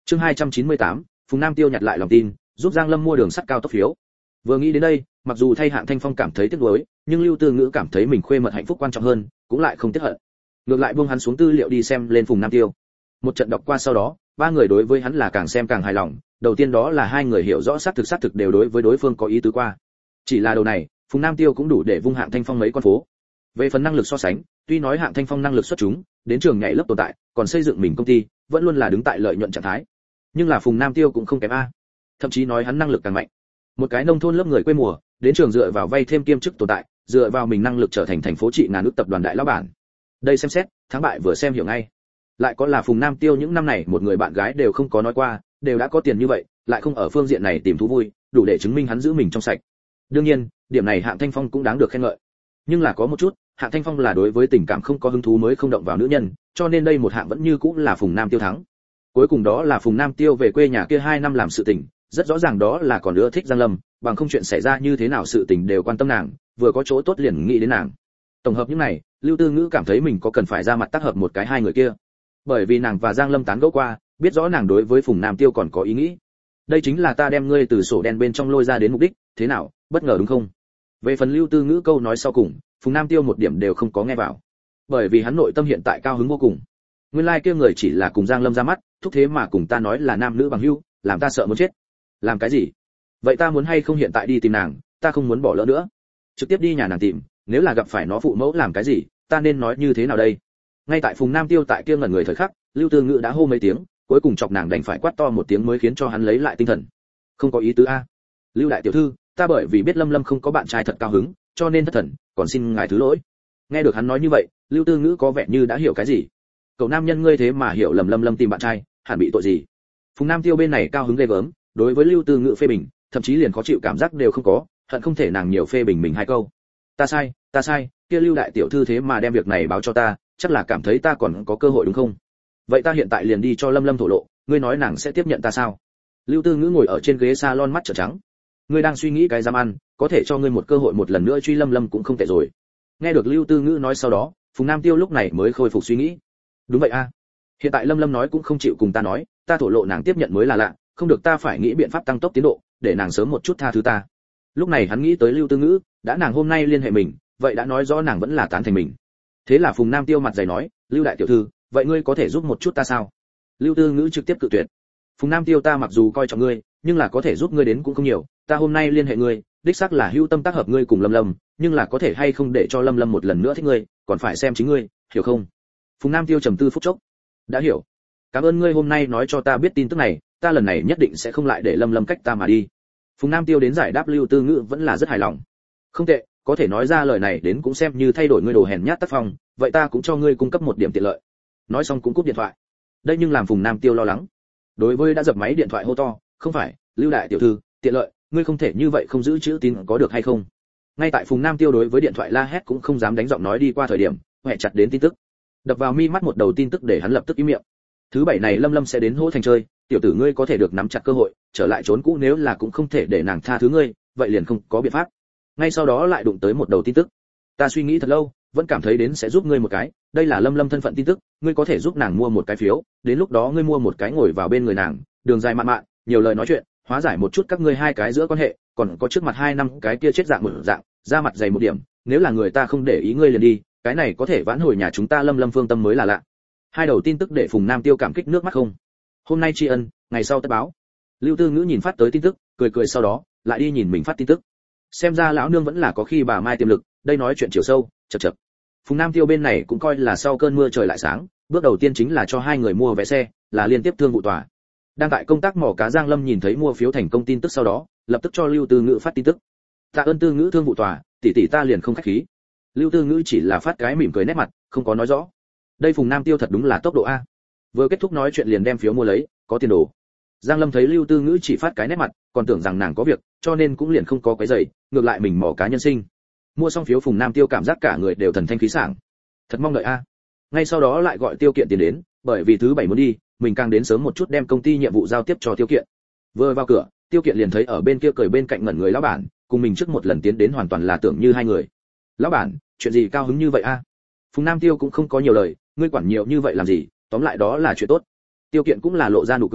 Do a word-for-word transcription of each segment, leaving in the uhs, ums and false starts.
Chương hai trăm chín mươi tám, Phùng Nam Tiêu nhặt lại lòng tin, giúp Giang Lâm mua đường sắt cao tốc phiếu. Vừa nghĩ đến đây, mặc dù thay Hạng Thanh Phong cảm thấy tiếc nuối, nhưng Lưu Tư Ngữ cảm thấy mình khuê mật hạnh phúc quan trọng hơn, cũng lại không tiếc hận. Ngược lại buông hắn xuống tư liệu đi xem lên Phùng Nam Tiêu. Một trận đọc qua sau đó, ba người đối với hắn là càng xem càng hài lòng, đầu tiên đó là hai người hiểu rõ xác thực xác thực đều đối với đối phương có ý tứ qua. Chỉ là đầu này, Phùng Nam Tiêu cũng đủ để vung Hạng Thanh Phong mấy con phố. Về phần năng lực so sánh, tuy nói Hạng Thanh Phong năng lực xuất chúng, đến trường nhảy lớp tồn tại, còn xây dựng mình công ty, vẫn luôn là đứng tại lợi nhuận trạng thái. Nhưng là Phùng Nam Tiêu cũng không kém a. Thậm chí nói hắn năng lực càng mạnh. Một cái nông thôn lớp người quê mùa, đến trường dựa vào vay thêm kiêm chức tồn tại, dựa vào mình năng lực trở thành thành phố trị ngàn ước tập đoàn đại lão bản. Đây xem xét, thắng bại vừa xem hiểu ngay. Lại có là Phùng Nam Tiêu những năm này một người bạn gái đều không có nói qua, đều đã có tiền như vậy, lại không ở phương diện này tìm thú vui, đủ để chứng minh hắn giữ mình trong sạch. Đương nhiên, điểm này Hạng Thanh Phong cũng đáng được khen ngợi. Nhưng là có một chút, Hạng Thanh Phong là đối với tình cảm không có hứng thú mới không động vào nữ nhân, cho nên đây một hạng vẫn như cũng là Phùng Nam Tiêu thắng. Cuối cùng đó là Phùng Nam Tiêu về quê nhà kia hai năm làm sự tình, rất rõ ràng đó là còn ưa thích Giang Lâm, bằng không chuyện xảy ra như thế nào sự tình đều quan tâm nàng, vừa có chỗ tốt liền nghĩ đến nàng. Tổng hợp những này, Lưu Tư Ngữ cảm thấy mình có cần phải ra mặt tác hợp một cái hai người kia. Bởi vì nàng và Giang Lâm tán gẫu qua, biết rõ nàng đối với Phùng Nam Tiêu còn có ý nghĩ. Đây chính là ta đem ngươi từ sổ đen bên trong lôi ra đến mục đích, thế nào, bất ngờ đúng không? Về phần Lưu Tư Ngữ câu nói sau cùng, Phùng Nam Tiêu một điểm đều không có nghe vào. Bởi vì hắn nội tâm hiện tại cao hứng vô cùng. Nguyên lai like kia người chỉ là cùng Giang Lâm ra mắt, thúc thế mà cùng ta nói là nam nữ bằng hữu, làm ta sợ muốn chết. Làm cái gì? Vậy ta muốn hay không hiện tại đi tìm nàng, ta không muốn bỏ lỡ nữa. Trực tiếp đi nhà nàng tìm, nếu là gặp phải nó phụ mẫu làm cái gì, ta nên nói như thế nào đây? Ngay tại Phùng Nam Tiêu tại kia ngẩn người thời khắc, Lưu Tư Ngữ đã hô mấy tiếng, cuối cùng chọc nàng đành phải quát to một tiếng mới khiến cho hắn lấy lại tinh thần. Không có ý tứ a. Lưu đại tiểu thư, ta bởi vì biết Lâm Lâm không có bạn trai thật cao hứng, cho nên thất thần, còn xin ngài thứ lỗi. Nghe được hắn nói như vậy, Lưu Tư Ngữ có vẻ như đã hiểu cái gì. Cậu nam nhân ngươi thế mà hiểu lầm Lâm Lâm tìm bạn trai, hẳn bị tội gì? Phùng Nam Tiêu bên này cao hứng ghê gớm, đối với Lưu Tư Ngữ phê bình, thậm chí liền khó chịu cảm giác đều không có, hận không thể nàng nhiều phê bình mình hai câu. Ta sai, ta sai, kia Lưu đại tiểu thư thế mà đem việc này báo cho ta, chắc là cảm thấy ta còn có cơ hội đúng không? Vậy ta hiện tại liền đi cho Lâm Lâm thổ lộ, ngươi nói nàng sẽ tiếp nhận ta sao? Lưu Tư Ngữ ngồi ở trên ghế salon mắt trợn trắng. Ngươi đang suy nghĩ cái dám ăn, có thể cho ngươi một cơ hội một lần nữa truy Lâm Lâm cũng không tệ rồi. Nghe được Lưu Tư Ngữ nói sau đó, Phùng Nam Tiêu lúc này mới khôi phục suy nghĩ. Đúng vậy a. Hiện tại Lâm Lâm nói cũng không chịu cùng ta nói, ta thổ lộ nàng tiếp nhận mới là lạ, không được ta phải nghĩ biện pháp tăng tốc tiến độ, để nàng sớm một chút tha thứ ta. Lúc này hắn nghĩ tới Lưu Tư Ngữ, đã nàng hôm nay liên hệ mình, vậy đã nói rõ nàng vẫn là tán thành mình. Thế là Phùng Nam Tiêu mặt dày nói, Lưu đại tiểu thư, vậy ngươi có thể giúp một chút ta sao? Lưu Tư Ngữ trực tiếp cự tuyệt. Phùng Nam Tiêu, ta mặc dù coi trọng ngươi, nhưng là có thể giúp ngươi đến cũng không nhiều, ta hôm nay liên hệ ngươi, đích xác là hữu tâm tác hợp ngươi cùng Lâm Lâm, nhưng là có thể hay không để cho Lâm Lâm một lần nữa thích ngươi, còn phải xem chính ngươi, hiểu không? Phùng Nam Tiêu trầm tư phút chốc. Đã hiểu. Cảm ơn ngươi hôm nay nói cho ta biết tin tức này, ta lần này nhất định sẽ không lại để Lâm Lâm cách ta mà đi. Phùng Nam Tiêu đến giải đáp Lưu Tư Ngữ vẫn là rất hài lòng. Không tệ, có thể nói ra lời này đến cũng xem như thay đổi ngươi đồ hèn nhát tác phong, vậy ta cũng cho ngươi cung cấp một điểm tiện lợi. Nói xong cũng cúp điện thoại. Đây nhưng làm Phùng Nam Tiêu lo lắng. Đối với đã dập máy điện thoại hô to, không phải, Lưu đại tiểu thư, tiện lợi, ngươi không thể như vậy không giữ chữ tín có được hay không? Ngay tại Phùng Nam Tiêu đối với điện thoại la hét cũng không dám đánh giọng nói đi qua thời điểm, hoẹ chặt đến tin tức. Đập vào mi mắt một đầu tin tức để hắn lập tức im miệng. Thứ bảy này Lâm Lâm sẽ đến Hỗ Thành chơi, tiểu tử ngươi có thể được nắm chặt cơ hội, trở lại trốn cũ, nếu là cũng không thể để nàng tha thứ ngươi, vậy liền không có biện pháp. Ngay sau đó lại đụng tới một đầu tin tức. Ta suy nghĩ thật lâu, vẫn cảm thấy đến sẽ giúp ngươi một cái, đây là Lâm Lâm thân phận tin tức, ngươi có thể giúp nàng mua một cái phiếu, đến lúc đó ngươi mua một cái ngồi vào bên người nàng, đường dài mạn mạn, nhiều lời nói chuyện, hóa giải một chút các ngươi hai cái giữa quan hệ, còn có trước mặt hai năm cái kia chết dạng một dạng, ra mặt dày một điểm, nếu là người ta không để ý ngươi liền đi, cái này có thể vãn hồi nhà chúng ta Lâm Lâm phương tâm mới là lạ. Hai đầu tin tức để Phùng Nam Tiêu cảm kích nước mắt không. Hôm nay tri ân, ngày sau tất báo. Lưu Tư Ngữ nhìn phát tới tin tức, cười cười sau đó lại đi nhìn mình phát tin tức. Xem ra lão nương vẫn là có khi bà mai tiềm lực, đây nói chuyện chiều sâu, chậc chậc. Phùng Nam Tiêu bên này cũng coi là sau cơn mưa trời lại sáng, bước đầu tiên chính là cho hai người mua vé xe, là liên tiếp thương vụ tòa. Đang tại công tác mỏ cá Giang Lâm nhìn thấy mua phiếu thành công tin tức sau đó, lập tức cho Lưu Tư Ngữ phát tin tức. Tạ ơn Tư Ngữ thương vụ tòa, tỷ tỷ ta liền không khách khí. Lưu Tư Ngữ chỉ là phát cái mỉm cười nét mặt, không có nói rõ. Đây Phùng Nam Tiêu thật đúng là tốc độ a. Vừa kết thúc nói chuyện liền đem phiếu mua lấy, có tiền đồ. Giang Lâm thấy Lưu Tư Ngữ chỉ phát cái nét mặt, còn tưởng rằng nàng có việc, cho nên cũng liền không có cái giày, ngược lại mình mỏ cá nhân sinh. Mua xong phiếu Phùng Nam Tiêu cảm giác cả người đều thần thanh khí sảng. Thật mong đợi a. Ngay sau đó lại gọi Tiêu Kiện tiền đến, bởi vì thứ bảy muốn đi, mình càng đến sớm một chút đem công ty nhiệm vụ giao tiếp cho Tiêu Kiện. Vừa vào cửa, Tiêu Kiện liền thấy ở bên kia cười bên cạnh ngẩn người lão bản, cùng mình trước một lần tiến đến hoàn toàn là tưởng như hai người. Lão bản, chuyện gì cao hứng như vậy a? Phùng Nam Tiêu cũng không có nhiều lời, ngươi quản nhiều như vậy làm gì, tóm lại đó là chuyện tốt. Tiêu Kiện cũng là lộ ra nụ cười,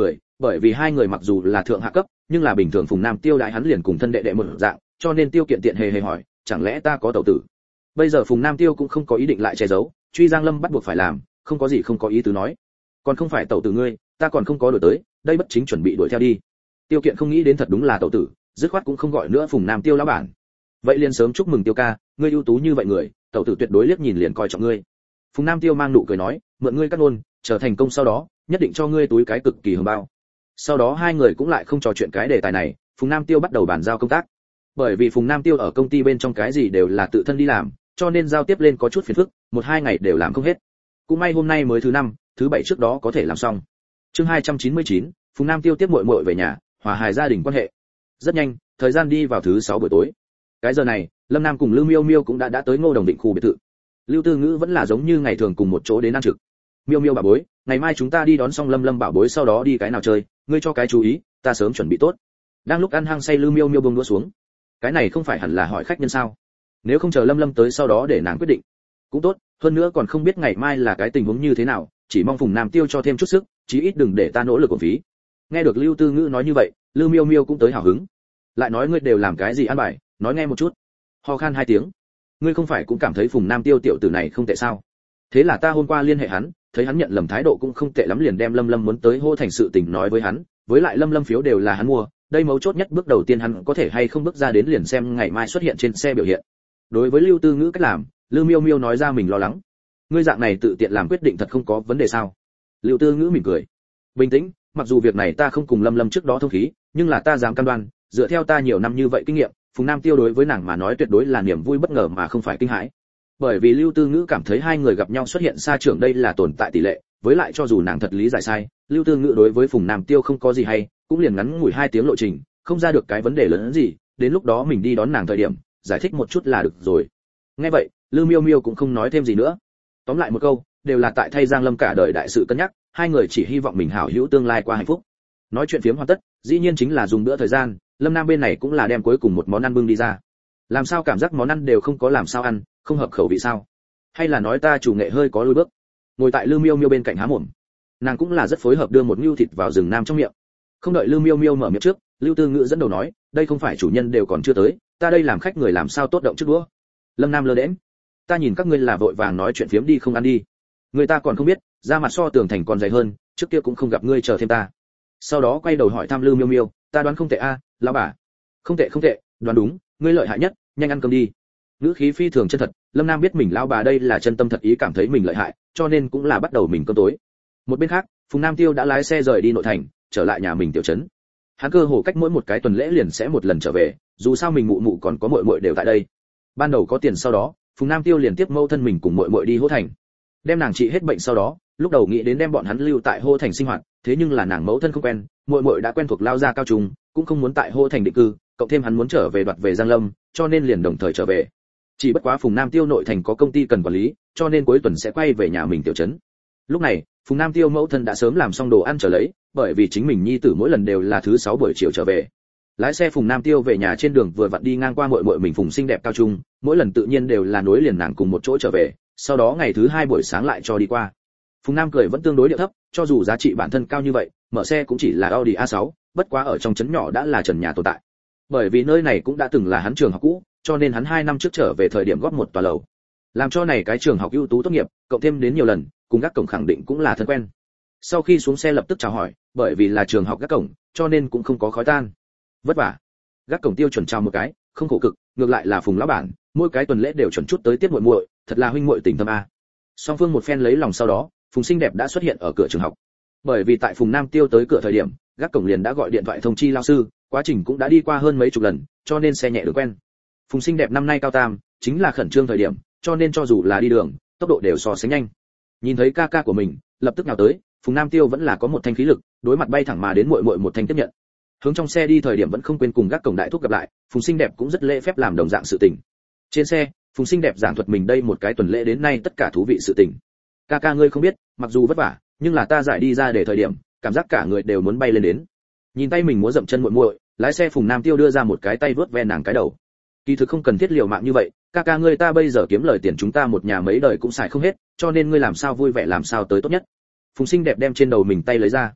bởi vì hai người mặc dù là thượng hạ cấp, nhưng là bình thường Phùng Nam Tiêu đại hắn liền cùng thân đệ đệ một dạng, cho nên Tiêu Kiện tiện hề hề hỏi, chẳng lẽ ta có tẩu tử? Bây giờ Phùng Nam Tiêu cũng không có ý định lại che giấu, truy Giang Lâm bắt buộc phải làm, không có gì không có ý tứ nói. Còn không phải tẩu tử ngươi, ta còn không có đuổi tới, đây bất chính chuẩn bị đuổi theo đi. Tiêu Kiện không nghĩ đến thật đúng là tẩu tử, dứt khoát cũng không gọi nữa Phùng Nam Tiêu lão bản. Vậy liền sớm chúc mừng Tiêu ca, ngươi ưu tú như vậy người, tẩu tử tuyệt đối liếc nhìn liền coi trọng ngươi. Phùng Nam Tiêu mang nụ cười nói, mượn ngươi cắt nôn, trở thành công sau đó, nhất định cho ngươi túi cái cực kỳ hồng bao. Sau đó hai người cũng lại không trò chuyện cái đề tài này, Phùng Nam Tiêu bắt đầu bàn giao công tác. Bởi vì Phùng Nam Tiêu ở công ty bên trong cái gì đều là tự thân đi làm, cho nên giao tiếp lên có chút phiền phức, một hai ngày đều làm không hết. Cũng may hôm nay mới thứ năm, thứ bảy trước đó có thể làm xong. Chương hai trăm chín mươi chín, Phùng Nam Tiêu tiếp muội muội về nhà, hòa hài gia đình quan hệ. Rất nhanh, thời gian đi vào thứ sáu buổi tối. Cái giờ này, Lâm Nam cùng Lưu Miêu Miêu cũng đã đã tới Ngô Đồng Định khu biệt thự. Lưu Tư Ngữ vẫn là giống như ngày thường cùng một chỗ đến ăn trực. Miêu Miêu bà bối, ngày mai chúng ta đi đón xong Lâm Lâm bảo bối sau đó đi cái nào chơi, ngươi cho cái chú ý, ta sớm chuẩn bị tốt. Đang lúc ăn hăng say Lưu Miêu Miêu buông đũa xuống. Cái này không phải hẳn là hỏi khách nhân sao? Nếu không chờ Lâm Lâm tới sau đó để nàng quyết định. Cũng tốt, hơn nữa còn không biết ngày mai là cái tình huống như thế nào, chỉ mong Phùng Nam Tiêu cho thêm chút sức, chí ít đừng để ta nỗ lực uổng phí. Nghe được Lưu Tư Ngữ nói như vậy, Lưu Miêu Miêu cũng tới hào hứng. Lại nói ngươi đều làm cái gì ăn bài, nói nghe một chút. Ho khan hai tiếng. Ngươi không phải cũng cảm thấy Phùng Nam Tiêu tiểu tử này không tệ sao? Thế là ta hôm qua liên hệ hắn, thấy hắn nhận lầm thái độ cũng không tệ lắm liền đem Lâm Lâm muốn tới hô thành sự tình nói với hắn, với lại Lâm Lâm phiếu đều là hắn mua, đây mấu chốt nhất bước đầu tiên hắn có thể hay không bước ra đến liền xem ngày mai xuất hiện trên xe biểu hiện. Đối với Lưu Tư Ngữ cách làm, Lưu Miêu Miêu nói ra mình lo lắng. Ngươi dạng này tự tiện làm quyết định thật không có vấn đề sao? Lưu Tư Ngữ mỉm cười. Bình tĩnh, mặc dù việc này ta không cùng Lâm Lâm trước đó thông khí, nhưng là ta dám cam đoan, dựa theo ta nhiều năm như vậy kinh nghiệm, Phùng Nam Tiêu đối với nàng mà nói tuyệt đối là niềm vui bất ngờ mà không phải kinh hãi. Bởi vì Lưu Tư Ngữ cảm thấy hai người gặp nhau xuất hiện xa trưởng đây là tồn tại tỷ lệ, với lại cho dù nàng thật lý giải sai, Lưu Tư Ngữ đối với Phùng Nam Tiêu không có gì hay, cũng liền ngắn ngủi hai tiếng lộ trình, không ra được cái vấn đề lớn hơn gì, đến lúc đó mình đi đón nàng thời điểm, giải thích một chút là được rồi. Nghe vậy, Lưu Miêu Miêu cũng không nói thêm gì nữa. Tóm lại một câu, đều là tại thay Giang Lâm cả đời đại sự cân nhắc, hai người chỉ hy vọng mình hảo hữu tương lai qua hạnh phúc. Nói chuyện phiếm hoàn tất, dĩ nhiên chính là dùng bữa thời gian, Lâm Nam bên này cũng là đem cuối cùng một món ăn bưng đi ra. Làm sao cảm giác món ăn đều không có làm sao ăn, không hợp khẩu vị sao? Hay là nói ta chủ nghệ hơi có lùi bước? Ngồi tại Lưu Miêu Miêu bên cạnh há mồm. Nàng cũng là rất phối hợp đưa một ngưu thịt vào rừng nam trong miệng. Không đợi Lưu Miêu Miêu mở miệng trước, Lưu Tư Ngữ dẫn đầu nói, đây không phải chủ nhân đều còn chưa tới, ta đây làm khách người làm sao tốt động trước đũa. Lâm Nam lơ đễnh, ta nhìn các ngươi là vội vàng nói chuyện phiếm đi không ăn đi. Người ta còn không biết, da mặt so tường thành còn dày hơn, trước kia cũng không gặp ngươi chờ thêm ta. Sau đó quay đầu hỏi thăm Lưu Miêu Miêu, ta đoán không tệ a, à, lão bà. Không tệ không tệ, đoán đúng, ngươi lợi hại nhất, nhanh ăn cơm đi. Ngữ khí phi thường chân thật, Lâm Nam biết mình lão bà đây là chân tâm thật ý cảm thấy mình lợi hại, cho nên cũng là bắt đầu mình cơm tối. Một bên khác, Phùng Nam Tiêu đã lái xe rời đi nội thành, trở lại nhà mình tiểu trấn. Hắn cơ hồ cách mỗi một cái tuần lễ liền sẽ một lần trở về, dù sao mình mụ mụ còn có muội muội đều tại đây. Ban đầu có tiền sau đó, Phùng Nam Tiêu liền tiếp mâu thân mình cùng muội muội đi Hô Thành. Đem nàng trị hết bệnh sau đó, lúc đầu nghĩ đến đem bọn hắn lưu tại Hô Thành sinh hoạt, thế nhưng là nàng mẫu thân không quen, muội muội đã quen thuộc lao ra cao trung, cũng không muốn tại Hô Thành định cư, cộng thêm hắn muốn trở về đoạt về Giang Lâm, cho nên liền đồng thời trở về. Chỉ bất quá Phùng Nam Tiêu nội thành có công ty cần quản lý, cho nên cuối tuần sẽ quay về nhà mình tiểu trấn. Lúc này, Phùng Nam Tiêu mẫu thân đã sớm làm xong đồ ăn trở lấy, bởi vì chính mình nhi tử mỗi lần đều là thứ sáu buổi chiều trở về. Lái xe Phùng Nam Tiêu về nhà trên đường vừa vặn đi ngang qua muội muội mình Phùng xinh đẹp cao trung, mỗi lần tự nhiên đều là nối liền nàng cùng một chỗ trở về, sau đó ngày thứ hai buổi sáng lại cho đi qua. Phùng Nam cười vẫn tương đối điệu thấp, cho dù giá trị bản thân cao như vậy, mở xe cũng chỉ là Audi a sáu, bất quá ở trong trấn nhỏ đã là trần nhà tồn tại. Bởi vì nơi này cũng đã từng là hắn trường học cũ, cho nên hắn hai năm trước trở về thời điểm góp một tòa lầu. Làm cho này cái trường học ưu tú tốt nghiệp, cộng thêm đến nhiều lần, cùng gác cổng khẳng định cũng là thân quen. Sau khi xuống xe lập tức chào hỏi, bởi vì là trường học gác cổng, cho nên cũng không có khói tan. Vất vả. Gác cổng Tiêu chuẩn chào một cái, không khổ cực, ngược lại là Phùng lão bản, mỗi cái tuần lễ đều chuẩn chút tới tiếp muội muội, thật là huynh muội tình thâm a. Song phương một phen lấy lòng sau đó, Phùng xinh đẹp đã xuất hiện ở cửa trường học. Bởi vì tại Phùng Nam Tiêu tới cửa thời điểm, gác cổng liền đã gọi điện thoại thông chi lao sư, quá trình cũng đã đi qua hơn mấy chục lần, cho nên xe nhẹ được quen. Phùng xinh đẹp năm nay cao tam, chính là khẩn trương thời điểm, cho nên cho dù là đi đường, tốc độ đều so sánh nhanh. Nhìn thấy ca ca của mình, lập tức nào tới, Phùng Nam Tiêu vẫn là có một thanh khí lực, đối mặt bay thẳng mà đến muội muội một thanh tiếp nhận. Hướng trong xe đi thời điểm vẫn không quên cùng gác cổng đại thúc gặp lại, Phùng xinh đẹp cũng rất lễ phép làm đồng dạng sự tình. Trên xe, Phùng xinh đẹp giảng thuật mình đây một cái tuần lễ đến nay tất cả thú vị sự tình. Ca ca ngươi không biết, mặc dù vất vả, nhưng là ta giải đi ra để thời điểm, cảm giác cả người đều muốn bay lên đến. Nhìn tay mình múa dậm chân muội muội, lái xe Phùng Nam Tiêu đưa ra một cái tay vớt ve nàng cái đầu. Kỳ thực không cần thiết liều mạng như vậy, ca ca ngươi ta bây giờ kiếm lời tiền chúng ta một nhà mấy đời cũng xài không hết, cho nên ngươi làm sao vui vẻ làm sao tới tốt nhất. Phùng xinh đẹp đem trên đầu mình tay lấy ra.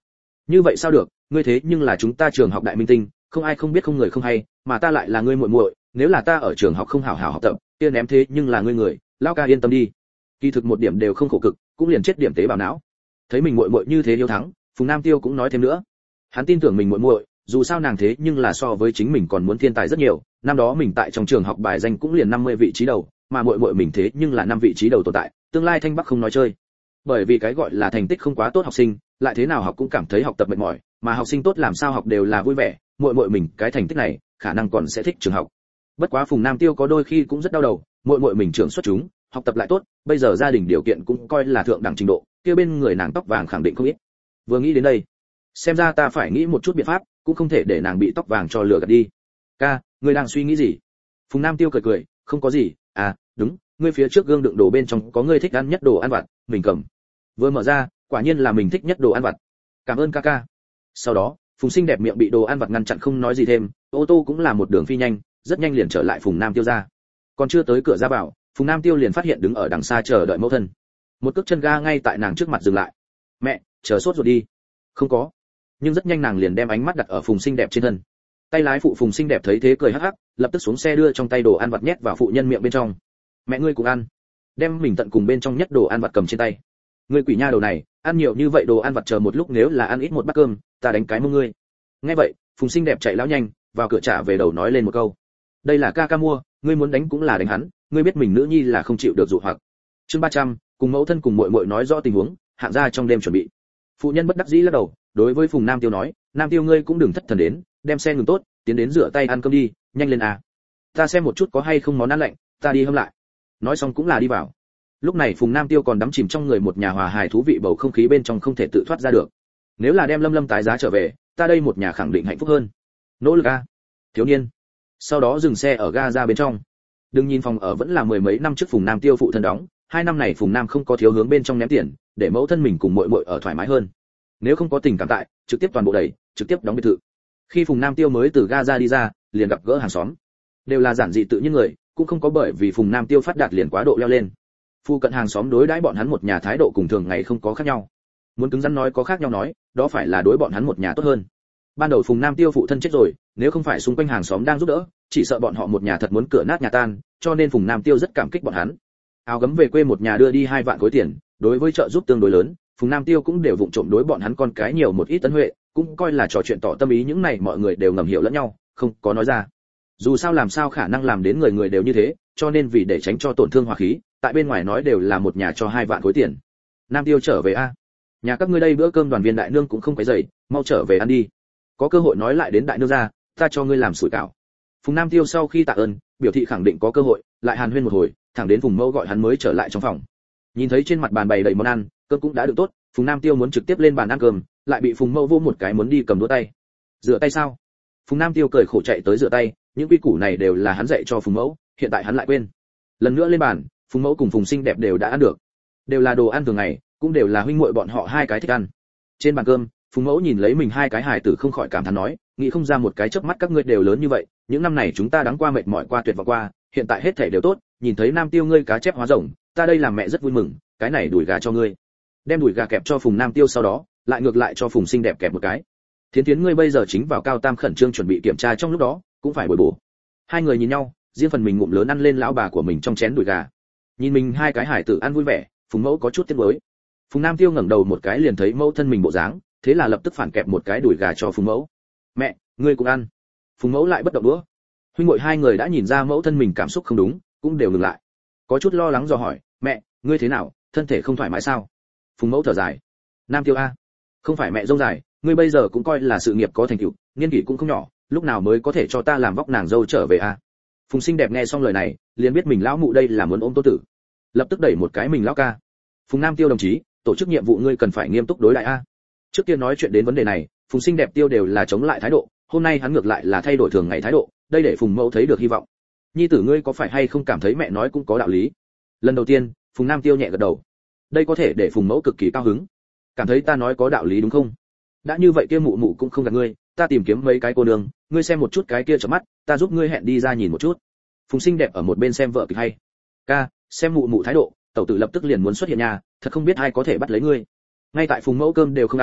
Như vậy sao được, ngươi thế nhưng là chúng ta trường học đại minh tinh, không ai không biết không người không hay, mà ta lại là ngươi muội muội, nếu là ta ở trường học không hảo hảo học tập, kia ném thế nhưng là ngươi người, lão ca yên tâm đi. Kỳ thực một điểm đều không khổ cực, cũng liền chết điểm tế bào não. Thấy mình muội muội như thế hiếu thắng, Phùng Nam Tiêu cũng nói thêm nữa. Hắn tin tưởng mình muội muội, dù sao nàng thế nhưng là so với chính mình còn muốn thiên tài rất nhiều, năm đó mình tại trong trường học bài danh cũng liền năm mươi vị trí đầu, mà muội muội mình thế nhưng là năm vị trí đầu tồn tại, tương lai thanh bắc không nói chơi. Bởi vì cái gọi là thành tích không quá tốt học sinh, lại thế nào học cũng cảm thấy học tập mệt mỏi, mà học sinh tốt làm sao học đều là vui vẻ, muội muội mình cái thành tích này, khả năng còn sẽ thích trường học. Bất quá Phùng Nam Tiêu có đôi khi cũng rất đau đầu, muội muội mình trưởng xuất chúng, học tập lại tốt, bây giờ gia đình điều kiện cũng coi là thượng đẳng trình độ, kia bên người nàng tóc vàng khẳng định không ít. Vừa nghĩ đến đây, xem ra ta phải nghĩ một chút biện pháp, cũng không thể để nàng bị tóc vàng cho lừa gạt đi. Ca, ngươi đang suy nghĩ gì? Phùng Nam Tiêu cười cười, không có gì, à, đúng, ngươi phía trước gương đựng đồ bên trong có ngươi thích ăn nhất đồ ăn vặt, mình cầm. Vừa mở ra, quả nhiên là mình thích nhất đồ ăn vặt. Cảm ơn ca ca. Sau đó, Phùng Sinh đẹp miệng bị đồ ăn vặt ngăn chặn không nói gì thêm, ô tô cũng là một đường phi nhanh, rất nhanh liền trở lại Phùng Nam Tiêu ra. Còn chưa tới cửa ra vào, Phùng Nam Tiêu liền phát hiện đứng ở đằng xa chờ đợi mẫu thân. Một cước chân ga ngay tại nàng trước mặt dừng lại. Mẹ, chờ sốt rồi đi. Không có. Nhưng rất nhanh nàng liền đem ánh mắt đặt ở Phùng Sinh đẹp trên thân. Tay lái phụ Phùng Sinh đẹp thấy thế cười hắc hắc, lập tức xuống xe đưa trong tay đồ ăn vặt nhét vào phụ nhân miệng bên trong. Mẹ ngươi cũng ăn. Đem mình tận cùng bên trong nhất đồ ăn vặt cầm trên tay. Ngươi quỷ nha đầu này, ăn nhiều như vậy đồ ăn vặt chờ một lúc nếu là ăn ít một bát cơm, ta đánh cái mông ngươi. Nghe vậy, Phùng Sinh đẹp chạy lão nhanh, vào cửa trả về đầu nói lên một câu. Đây là ca ca mua, ngươi muốn đánh cũng là đánh hắn, ngươi biết mình nữ nhi là không chịu được dụ hoặc. Chương ba trăm, cùng mẫu thân cùng muội muội nói rõ tình huống, hạng gia trong đêm chuẩn bị. Phụ nhân bất đắc dĩ lắc đầu, đối với Phùng Nam Tiêu nói, Nam Tiêu ngươi cũng đừng thất thần đến, đem xe ngừng tốt, tiến đến rửa tay ăn cơm đi, nhanh lên à. Ta xem một chút có hay không món ăn lạnh, ta đi hâm lại. Nói xong cũng là đi vào. Lúc này Phùng Nam Tiêu còn đắm chìm trong người một nhà hòa hài thú vị bầu không khí bên trong không thể tự thoát ra được. Nếu là đem Lâm Lâm tái giá trở về, ta đây một nhà khẳng định hạnh phúc hơn. Nỗ lực a, thiếu niên. Sau đó dừng xe ở ga ra bên trong. Đừng nhìn phòng ở vẫn là mười mấy năm trước Phùng Nam Tiêu phụ thân đóng, hai năm này Phùng Nam không có thiếu hướng bên trong ném tiền, để mẫu thân mình cùng muội muội ở thoải mái hơn. Nếu không có tình cảm tại, trực tiếp toàn bộ đẩy, trực tiếp đóng biệt thự. Khi Phùng Nam Tiêu mới từ ga ra đi ra, liền gặp gỡ hàng xóm. Đều là giản dị tự nhiên người, cũng không có bởi vì Phùng Nam Tiêu phát đạt liền quá độ leo lên. Phu cận hàng xóm đối đãi bọn hắn một nhà thái độ cùng thường ngày không có khác nhau. Muốn cứng rắn nói có khác nhau nói, đó phải là đối bọn hắn một nhà tốt hơn. Ban đầu Phùng Nam Tiêu phụ thân chết rồi, nếu không phải xung quanh hàng xóm đang giúp đỡ, chỉ sợ bọn họ một nhà thật muốn cửa nát nhà tan, cho nên Phùng Nam Tiêu rất cảm kích bọn hắn. Áo gấm về quê một nhà đưa đi hai vạn khối tiền, đối với trợ giúp tương đối lớn, Phùng Nam Tiêu cũng đều vụng trộm đối bọn hắn con cái nhiều một ít tấn huệ, cũng coi là trò chuyện tỏ tâm ý, những này mọi người đều ngầm hiểu lẫn nhau, không có nói ra. Dù sao làm sao khả năng làm đến người người đều như thế, cho nên vì để tránh cho tổn thương hòa khí, tại bên ngoài nói đều là một nhà cho hai vạn khối tiền. Nam Tiêu trở về a, nhà các ngươi đây bữa cơm đoàn viên đại nương cũng không quấy rầy, mau trở về ăn đi. Có cơ hội nói lại đến đại nương ra, ta cho ngươi làm sủi cảo. Phùng Nam Tiêu sau khi tạ ơn, biểu thị khẳng định có cơ hội, lại hàn huyên một hồi, thẳng đến Phùng Mẫu gọi hắn mới trở lại trong phòng. Nhìn thấy trên mặt bàn bày đầy món ăn, cơm cũng đã được tốt, Phùng Nam Tiêu muốn trực tiếp lên bàn ăn cơm, lại bị Phùng Mẫu vô một cái muốn đi cầm đũa tay. Rửa tay sao? Phùng Nam Tiêu cười khổ chạy tới rửa tay, những quy củ này đều là hắn dạy cho Phùng Mẫu, hiện tại hắn lại quên. Lần nữa lên bàn, Phùng Mẫu cùng Phùng Sinh đẹp đều đã ăn được, đều là đồ ăn thường ngày, cũng đều là huynh muội bọn họ hai cái thích ăn. Trên bàn cơm, Phùng Mẫu nhìn lấy mình hai cái hài tử không khỏi cảm thán nói, nghĩ không ra một cái chớp mắt các ngươi đều lớn như vậy, những năm này chúng ta đáng qua mệt mỏi qua tuyệt vọng qua, hiện tại hết thảy đều tốt, nhìn thấy Nam Tiêu ngươi cá chép hóa rồng, ta đây làm mẹ rất vui mừng, cái này đùi gà cho ngươi. Đem đùi gà kẹp cho Phùng Nam Tiêu sau đó, lại ngược lại cho Phùng Sinh đẹp kẹp một cái. Thiến Thiến ngươi bây giờ chính vào cao tam khẩn trương chuẩn bị kiểm tra, trong lúc đó cũng phải bồi bổ. Hai người nhìn nhau, riêng phần mình ngụm lớn ăn lên lão bà của mình trong chén đùi gà. Nhìn mình hai cái hải tử ăn vui vẻ, Phùng Mẫu có chút tiếc nuối. Phùng Nam Tiêu ngẩng đầu một cái liền thấy mẫu thân mình bộ dáng, thế là lập tức phản kẹp một cái đùi gà cho Phùng Mẫu. Mẹ, ngươi cũng ăn. Phùng Mẫu lại bất động đũa. Huynh muội hai người đã nhìn ra mẫu thân mình cảm xúc không đúng, cũng đều ngừng lại. Có chút lo lắng dò hỏi, mẹ, ngươi thế nào, thân thể không thoải mái sao? Phùng Mẫu thở dài. Nam Tiêu a, không phải mẹ dâu dài, ngươi bây giờ cũng coi là sự nghiệp có thành tựu, niên kỷ cũng không nhỏ, lúc nào mới có thể cho ta làm vóc nàng dâu trở về a? Phùng Sinh đẹp nghe xong lời này, liền biết mình lão mụ đây là muốn ôm tô tử, lập tức đẩy một cái mình lão ca. Phùng Nam Tiêu đồng chí, tổ chức nhiệm vụ ngươi cần phải nghiêm túc đối đại a. Trước kia nói chuyện đến vấn đề này, Phùng Sinh đẹp Tiêu đều là chống lại thái độ, hôm nay hắn ngược lại là thay đổi thường ngày thái độ, đây để Phùng Mẫu thấy được hy vọng. Nhi tử ngươi có phải hay không cảm thấy mẹ nói cũng có đạo lý? Lần đầu tiên, Phùng Nam Tiêu nhẹ gật đầu. Đây có thể để Phùng Mẫu cực kỳ cao hứng. Cảm thấy ta nói có đạo lý đúng không? Đã như vậy kia mụ mụ cũng không gạt ngươi, ta tìm kiếm mấy cái cô nương, ngươi xem một chút cái kia chớp mắt, ta giúp ngươi hẹn đi ra nhìn một chút. Phùng Sinh đẹp ở một bên xem vợ kịch hay. Ca, xem mụ mụ thái độ, tẩu tử lập tức liền muốn xuất hiện nhà, thật không biết ai có thể bắt lấy ngươi. Ngay tại Phùng Mẫu cơm đều không ăn,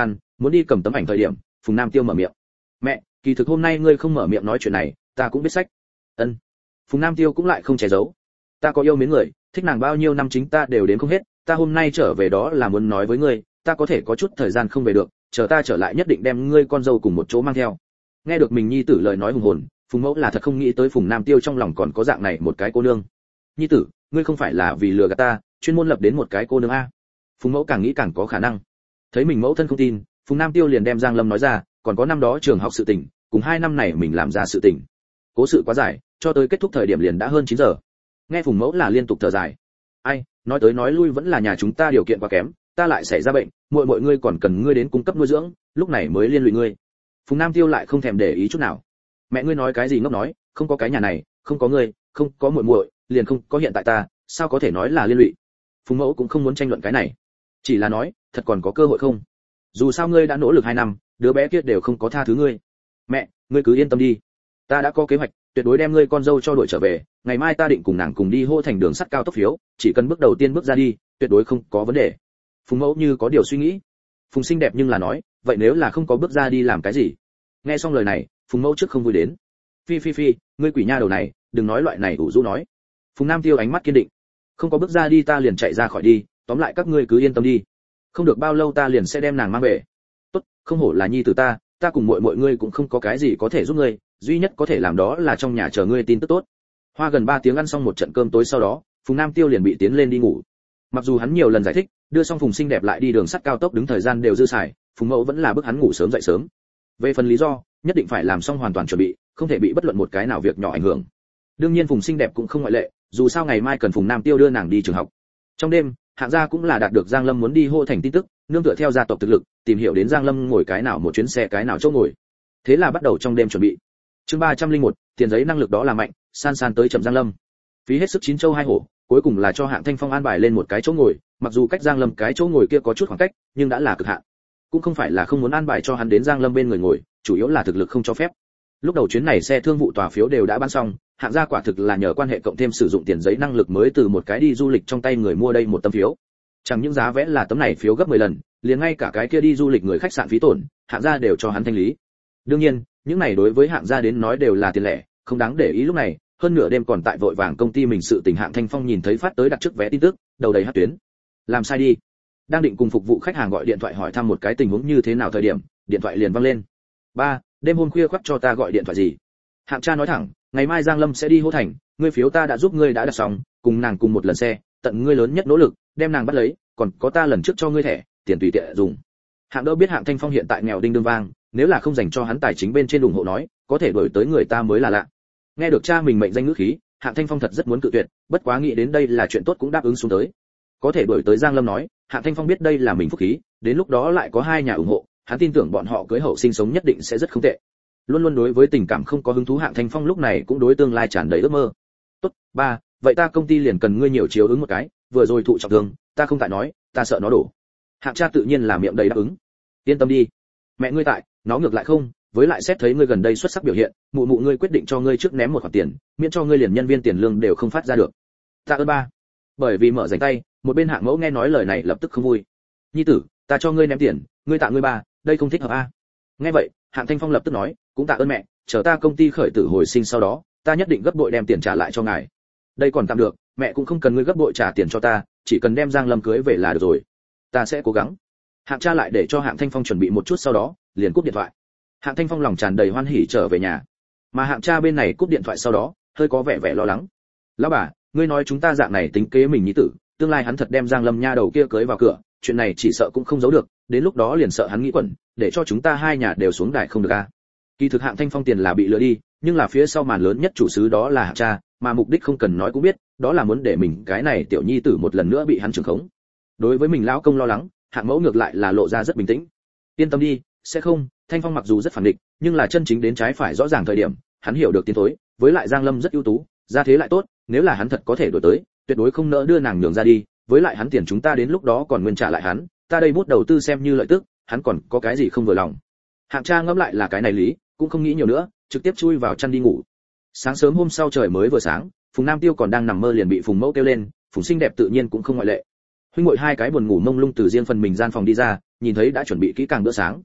muốn đi cầm tấm ảnh thời điểm, Phùng Nam Tiêu mở miệng. Mẹ, kỳ thực hôm nay ngươi không mở miệng nói chuyện này, ta cũng biết sách. Ân. Phùng Nam Tiêu cũng lại không che giấu. Ta có yêu mến người, thích nàng bao nhiêu năm chính ta đều đến không hết, ta hôm nay trở về đó là muốn nói với ngươi, ta có thể có chút thời gian không về được, chờ ta trở lại nhất định đem ngươi con dâu cùng một chỗ mang theo. Nghe được mình nhi tử lời nói hùng hồn, Phùng Mẫu là thật không nghĩ tới Phùng Nam Tiêu trong lòng còn có dạng này một cái cô nương. Nhi tử, ngươi không phải là vì lừa gạt ta, chuyên môn lập đến một cái cô nương a? Phùng Mẫu càng nghĩ càng có khả năng. Thấy mình mẫu thân không tin, Phùng Nam Tiêu liền đem Giang Lâm nói ra, còn có năm đó trường học sự tình, cùng hai năm này mình làm ra sự tình. Cố sự quá dài, cho tới kết thúc thời điểm liền đã hơn chín giờ. Nghe Phùng Mẫu là liên tục thở dài. Ai, nói tới nói lui vẫn là nhà chúng ta điều kiện quá kém, ta lại xảy ra bệnh, muội muội ngươi còn cần ngươi đến cung cấp nuôi dưỡng, lúc này mới liên lụy ngươi. Phùng Nam Tiêu lại không thèm để ý chút nào. Mẹ ngươi nói cái gì ngốc nói, không có cái nhà này, không có ngươi, không có muội muội, liền không có hiện tại ta, sao có thể nói là liên lụy? Phùng Mẫu cũng không muốn tranh luận cái này, chỉ là nói, thật còn có cơ hội không? Dù sao ngươi đã nỗ lực hai năm, đứa bé kia đều không có tha thứ ngươi. Mẹ, ngươi cứ yên tâm đi, ta đã có kế hoạch, tuyệt đối đem ngươi con dâu cho đuổi trở về, ngày mai ta định cùng nàng cùng đi hô thành đường sắt cao tốc phiếu, chỉ cần bước đầu tiên bước ra đi, tuyệt đối không có vấn đề. Phùng Mẫu như có điều suy nghĩ. Phùng xinh đẹp nhưng là nói, vậy nếu là không có bước ra đi làm cái gì? Nghe xong lời này, Phùng Mẫu trước không vui đến. Phi phi phi, ngươi quỷ nha đầu này, đừng nói loại này ủ rũ nói. Phùng Nam Tiêu ánh mắt kiên định. Không có bước ra đi ta liền chạy ra khỏi đi, tóm lại các ngươi cứ yên tâm đi. Không được bao lâu ta liền sẽ đem nàng mang về. Tốt, không hổ là nhi tử ta, ta cùng muội muội ngươi cũng không có cái gì có thể giúp ngươi, duy nhất có thể làm đó là trong nhà chờ ngươi tin tức tốt. Hoa gần ba tiếng ăn xong một trận cơm tối sau đó, Phùng Nam Tiêu liền bị tiến lên đi ngủ. Mặc dù hắn nhiều lần giải thích, đưa xong Phùng xinh đẹp lại đi đường sắt cao tốc đứng thời gian đều dư xài, Phùng Mẫu vẫn là bức hắn ngủ sớm dậy sớm. Về phần lý do, nhất định phải làm xong hoàn toàn chuẩn bị, không thể bị bất luận một cái nào việc nhỏ ảnh hưởng. Đương nhiên Phùng xinh đẹp cũng không ngoại lệ, dù sao ngày mai cần Phùng Nam Tiêu đưa nàng đi trường học. Trong đêm, Hạng gia cũng là đạt được Giang Lâm muốn đi hô thành tin tức, nương tựa theo gia tộc thực lực, tìm hiểu đến Giang Lâm ngồi cái nào một chuyến xe cái nào chỗ ngồi. Thế là bắt đầu trong đêm chuẩn bị. Chương ba trăm linh một, tiền giấy năng lực đó là mạnh, san san tới chậm Giang Lâm. Phí hết sức chín châu hai hổ, cuối cùng là cho Hạng Thanh Phong an bài lên một cái chỗ ngồi, mặc dù cách Giang Lâm cái chỗ ngồi kia có chút khoảng cách, nhưng đã là cực hạn. Cũng không phải là không muốn an bài cho hắn đến Giang Lâm bên người ngồi, chủ yếu là thực lực không cho phép. Lúc đầu chuyến này xe thương vụ tòa phiếu đều đã bán xong, Hạng gia quả thực là nhờ quan hệ cộng thêm sử dụng tiền giấy năng lực mới từ một cái đi du lịch trong tay người mua đây một tấm phiếu. Chẳng những giá vẽ là tấm này phiếu gấp mười lần, liền ngay cả cái kia đi du lịch người khách sạn phí tổn, Hạng gia đều cho hắn thanh lý. Đương nhiên, những này đối với Hạng gia đến nói đều là tiền lẻ, không đáng để ý lúc này, hơn nửa đêm còn tại vội vàng công ty mình sự tình Hạng Thanh Phong nhìn thấy phát tới đặt trước vé tin tức, đầu đầy hất tuyến. Làm sai đi. Đang định cùng phục vụ khách hàng gọi điện thoại hỏi thăm một cái tình huống như thế nào thời điểm, điện thoại liền vang lên. Ba, đêm hôm khuya khoắt cho ta gọi điện thoại gì? Hạng cha nói thẳng, ngày mai Giang Lâm sẽ đi hô thành, ngươi phiếu ta đã giúp ngươi đã đặt xong, cùng nàng cùng một lần xe, tận ngươi lớn nhất nỗ lực, đem nàng bắt lấy, còn có ta lần trước cho ngươi thẻ, tiền tùy tiện dùng. Hạng đỡ biết Hạng Thanh Phong hiện tại nghèo đinh đương vang, nếu là không dành cho hắn tài chính bên trên ủng hộ nói, có thể đổi tới người ta mới là lạ. Nghe được cha mình mệnh danh ngữ khí, Hạng Thanh Phong thật rất muốn cự tuyệt, bất quá nghĩ đến đây là chuyện tốt cũng đáp ứng xuống tới. Có thể đổi tới Giang Lâm nói, Hạng Thanh Phong biết đây là mình phúc khí, đến lúc đó lại có hai nhà ủng hộ, hắn tin tưởng bọn họ cưới hậu sinh sống nhất định sẽ rất không tệ. Luôn luôn đối với tình cảm không có hứng thú Hạng Thanh Phong lúc này cũng đối tương lai tràn đầy ước mơ. Tốt, ba, vậy ta công ty liền cần ngươi nhiều chiếu ứng một cái, vừa rồi thụ trọng thương, ta không tại nói, ta sợ nó đổ. Hạng cha tự nhiên là miệng đầy đáp ứng. Yên tâm đi, mẹ ngươi tại, nó ngược lại không, với lại xét thấy ngươi gần đây xuất sắc biểu hiện, mụ mụ ngươi quyết định cho ngươi trước ném một khoản tiền, miễn cho ngươi liền nhân viên tiền lương đều không phát ra được. Ta ơn ba. Bởi vì mở rảnh tay, một bên Hạng mẫu nghe nói lời này lập tức không vui. Nhi tử, ta cho ngươi ném tiền, ngươi tạ ngươi ba, đây không thích hợp a. Nghe vậy, Hạng Thanh Phong lập tức nói, cũng tạ ơn mẹ, chờ ta công ty khởi tử hồi sinh sau đó, ta nhất định gấp bội đem tiền trả lại cho ngài. Đây còn tạm được, mẹ cũng không cần ngươi gấp bội trả tiền cho ta, chỉ cần đem Giang Lâm cưới về là được rồi. Ta sẽ cố gắng. Hạng cha lại để cho Hạng Thanh Phong chuẩn bị một chút sau đó, liền cúp điện thoại. Hạng Thanh Phong lòng tràn đầy hoan hỉ trở về nhà, mà Hạng cha bên này cúp điện thoại sau đó, hơi có vẻ vẻ lo lắng. Lão bà, ngươi nói chúng ta dạng này tính kế mình nhi tử, tương lai hắn thật đem Giang Lâm nha đầu kia cưới vào cửa, chuyện này chỉ sợ cũng không giấu được, đến lúc đó liền sợ hắn nghĩ quẩn, để cho chúng ta hai nhà đều xuống đài không được a. Kỳ thực Hạng Thanh Phong tiền là bị lừa đi, nhưng là phía sau màn lớn nhất chủ sứ đó là Hạng cha, mà mục đích không cần nói cũng biết, đó là muốn để mình cái này tiểu nhi tử một lần nữa bị hắn trưởng khống. Đối với mình lão công lo lắng, Hạng mẫu ngược lại là lộ ra rất bình tĩnh. Yên tâm đi, sẽ không, Thanh Phong mặc dù rất phản địch, nhưng là chân chính đến trái phải rõ ràng thời điểm, hắn hiểu được tiến thối, với lại Giang Lâm rất ưu tú, gia thế lại tốt, nếu là hắn thật có thể đổi tới, tuyệt đối không nỡ đưa nàng nhường ra đi, với lại hắn tiền chúng ta đến lúc đó còn nguyên trả lại hắn, ta đây bút đầu tư xem như lợi tức, hắn còn có cái gì không vừa lòng. Hạng cha ngẫm lại là cái này lý, cũng không nghĩ nhiều nữa, trực tiếp chui vào chăn đi ngủ. Sáng sớm hôm sau trời mới vừa sáng, Phùng Nam Tiêu còn đang nằm mơ liền bị Phùng Mẫu kêu lên, Phùng xinh đẹp tự nhiên cũng không ngoại lệ. Huynh muội hai cái buồn ngủ mông lung từ riêng phần mình gian phòng đi ra, nhìn thấy đã chuẩn bị kỹ càng bữa sáng,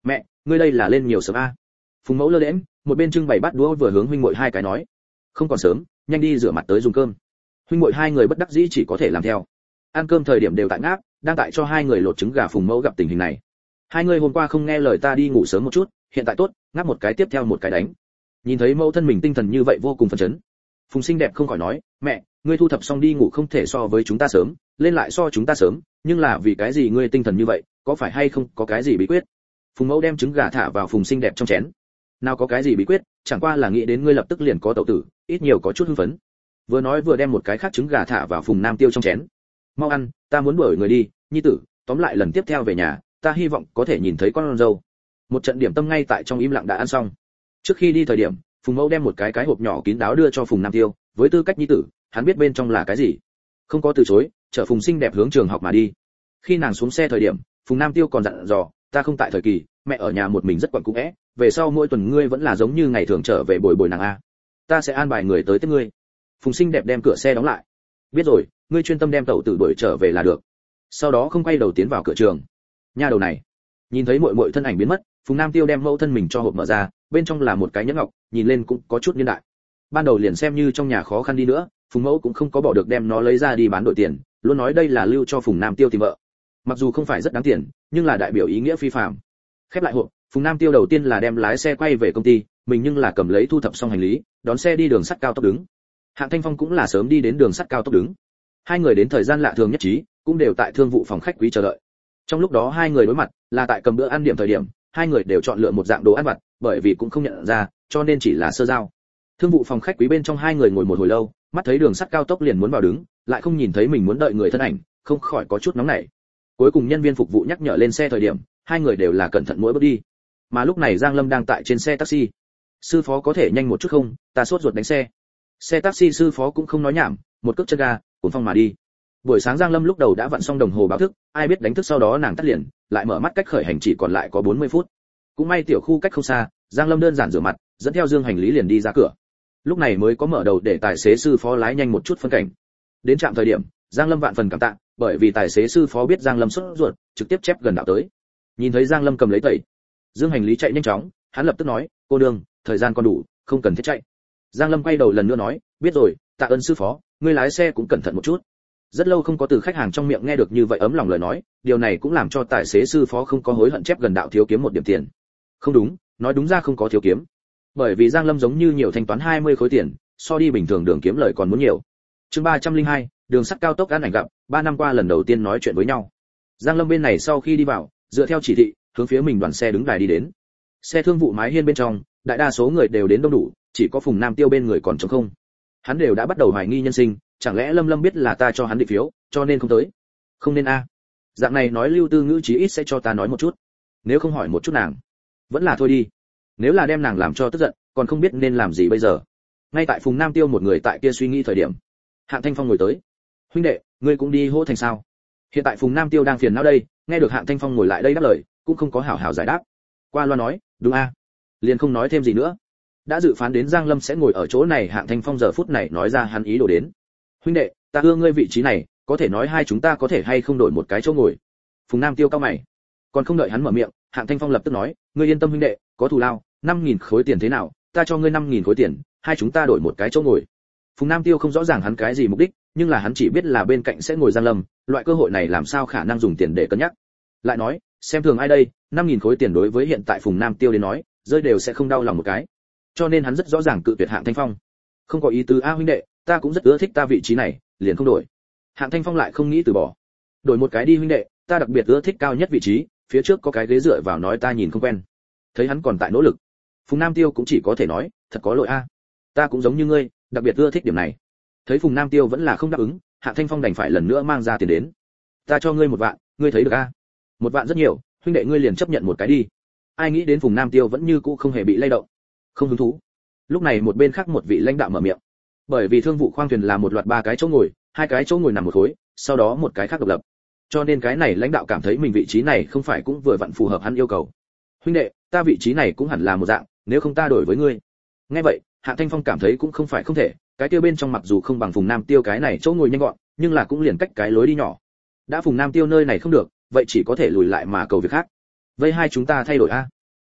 Mẹ, ngươi đây là lên nhiều sớm a? Phùng Mẫu lơ đễnh, một bên trưng bày bát đũa vừa hướng huynh muội hai cái nói, không còn sớm, nhanh đi rửa mặt tới dùng cơm. Huynh muội hai người bất đắc dĩ chỉ có thể làm theo. Ăn cơm thời điểm đều tại ngáp, đang tại cho hai người lột trứng gà. Phùng Mẫu gặp tình hình này, hai người hôm qua không nghe lời ta đi ngủ sớm một chút, hiện tại tốt, ngáp một cái tiếp theo một cái đánh. Nhìn thấy mẫu thân mình tinh thần như vậy vô cùng phấn chấn, Phùng Xinh đẹp không khỏi nói, mẹ, ngươi thu thập xong đi ngủ không thể so với chúng ta sớm, lên lại so chúng ta sớm, nhưng là vì cái gì ngươi tinh thần như vậy, có phải hay không có cái gì bí quyết? Phùng Mẫu đem trứng gà thả vào Phùng Xinh đẹp trong chén. Nào có cái gì bí quyết, chẳng qua là nghĩ đến ngươi lập tức liền có tẩu tử, ít nhiều có chút hưng phấn. Vừa nói vừa đem một cái khác trứng gà thả vào Phùng Nam Tiêu trong chén. Mau ăn, ta muốn đuổi người đi, nhi tử, tóm lại lần tiếp theo về nhà, ta hy vọng có thể nhìn thấy con dâu. Một trận điểm tâm ngay tại trong im lặng đã ăn xong. Trước khi đi thời điểm, Phùng Mẫu đem một cái cái hộp nhỏ kín đáo đưa cho Phùng Nam Tiêu, với tư cách nhi tử, hắn biết bên trong là cái gì, không có từ chối, chở Phùng Xinh đẹp hướng trường học mà đi. Khi nàng xuống xe thời điểm, Phùng Nam Tiêu còn dặn dò, ta không tại thời kỳ, mẹ ở nhà một mình rất quặn cũ é, về sau mỗi tuần ngươi vẫn là giống như ngày thường trở về bồi bồi nàng a, ta sẽ an bài người tới tiếp ngươi. Phùng Xinh đẹp đem cửa xe đóng lại. Biết rồi, ngươi chuyên tâm đem tẩu tử đuổi trở về là được. Sau đó không quay đầu tiến vào cửa trường. Nha đầu này, nhìn thấy muội muội thân ảnh biến mất, Phùng Nam Tiêu đem mẫu thân mình cho hộp mở ra, bên trong là một cái nhẫn ngọc, nhìn lên cũng có chút niên đại. Ban đầu liền xem như trong nhà khó khăn đi nữa, Phùng Mẫu cũng không có bỏ được đem nó lấy ra đi bán đổi tiền, luôn nói đây là lưu cho Phùng Nam Tiêu tìm vợ. Mặc dù không phải rất đáng tiền, nhưng là đại biểu ý nghĩa phi phàm. Khép lại hộp, Phùng Nam Tiêu đầu tiên là đem lái xe quay về công ty, mình nhưng là cầm lấy thu thập xong hành lý, đón xe đi đường sắt cao tốc đứng. Hạng Thanh Phong cũng là sớm đi đến đường sắt cao tốc đứng. Hai người đến thời gian lạ thường nhất trí, cũng đều tại thương vụ phòng khách quý chờ đợi. Trong lúc đó hai người đối mặt, là tại cầm bữa ăn điểm thời điểm, hai người đều chọn lựa một dạng đồ ăn vặt, bởi vì cũng không nhận ra, cho nên chỉ là sơ giao. Thương vụ phòng khách quý bên trong hai người ngồi một hồi lâu, mắt thấy đường sắt cao tốc liền muốn vào đứng, lại không nhìn thấy mình muốn đợi người thân ảnh, không khỏi có chút nóng nảy. Cuối cùng nhân viên phục vụ nhắc nhở lên xe thời điểm, hai người đều là cẩn thận mỗi bước đi. Mà lúc này Giang Lâm đang tại trên xe taxi. Sư phó có thể nhanh một chút không, ta sốt ruột đánh xe. Xe taxi sư phó cũng không nói nhảm, một cước chân ga, cuốn phong mà đi. Buổi sáng Giang Lâm lúc đầu đã vặn xong đồng hồ báo thức, ai biết đánh thức sau đó nàng tắt liền, lại mở mắt cách khởi hành chỉ còn lại có bốn mươi phút. Cũng may tiểu khu cách không xa, Giang Lâm đơn giản rửa mặt, dẫn theo dương hành lý liền đi ra cửa. Lúc này mới có mở đầu để tài xế sư phó lái nhanh một chút phân cảnh. Đến trạm thời điểm, Giang Lâm vạn phần cảm tạ, bởi vì tài xế sư phó biết Giang Lâm sốt ruột, trực tiếp chép gần đạo tới. Nhìn thấy Giang Lâm cầm lấy tẩy, dương hành lý chạy nhanh chóng, hắn lập tức nói, cô đường, thời gian còn đủ, không cần thiết chạy. Giang Lâm quay đầu lần nữa nói, biết rồi, tạ ơn sư phó, ngươi lái xe cũng cẩn thận một chút. Rất lâu không có từ khách hàng trong miệng nghe được như vậy ấm lòng lời nói, điều này cũng làm cho tài xế sư phó không có hối hận chép gần đạo thiếu kiếm một điểm tiền. Không đúng, nói đúng ra không có thiếu kiếm, bởi vì Giang Lâm giống như nhiều thanh toán hai mươi khối tiền, so đi bình thường đường kiếm lời còn muốn nhiều. Chương ba trăm lẻ hai, đường sắt cao tốc ăn ảnh gặp, ba năm qua lần đầu tiên nói chuyện với nhau. Giang Lâm bên này sau khi đi vào, dựa theo chỉ thị, hướng phía mình đoàn xe đứng đài đi đến. Xe thương vụ mái hiên bên trong, đại đa số người đều đến đông đủ, chỉ có Phùng Nam Tiêu bên người còn trống không. Hắn đều đã bắt đầu hoài nghi nhân sinh, chẳng lẽ Lâm Lâm biết là ta cho hắn định phiếu, cho nên không tới? Không nên a. Dạng này nói Lưu Tư Ngữ chí ít sẽ cho ta nói một chút. Nếu không hỏi một chút nàng, vẫn là thôi đi. Nếu là đem nàng làm cho tức giận, còn không biết nên làm gì bây giờ. Ngay tại Phùng Nam Tiêu một người tại kia suy nghĩ thời điểm, Hạng Thanh Phong ngồi tới. Huynh đệ, ngươi cũng đi hỗ thành sao? Hiện tại Phùng Nam Tiêu đang phiền não đây, nghe được Hạng Thanh Phong ngồi lại đây đáp lời, cũng không có hảo hảo giải đáp. Qua loa nói, đúng a. Liền không nói thêm gì nữa. Đã dự phán đến Giang Lâm sẽ ngồi ở chỗ này, Hạng Thanh Phong giờ phút này nói ra hắn ý đồ đến. Huynh đệ, ta ưa ngươi vị trí này, có thể nói hai chúng ta có thể hay không đổi một cái chỗ ngồi. Phùng Nam Tiêu cao mày. Còn không đợi hắn mở miệng, Hạng Thanh Phong lập tức nói, ngươi yên tâm huynh đệ, có thù lao, năm nghìn khối tiền thế nào, ta cho ngươi năm nghìn khối tiền, hai chúng ta đổi một cái chỗ ngồi. Phùng Nam Tiêu không rõ ràng hắn cái gì mục đích, nhưng là hắn chỉ biết là bên cạnh sẽ ngồi Giang Lâm, loại cơ hội này làm sao khả năng dùng tiền để cân nhắc. Lại nói, xem thường ai đây, năm nghìn khối tiền đối với hiện tại Phùng Nam Tiêu đến nói, rơi đều sẽ không đau lòng một cái. Cho nên hắn rất rõ ràng cự tuyệt Hạng Thanh Phong. Không có ý tứ a huynh đệ, ta cũng rất ưa thích ta vị trí này, liền không đổi. Hạng Thanh Phong lại không nghĩ từ bỏ. Đổi một cái đi huynh đệ, ta đặc biệt ưa thích cao nhất vị trí, phía trước có cái ghế dựa vào nói ta nhìn không quen. Thấy hắn còn tại nỗ lực, Phùng Nam Tiêu cũng chỉ có thể nói, thật có lỗi a. Ta cũng giống như ngươi, đặc biệt ưa thích điểm này. Thấy Phùng Nam Tiêu vẫn là không đáp ứng, Hạng Thanh Phong đành phải lần nữa mang ra tiền đến. Ta cho ngươi một vạn, ngươi thấy được a? Một vạn rất nhiều, huynh đệ ngươi liền chấp nhận một cái đi. Ai nghĩ đến Phùng Nam Tiêu vẫn như cũ không hề bị lay động, không hứng thú. Lúc này một bên khác một vị lãnh đạo mở miệng. Bởi vì thương vụ khoang thuyền là một loạt ba cái chỗ ngồi, hai cái chỗ ngồi nằm một khối, sau đó một cái khác độc lập. Cho nên cái này lãnh đạo cảm thấy mình vị trí này không phải cũng vừa vặn phù hợp hắn yêu cầu. Huynh đệ, ta vị trí này cũng hẳn là một dạng, nếu không ta đổi với ngươi. Nghe vậy, Hạng Thanh Phong cảm thấy cũng không phải không thể, cái tiêu bên trong mặc dù không bằng Phùng Nam Tiêu cái này chỗ ngồi nhanh gọn, nhưng là cũng liền cách cái lối đi nhỏ. Đã Phùng Nam Tiêu nơi này không được, vậy chỉ có thể lùi lại mà cầu việc khác. Vậy hai chúng ta thay đổi a.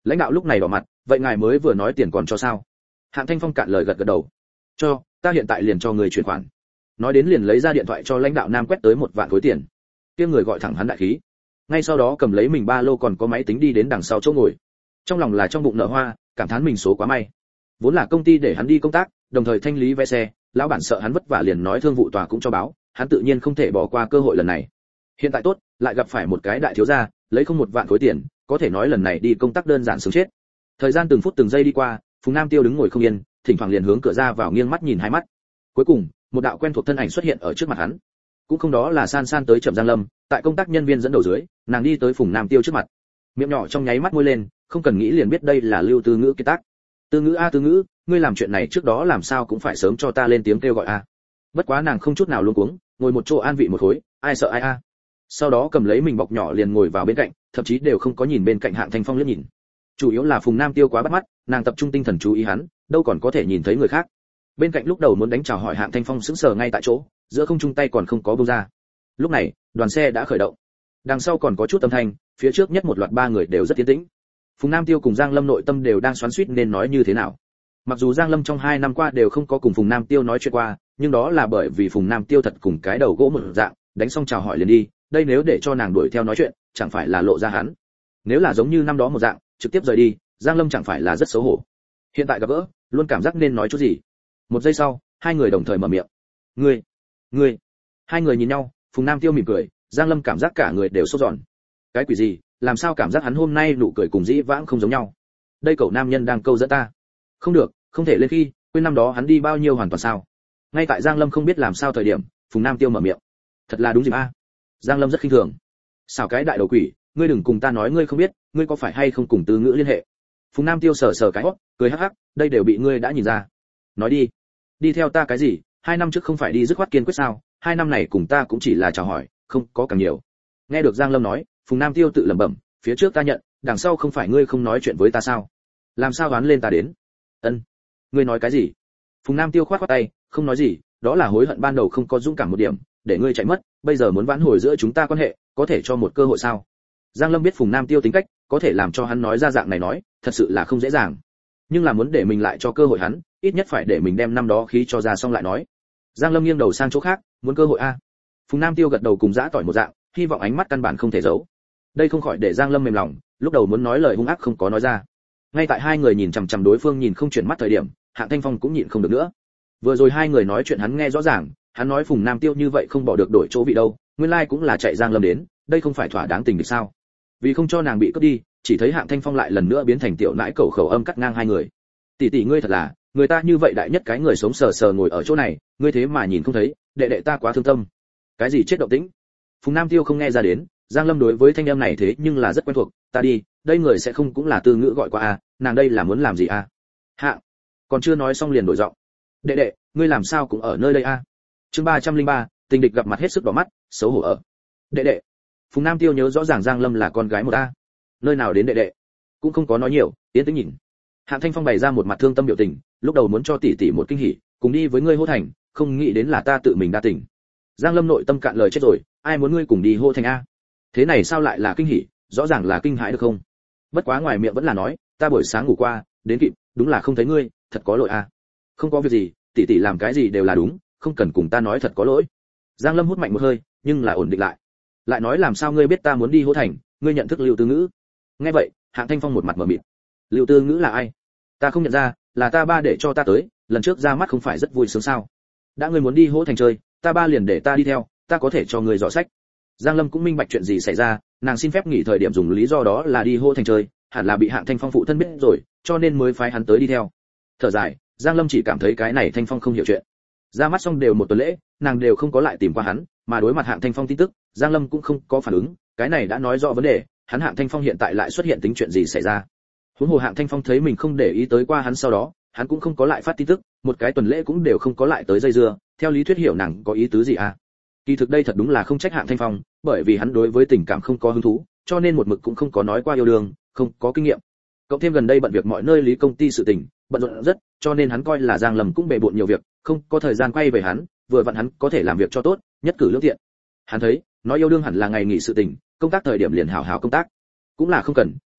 Lãnh đạo lúc này đỏ mặt, vậy ngài mới vừa nói tiền còn cho sao? Hạng Thanh Phong cạn lời gật gật đầu. Cho, ta hiện tại liền cho người chuyển khoản. Nói đến liền lấy ra điện thoại cho lãnh đạo Nam quét tới một vạn khối tiền. Kia người gọi thẳng hắn đại khí. Ngay sau đó cầm lấy mình ba lô còn có máy tính đi đến đằng sau chỗ ngồi. Trong lòng là trong bụng nở hoa, cảm thán mình số quá may. Vốn là công ty để hắn đi công tác, đồng thời thanh lý vé xe, lão bản sợ hắn vất vả liền nói thương vụ tòa cũng cho báo, hắn tự nhiên không thể bỏ qua cơ hội lần này. Hiện tại tốt, lại gặp phải một cái đại thiếu gia, lấy không một vạn khối tiền, có thể nói lần này đi công tác đơn giản sướng chết. Thời gian từng phút từng giây đi qua, Phùng Nam Tiêu đứng ngồi không yên, thỉnh thoảng liền hướng cửa ra vào nghiêng mắt nhìn hai mắt. Cuối cùng, một đạo quen thuộc thân ảnh xuất hiện ở trước mặt hắn. Cũng không đó là San San tới chậm Giang Lâm, tại công tác nhân viên dẫn đầu dưới, nàng đi tới Phùng Nam Tiêu trước mặt. Miệng nhỏ trong nháy mắt môi lên, không cần nghĩ liền biết đây là Lưu Tư Ngữ kiệt tác. Tư Ngữ a Tư Ngữ, ngươi làm chuyện này trước đó làm sao cũng phải sớm cho ta lên tiếng kêu gọi a. Bất quá nàng không chút nào luống cuống, ngồi một chỗ an vị một khối, ai sợ ai a. Sau đó cầm lấy mình bọc nhỏ liền ngồi vào bên cạnh, thậm chí đều không có nhìn bên cạnh Hạng Thanh Phong liếc nhìn. Chủ yếu là Phùng Nam Tiêu quá bắt mắt, nàng tập trung tinh thần chú ý hắn, đâu còn có thể nhìn thấy người khác. Bên cạnh lúc đầu muốn đánh chào hỏi Hạng Thanh Phong sững sờ ngay tại chỗ, giữa không trung tay còn không có buông ra. Lúc này, đoàn xe đã khởi động. Đằng sau còn có chút âm thanh, phía trước nhất một loạt ba người đều rất tiến tĩnh. Phùng Nam Tiêu cùng Giang Lâm nội tâm đều đang xoắn xuýt nên nói như thế nào. Mặc dù Giang Lâm trong hai năm qua đều không có cùng Phùng Nam Tiêu nói chuyện qua, nhưng đó là bởi vì Phùng Nam Tiêu thật cùng cái đầu gỗ một dạng, đánh xong chào hỏi liền đi, đây nếu để cho nàng đuổi theo nói chuyện, chẳng phải là lộ ra hắn. Nếu là giống như năm đó một dạng, trực tiếp rời đi, Giang Lâm chẳng phải là rất xấu hổ. Hiện tại gặp gỡ, luôn cảm giác nên nói chút gì. Một giây sau, hai người đồng thời mở miệng. "Ngươi, ngươi." Hai người nhìn nhau, Phùng Nam Tiêu mỉm cười, Giang Lâm cảm giác cả người đều sốt giòn. Cái quỷ gì, làm sao cảm giác hắn hôm nay nụ cười cùng dĩ vãng không giống nhau? Đây cậu nam nhân đang câu dẫn ta. Không được, không thể lên khi, quên năm đó hắn đi bao nhiêu hoàn toàn sao? Ngay tại Giang Lâm không biết làm sao thời điểm, Phùng Nam Tiêu mở miệng. Thật là đúng dịp a. Giang Lâm rất khinh thường. Xảo cái đại đầu quỷ, ngươi đừng cùng ta nói ngươi không biết, ngươi có phải hay không cùng Tư Ngữ liên hệ? Phùng Nam Tiêu sờ sờ cái hốc, cười hắc hắc, đây đều bị ngươi đã nhìn ra. Nói đi, đi theo ta cái gì? Hai năm trước không phải đi dứt khoát kiên quyết sao? Hai năm này cùng ta cũng chỉ là chào hỏi, không có càng nhiều. Nghe được Giang Lâm nói, Phùng Nam Tiêu tự lẩm bẩm, phía trước ta nhận, đằng sau không phải ngươi không nói chuyện với ta sao? Làm sao đoán lên ta đến? Ân, ngươi nói cái gì? Phùng Nam Tiêu khoát khoát tay, không nói gì, đó là hối hận ban đầu không có dũng cảm một điểm, để ngươi chạy mất, bây giờ muốn vãn hồi giữa chúng ta quan hệ, có thể cho một cơ hội sao? Giang Lâm biết Phùng Nam Tiêu tính cách, có thể làm cho hắn nói ra dạng này nói, thật sự là không dễ dàng. Nhưng là muốn để mình lại cho cơ hội hắn, ít nhất phải để mình đem năm đó khí cho ra xong lại nói. Giang Lâm nghiêng đầu sang chỗ khác, muốn cơ hội a. Phùng Nam Tiêu gật đầu cùng dã tỏi một dạng, hy vọng ánh mắt căn bản không thể giấu. Đây không khỏi để Giang Lâm mềm lòng, lúc đầu muốn nói lời hung ác không có nói ra. Ngay tại hai người nhìn chằm chằm đối phương nhìn không chuyển mắt thời điểm, Hạng Thanh Phong cũng nhịn không được nữa. Vừa rồi hai người nói chuyện hắn nghe rõ ràng, hắn nói Phùng Nam Tiêu như vậy không bỏ được đổi chỗ vị đâu, nguyên lai like cũng là chạy Giang Lâm đến, đây không phải thỏa đáng tình địch sao? Vì không cho nàng bị cướp đi, chỉ thấy Hạng Thanh Phong lại lần nữa biến thành tiểu nãi cẩu khẩu âm cắt ngang hai người. Tỷ tỷ ngươi thật là, người ta như vậy đại nhất cái người sống sờ sờ ngồi ở chỗ này, ngươi thế mà nhìn không thấy, đệ đệ ta quá thương tâm. Cái gì chết động tĩnh? Phùng Nam Tiêu không nghe ra đến, Giang Lâm đối với thanh âm này thế nhưng là rất quen thuộc, ta đi, đây người sẽ không cũng là Tư Ngữ gọi qua à, nàng đây là muốn làm gì à? Hạ, còn chưa nói xong liền đổi giọng. Đệ đệ, ngươi làm sao cũng ở nơi đây à? Chương ba trăm lẻ ba, tình địch gặp mặt hết sức đỏ mắt, xấu hổ ở. Đệ đệ. Phùng Nam Tiêu nhớ rõ ràng Giang Lâm là con gái một a. Nơi nào đến đệ đệ? Cũng không có nói nhiều, tiến tĩnh nhìn. Hạng Thanh Phong bày ra một mặt thương tâm biểu tình, lúc đầu muốn cho tỷ tỷ một kinh hỉ, cùng đi với ngươi Hô Thành, không nghĩ đến là ta tự mình đa tình. Giang Lâm nội tâm cạn lời chết rồi, ai muốn ngươi cùng đi Hô Thành a? Thế này sao lại là kinh hỉ, rõ ràng là kinh hãi được không? Bất quá ngoài miệng vẫn là nói, ta buổi sáng ngủ qua, đến kịp, đúng là không thấy ngươi, thật có lỗi a. Không có việc gì, tỷ tỷ làm cái gì đều là đúng, không cần cùng ta nói thật có lỗi. Giang Lâm hút mạnh một hơi, nhưng là ổn định lại. Lại nói làm sao ngươi biết ta muốn đi Hô Thành, ngươi nhận thức Lưu Tư Ngữ? Nghe vậy, Hạng Thanh Phong một mặt mở mịt. Lưu Tư Ngữ là ai? Ta không nhận ra, là ta ba để cho ta tới, lần trước ra mắt không phải rất vui sướng sao? Đã ngươi muốn đi Hô Thành chơi, ta ba liền để ta đi theo, ta có thể cho ngươi dò sách. Giang Lâm cũng minh bạch chuyện gì xảy ra, nàng xin phép nghỉ thời điểm dùng lý do đó là đi Hô Thành chơi, hẳn là bị Hạng Thanh Phong phụ thân biết rồi, cho nên mới phái hắn tới đi theo. Thở dài, Giang Lâm chỉ cảm thấy cái này Thanh Phong không hiểu chuyện. Ra mắt xong đều một tuần lễ, nàng đều không có lại tìm qua hắn, mà đối mặt Hạng Thanh Phong tin tức, Giang Lâm cũng không có phản ứng, cái này đã nói rõ vấn đề, hắn Hạng Thanh Phong hiện tại lại xuất hiện tính chuyện gì xảy ra. Huống hồ Hạng Thanh Phong thấy mình không để ý tới qua hắn sau đó, hắn cũng không có lại phát tin tức, một cái tuần lễ cũng đều không có lại tới dây dưa, theo lý thuyết hiểu nàng có ý tứ gì à? Kỳ thực đây thật đúng là không trách Hạng Thanh Phong, bởi vì hắn đối với tình cảm không có hứng thú, cho nên một mực cũng không có nói qua yêu đương, không có kinh nghiệm. Cộng thêm gần đây bận việc mọi nơi lý công ty sự tình, bận rộn rất, cho nên hắn coi là Giang Lâm cũng bề bộn nhiều việc, không có thời gian quay về hắn, vừa vặn hắn có thể làm việc cho tốt, nhất cử lưỡng tiện. Hắn thấy, nói yêu đương hẳn là ngày nghỉ sự tình, công tác thời điểm liền hảo hảo công tác. Cũng là không cần,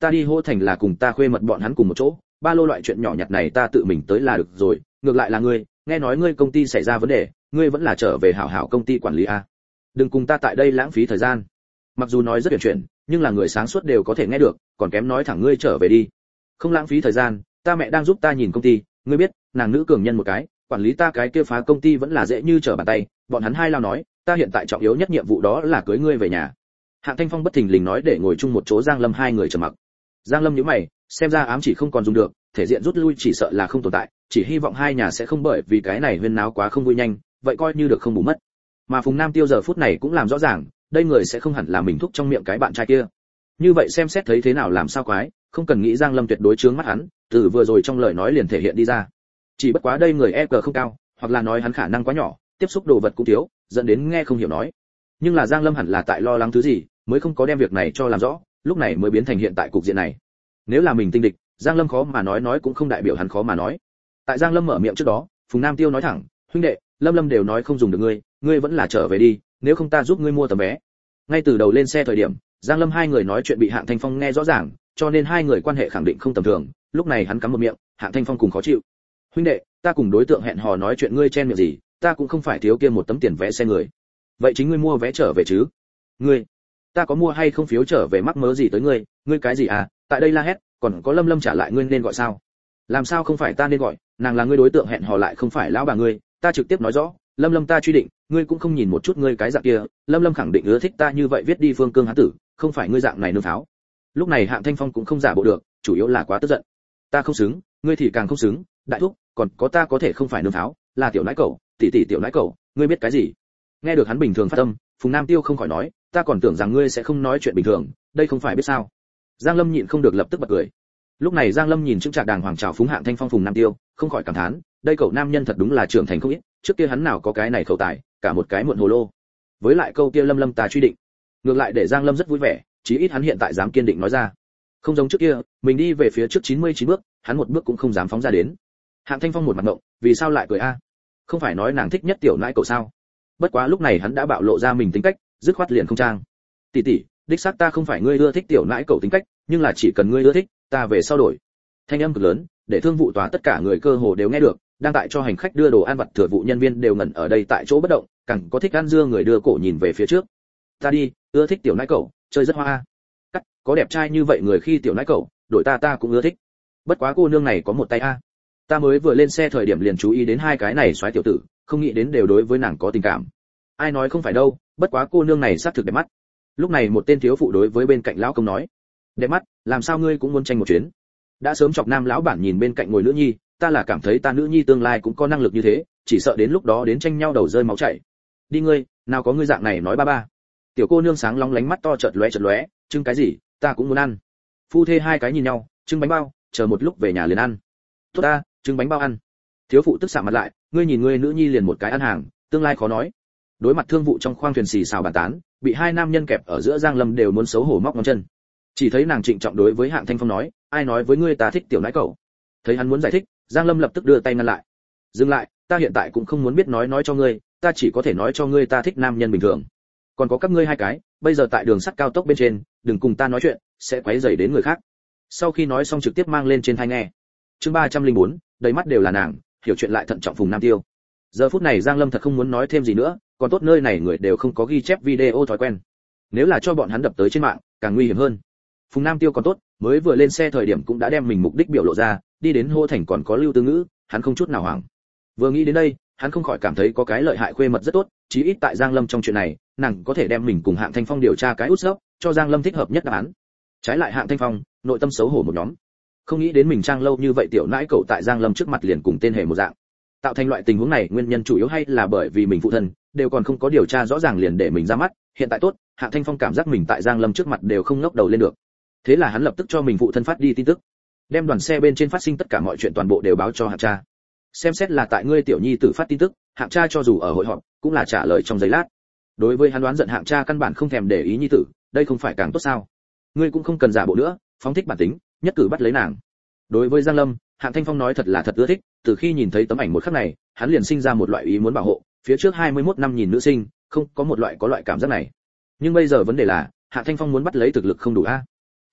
ta đi hô thành là cùng ta khuê mật bọn hắn cùng một chỗ, ba lô loại chuyện nhỏ nhặt này ta tự mình tới là được rồi, ngược lại là ngươi, nghe nói ngươi công ty xảy ra vấn đề, ngươi vẫn là trở về hảo hảo công ty quản lý a. Đừng cùng ta tại đây lãng phí thời gian. Mặc dù nói rất huyền chuyển, nhưng là người sáng suốt đều có thể nghe được, còn kém nói thẳng ngươi trở về đi. Không lãng phí thời gian, ta mẹ đang giúp ta nhìn công ty, ngươi biết, nàng nữ cường nhân một cái, quản lý ta cái kia phá công ty vẫn là dễ như trở bàn tay, bọn hắn hai lao nói, ta hiện tại trọng yếu nhất nhiệm vụ đó là cưới ngươi về nhà. Hạng Thanh Phong bất thình lình nói để ngồi chung một chỗ Giang Lâm hai người trầm mặc. Giang Lâm nhíu mày, xem ra ám chỉ không còn dùng được, thể diện rút lui chỉ sợ là không tồn tại, chỉ hy vọng hai nhà sẽ không bởi vì cái này huyên náo quá không vui nhanh, vậy coi như được không bù mất. Mà Phùng Nam Tiêu giờ phút này cũng làm rõ ràng, đây người sẽ không hẳn là mình thúc trong miệng cái bạn trai kia. Như vậy xem xét thấy thế nào làm sao quái, không cần nghĩ Giang Lâm tuyệt đối chướng mắt hắn, từ vừa rồi trong lời nói liền thể hiện đi ra. Chỉ bất quá đây người e cờ không cao, hoặc là nói hắn khả năng quá nhỏ, tiếp xúc đồ vật cũng thiếu, dẫn đến nghe không hiểu nói. Nhưng là Giang Lâm hẳn là tại lo lắng thứ gì, mới không có đem việc này cho làm rõ, lúc này mới biến thành hiện tại cục diện này. Nếu là mình tinh địch, Giang Lâm khó mà nói nói cũng không đại biểu hắn khó mà nói. Tại Giang Lâm mở miệng trước đó, Phùng Nam Tiêu nói thẳng, huynh đệ, Lâm Lâm đều nói không dùng được ngươi, ngươi vẫn là trở về đi, nếu không ta giúp ngươi mua tấm vé. Ngay từ đầu lên xe thời điểm, Giang Lâm hai người nói chuyện bị Hạng Thanh Phong nghe rõ ràng, cho nên hai người quan hệ khẳng định không tầm thường, lúc này hắn cắm một miệng, Hạng Thanh Phong cùng khó chịu. Huynh đệ, ta cùng đối tượng hẹn hò nói chuyện ngươi chen miệng gì, ta cũng không phải thiếu kia một tấm tiền vé xe người. Vậy chính ngươi mua vé trở về chứ? Ngươi, ta có mua hay không phiếu trở về mắc mớ gì tới ngươi, ngươi cái gì à, tại đây la hét, còn có Lâm Lâm trả lại ngươi nên gọi sao? Làm sao không phải ta nên gọi, nàng là ngươi đối tượng hẹn hò lại không phải lão bà ngươi, ta trực tiếp nói rõ, Lâm Lâm ta truy định, ngươi cũng không nhìn một chút ngươi cái dạng kia, Lâm Lâm khẳng định ưa thích ta như vậy viết đi phương cương hán tử, không phải ngươi dạng này nương tháo. Lúc này Hạng Thanh Phong cũng không giả bộ được, chủ yếu là quá tức giận. Ta không xứng, ngươi thì càng không xứng, đại thúc, còn có ta có thể không phải nương tháo, là tiểu nãi cẩu, tỷ tỷ tiểu nãi cẩu, ngươi biết cái gì? Nghe được hắn bình thường phát âm, Phùng Nam Tiêu không khỏi nói, ta còn tưởng rằng ngươi sẽ không nói chuyện bình thường, đây không phải biết sao? Giang Lâm nhịn không được lập tức bật cười. Lúc này Giang Lâm nhìn trưng trạc đàng hoàng chào phúng Hạng Thanh Phong Phùng Nam Tiêu, không khỏi cảm thán, đây cậu nam nhân thật đúng là trưởng thành không ít, trước kia hắn nào có cái này khẩu tài, cả một cái muộn hồ lô. Với lại câu kia Lâm Lâm ta truy định, ngược lại để Giang Lâm rất vui vẻ, chí ít hắn hiện tại dám kiên định nói ra. Không giống trước kia, mình đi về phía trước chín mươi chín bước, hắn một bước cũng không dám phóng ra đến. Hạng Thanh Phong một mặt ngộng, vì sao lại cười a? Không phải nói nàng thích nhất tiểu nãi cậu sao? Bất quá lúc này hắn đã bạo lộ ra mình tính cách, dứt khoát liền không trang. Tỷ tỷ, đích xác ta không phải ngươi ưa thích tiểu nãi cậu tính cách, nhưng là chỉ cần ngươi ưa thích, ta về sau đổi. Thanh âm cực lớn, để thương vụ tòa tất cả người cơ hồ đều nghe được, đang tại cho hành khách đưa đồ ăn vặt thừa vụ nhân viên đều ngẩn ở đây tại chỗ bất động, càng có thích ăn dưa người đưa cổ nhìn về phía trước. Ta đi, ưa thích tiểu nãi cậu, chơi rất hoa. Cắt, có đẹp trai như vậy người khi tiểu nãi cậu, đổi ta ta cũng ưa thích. Bất quá cô nương này có một tay a. Ta mới vừa lên xe thời điểm liền chú ý đến hai cái này xoáy tiểu tử, không nghĩ đến đều đối với nàng có tình cảm. Ai nói không phải đâu, bất quá cô nương này xác thực đẹp mắt. Lúc này một tên thiếu phụ đối với bên cạnh lão công nói, đẹp mắt, làm sao ngươi cũng muốn tranh một chuyến? Đã sớm chọc nam lão bản nhìn bên cạnh ngồi nữ nhi, ta là cảm thấy ta nữ nhi tương lai cũng có năng lực như thế, chỉ sợ đến lúc đó đến tranh nhau đầu rơi máu chảy. Đi ngươi, nào có ngươi dạng này nói ba ba. Tiểu cô nương sáng long lánh mắt to chợt lóe chợt lóe, trưng cái gì, ta cũng muốn ăn. Phu thê hai cái nhìn nhau, trưng bánh bao, chờ một lúc về nhà liền ăn. Tốt ta, trưng bánh bao ăn. Thiếu phụ tức sạm mặt lại, ngươi nhìn ngươi nữ nhi liền một cái ăn hàng, tương lai khó nói. Đối mặt thương vụ trong khoang thuyền xì xào bàn tán, bị hai nam nhân kẹp ở giữa Giang Lâm đều muốn xấu hổ móc ngón chân. Chỉ thấy nàng trịnh trọng đối với Hạng Thanh Phong nói, ai nói với ngươi ta thích tiểu nãi cậu? Thấy hắn muốn giải thích, Giang Lâm lập tức đưa tay ngăn lại. Dừng lại, ta hiện tại cũng không muốn biết nói nói cho ngươi, ta chỉ có thể nói cho ngươi ta thích nam nhân bình thường. Còn có các ngươi hai cái, bây giờ tại đường sắt cao tốc bên trên, đừng cùng ta nói chuyện, sẽ quấy rầy đến người khác. Sau khi nói xong trực tiếp mang lên trên tai nghe. Chương ba trăm lẻ bốn, đầy mắt đều là nàng, hiểu chuyện lại thận trọng Phùng Nam Tiêu. Giờ phút này Giang Lâm thật không muốn nói thêm gì nữa, còn tốt nơi này người đều không có ghi chép video thói quen. Nếu là cho bọn hắn đập tới trên mạng, càng nguy hiểm hơn. Phùng Nam Tiêu còn tốt, mới vừa lên xe thời điểm cũng đã đem mình mục đích biểu lộ ra, đi đến Hô Thành còn có Lưu Tư Ngữ, hắn không chút nào hoảng. Vừa nghĩ đến đây, hắn không khỏi cảm thấy có cái lợi hại khuê mật rất tốt, chí ít tại Giang Lâm trong chuyện này, nàng có thể đem mình cùng Hạng Thanh Phong điều tra cái út xốc, cho Giang Lâm thích hợp nhất đáp án. Trái lại Hạng Thanh Phong, nội tâm xấu hổ một nhóm. Không nghĩ đến mình trang lâu như vậy tiểu nãi cậu tại Giang Lâm trước mặt liền cùng tên hề một dạng. Tạo thành loại tình huống này nguyên nhân chủ yếu hay là bởi vì mình phụ thân đều còn không có điều tra rõ ràng liền để mình ra mắt, hiện tại tốt, Hạng Thanh Phong cảm giác mình tại Giang Lâm trước mặt đều không ngóc đầu lên được. Thế là hắn lập tức cho mình phụ thân phát đi tin tức, đem đoàn xe bên trên phát sinh tất cả mọi chuyện toàn bộ đều báo cho Hạng cha. Xem xét là tại ngươi tiểu nhi tử phát tin tức, Hạng cha cho dù ở hội họp cũng là trả lời trong giây lát. Đối với hắn đoán giận Hạng cha căn bản không thèm để ý nhi tử, đây không phải càng tốt sao? Ngươi cũng không cần giả bộ nữa, phóng thích bản tính, nhất cử bắt lấy nàng. Đối với Giang Lâm, Hạng Thanh Phong nói thật là thật ưa thích, từ khi nhìn thấy tấm ảnh một khắc này, hắn liền sinh ra một loại ý muốn bảo hộ, phía trước hai mươi mốt năm nhìn nữ sinh, không có một loại có loại cảm giác này. Nhưng bây giờ vấn đề là, Hạng Thanh Phong muốn bắt lấy thực lực không đủ a.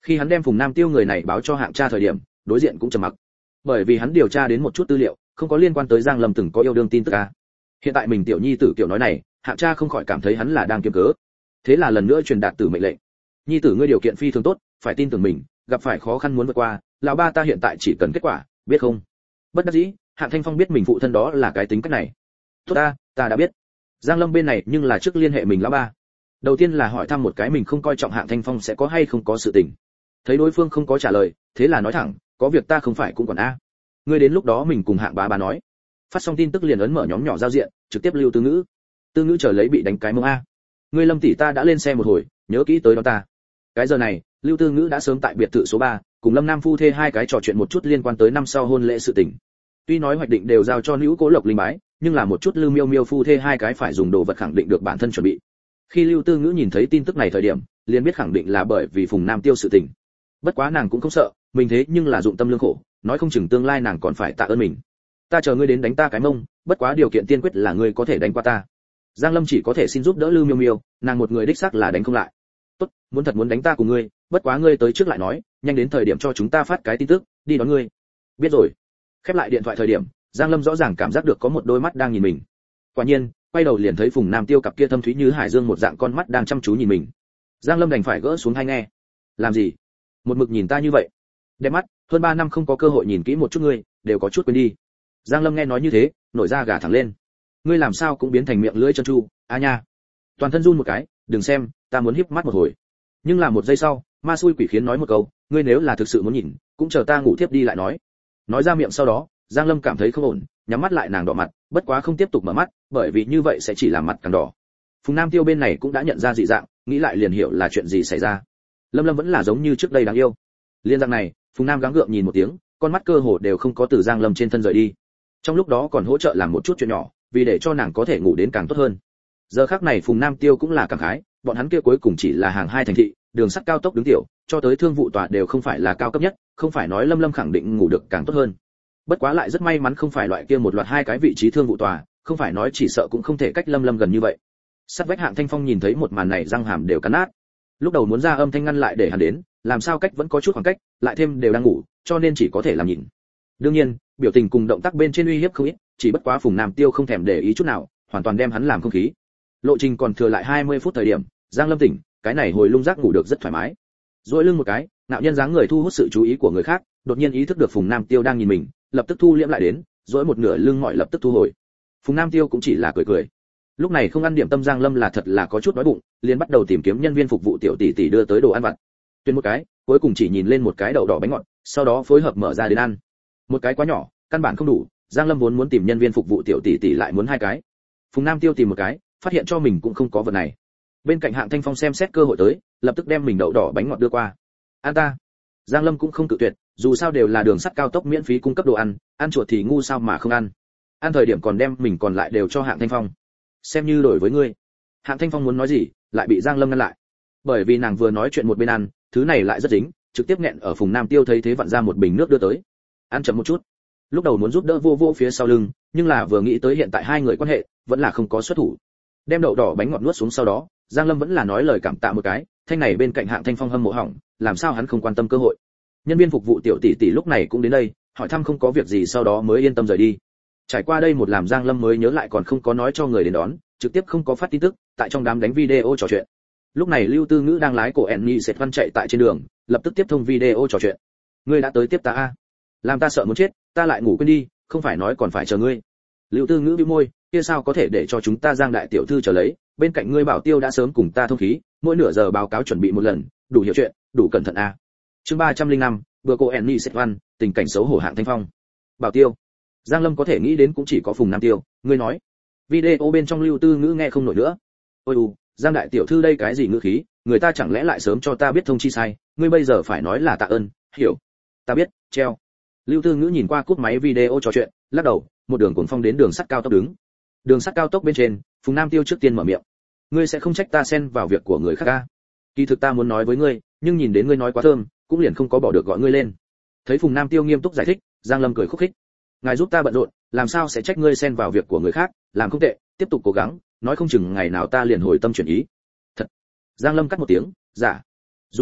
Khi hắn đem Phùng Nam Tiêu người này báo cho hạng cha thời điểm, đối diện cũng trầm mặc, bởi vì hắn điều tra đến một chút tư liệu, không có liên quan tới Giang Lâm từng có yêu đương tin tức a. Hiện tại mình tiểu nhi tử kiểu nói này, hạng cha không khỏi cảm thấy hắn là đang kiếm cớ. Thế là lần nữa truyền đạt tử mệnh lệnh. Nhi tử ngươi điều kiện phi thường tốt, phải tin tưởng mình, gặp phải khó khăn muốn vượt qua, lão ba ta hiện tại chỉ cần kết quả, biết không? Bất đắc dĩ, Hạng Thanh Phong biết mình phụ thân đó là cái tính cách này. Tốt ta, ta đã biết. Giang Lâm bên này nhưng là trước liên hệ mình lão ba. Đầu tiên là hỏi thăm một cái mình không coi trọng Hạng Thanh Phong sẽ có hay không có sự tình. Thấy đối phương không có trả lời, thế là nói thẳng, có việc ta không phải cũng còn a. Ngươi đến lúc đó mình cùng Hạng bá bá nói. Phát xong tin tức liền ấn mở nhóm nhỏ giao diện, trực tiếp lưu Tư Ngữ. Tư Ngữ chờ lấy bị đánh cái mông a. Ngươi Lâm tỷ ta đã lên xe một hồi, nhớ kỹ tới đó ta. Cái giờ này, Lưu Tư Ngữ đã sớm tại biệt thự số ba, cùng Lâm Nam phu thê hai cái trò chuyện một chút liên quan tới năm sau hôn lễ sự tình. Tuy nói hoạch định đều giao cho Nữu Cố Lộc linh bái, nhưng là một chút Lưu Miêu Miêu phu thê hai cái phải dùng đồ vật khẳng định được bản thân chuẩn bị. Khi Lưu Tư Ngữ nhìn thấy tin tức này thời điểm, liền biết khẳng định là bởi vì Phùng Nam Tiêu sự tình. Bất quá nàng cũng không sợ, mình thế nhưng là dụng tâm lương khổ, nói không chừng tương lai nàng còn phải tạ ơn mình. Ta chờ ngươi đến đánh ta cái mông, bất quá điều kiện tiên quyết là ngươi có thể đánh qua ta. Giang Lâm chỉ có thể xin giúp đỡ Lưu Miêu Miêu, nàng một người đích xác là đánh không lại. Tốt, muốn thật muốn đánh ta cùng ngươi, bất quá ngươi tới trước lại nói, nhanh đến thời điểm cho chúng ta phát cái tin tức, đi đón ngươi. Biết rồi. Khép lại điện thoại thời điểm, Giang Lâm rõ ràng cảm giác được có một đôi mắt đang nhìn mình. Quả nhiên, quay đầu liền thấy Phùng Nam Tiêu cặp kia thâm thúy như hải dương một dạng con mắt đang chăm chú nhìn mình. Giang Lâm đành phải gỡ xuống hay nghe. Làm gì? Một mực nhìn ta như vậy. Đẹp mắt, hơn ba năm không có cơ hội nhìn kỹ một chút ngươi, đều có chút quên đi. Giang Lâm nghe nói như thế, nổi da gà thẳng lên. Ngươi làm sao cũng biến thành miệng lưỡi chân chu, a nha. Toàn thân run một cái, đừng xem, ta muốn híp mắt một hồi. Nhưng là một giây sau, ma xui quỷ khiến nói một câu, ngươi nếu là thực sự muốn nhìn, cũng chờ ta ngủ tiếp đi lại nói. Nói ra miệng sau đó, Giang Lâm cảm thấy không ổn, nhắm mắt lại nàng đỏ mặt, bất quá không tiếp tục mở mắt, bởi vì như vậy sẽ chỉ làm mặt càng đỏ. Phùng Nam Tiêu bên này cũng đã nhận ra dị dạng, nghĩ lại liền hiểu là chuyện gì xảy ra. Lâm Lâm vẫn là giống như trước đây đáng yêu. Liên dạng này, Phùng Nam gắng gượng nhìn một tiếng, con mắt cơ hồ đều không có từ Giang Lâm trên thân rời đi. Trong lúc đó còn hỗ trợ làm một chút chuyện nhỏ, vì để cho nàng có thể ngủ đến càng tốt hơn. Giờ khắc này Phùng Nam Tiêu cũng là cảm khái, bọn hắn kia cuối cùng chỉ là hàng hai thành thị, đường sắt cao tốc đứng tiểu, cho tới thương vụ tòa đều không phải là cao cấp nhất, không phải nói Lâm Lâm khẳng định ngủ được càng tốt hơn. Bất quá lại rất may mắn không phải loại kia một loạt hai cái vị trí thương vụ tòa, không phải nói chỉ sợ cũng không thể cách Lâm Lâm gần như vậy. Sát vách Hạng Thanh Phong nhìn thấy một màn này răng hàm đều cắn nát. Lúc đầu muốn ra âm thanh ngăn lại để hắn đến, làm sao cách vẫn có chút khoảng cách, lại thêm đều đang ngủ, cho nên chỉ có thể làm nhìn. Đương nhiên, biểu tình cùng động tác bên trên uy hiếp không ít, chỉ bất quá Phùng Nam Tiêu không thèm để ý chút nào, hoàn toàn đem hắn làm không khí. Lộ trình còn thừa lại hai mươi phút thời điểm, Giang Lâm tỉnh, cái này hồi lung rác ngủ được rất thoải mái. Duỗi lưng một cái, nạo nhân dáng người thu hút sự chú ý của người khác, đột nhiên ý thức được Phùng Nam Tiêu đang nhìn mình, lập tức thu liễm lại đến, duỗi một nửa lưng mỏi lập tức thu hồi. Phùng Nam Tiêu cũng chỉ là cười cười. Lúc này không ăn điểm tâm Giang Lâm là thật là có chút đói bụng, liền bắt đầu tìm kiếm nhân viên phục vụ tiểu tỷ tỷ đưa tới đồ ăn vặt. Tuyển một cái, cuối cùng chỉ nhìn lên một cái đậu đỏ bánh ngọt, sau đó phối hợp mở ra đến ăn. Một cái quá nhỏ, căn bản không đủ, Giang Lâm vốn muốn tìm nhân viên phục vụ tiểu tỷ tỷ lại muốn hai cái. Phùng Nam Tiêu tìm một cái, phát hiện cho mình cũng không có vật này. Bên cạnh Hạng Thanh Phong xem xét cơ hội tới, lập tức đem mình đậu đỏ bánh ngọt đưa qua. Ăn ta. Giang Lâm cũng không cự tuyệt, dù sao đều là đường sắt cao tốc miễn phí cung cấp đồ ăn, ăn chuột thì ngu sao mà không ăn. Ăn thời điểm còn đem mình còn lại đều cho Hạng Thanh Phong. Xem như đổi với ngươi. Hạng Thanh Phong muốn nói gì, lại bị Giang Lâm ngăn lại. Bởi vì nàng vừa nói chuyện một bên ăn, thứ này lại rất dính, trực tiếp nghẹn ở Phùng Nam Tiêu thấy thế vặn ra một bình nước đưa tới. Ăn chậm một chút. Lúc đầu muốn giúp đỡ vô vô phía sau lưng, nhưng là vừa nghĩ tới hiện tại hai người quan hệ, vẫn là không có xuất thủ. Đem đậu đỏ bánh ngọt nuốt xuống sau đó, Giang Lâm vẫn là nói lời cảm tạ một cái, thanh này bên cạnh Hạng Thanh Phong hâm mộ hỏng, làm sao hắn không quan tâm cơ hội. Nhân viên phục vụ tiểu tỷ tỷ lúc này cũng đến đây, hỏi thăm không có việc gì sau đó mới yên tâm rời đi. Trải qua đây một làm Giang Lâm mới nhớ lại còn không có nói cho người đến đón, trực tiếp không có phát tin tức, tại trong đám đánh video trò chuyện. Lúc này Lưu Tư Ngữ đang lái cổ Enny Sệt Văn chạy tại trên đường, lập tức tiếp thông video trò chuyện. Ngươi đã tới tiếp ta a? Làm ta sợ muốn chết, ta lại ngủ quên đi, không phải nói còn phải chờ ngươi. Lưu Tư Ngữ bĩu môi, kia sao có thể để cho chúng ta Giang đại tiểu thư chờ lấy, bên cạnh ngươi Bảo Tiêu đã sớm cùng ta thông khí, mỗi nửa giờ báo cáo chuẩn bị một lần, đủ hiểu chuyện, đủ cẩn thận a. Chương ba trăm linh năm, bữa cổ Enny Sệt Văn, tình cảnh xấu hổ Hạng Thanh Phong. Bảo Tiêu. Giang Lâm có thể nghĩ đến cũng chỉ có Phùng Nam Tiêu, ngươi nói. Video bên trong Lưu Tư Ngữ nghe không nổi nữa. Ôi u, Giang đại tiểu thư đây cái gì ngữ khí, người ta chẳng lẽ lại sớm cho ta biết thông chi sai, ngươi bây giờ phải nói là tạ ơn, hiểu. Ta biết, treo. Lưu Tư Ngữ nhìn qua cúp máy video trò chuyện, lắc đầu, một đường cuồng phong đến đường sắt cao tốc đứng. Đường sắt cao tốc bên trên, Phùng Nam Tiêu trước tiên mở miệng. Ngươi sẽ không trách ta xen vào việc của người khác a? Kỳ thực ta muốn nói với ngươi, nhưng nhìn đến ngươi nói quá thơm, cũng liền không có bỏ được gọi ngươi lên. Thấy Phùng Nam Tiêu nghiêm túc giải thích, Giang Lâm cười khúc khích. Ngài giúp ta bận rộn, làm sao sẽ trách ngươi xen vào việc của người khác, làm không tệ, tiếp tục cố gắng, nói không chừng ngày nào ta liền hồi tâm chuyển ý. Thật. Giang Lâm cắt một tiếng, dạ. Dù vậy,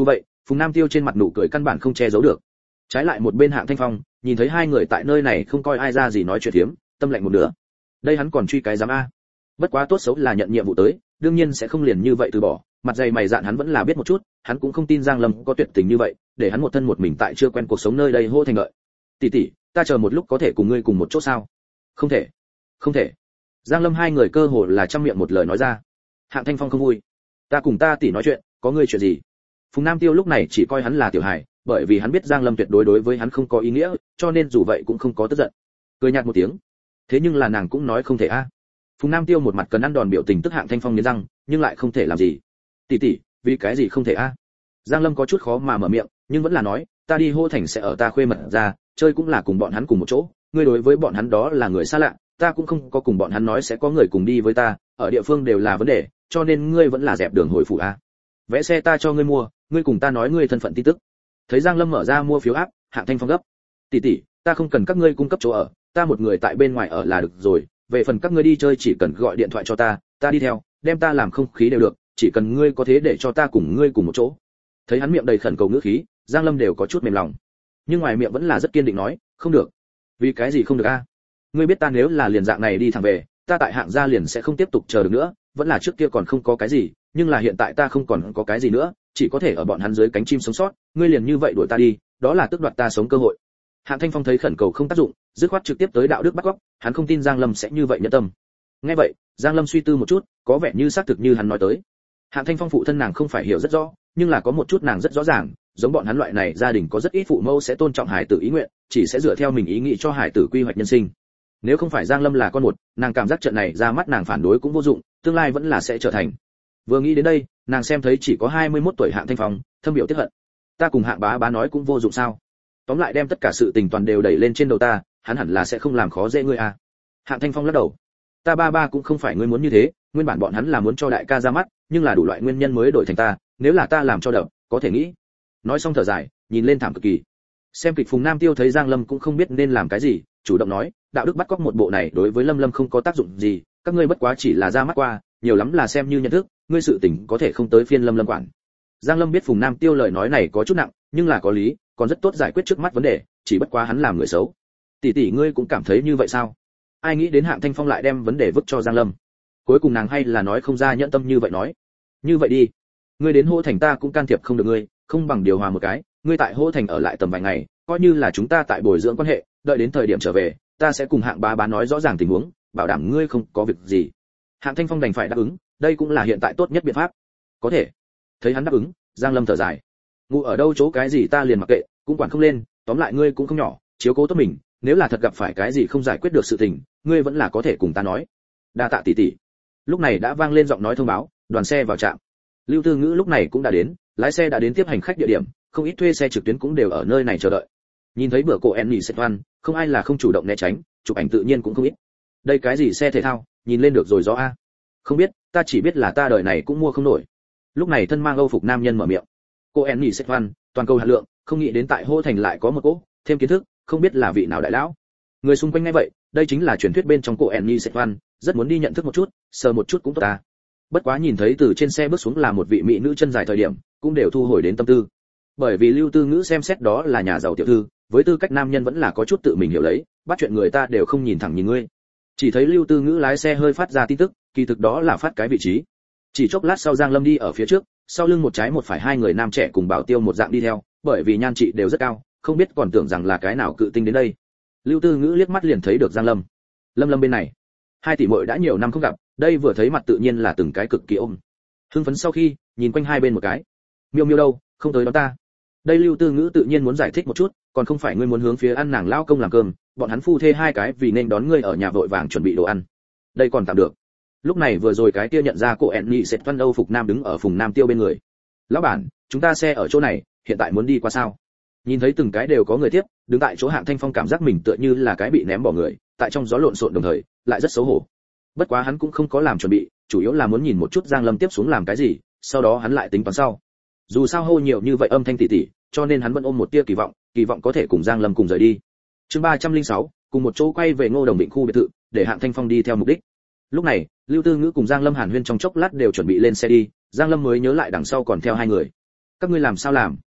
Phùng Nam Tiêu trên mặt nụ cười căn bản không che giấu được. Trái lại một bên Hạng Thanh Phong, nhìn thấy hai người tại nơi này không coi ai ra gì nói chuyện thiếm, tâm lạnh một nửa. Đây hắn còn truy cái dám a. Bất quá tốt xấu là nhận nhiệm vụ tới, đương nhiên sẽ không liền như vậy từ bỏ, mặt dày mày dạn hắn vẫn là biết một chút, hắn cũng không tin Giang Lâm có tuyệt tình như vậy, để hắn một thân một mình tại chưa quen cuộc sống nơi đây hô thành lợi. Tỷ tỷ, ta chờ một lúc có thể cùng ngươi cùng một chỗ sao? Không thể. Không thể. Giang Lâm hai người cơ hồ là trăm miệng một lời nói ra. Hạng Thanh Phong không vui. Ta cùng ta tỷ nói chuyện, có ngươi chuyện gì? Phùng Nam Tiêu lúc này chỉ coi hắn là tiểu hài, bởi vì hắn biết Giang Lâm tuyệt đối đối với hắn không có ý nghĩa, cho nên dù vậy cũng không có tức giận. Cười nhạt một tiếng. Thế nhưng là nàng cũng nói không thể a. Phùng Nam Tiêu một mặt cần ăn đòn biểu tình tức Hạng Thanh Phong nghiến răng, nhưng lại không thể làm gì. Tỷ tỷ, vì cái gì không thể a? Giang Lâm có chút khó mà mở miệng, nhưng vẫn là nói, ta đi Hô Thành sẽ ở ta khuê mật ra, chơi cũng là cùng bọn hắn cùng một chỗ, ngươi đối với bọn hắn đó là người xa lạ, ta cũng không có cùng bọn hắn nói sẽ có người cùng đi với ta, ở địa phương đều là vấn đề, cho nên ngươi vẫn là dẹp đường hồi phủ a. Vẽ xe ta cho ngươi mua, ngươi cùng ta nói ngươi thân phận tin tức. Thấy Giang Lâm mở ra mua phiếu áp, Hạng Thanh Phong gấp. Tỷ tỷ, ta không cần các ngươi cung cấp chỗ ở, ta một người tại bên ngoài ở là được rồi, về phần các ngươi đi chơi chỉ cần gọi điện thoại cho ta, ta đi theo, đem ta làm không khí đều được, chỉ cần ngươi có thế để cho ta cùng ngươi cùng một chỗ. Thấy hắn miệng đầy khẩn cầu ngữ khí, Giang Lâm đều có chút mềm lòng, nhưng ngoài miệng vẫn là rất kiên định nói, không được. Vì cái gì không được a? Ngươi biết ta nếu là liền dạng này đi thẳng về, ta tại Hạng gia liền sẽ không tiếp tục chờ được nữa, vẫn là trước kia còn không có cái gì, nhưng là hiện tại ta không còn có cái gì nữa, chỉ có thể ở bọn hắn dưới cánh chim sống sót, ngươi liền như vậy đuổi ta đi, đó là tước đoạt ta sống cơ hội. Hạng Thanh Phong thấy khẩn cầu không tác dụng, dứt khoát trực tiếp tới đạo đức bắt cóc, hắn không tin Giang Lâm sẽ như vậy nhẫn tâm. Nghe vậy, Giang Lâm suy tư một chút, có vẻ như xác thực như hắn nói tới. Hạng Thanh Phong phụ thân nàng không phải hiểu rất rõ, nhưng là có một chút nàng rất rõ ràng, giống bọn hắn loại này gia đình có rất ít phụ mẫu sẽ tôn trọng hải tử ý nguyện, chỉ sẽ dựa theo mình ý nghĩ cho hải tử quy hoạch nhân sinh. Nếu không phải Giang Lâm là con một, nàng cảm giác trận này ra mắt nàng phản đối cũng vô dụng, tương lai vẫn là sẽ trở thành. Vừa nghĩ đến đây, nàng xem thấy chỉ có hai mươi mốt tuổi Hạng Thanh Phong, thâm biểu tiếc hận. Ta cùng Hạng bá bá nói cũng vô dụng sao? Tóm lại đem tất cả sự tình toàn đều đẩy lên trên đầu ta, hắn hẳn là sẽ không làm khó dễ ngươi à? Hạng Thanh Phong lắc đầu. Ta ba ba cũng không phải ngươi muốn như thế, nguyên bản bọn hắn là muốn cho đại ca ra mắt, nhưng là đủ loại nguyên nhân mới đổi thành ta, nếu là ta làm cho đập, có thể nghĩ. Nói xong thở dài, nhìn lên thảm cực kỳ. Xem kịch Phùng Nam Tiêu thấy Giang Lâm cũng không biết nên làm cái gì, chủ động nói, đạo đức bắt cóc một bộ này đối với Lâm Lâm không có tác dụng gì, các ngươi bất quá chỉ là ra mắt qua, nhiều lắm là xem như nhận thức, ngươi sự tình có thể không tới phiên Lâm Lâm quản. Giang Lâm biết Phùng Nam Tiêu lời nói này có chút nặng, nhưng là có lý, còn rất tốt giải quyết trước mắt vấn đề, chỉ bất quá hắn làm người xấu. Tỷ tỷ ngươi cũng cảm thấy như vậy sao? Ai nghĩ đến Hạng Thanh Phong lại đem vấn đề vứt cho Giang Lâm. Cuối cùng nàng hay là nói không ra nhẫn tâm như vậy nói. Như vậy đi, ngươi đến Hô Thành ta cũng can thiệp không được ngươi, không bằng điều hòa một cái, ngươi tại Hô Thành ở lại tầm vài ngày, coi như là chúng ta tại bồi dưỡng quan hệ, đợi đến thời điểm trở về, ta sẽ cùng Hạng bá bá nói rõ ràng tình huống, bảo đảm ngươi không có việc gì. Hạng Thanh Phong đành phải đáp ứng, đây cũng là hiện tại tốt nhất biện pháp. Có thể. Thấy hắn đáp ứng, Giang Lâm thở dài. Ngủ ở đâu chỗ cái gì ta liền mặc kệ, cũng quản không lên, tóm lại ngươi cũng không nhỏ, chiếu cố tốt mình, nếu là thật gặp phải cái gì không giải quyết được sự tình, ngươi vẫn là có thể cùng ta nói. Đa tạ tỷ tỷ. Lúc này đã vang lên giọng nói thông báo, đoàn xe vào trạm. Lưu Tư Ngữ lúc này cũng đã đến, lái xe đã đến tiếp hành khách địa điểm, không ít thuê xe trực tuyến cũng đều ở nơi này chờ đợi. Nhìn thấy bữa cổ Enny Setwan, không ai là không chủ động né tránh, chụp ảnh tự nhiên cũng không ít. Đây cái gì xe thể thao, nhìn lên được rồi gió a. Không biết, ta chỉ biết là ta đời này cũng mua không nổi. Lúc này thân mang Âu phục nam nhân mở miệng. Cô Enny Setwan, toàn cầu hạt lượng, không nghĩ đến tại Hô Thành lại có một cỗ, thêm kiến thức, không biết là vị nào đại lão. Người xung quanh nghe vậy, đây chính là truyền thuyết bên trong cô Enny Setwan, rất muốn đi nhận thức một chút, sờ một chút cũng tốt ta. Bất quá nhìn thấy từ trên xe bước xuống là một vị mỹ nữ chân dài thời điểm, cũng đều thu hồi đến tâm tư. Bởi vì Lưu Tư Ngữ xem xét đó là nhà giàu tiểu thư, với tư cách nam nhân vẫn là có chút tự mình hiểu lấy, bắt chuyện người ta đều không nhìn thẳng nhìn ngươi. Chỉ thấy Lưu Tư Ngữ lái xe hơi phát ra tin tức, kỳ thực đó là phát cái vị trí. Chỉ chốc lát sau Giang Lâm đi ở phía trước, sau lưng một trái một phải hai người nam trẻ cùng Bảo Tiêu một dạng đi theo, bởi vì nhan trị đều rất cao, không biết còn tưởng rằng là cái nào cự tinh đến đây. Lưu Tư Ngữ liếc mắt liền thấy được Giang Lâm. Lâm Lâm bên này, hai tỷ muội đã nhiều năm không gặp, đây vừa thấy mặt tự nhiên là từng cái cực kỳ ôm. Hưng phấn sau khi, nhìn quanh hai bên một cái. Miêu Miêu đâu, không tới đón ta. Đây Lưu Tư Ngữ tự nhiên muốn giải thích một chút, còn không phải ngươi muốn hướng phía ăn nàng lao công làm cơm, bọn hắn phu thê hai cái vì nên đón ngươi ở nhà vội vàng chuẩn bị đồ ăn. Đây còn tạm được. Lúc này vừa rồi cái kia nhận ra cô Enny Sệt Văn Âu phục nam đứng ở Phùng Nam Tiêu bên người. Lão bản, chúng ta xe ở chỗ này, hiện tại muốn đi qua sao? Nhìn thấy từng cái đều có người tiếp, đứng tại chỗ Hạng Thanh Phong cảm giác mình tựa như là cái bị ném bỏ người, tại trong gió lộn xộn đồng thời, lại rất xấu hổ. Bất quá hắn cũng không có làm chuẩn bị, chủ yếu là muốn nhìn một chút Giang Lâm tiếp xuống làm cái gì, sau đó hắn lại tính toán sau. Dù sao hô nhiều như vậy âm thanh tỉ tỉ, cho nên hắn vẫn ôm một tia kỳ vọng, kỳ vọng có thể cùng Giang Lâm cùng rời đi. Chương ba trăm lẻ sáu, cùng một chỗ quay về Ngô Đồng Định khu biệt thự, để Hạng Thanh Phong đi theo mục đích. Lúc này, Lưu Tư Ngữ cùng Giang Lâm hàn huyên trong chốc lát đều chuẩn bị lên xe đi, Giang Lâm mới nhớ lại đằng sau còn theo hai người. Các ngươi làm sao làm?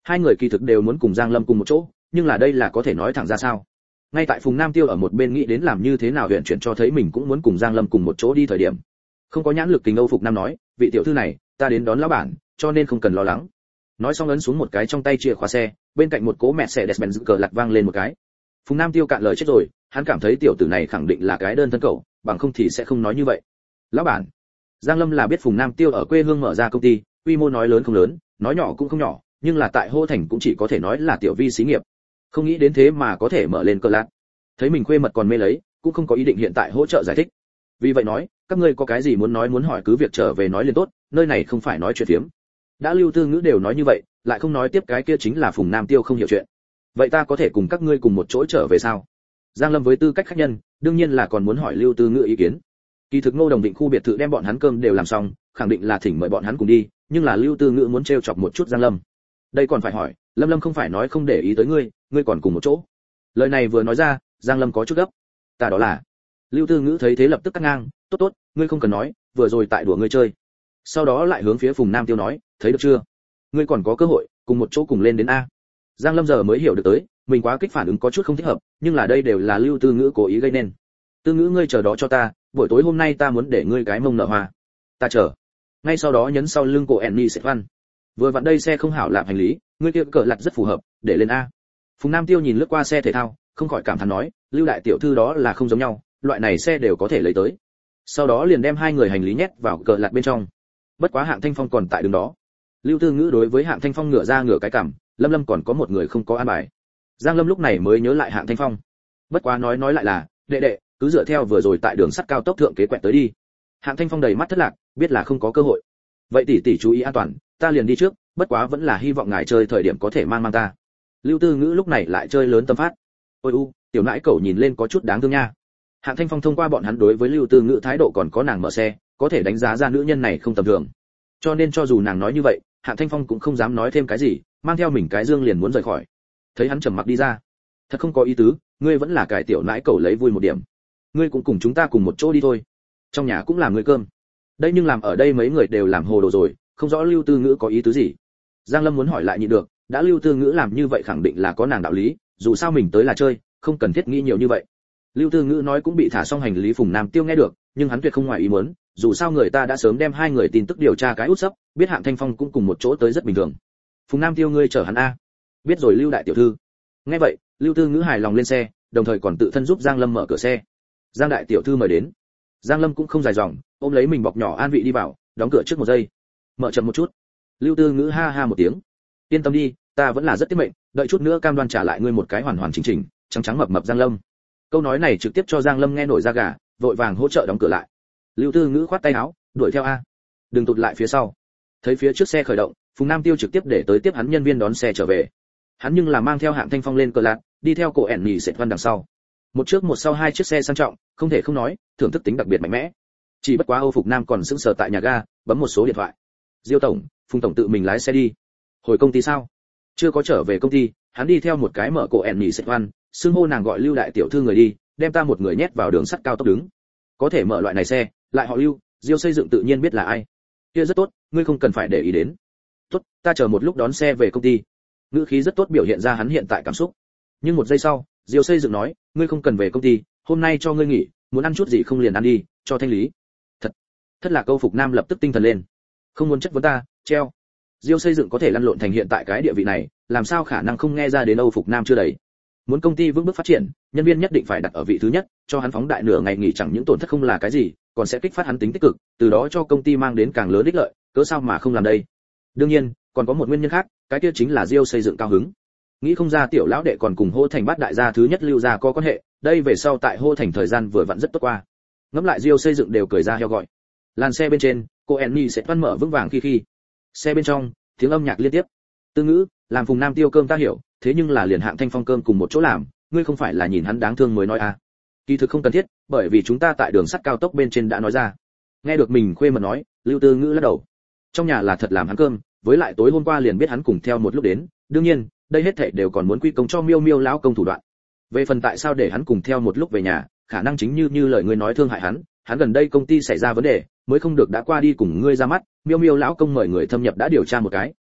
Hai người kỳ thực đều muốn cùng Giang Lâm cùng một chỗ, nhưng là đây là có thể nói thẳng ra sao? Ngay tại Phùng Nam Tiêu ở một bên nghĩ đến làm như thế nào huyền chuyển cho thấy mình cũng muốn cùng Giang Lâm cùng một chỗ đi thời điểm, không có nhãn lực Kình Âu Phục Nam nói, vị tiểu thư này, ta đến đón lão bản, cho nên không cần lo lắng. Nói xong ấn xuống một cái trong tay chìa khóa xe, bên cạnh một cỗ mẹ xe Mercedes-Benz cờ lật vang lên một cái. Phùng Nam Tiêu cạn lời chết rồi, hắn cảm thấy tiểu tử này khẳng định là cái đơn thân cậu, bằng không thì sẽ không nói như vậy. Lão bản, Giang Lâm là biết Phùng Nam Tiêu ở quê hương mở ra công ty, quy mô nói lớn không lớn, nói nhỏ cũng không nhỏ, nhưng là tại Hô Thành cũng chỉ có thể nói là tiểu vi xí nghiệp. Không nghĩ đến thế mà có thể mở lên cờ lật. Thấy mình khuê mật còn mê lấy, cũng không có ý định hiện tại hỗ trợ giải thích. Vì vậy nói, các ngươi có cái gì muốn nói muốn hỏi cứ việc trở về nói liền tốt, nơi này không phải nói chuyện phiếm. Đã Lưu Tư Ngữ đều nói như vậy, lại không nói tiếp cái kia chính là Phùng Nam Tiêu không hiểu chuyện. Vậy ta có thể cùng các ngươi cùng một chỗ trở về sao? Giang Lâm với tư cách khách nhân, đương nhiên là còn muốn hỏi Lưu Tư Ngữ ý kiến. Kỳ thực Ngô Đồng Định khu biệt thự đem bọn hắn cơm đều làm xong, khẳng định là thỉnh mời bọn hắn cùng đi, nhưng là Lưu Tư Ngữ muốn trêu chọc một chút Giang Lâm. Đây còn phải hỏi, Lâm Lâm không phải nói không để ý tới ngươi, ngươi còn cùng một chỗ. Lời này vừa nói ra, Giang Lâm có chút gấp. Ta đó là. Lưu Tư Ngữ thấy thế lập tức cắt ngang, tốt tốt, ngươi không cần nói, vừa rồi tại đùa ngươi chơi. Sau đó lại hướng phía Phùng Nam Tiêu nói, thấy được chưa? Ngươi còn có cơ hội, cùng một chỗ cùng lên đến a. Giang Lâm giờ mới hiểu được tới, mình quá kích phản ứng có chút không thích hợp, nhưng là đây đều là Lưu Tư Ngữ cố ý gây nên. Tư Ngữ ngươi chờ đó cho ta, buổi tối hôm nay ta muốn để ngươi cái mông nở hoa. Ta chờ. Ngay sau đó nhấn sau lưng cổ Annie sẽ văn. Vừa vặn đây xe không hảo làm hành lý, ngươi kia cờ lật rất phù hợp, để lên a. Phùng Nam Tiêu nhìn lướt qua xe thể thao, không khỏi cảm thán nói, Lưu đại tiểu thư đó là không giống nhau, loại này xe đều có thể lấy tới. Sau đó liền đem hai người hành lý nhét vào cờ lật bên trong. Bất quá Hạng Thanh Phong còn tại đường đó. Lưu Tư Ngữ đối với Hạng Thanh Phong ngửa ra ngửa cái cằm, Lâm Lâm còn có một người không có an bài. Giang Lâm lúc này mới nhớ lại Hạng Thanh Phong. Bất quá nói nói lại là, đệ đệ, cứ dựa theo vừa rồi tại đường sắt cao tốc thượng kế quẹt tới đi. Hạng Thanh Phong đầy mắt thất lạc, biết là không có cơ hội. Vậy tỷ tỷ chú ý an toàn, ta liền đi trước, bất quá vẫn là hy vọng ngài chơi thời điểm có thể mang mang ta. Lưu Tư Ngữ lúc này lại chơi lớn tâm phát. Ôi u, tiểu nãi cẩu nhìn lên có chút đáng thương nha. Hạng Thanh Phong thông qua bọn hắn đối với Lưu Tư Ngữ thái độ còn có nàng mở xe, có thể đánh giá ra nữ nhân này không tầm thường. Cho nên cho dù nàng nói như vậy, Hạng Thanh Phong cũng không dám nói thêm cái gì, mang theo mình cái dương liền muốn rời khỏi. Thấy hắn trầm mặc đi ra, thật không có ý tứ, ngươi vẫn là cái tiểu nãi cẩu lấy vui một điểm. Ngươi cũng cùng chúng ta cùng một chỗ đi thôi. Trong nhà cũng làm ngươi cơm. Đây nhưng làm ở đây mấy người đều làm hồ đồ rồi, không rõ Lưu Tư Ngữ có ý tứ gì. Giang Lâm muốn hỏi lại nhịn được, đã Lưu Tư Ngữ làm như vậy khẳng định là có nàng đạo lý, dù sao mình tới là chơi, không cần thiết nghĩ nhiều như vậy. Lưu Tư Ngữ nói cũng bị thả xong hành lý Phùng Nam Tiêu nghe được, nhưng hắn tuyệt không ngoài ý muốn, dù sao người ta đã sớm đem hai người tin tức điều tra cái út sấp, biết Hạng Thanh Phong cũng cùng một chỗ tới rất bình thường. Phùng Nam Tiêu ngươi chở hắn a. Biết rồi Lưu đại tiểu thư. Nghe vậy, Lưu Tư Ngữ hài lòng lên xe, đồng thời còn tự thân giúp Giang Lâm mở cửa xe. Giang đại tiểu thư mời đến. Giang Lâm cũng không dài dòng, ôm lấy mình bọc nhỏ an vị đi vào, đóng cửa trước một giây. Mở chậm một chút. Lưu Tư Ngữ ha ha một tiếng. Yên tâm đi, ta vẫn là rất tiết mệnh, đợi chút nữa cam đoan trả lại ngươi một cái hoàn hoàn chỉnh chỉnh, trắng trắng mập mập Giang Lâm. Câu nói này trực tiếp cho Giang Lâm nghe nổi da gà, vội vàng hỗ trợ đóng cửa lại. Lưu Tư Ngữ khoát tay áo, đuổi theo a. Đừng tụt lại phía sau. Thấy phía trước xe khởi động, Phùng Nam Tiêu trực tiếp để tới tiếp hắn nhân viên đón xe trở về. Hắn nhưng là mang theo Hạng Thanh Phong lên cờ lạc, đi theo cổ ẻn nhì sệt văn đằng sau. Một trước một sau hai chiếc xe sang trọng, không thể không nói, thưởng thức tính đặc biệt mạnh mẽ. Chỉ bất quá Âu Phục Nam còn sững sờ tại nhà ga, bấm một số điện thoại. Diêu tổng, Phùng tổng tự mình lái xe đi. Hồi công ty sao? Chưa có trở về công ty, hắn đi theo một cái mở cổ ẻn nhì sệt văn, xưng hô nàng gọi Lưu đại tiểu thư người đi, đem ta một người nhét vào đường sắt cao tốc đứng. Có thể mở loại này xe, lại họ Lưu, Diêu xây dựng tự nhiên biết là ai. Kia rất tốt, ngươi không cần phải để ý đến. Tốt, ta chờ một lúc đón xe về công ty. Ngữ khí rất tốt biểu hiện ra hắn hiện tại cảm xúc. Nhưng một giây sau, Diêu xây dựng nói, ngươi không cần về công ty, hôm nay cho ngươi nghỉ, muốn ăn chút gì không liền ăn đi, cho thanh lý. Thật. Thất là câu Phục Nam lập tức tinh thần lên. Không muốn chất vấn ta, treo. Diêu xây dựng có thể lăn lộn thành hiện tại cái địa vị này, làm sao khả năng không nghe ra đến Âu Phục Nam chưa đầy. Muốn công ty vững bước phát triển, nhân viên nhất định phải đặt ở vị thứ nhất, cho hắn phóng đại nửa ngày nghỉ chẳng những tổn thất không là cái gì, còn sẽ kích phát hắn tính tích cực, từ đó cho công ty mang đến càng lớn ích lợi, cớ sao mà không làm đây. Đương nhiên, còn có một nguyên nhân khác, cái kia chính là Diêu xây dựng cao hứng. Nghĩ không ra tiểu lão đệ còn cùng Hô Thành Bát đại gia thứ nhất Lưu gia có quan hệ, đây về sau tại Hô Thành thời gian vừa vặn rất tốt qua. Ngẫm lại Diêu xây dựng đều cười ra heo gọi. Làn xe bên trên, cô Annie sẽ văn mở vững vàng khi khi. Xe bên trong, tiếng âm nhạc liên tiếp. Tư Ngữ, làm Phùng Nam Tiêu cơm ta hiểu, thế nhưng là liền Hạng Thanh Phong cơm cùng một chỗ làm, ngươi không phải là nhìn hắn đáng thương mới nói à? Kỳ thực không cần thiết, bởi vì chúng ta tại đường sắt cao tốc bên trên đã nói ra. Nghe được mình khuê mật nói, Lưu Tư Ngữ lắc đầu. Trong nhà là thật làm hắn cơm, với lại tối hôm qua liền biết hắn cùng theo một lúc đến, đương nhiên, đây hết thảy đều còn muốn quy công cho Miêu Miêu lão công thủ đoạn. Về phần tại sao để hắn cùng theo một lúc về nhà, khả năng chính như như lời ngươi nói thương hại hắn, hắn gần đây công ty xảy ra vấn đề, mới không được đã qua đi cùng ngươi ra mắt, Miêu Miêu lão công mời người thâm nhập đã điều tra một cái,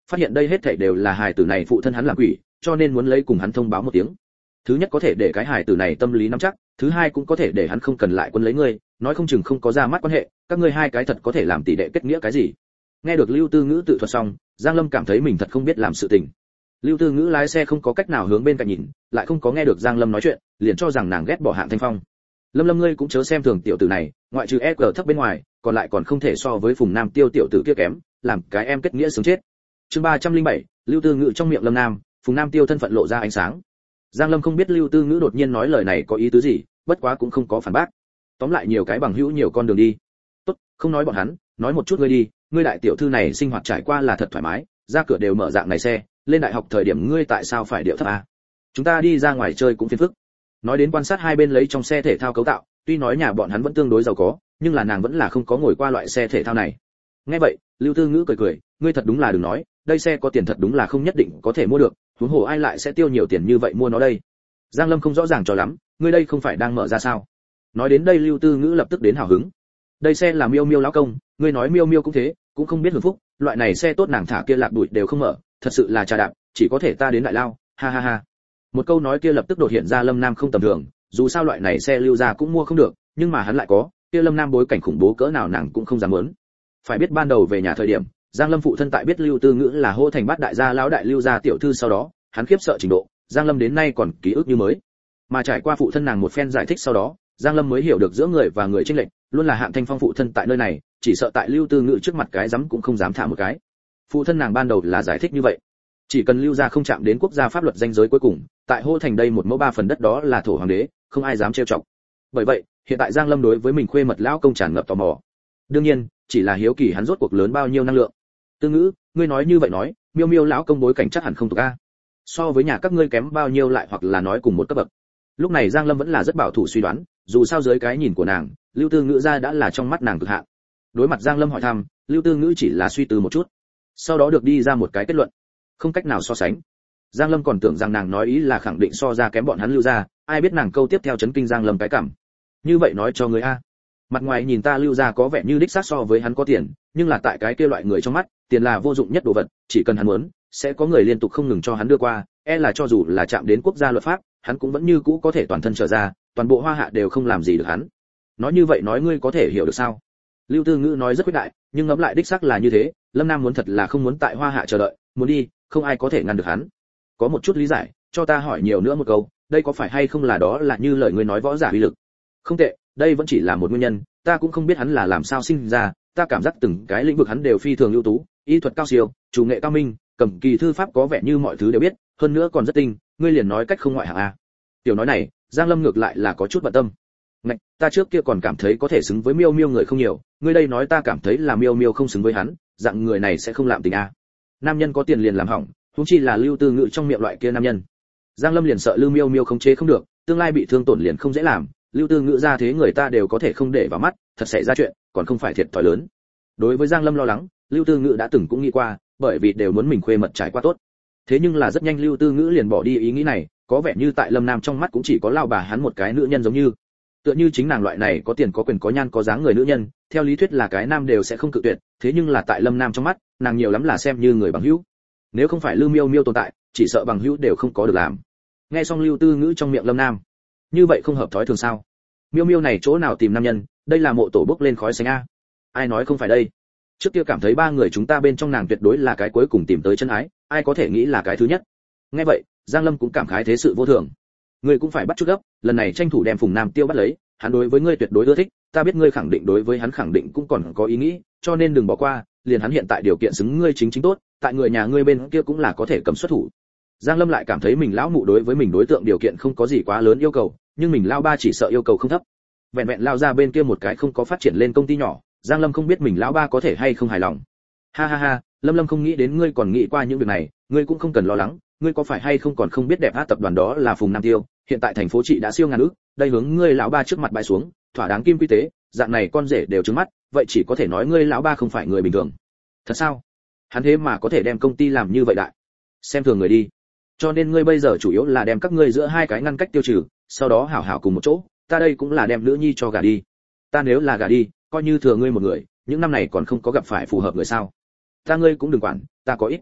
phát hiện đây hết thảy đều là hài tử này phụ thân hắn làm quỷ, cho nên muốn lấy cùng hắn thông báo một tiếng. Thứ nhất có thể để cái hài tử này tâm lý nắm chắc, thứ hai cũng có thể để hắn không cần lại quân lấy ngươi, nói không chừng không có ra mắt quan hệ, các ngươi hai cái thật có thể làm tỷ đệ kết nghĩa cái gì. Nghe được Lưu Tư Ngữ tự thuật xong, Giang Lâm cảm thấy mình thật không biết làm sự tình. Lưu Tư Ngữ lái xe không có cách nào hướng bên cạnh nhìn, lại không có nghe được Giang Lâm nói chuyện, liền cho rằng nàng ghét bỏ Hạng Thanh Phong. Lâm Lâm ngươi cũng chớ xem thường tiểu tử này, ngoại trừ e quy thấp bên ngoài, còn lại còn không thể so với Phùng Nam Tiêu tiểu tử kia kém, làm cái em kết nghĩa sướng chết. Chương ba trăm linh bảy, Lưu Tư Ngữ trong miệng Lâm Nam, Phùng Nam Tiêu thân phận lộ ra ánh sáng. Giang Lâm không biết Lưu Tư Ngữ đột nhiên nói lời này có ý tứ gì, bất quá cũng không có phản bác. Tóm lại nhiều cái bằng hữu nhiều con đường đi. Tốt, không nói bọn hắn, nói một chút ngươi đi, ngươi đại tiểu thư này sinh hoạt trải qua là thật thoải mái, ra cửa đều mở dạng này xe, lên đại học thời điểm ngươi tại sao phải điệu thấp a? Chúng ta đi ra ngoài chơi cũng phiền phức. Nói đến quan sát hai bên lấy trong xe thể thao cấu tạo, tuy nói nhà bọn hắn vẫn tương đối giàu có, nhưng là nàng vẫn là không có ngồi qua loại xe thể thao này. Nghe vậy, Lưu Tư Ngữ cười cười, ngươi thật đúng là đừng nói, đây xe có tiền thật đúng là không nhất định có thể mua được, huống hồ ai lại sẽ tiêu nhiều tiền như vậy mua nó đây. Giang Lâm không rõ ràng cho lắm, ngươi đây không phải đang mở ra sao? Nói đến đây Lưu Tư Ngữ lập tức đến hào hứng. Đây xe là Miêu Miêu lão công, ngươi nói Miêu Miêu cũng thế, cũng không biết hưởng phúc, loại này xe tốt nàng thả kia lạc đuổi đều không mở, thật sự là trà đạp, chỉ có thể ta đến đại lao, ha ha ha. Một câu nói kia lập tức đột hiện ra Lâm Nam không tầm thường, dù sao loại này xe Lưu gia cũng mua không được, nhưng mà hắn lại có, kia Lâm Nam bối cảnh khủng bố cỡ nào nàng cũng không dám muốn. Phải biết ban đầu về nhà thời điểm, Giang Lâm phụ thân tại biết Lưu Tư Ngữ là hô thành bát đại gia lão đại Lưu gia tiểu thư sau đó, hắn khiếp sợ trình độ, Giang Lâm đến nay còn ký ức như mới. Mà trải qua phụ thân nàng một phen giải thích sau đó, Giang Lâm mới hiểu được giữa người và người chênh lệch, luôn là Hạng Thanh Phong phụ thân tại nơi này, chỉ sợ tại Lưu Tư Ngữ trước mặt cái dám cũng không dám thả một cái. Phụ thân nàng ban đầu là giải thích như vậy, chỉ cần Lưu gia không chạm đến quốc gia pháp luật ranh giới cuối cùng, tại hô thành đây một mẫu ba phần đất đó là thổ hoàng đế, không ai dám trêu chọc. Bởi vậy, hiện tại Giang Lâm đối với mình khuê mật lão công tràn ngập tò mò. Đương nhiên, chỉ là hiếu kỳ hắn rốt cuộc lớn bao nhiêu năng lượng. Tư Ngữ, ngươi nói như vậy nói, Miêu Miêu lão công bối cảnh chắc hẳn không tục a. So với nhà các ngươi kém bao nhiêu lại hoặc là nói cùng một cấp bậc. Lúc này Giang Lâm vẫn là rất bảo thủ suy đoán, dù sao dưới cái nhìn của nàng, Lưu Tư Ngữ ra đã là trong mắt nàng cực hạn. Đối mặt Giang Lâm hỏi thăm, Lưu Tư Ngữ chỉ là suy tư một chút, sau đó được đi ra một cái kết luận, không cách nào so sánh. Giang Lâm còn tưởng rằng nàng nói ý là khẳng định so ra kém bọn hắn Lưu gia, ai biết nàng câu tiếp theo chấn kinh Giang Lâm cái cảm. Như vậy nói cho người a, mặt ngoài nhìn ta Lưu gia có vẻ như đích xác so với hắn có tiền, nhưng là tại cái kia loại người trong mắt, tiền là vô dụng nhất đồ vật, chỉ cần hắn muốn, sẽ có người liên tục không ngừng cho hắn đưa qua, e là cho dù là chạm đến quốc gia luật pháp, hắn cũng vẫn như cũ có thể toàn thân trở ra, toàn bộ Hoa Hạ đều không làm gì được hắn. Nói như vậy nói ngươi có thể hiểu được sao? Lưu Tư Ngữ nói rất quyết đại, nhưng ngẫm lại đích xác là như thế, Lâm Nam muốn thật là không muốn tại Hoa Hạ chờ đợi, muốn đi, không ai có thể ngăn được hắn. Có một chút lý giải, cho ta hỏi nhiều nữa một câu, đây có phải hay không là đó là như lời ngươi nói võ giả uy lực? Không tệ, đây vẫn chỉ là một nguyên nhân, ta cũng không biết hắn là làm sao sinh ra, ta cảm giác từng cái lĩnh vực hắn đều phi thường ưu tú, y thuật cao siêu, chủ nghệ cao minh, cầm kỳ thư pháp có vẻ như mọi thứ đều biết, hơn nữa còn rất tinh, ngươi liền nói cách không ngoại hạng a. Tiểu nói này, Giang Lâm ngược lại là có chút bận tâm. Ngạch, ta trước kia còn cảm thấy có thể xứng với Miêu Miêu người không nhiều, ngươi đây nói ta cảm thấy là Miêu Miêu không xứng với hắn, dạng người này sẽ không làm tình a. Nam nhân có tiền liền làm hỏng, huống chi là Lưu Tư Ngữ trong miệng loại kia nam nhân. Giang Lâm liền sợ Lưu Miêu Miêu không chế không được, tương lai bị thương tổn liền không dễ làm, Lưu Tư Ngữ ra thế người ta đều có thể không để vào mắt, thật xảy ra chuyện, còn không phải thiệt thòi lớn. Đối với Giang Lâm lo lắng, Lưu Tư Ngữ đã từng cũng nghĩ qua, bởi vì đều muốn mình khuê mật trải qua tốt. Thế nhưng là rất nhanh Lưu Tư Ngữ liền bỏ đi ý nghĩ này, có vẻ như tại Lâm Nam trong mắt cũng chỉ có lao bà hắn một cái nữ nhân giống như. Tựa như chính nàng loại này có tiền có quyền có nhan có dáng người nữ nhân, theo lý thuyết là cái nam đều sẽ không cự tuyệt, thế nhưng là tại Lâm Nam trong mắt, nàng nhiều lắm là xem như người bằng hữu. Nếu không phải Lưu Miêu Miêu tồn tại, chỉ sợ bằng hữu đều không có được làm. Nghe xong Lưu Tư Ngữ trong miệng Lâm Nam, như vậy không hợp thói thường sao? Miêu Miêu này chỗ nào tìm nam nhân, đây là mộ tổ bốc lên khói xanh a. Ai nói không phải đây? Trước kia cảm thấy ba người chúng ta bên trong nàng tuyệt đối là cái cuối cùng tìm tới chân ái, ai có thể nghĩ là cái thứ nhất. Nghe vậy, Giang Lâm cũng cảm khái thế sự vô thường. Ngươi cũng phải bắt chút gấp, lần này tranh thủ đem Phùng Nam Tiêu bắt lấy, hắn đối với ngươi tuyệt đối ưa thích, ta biết ngươi khẳng định đối với hắn khẳng định cũng còn có ý nghĩ, cho nên đừng bỏ qua, liền hắn hiện tại điều kiện xứng ngươi chính chính tốt, tại người nhà ngươi bên kia cũng là có thể cầm xuất thủ. Giang Lâm lại cảm thấy mình lão mụ đối với mình đối tượng điều kiện không có gì quá lớn yêu cầu, nhưng mình lão ba chỉ sợ yêu cầu không thấp. Vẹn vẹn lao ra bên kia một cái không có phát triển lên công ty nhỏ, Giang Lâm không biết mình lão ba có thể hay không hài lòng. Ha ha ha, Lâm Lâm không nghĩ đến ngươi còn nghĩ qua những việc này, ngươi cũng không cần lo lắng, ngươi có phải hay không còn không biết đẹp hát tập đoàn đó là Phùng Nam Tiêu, hiện tại thành phố chị đã siêu ngàn ức, đây hướng ngươi lão ba trước mặt bại xuống, thỏa đáng kim quy tế, dạng này con rể đều trứng mắt, vậy chỉ có thể nói ngươi lão ba không phải người bình thường. Thật sao? Hắn thế mà có thể đem công ty làm như vậy đại. Xem thường người đi. Cho nên ngươi bây giờ chủ yếu là đem các ngươi giữa hai cái ngăn cách tiêu trừ, sau đó hảo hảo cùng một chỗ, ta đây cũng là đem nữ nhi cho gả đi. Ta nếu là gả đi, coi như thừa ngươi một người, những năm này còn không có gặp phải phù hợp người sao? Ta ngươi cũng đừng quản, ta có ít.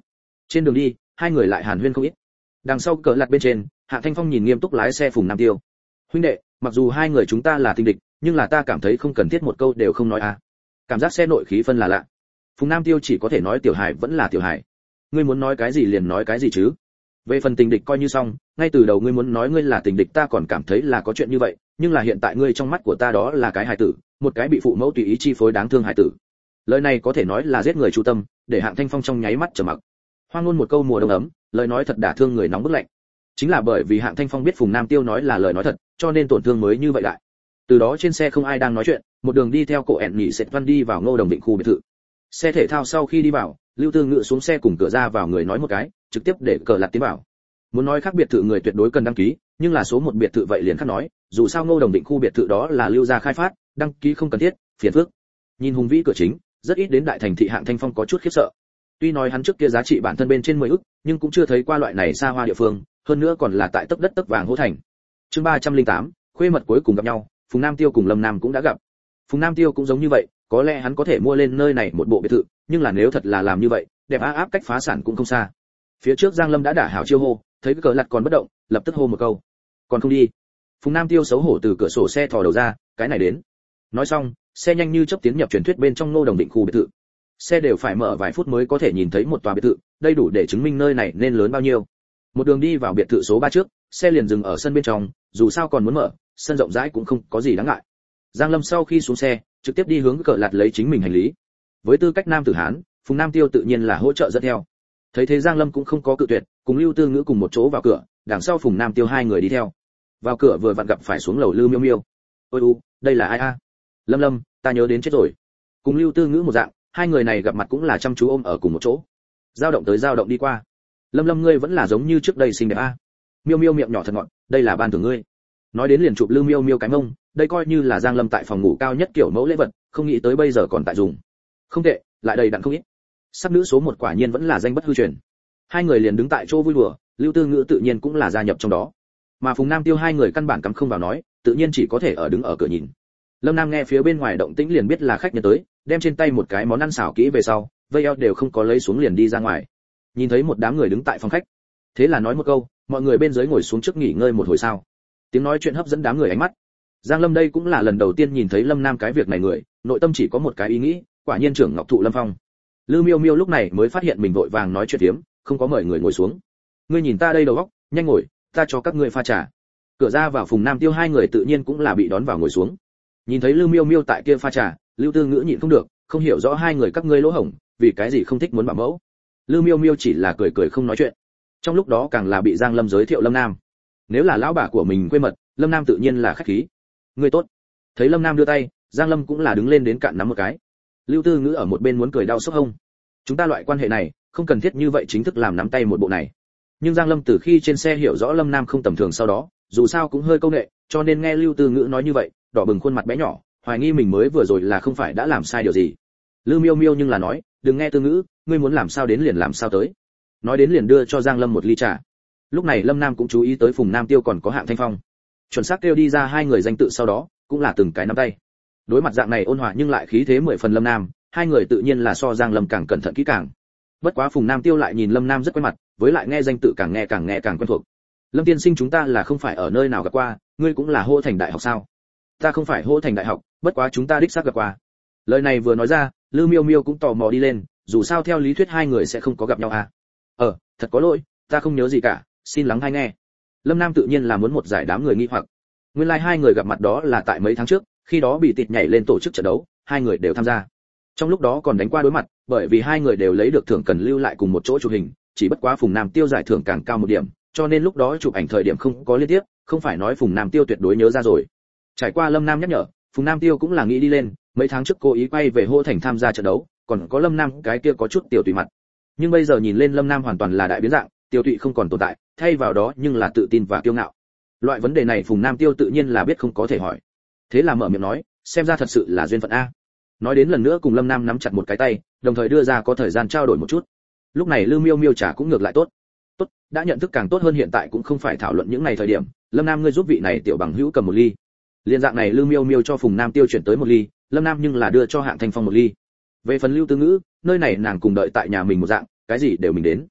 Trên đường đi hai người lại hàn huyên không ít. Đằng sau cờ lật bên trên, Hạ Thanh Phong nhìn nghiêm túc lái xe Phùng Nam Tiêu. Huynh đệ, mặc dù hai người chúng ta là tình địch, nhưng là ta cảm thấy không cần thiết một câu đều không nói à. Cảm giác xe nội khí phân là lạ. Phùng Nam Tiêu chỉ có thể nói Tiểu Hải vẫn là Tiểu Hải. Ngươi muốn nói cái gì liền nói cái gì chứ. Về phần tình địch coi như xong, ngay từ đầu ngươi muốn nói ngươi là tình địch ta còn cảm thấy là có chuyện như vậy, nhưng là hiện tại ngươi trong mắt của ta đó là cái hài tử, một cái bị phụ mẫu tùy ý chi phối đáng thương hài tử. Lời này có thể nói là giết người chu tâm, để Hạng Thanh Phong trong nháy mắt trầm mặc. Hoang ngôn một câu mùa đông ấm, lời nói thật đả thương người nóng bức lạnh. Chính là bởi vì Hạng Thanh Phong biết Phùng Nam Tiêu nói là lời nói thật, cho nên tổn thương mới như vậy lại. Từ đó trên xe không ai đang nói chuyện, một đường đi theo cổ ẹn nhị sệt văn đi vào Ngô Đồng Định khu biệt thự. Xe thể thao sau khi đi vào, Lưu Tư Ngự xuống xe cùng cửa ra vào người nói một cái, trực tiếp để cờ lật tiến vào. Muốn nói khác biệt thự người tuyệt đối cần đăng ký, nhưng là số một biệt thự vậy liền khác nói, dù sao Ngô Đồng Định khu biệt thự đó là Lưu gia khai phát, đăng ký không cần thiết, phiền phức. Nhìn hùng vĩ cửa chính, rất ít đến đại thành thị Hạng Thanh Phong có chút khiếp sợ. Tuy nói hắn trước kia giá trị bản thân bên trên mười ức, nhưng cũng chưa thấy qua loại này xa hoa địa phương, hơn nữa còn là tại tấc đất tấc vàng hố thành. Chương ba trăm lẻ tám, khuê mật cuối cùng gặp nhau, Phùng Nam Tiêu cùng Lâm Nam cũng đã gặp. Phùng Nam Tiêu cũng giống như vậy, có lẽ hắn có thể mua lên nơi này một bộ biệt thự, nhưng là nếu thật là làm như vậy, đẹp á áp cách phá sản cũng không xa. Phía trước Giang Lâm đã đả hảo chiêu hô, thấy cờ lật còn bất động, lập tức hô một câu. Còn không đi. Phùng Nam Tiêu xấu hổ từ cửa sổ xe thò đầu ra, cái này đến. Nói xong, xe nhanh như chớp tiến nhập truyền thuyết bên trong Ngô Đồng Định khu biệt thự. Xe đều phải mở vài phút mới có thể nhìn thấy một tòa biệt thự, đây đủ để chứng minh nơi này nên lớn bao nhiêu. Một đường đi vào biệt thự số ba trước, xe liền dừng ở sân bên trong, dù sao còn muốn mở, sân rộng rãi cũng không có gì đáng ngại. Giang Lâm sau khi xuống xe, trực tiếp đi hướng cờ lật lấy chính mình hành lý. Với tư cách nam tử Hán, Phùng Nam Tiêu tự nhiên là hỗ trợ dẫn theo. Thấy thế Giang Lâm cũng không có cự tuyệt, cùng Lưu Tư Ngữ cùng một chỗ vào cửa, đằng sau Phùng Nam Tiêu hai người đi theo. Vào cửa vừa vặn gặp phải xuống lầu Lưu Miêu Miêu. Ôi u, đây là ai a? Lâm Lâm, ta nhớ đến chết rồi. Cùng Lưu Tư Ngữ một dạng, hai người này gặp mặt cũng là chăm chú ôm ở cùng một chỗ. Dao động tới dao động đi qua. Lâm Lâm ngươi vẫn là giống như trước đây xinh đẹp a. Miêu Miêu miệng nhỏ thật ngọt, đây là ban thưởng ngươi. Nói đến liền chụp Lưu Miêu Miêu cái mông, đây coi như là Giang Lâm tại phòng ngủ cao nhất kiểu mẫu lễ vật, không nghĩ tới bây giờ còn tại dùng. Không tệ, lại đầy đặn không ít. Sắc nữ số một quả nhiên vẫn là danh bất hư truyền. Hai người liền đứng tại chỗ vui đùa, Lưu Tư Ngữ tự nhiên cũng là gia nhập trong đó. Mà Phùng Nam Tiêu hai người căn bản cắm không vào nói, tự nhiên chỉ có thể ở đứng ở cửa nhìn. Lâm Nam nghe phía bên ngoài động tĩnh liền biết là khách nhân tới, đem trên tay một cái món ăn xào kỹ về sau, vây eo đều không có lấy xuống liền đi ra ngoài. Nhìn thấy một đám người đứng tại phòng khách, thế là nói một câu, mọi người bên dưới ngồi xuống trước nghỉ ngơi một hồi sao. Tiếng nói chuyện hấp dẫn đám người ánh mắt. Giang Lâm đây cũng là lần đầu tiên nhìn thấy Lâm Nam cái việc này người, nội tâm chỉ có một cái ý nghĩ, quả nhiên trưởng Ngọc Thụ Lâm Phong. Lư Miêu Miêu lúc này mới phát hiện mình vội vàng nói chuyện tiếm, không có mời người ngồi xuống. Ngươi nhìn ta đây đầu óc, nhanh ngồi, ta cho các ngươi pha trà. Cửa ra vào Phùng Nam Tiêu hai người tự nhiên cũng là bị đón vào ngồi xuống. Nhìn thấy Lư Miêu Miêu tại kia pha trà, Lưu Tư Ngữ nhịn không được, không hiểu rõ hai người các ngươi lỗ hổng, vì cái gì không thích muốn bảo mẫu. Lư Miêu Miêu chỉ là cười cười không nói chuyện. Trong lúc đó càng là bị Giang Lâm giới thiệu Lâm Nam. Nếu là lão bà của mình quê mật, Lâm Nam tự nhiên là khách khí. Ngươi tốt. Thấy Lâm Nam đưa tay, Giang Lâm cũng là đứng lên đến cạn nắm một cái. Lưu Tư Ngữ ở một bên muốn cười đau sốc hông. Chúng ta loại quan hệ này, không cần thiết như vậy chính thức làm nắm tay một bộ này. Nhưng Giang Lâm từ khi trên xe hiểu rõ Lâm Nam không tầm thường sau đó, dù sao cũng hơi câu nệ, cho nên nghe Lưu Tư Ngữ nói như vậy, đỏ bừng khuôn mặt bé nhỏ, hoài nghi mình mới vừa rồi là không phải đã làm sai điều gì. Lưu Miêu Miêu nhưng là nói, đừng nghe Tư Ngữ, ngươi muốn làm sao đến liền làm sao tới. Nói đến liền đưa cho Giang Lâm một ly trà. Lúc này Lâm Nam cũng chú ý tới Phùng Nam Tiêu còn có Hạng Thanh Phong. Chuẩn xác kêu đi ra hai người danh tự sau đó, cũng là từng cái nắm tay. Đối mặt dạng này ôn hòa nhưng lại khí thế mười phần Lâm Nam, hai người tự nhiên là so Giang Lâm càng cẩn thận kỹ càng. Bất quá Phùng Nam Tiêu lại nhìn Lâm Nam rất quen mặt, với lại nghe danh tự càng nghe càng nghe càng quen thuộc. Lâm tiên sinh chúng ta là không phải ở nơi nào gặp qua, ngươi cũng là Hô Thành Đại học sao? Ta không phải Hô Thành Đại học, bất quá chúng ta đích xác gặp qua. Lời này vừa nói ra, Lư Miêu Miêu cũng tò mò đi lên, dù sao theo lý thuyết hai người sẽ không có gặp nhau à? Ờ, thật có lỗi, ta không nhớ gì cả, xin lắng hay nghe. Lâm Nam tự nhiên là muốn một giải đám người nghi hoặc. Nguyên lai like hai người gặp mặt đó là tại mấy tháng trước, khi đó bị tịt nhảy lên tổ chức trận đấu, hai người đều tham gia. Trong lúc đó còn đánh qua đối mặt, bởi vì hai người đều lấy được thưởng cần lưu lại cùng một chỗ chụp hình, chỉ bất quá Phùng Nam Tiêu giải thưởng càng cao một điểm, cho nên lúc đó chụp ảnh thời điểm không có liên tiếp, không phải nói Phùng Nam Tiêu tuyệt đối nhớ ra rồi. Trải qua Lâm Nam nhắc nhở, Phùng Nam Tiêu cũng là nghĩ đi lên, mấy tháng trước cố ý quay về Hô Thành tham gia trận đấu, còn có Lâm Nam cái kia có chút tiểu tùy mặt. Nhưng bây giờ nhìn lên Lâm Nam hoàn toàn là đại biến dạng, tiểu tụy không còn tồn tại, thay vào đó nhưng là tự tin và kiêu ngạo. Loại vấn đề này Phùng Nam Tiêu tự nhiên là biết không có thể hỏi. Thế là mở miệng nói, xem ra thật sự là duyên phận a. Nói đến lần nữa cùng Lâm Nam nắm chặt một cái tay, đồng thời đưa ra có thời gian trao đổi một chút. Lúc này Lư Miêu Miêu trả cũng ngược lại tốt. Tốt, đã nhận thức càng tốt hơn hiện tại cũng không phải thảo luận những ngày thời điểm, Lâm Nam ngươi giúp vị này tiểu bằng hữu cầm một ly. Liên dạng này Lư Miêu Miêu cho Phùng Nam Tiêu chuyển tới một ly, Lâm Nam nhưng là đưa cho Hạng Thanh Phong một ly. Về phần Lưu Tư Ngữ, nơi này nàng cùng đợi tại nhà mình một dạng, cái gì đều mình đến.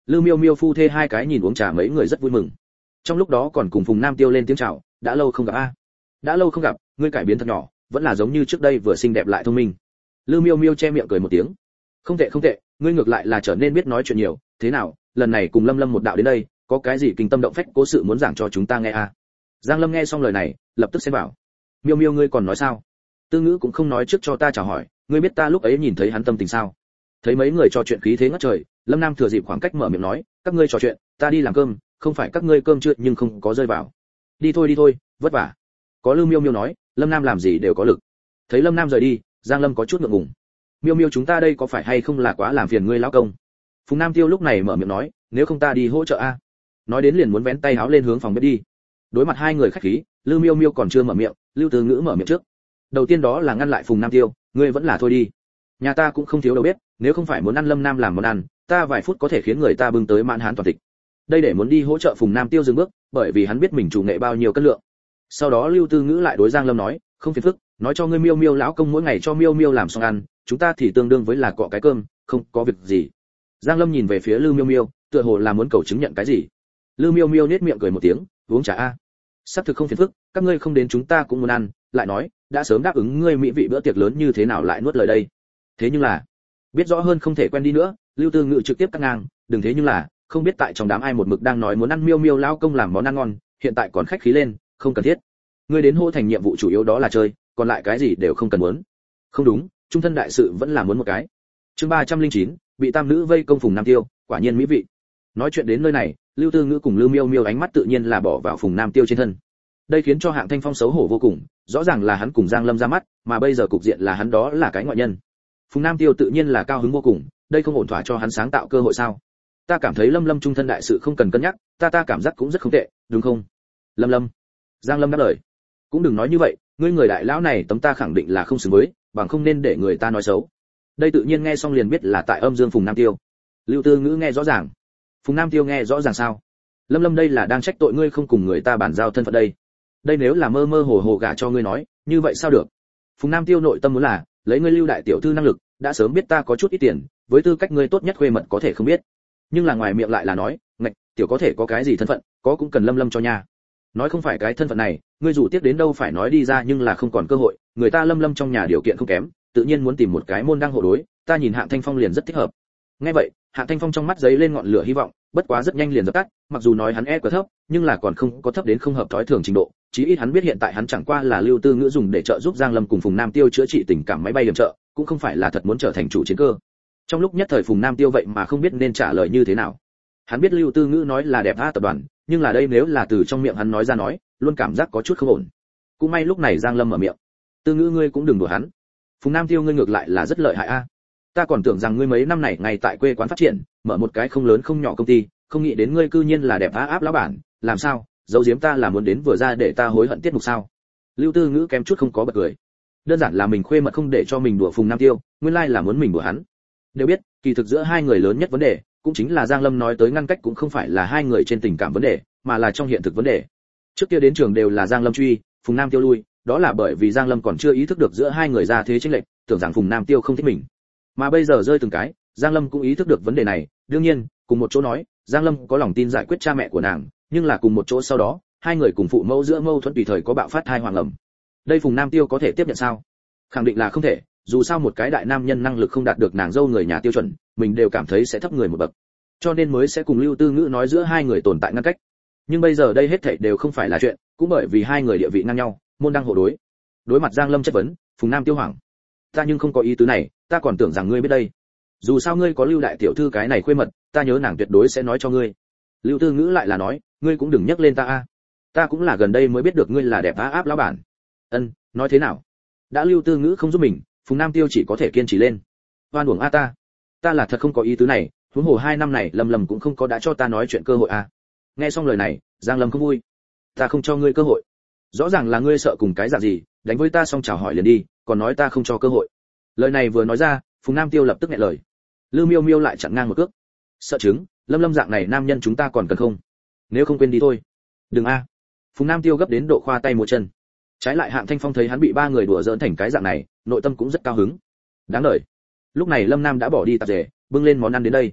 Lưu Miêu Miêu phu thê hai cái nhìn uống trà mấy người rất vui mừng. Trong lúc đó còn cùng Phùng Nam Tiêu lên tiếng chào, đã lâu không gặp a. Đã lâu không gặp, ngươi cải biến thật nhỏ, vẫn là giống như trước đây vừa xinh đẹp lại thông minh. Lưu Miêu Miêu che miệng cười một tiếng. Không tệ không tệ, ngươi ngược lại là trở nên biết nói chuyện nhiều, thế nào, lần này cùng Lâm Lâm một đạo đến đây, có cái gì kinh tâm động phách cố sự muốn giảng cho chúng ta nghe a? Giang Lâm nghe xong lời này, lập tức xen vào. Miêu Miêu ngươi còn nói sao? Tư Ngữ cũng không nói trước cho ta chào hỏi, ngươi biết ta lúc ấy nhìn thấy hắn tâm tình sao? Thấy mấy người trò chuyện khí thế ngất trời, Lâm Nam thừa dịp khoảng cách mở miệng nói, các ngươi trò chuyện, ta đi làm cơm, không phải các ngươi cơm chưa nhưng không có rơi vào. Đi thôi đi thôi, vất vả. Có Lưu Miêu Miêu nói, Lâm Nam làm gì đều có lực. Thấy Lâm Nam rời đi, Giang Lâm có chút ngượng ngùng. Miêu Miêu chúng ta đây có phải hay không là quá làm phiền ngươi lão công? Phùng Nam Tiêu lúc này mở miệng nói, nếu không ta đi hỗ trợ a. Nói đến liền muốn vén tay áo lên hướng phòng bếp đi. Đối mặt hai người khách khí, Lưu Miêu Miêu còn chưa mở miệng, Lưu Tư Ngữ mở miệng trước. Đầu tiên đó là ngăn lại Phùng Nam Tiêu, ngươi vẫn là thôi đi. Nhà ta cũng không thiếu đầu bếp, nếu không phải muốn ăn Lâm Nam làm món ăn, ta vài phút có thể khiến người ta bưng tới mãn hán toàn tịch. Đây để muốn đi hỗ trợ Phùng Nam Tiêu dừng bước, bởi vì hắn biết mình chủ nghệ bao nhiêu cân lượng. Sau đó Lưu Tư Ngữ lại đối Giang Lâm nói, không phiền phức, nói cho ngươi Miêu Miêu lão công mỗi ngày cho Miêu Miêu làm xong ăn, chúng ta thì tương đương với là cọ cái cơm, không có việc gì. Giang Lâm nhìn về phía Lưu Miêu Miêu, tựa hồ là muốn cầu chứng nhận cái gì. Lưu Miêu Miêu nhếch miệng cười một tiếng, uống trà a. Sắp thực không phiền phức, các ngươi không đến chúng ta cũng muốn ăn, lại nói, đã sớm đáp ứng ngươi mỹ vị bữa tiệc lớn như thế nào lại nuốt lời đây. Thế nhưng là, biết rõ hơn không thể quen đi nữa, Lưu Tư Ngữ trực tiếp cắt ngang, đừng thế nhưng là, không biết tại trong đám ai một mực đang nói muốn ăn Miêu Miêu lão công làm món ăn ngon, hiện tại còn khách khí lên, không cần thiết. Ngươi đến hô thành nhiệm vụ chủ yếu đó là chơi, còn lại cái gì đều không cần muốn. Không đúng, trung thân đại sự vẫn là muốn một cái. Chương ba trăm linh chín, bị tam nữ vây công Phùng Nam Tiêu, quả nhiên mỹ vị. Nói chuyện đến nơi này, Lưu Tư Ngữ cùng Lưu Miêu Miêu ánh mắt tự nhiên là bỏ vào Phùng Nam Tiêu trên thân. Đây khiến cho Hạng Thanh Phong xấu hổ vô cùng, rõ ràng là hắn cùng Giang Lâm ra mắt, mà bây giờ cục diện là hắn đó là cái ngoại nhân. Phùng Nam Tiêu tự nhiên là cao hứng vô cùng, đây không ổn thỏa cho hắn sáng tạo cơ hội sao? Ta cảm thấy Lâm Lâm trung thân đại sự không cần cân nhắc, ta ta cảm giác cũng rất không tệ, đúng không? Lâm Lâm. Giang Lâm đáp lời. Cũng đừng nói như vậy, ngươi người đại lão này tấm ta khẳng định là không xứng với, bằng không nên để người ta nói xấu. Đây tự nhiên nghe xong liền biết là tại âm dương Phùng Nam Tiêu. Lưu Tư Ngữ nghe rõ ràng. Phùng Nam Tiêu nghe rõ ràng sao? Lâm Lâm đây là đang trách tội ngươi không cùng người ta bàn giao thân phận đây. Đây nếu là mơ mơ hồ hồ gả cho ngươi nói, như vậy sao được? Phùng Nam Tiêu nội tâm muốn là, lấy ngươi Lưu đại tiểu thư năng lực, đã sớm biết ta có chút ít tiền, với tư cách ngươi tốt nhất khuê mật có thể không biết. Nhưng là ngoài miệng lại là nói, ngạch, tiểu có thể có cái gì thân phận, có cũng cần Lâm Lâm cho nha. Nói không phải cái thân phận này, ngươi dù tiếc đến đâu phải nói đi ra nhưng là không còn cơ hội, người ta Lâm Lâm trong nhà điều kiện không kém, tự nhiên muốn tìm một cái môn đăng hộ đối, ta nhìn Hạng Thanh Phong liền rất thích hợp. Nghe vậy, Hạng Thanh Phong trong mắt giấy lên ngọn lửa hy vọng, bất quá rất nhanh liền dập tắt, mặc dù nói hắn e quá thấp, nhưng là còn không có thấp đến không hợp thói thường trình độ, chí ít hắn biết hiện tại hắn chẳng qua là Lưu Tư Ngữ dùng để trợ giúp Giang Lâm cùng Phùng Nam Tiêu chữa trị tình cảm máy bay điểm trợ, cũng không phải là thật muốn trở thành chủ chiến cơ. Trong lúc nhất thời Phùng Nam Tiêu vậy mà không biết nên trả lời như thế nào. Hắn biết Lưu Tư Ngữ nói là đẹp tha tập đoàn, nhưng là đây nếu là từ trong miệng hắn nói ra nói, luôn cảm giác có chút không ổn. Cũng may lúc này Giang Lâm mở miệng. Tư Ngữ ngươi cũng đừng đùa hắn. Phùng Nam Tiêu ngươi ngược lại là rất lợi hại a. Ta còn tưởng rằng ngươi mấy năm này ngay tại quê quán phát triển, mở một cái không lớn không nhỏ công ty, không nghĩ đến ngươi cư nhiên là đẹp á áp lão bản, làm sao? Giấu giếm ta là muốn đến vừa ra để ta hối hận tiết mục sao? Lưu Tư Ngữ kém chút không có bật cười. Đơn giản là mình khuê mật không để cho mình đùa Phùng Nam Tiêu, nguyên lai là muốn mình đùa hắn. Đều biết, kỳ thực giữa hai người lớn nhất vấn đề, cũng chính là Giang Lâm nói tới ngăn cách cũng không phải là hai người trên tình cảm vấn đề, mà là trong hiện thực vấn đề. Trước kia đến trường đều là Giang Lâm truy, Phùng Nam Tiêu lui, đó là bởi vì Giang Lâm còn chưa ý thức được giữa hai người ra thế chênh lệch, tưởng rằng Phùng Nam Tiêu không thích mình. Mà bây giờ rơi từng cái, Giang Lâm cũng ý thức được vấn đề này, đương nhiên, cùng một chỗ nói, Giang Lâm có lòng tin giải quyết cha mẹ của nàng, nhưng là cùng một chỗ sau đó, hai người cùng phụ mẫu giữa mâu thuẫn tùy thời có bạo phát thai hoàng ẩm. Đây Phùng Nam Tiêu có thể tiếp nhận sao? Khẳng định là không thể, dù sao một cái đại nam nhân năng lực không đạt được nàng dâu người nhà tiêu chuẩn, mình đều cảm thấy sẽ thấp người một bậc. Cho nên mới sẽ cùng Lưu Tư Ngữ nói giữa hai người tồn tại ngăn cách. Nhưng bây giờ đây hết thảy đều không phải là chuyện, cũng bởi vì hai người địa vị ngang nhau, môn đăng hộ đối. Đối mặt Giang Lâm chất vấn, Phùng Nam Tiêu hoảng. Ta nhưng không có ý tứ này, ta còn tưởng rằng ngươi biết đây. Dù sao ngươi có Lưu đại tiểu thư cái này khuê mật, ta nhớ nàng tuyệt đối sẽ nói cho ngươi. Lưu Tư Ngữ lại là nói, ngươi cũng đừng nhắc lên ta a. Ta cũng là gần đây mới biết được ngươi là đẹp á áp lão bản. Ân, nói thế nào? Đã Lưu Tư Ngữ không giúp mình, Phùng Nam Tiêu chỉ có thể kiên trì lên. Oan uổng a ta, ta là thật không có ý tứ này, huống hồ hai năm này Lâm Lâm cũng không có đã cho ta nói chuyện cơ hội a. Nghe xong lời này, Giang Lâm không vui. Ta không cho ngươi cơ hội. Rõ ràng là ngươi sợ cùng cái dạng gì, đánh với ta xong chào hỏi liền đi, còn nói ta không cho cơ hội. Lời này vừa nói ra, Phùng Nam Tiêu lập tức nghẹn lời. Lưu Miêu Miêu lại chặn ngang một cước. Sợ chứng, Lâm Lâm dạng này nam nhân chúng ta còn cần không? Nếu không quên đi thôi. Đừng a. Phùng Nam Tiêu gấp đến độ khoa tay múa chân. Trái lại Hạng Thanh Phong thấy hắn bị ba người đùa giỡn thành cái dạng này, nội tâm cũng rất cao hứng. Đáng đời. Lúc này Lâm Nam đã bỏ đi tạp dề, bưng lên món ăn đến đây.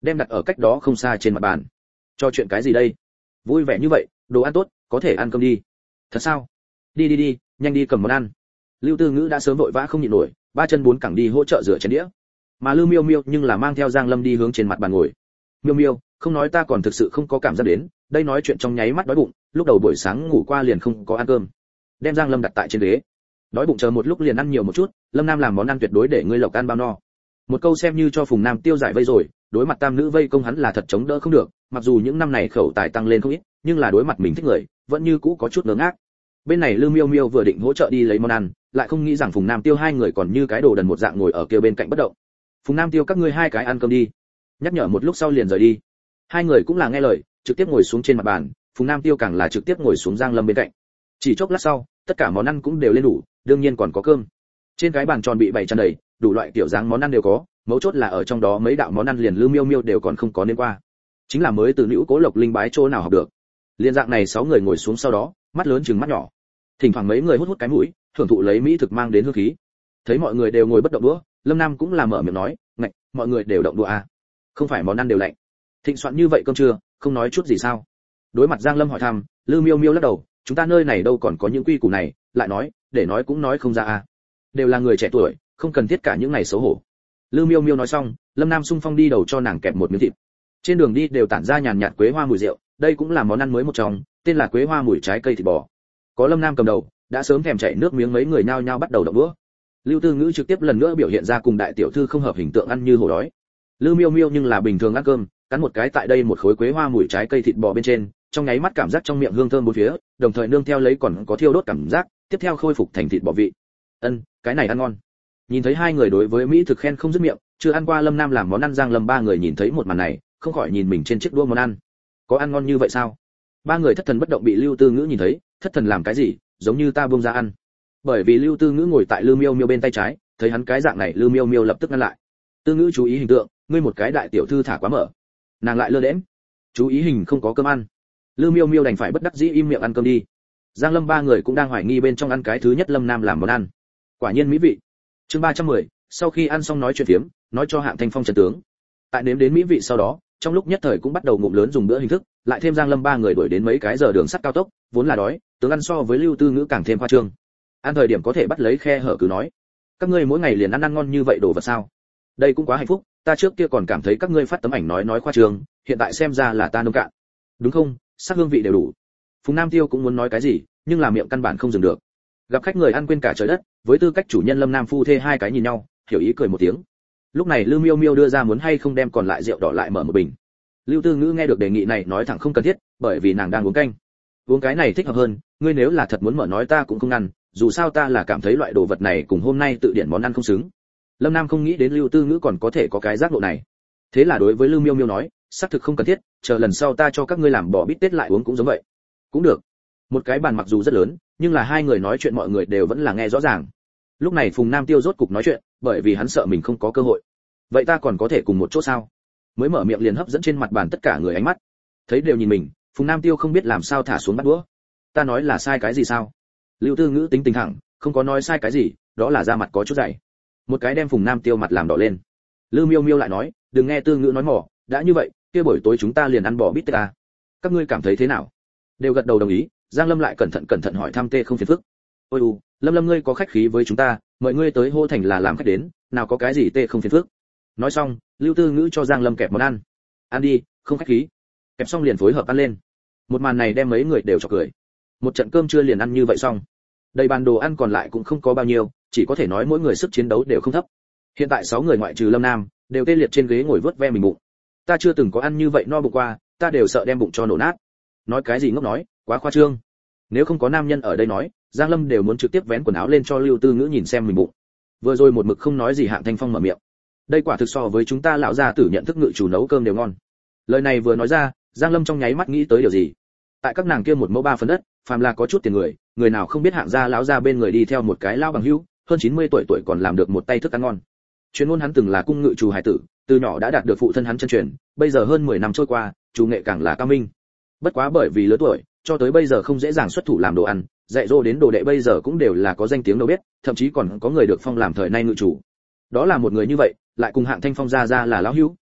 đem đặt ở cách đó không xa trên mặt bàn. Cho chuyện cái gì đây? Vui vẻ như vậy, đồ ăn tốt, có thể ăn cơm đi. Thật sao? Đi đi đi, nhanh đi cầm món ăn. Lưu Tư Ngữ đã sớm vội vã không nhịn nổi, ba chân bốn cẳng đi hỗ trợ rửa chén đĩa. Mà Lưu Miêu Miêu nhưng là mang theo Giang Lâm đi hướng trên mặt bàn ngồi. Miêu Miêu, không nói ta còn thực sự không có cảm giác đến, đây nói chuyện trong nháy mắt đói bụng, lúc đầu buổi sáng ngủ qua liền không có ăn cơm. Đem Giang Lâm đặt tại trên ghế. Đói bụng chờ một lúc liền ăn nhiều một chút, Lâm Nam làm món ăn tuyệt đối để ngươi lộc ăn bao no. Một câu xem như cho Phùng Nam tiêu giải vây rồi, đối mặt tam nữ vây công hắn là thật chống đỡ không được, mặc dù những năm này khẩu tài tăng lên không ít, nhưng là đối mặt mình thích người, vẫn như cũ có chút ngớ ngác. Bên này Lưu Miêu Miêu vừa định hỗ trợ đi lấy món ăn, lại không nghĩ rằng Phùng Nam Tiêu hai người còn như cái đồ đần một dạng ngồi ở kia bên cạnh bất động. Phùng Nam Tiêu các ngươi hai cái ăn cơm đi. Nhắc nhở một lúc sau liền rời đi. Hai người cũng là nghe lời, trực tiếp ngồi xuống trên mặt bàn, Phùng Nam Tiêu càng là trực tiếp ngồi xuống Giang Lâm bên cạnh. Chỉ chốc lát sau, tất cả món ăn cũng đều lên đủ, đương nhiên còn có cơm. Trên cái bàn tròn bị bày tràn đầy, đủ loại kiểu dáng món ăn đều có, mấu chốt là ở trong đó mấy đạo món ăn liền Lưu Miêu Miêu đều còn không có nên qua. Chính là mới từ Nữ Cố Lộc Linh bái chỗ nào học được. Liên dạng này sáu người ngồi xuống sau đó, mắt lớn chừng mắt nhỏ. Thỉnh thoảng mấy người hút hút cái mũi, thưởng thụ lấy mỹ thực mang đến hương khí. Thấy mọi người đều ngồi bất động đũa, Lâm Nam cũng là mở miệng nói, "Ngạch, mọi người đều động đũa à? Không phải món ăn đều lạnh. Thịnh soạn như vậy cơm trưa, không nói chút gì sao?" Đối mặt Giang Lâm hỏi thăm, Lưu Miêu Miêu lắc đầu, "Chúng ta nơi này đâu còn có những quy củ này, lại nói, để nói cũng nói không ra à. Đều là người trẻ tuổi, không cần thiết cả những ngày xấu hổ." Lưu Miêu Miêu nói xong, Lâm Nam xung phong đi đầu cho nàng kẹp một miếng thịt. Trên đường đi đều tản ra nhàn nhạt quế hoa mùi rượu, đây cũng là món ăn mới một trong, tên là quế hoa mùi trái cây thịt bò. Có Lâm Nam cầm đầu, đã sớm thèm chảy nước miếng mấy người nhao nhao bắt đầu động đũa. Lưu Tư Ngữ trực tiếp lần nữa biểu hiện ra cùng đại tiểu thư không hợp hình tượng ăn như hổ đói. Lưu Miêu Miêu nhưng là bình thường ăn cơm, cắn một cái tại đây một khối quế hoa mùi trái cây thịt bò bên trên, trong nháy mắt cảm giác trong miệng hương thơm bốn phía, đồng thời nương theo lấy còn có thiêu đốt cảm giác, tiếp theo khôi phục thành thịt bò vị. Ân, cái này ăn ngon. Nhìn thấy hai người đối với mỹ thực khen không dứt miệng, chưa ăn qua Lâm Nam làm món ăn Giang Lâm ba người nhìn thấy một màn này, không khỏi nhìn mình trên chiếc đũa món ăn. Có ăn ngon như vậy sao? Ba người thất thần bất động bị Lưu Tư Ngữ nhìn thấy, thất thần làm cái gì, giống như ta buông ra ăn. Bởi vì Lưu Tư Ngữ ngồi tại Lưu Miêu Miêu bên tay trái, thấy hắn cái dạng này, Lưu Miêu Miêu lập tức ngăn lại. Tư Ngữ chú ý hình tượng, ngươi một cái đại tiểu thư thả quá mở. Nàng lại lơ đễnh. Chú ý hình không có cơm ăn. Lưu Miêu Miêu đành phải bất đắc dĩ im miệng ăn cơm đi. Giang Lâm ba người cũng đang hoài nghi bên trong ăn cái thứ nhất Lâm Nam làm món ăn. Quả nhiên mỹ vị. Chương ba trăm mười, sau khi ăn xong nói chuyện phiếm, nói cho Hạng Thanh Phong chân tướng. Tại nếm đến mỹ vị sau đó, trong lúc nhất thời cũng bắt đầu ngụm lớn dùng bữa hình thức, lại thêm Giang Lâm ba người đuổi đến mấy cái giờ đường sắt cao tốc, vốn là đói, tướng ăn so với Lưu Tư Ngữ càng thêm khoa trương. Ăn thời điểm có thể bắt lấy khe hở cứ nói, các ngươi mỗi ngày liền ăn ăn ngon như vậy đồ vật sao? Đây cũng quá hạnh phúc, ta trước kia còn cảm thấy các ngươi phát tấm ảnh nói nói khoa trương, hiện tại xem ra là ta nông cạn. Đúng không? Sắc hương vị đều đủ. Phùng Nam Tiêu cũng muốn nói cái gì, nhưng là miệng căn bản không dừng được. Gặp khách người ăn quên cả trời đất, với tư cách chủ nhân Lâm Nam phu thê hai cái nhìn nhau, hiểu ý cười một tiếng. Lúc này Lưu Miêu Miêu đưa ra muốn hay không đem còn lại rượu đỏ lại mở một bình. Lưu Tư Ngữ nghe được đề nghị này nói thẳng không cần thiết, bởi vì nàng đang uống canh. Uống cái này thích hợp hơn, ngươi nếu là thật muốn mở nói ta cũng không ngăn, dù sao ta là cảm thấy loại đồ vật này cùng hôm nay tự điển món ăn không xứng. Lâm Nam không nghĩ đến Lưu Tư Ngữ còn có thể có cái giác ngộ này. Thế là đối với Lưu Miêu Miêu nói, xác thực không cần thiết, chờ lần sau ta cho các ngươi làm bò bít tết lại uống cũng giống vậy. Cũng được. Một cái bàn mặc dù rất lớn, nhưng là hai người nói chuyện mọi người đều vẫn là nghe rõ ràng. Lúc này Phùng Nam Tiêu rốt cục nói chuyện, bởi vì hắn sợ mình không có cơ hội. Vậy ta còn có thể cùng một chỗ sao? Mới mở miệng liền hấp dẫn trên mặt bàn tất cả người ánh mắt. Thấy đều nhìn mình, Phùng Nam Tiêu không biết làm sao thả xuống bát đũa. Ta nói là sai cái gì sao? Lưu Tư Ngữ tính tình thẳng, không có nói sai cái gì, đó là da mặt có chút dày. Một cái đem Phùng Nam Tiêu mặt làm đỏ lên. Lưu Miêu Miêu lại nói, đừng nghe Tư Ngữ nói mỏ, đã như vậy, kia buổi tối chúng ta liền ăn bò bít tết à? Các ngươi cảm thấy thế nào? Đều gật đầu đồng ý. Giang Lâm lại cẩn thận cẩn thận hỏi thăm tê không phiền phức. Ôi u, Lâm Lâm ngươi có khách khí với chúng ta, mời ngươi tới Hô Thành là làm khách đến, nào có cái gì tê không phiền phức. Nói xong, Lưu Tư Ngữ cho Giang Lâm kẹp món ăn. Ăn đi, không khách khí. Kẹp xong liền phối hợp ăn lên. Một màn này đem mấy người đều chọc cười. Một trận cơm trưa liền ăn như vậy xong. Đầy bàn đồ ăn còn lại cũng không có bao nhiêu, chỉ có thể nói mỗi người sức chiến đấu đều không thấp. Hiện tại sáu người ngoại trừ Lâm Nam, đều tê liệt trên ghế ngồi vớt ve mình bụng. Ta chưa từng có ăn như vậy no bụng qua, ta đều sợ đem bụng cho nổ nát. Nói cái gì ngốc nói, quá khoa trương. Nếu không có nam nhân ở đây nói, Giang Lâm đều muốn trực tiếp vén quần áo lên cho Lưu Tư Ngữ nhìn xem mình bụng. Vừa rồi một mực không nói gì Hạng Thanh Phong mở miệng. Đây quả thực so với chúng ta lão gia tử nhận thức ngự chủ nấu cơm đều ngon. Lời này vừa nói ra, Giang Lâm trong nháy mắt nghĩ tới điều gì. Tại các nàng kia một mẫu ba phần đất, phàm là có chút tiền người, người nào không biết Hạng gia lão gia bên người đi theo một cái lão bằng hữu, hơn chín mươi tuổi tuổi còn làm được một tay thức ăn ngon. Chuyên môn hắn từng là cung ngự chủ hải tử, từ nhỏ đã đạt được phụ thân hắn chân truyền, bây giờ hơn mười năm trôi qua, chủ nghệ càng là cao minh. Bất quá bởi vì lớn tuổi, cho tới bây giờ không dễ dàng xuất thủ làm đồ ăn, dạy dỗ đến đồ đệ bây giờ cũng đều là có danh tiếng đâu biết, thậm chí còn có người được phong làm thời nay ngự chủ. Đó là một người như vậy, lại cùng Hạng Thanh Phong gia gia là lão hữu,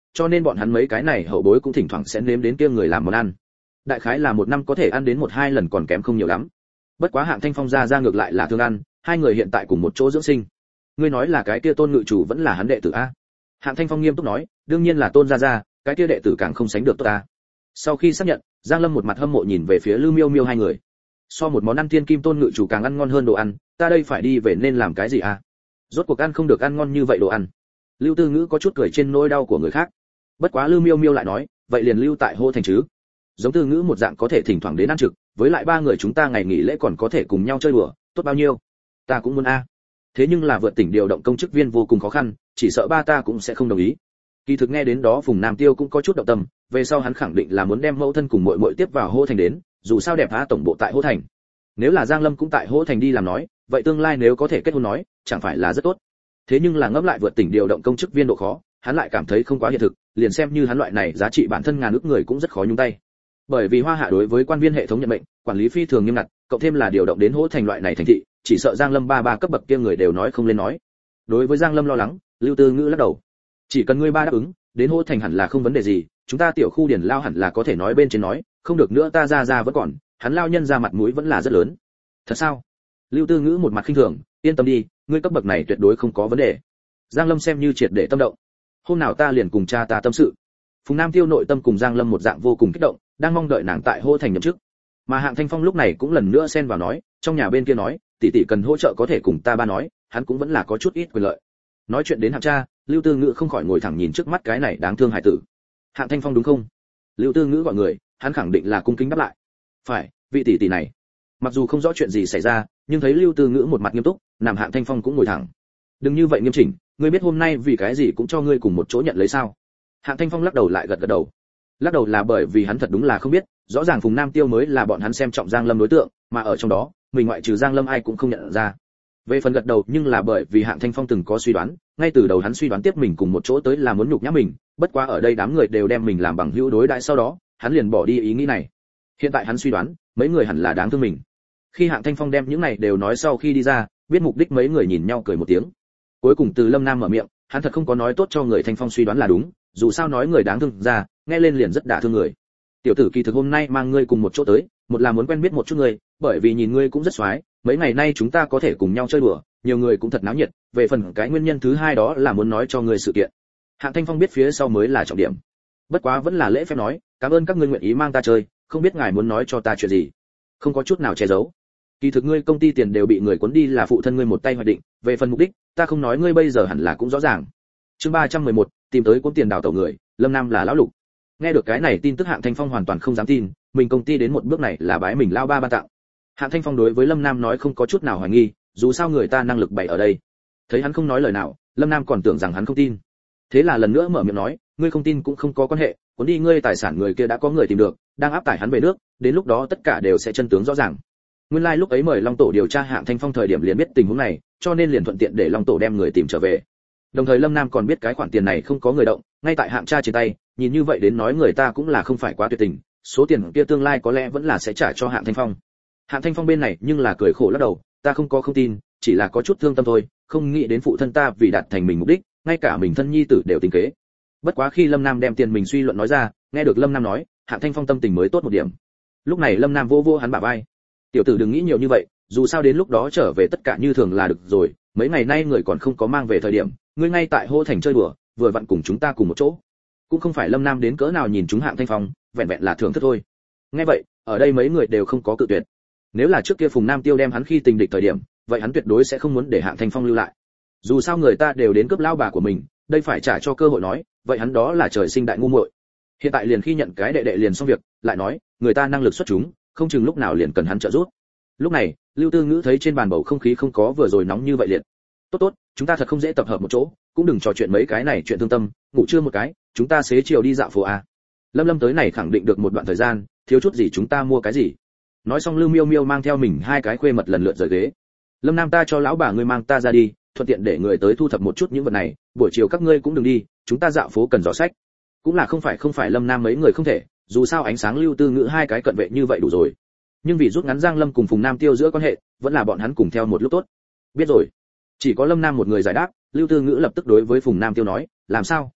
cho nên bọn hắn mấy cái này hậu bối cũng thỉnh thoảng sẽ nếm đến kia người làm món ăn. Đại khái là một năm có thể ăn đến một hai lần còn kém không nhiều lắm. Bất quá Hạng Thanh Phong ra ra ngược lại là thương ăn, hai người hiện tại cùng một chỗ dưỡng sinh. Ngươi nói là cái kia Tôn ngự chủ vẫn là hắn đệ tử a? Hạng Thanh Phong nghiêm túc nói, đương nhiên là Tôn gia gia, cái kia đệ tử càng không sánh được tốt ta. Sau khi xác nhận, Giang Lâm một mặt hâm mộ nhìn về phía Lưu Miêu Miêu hai người. So một món ăn thiên kim Tôn ngự chủ càng ăn ngon hơn đồ ăn, ta đây phải đi về nên làm cái gì a? Rốt cuộc ăn không được ăn ngon như vậy đồ ăn. Lưu Tư Ngữ có chút cười trên nỗi đau của người khác. Bất quá Lưu Miêu Miêu lại nói, vậy liền lưu tại Hô Thành chứ. Giống Tư Ngữ một dạng có thể thỉnh thoảng đến ăn trực, với lại ba người chúng ta ngày nghỉ lễ còn có thể cùng nhau chơi đùa, tốt bao nhiêu. Ta cũng muốn a. Thế nhưng là vượt tỉnh điều động công chức viên vô cùng khó khăn, chỉ sợ ba ta cũng sẽ không đồng ý. Kỳ thực nghe đến đó Phùng Nam Tiêu cũng có chút động tâm, về sau hắn khẳng định là muốn đem mẫu thân cùng muội muội tiếp vào Hô Thành đến, dù sao đẹp phá tổng bộ tại Hô Thành. Nếu là Giang Lâm cũng tại Hô Thành đi làm nói, vậy tương lai nếu có thể kết hôn nói, chẳng phải là rất tốt. Thế nhưng là ngẫm lại vượt tỉnh điều động công chức viên độ khó, hắn lại cảm thấy không quá hiện thực, liền xem như hắn loại này giá trị bản thân ngàn ức người cũng rất khó nhúng tay. Bởi vì Hoa Hạ đối với quan viên hệ thống nhận mệnh, quản lý phi thường nghiêm ngặt, cộng thêm là điều động đến Hỗ Thành loại này thành thị, chỉ sợ Giang Lâm ba ba cấp bậc kia người đều nói không lên nói. Đối với Giang Lâm lo lắng, Lưu Tư Ngữ lắc đầu. Chỉ cần ngươi ba đáp ứng, đến Hỗ Thành hẳn là không vấn đề gì, chúng ta tiểu khu điển lao hẳn là có thể nói bên trên nói, không được nữa ta ra ra vẫn còn, hắn lao nhân ra mặt mũi vẫn là rất lớn. Thật sao? Lưu Tư Ngữ một mặt khinh thường, yên tâm đi, ngươi cấp bậc này tuyệt đối không có vấn đề. Giang Lâm xem như triệt để tâm động. Hôm nào ta liền cùng cha ta tâm sự. Phùng Nam Tiêu nội tâm cùng Giang Lâm một dạng vô cùng kích động, đang mong đợi nàng tại Hô Thành nhậm chức. Mà Hạng Thanh Phong lúc này cũng lần nữa xen vào nói, trong nhà bên kia nói, tỷ tỷ cần hỗ trợ có thể cùng ta ba nói, hắn cũng vẫn là có chút ít quyền lợi. Nói chuyện đến Hạng cha, Lưu Tư Ngữ không khỏi ngồi thẳng nhìn trước mắt cái này đáng thương hải tử. Hạng Thanh Phong đúng không? Lưu Tư Ngữ gọi người, hắn khẳng định là cung kính đáp lại. Phải, vị tỷ tỷ này. Mặc dù không rõ chuyện gì xảy ra, nhưng thấy Lưu Tư Ngữ một mặt nghiêm túc, làm Hạng Thanh Phong cũng ngồi thẳng. Đừng như vậy nghiêm chỉnh, ngươi biết hôm nay vì cái gì cũng cho ngươi cùng một chỗ nhận lấy sao? Hạng Thanh Phong lắc đầu lại gật gật đầu. Lắc đầu là bởi vì hắn thật đúng là không biết, rõ ràng Phùng Nam Tiêu mới là bọn hắn xem trọng Giang Lâm đối tượng, mà ở trong đó, mình ngoại trừ Giang Lâm ai cũng không nhận ra. Về phần gật đầu, nhưng là bởi vì Hạng Thanh Phong từng có suy đoán, ngay từ đầu hắn suy đoán tiếp mình cùng một chỗ tới là muốn nhục nhã mình, bất quá ở đây đám người đều đem mình làm bằng hữu đối đãi sau đó, hắn liền bỏ đi ý nghĩ này. Hiện tại hắn suy đoán, mấy người hẳn là đáng thương mình. Khi Hạng Thanh Phong đem những này đều nói sau khi đi ra, biết mục đích mấy người nhìn nhau cười một tiếng. Cuối cùng từ Lâm Nam mở miệng, hắn thật không có nói tốt cho người Thanh Phong suy đoán là đúng, dù sao nói người đáng thương ra, nghe lên liền rất đả thương người. Tiểu tử kỳ thực hôm nay mang ngươi cùng một chỗ tới, một là muốn quen biết một chút ngươi, bởi vì nhìn ngươi cũng rất xoái, mấy ngày nay chúng ta có thể cùng nhau chơi đùa, nhiều người cũng thật náo nhiệt, về phần cái nguyên nhân thứ hai đó là muốn nói cho ngươi sự kiện. Hạng Thanh Phong biết phía sau mới là trọng điểm. Bất quá vẫn là lễ phép nói, cảm ơn các ngươi nguyện ý mang ta chơi, không biết ngài muốn nói cho ta chuyện gì. Không có chút nào che giấu. Kỳ thực ngươi công ty tiền đều bị người cuốn đi là phụ thân ngươi một tay hoạch định, về phần mục đích, ta không nói ngươi bây giờ hẳn là cũng rõ ràng. Chương ba trăm mười một, tìm tới cuốn tiền đào tẩu người, Lâm Nam là lão lục. Nghe được cái này tin tức Hạng Thanh Phong hoàn toàn không dám tin, mình công ty đến một bước này là bái mình lao ba ban tặng. Hạng Thanh Phong đối với Lâm Nam nói không có chút nào hoài nghi, dù sao người ta năng lực bày ở đây. Thấy hắn không nói lời nào, Lâm Nam còn tưởng rằng hắn không tin. Thế là lần nữa mở miệng nói, ngươi không tin cũng không có quan hệ, cuốn đi ngươi tài sản người kia đã có người tìm được, đang áp tải hắn về nước, đến lúc đó tất cả đều sẽ chân tướng rõ ràng. Nguyên lai like lúc ấy mời Long Tổ điều tra Hạng Thanh Phong thời điểm liền biết tình huống này, cho nên liền thuận tiện để Long Tổ đem người tìm trở về. Đồng thời Lâm Nam còn biết cái khoản tiền này không có người động, ngay tại Hạng cha trên tay, nhìn như vậy đến nói người ta cũng là không phải quá tuyệt tình, số tiền kia tương lai có lẽ vẫn là sẽ trả cho Hạng Thanh Phong. Hạng Thanh Phong bên này nhưng là cười khổ lắc đầu, ta không có không tin, chỉ là có chút thương tâm thôi, không nghĩ đến phụ thân ta vì đạt thành mình mục đích, ngay cả mình thân nhi tử đều tính kế. Bất quá khi Lâm Nam đem tiền mình suy luận nói ra, nghe được Lâm Nam nói, Hạng Thanh Phong tâm tình mới tốt một điểm. Lúc này Lâm Nam vô vô hắn bả vai, tiểu tử đừng nghĩ nhiều như vậy, dù sao đến lúc đó trở về tất cả như thường là được rồi, mấy ngày nay người còn không có mang về thời điểm, ngươi ngay tại Hô Thành chơi đùa, vừa vặn cùng chúng ta cùng một chỗ. Cũng không phải Lâm Nam đến cỡ nào nhìn chúng Hạng Thanh Phong, vẹn vẹn là thưởng thức thôi. Nghe vậy, ở đây mấy người đều không có cự tuyệt. Nếu là trước kia Phùng Nam Tiêu đem hắn khi tình địch thời điểm, vậy hắn tuyệt đối sẽ không muốn để Hạng Thanh Phong lưu lại. Dù sao người ta đều đến cướp lao bà của mình, đây phải trả cho cơ hội nói, vậy hắn đó là trời sinh đại ngu muội. Hiện tại liền khi nhận cái đệ đệ liền xong việc, lại nói, người ta năng lực xuất chúng, không chừng lúc nào liền cần hắn trợ giúp. Lúc này, Lưu Tư Ngữ thấy trên bàn bầu không khí không có vừa rồi nóng như vậy liệt. Tốt tốt, chúng ta thật không dễ tập hợp một chỗ, cũng đừng trò chuyện mấy cái này chuyện thương tâm, ngủ trưa một cái, chúng ta xế chiều đi dạo phố a. Lâm Lâm tới này khẳng định được một đoạn thời gian, thiếu chút gì chúng ta mua cái gì. Nói xong Lưu Miêu Miêu mang theo mình hai cái khuê mật lần lượt rời ghế. Lâm Nam ta cho lão bà ngươi mang ta ra đi, thuận tiện để người tới thu thập một chút những vật này, buổi chiều các ngươi cũng đừng đi, chúng ta dạo phố cần dò sách. Cũng là không phải không phải Lâm Nam mấy người không thể, dù sao ánh sáng Lưu Tư Ngữ hai cái cận vệ như vậy đủ rồi. Nhưng vì rút ngắn Giang Lâm cùng Phùng Nam Tiêu giữa quan hệ, vẫn là bọn hắn cùng theo một lúc tốt. Biết rồi. Chỉ có Lâm Nam một người giải đáp, Lưu Tư Ngữ lập tức đối với Phùng Nam Tiêu nói, làm sao,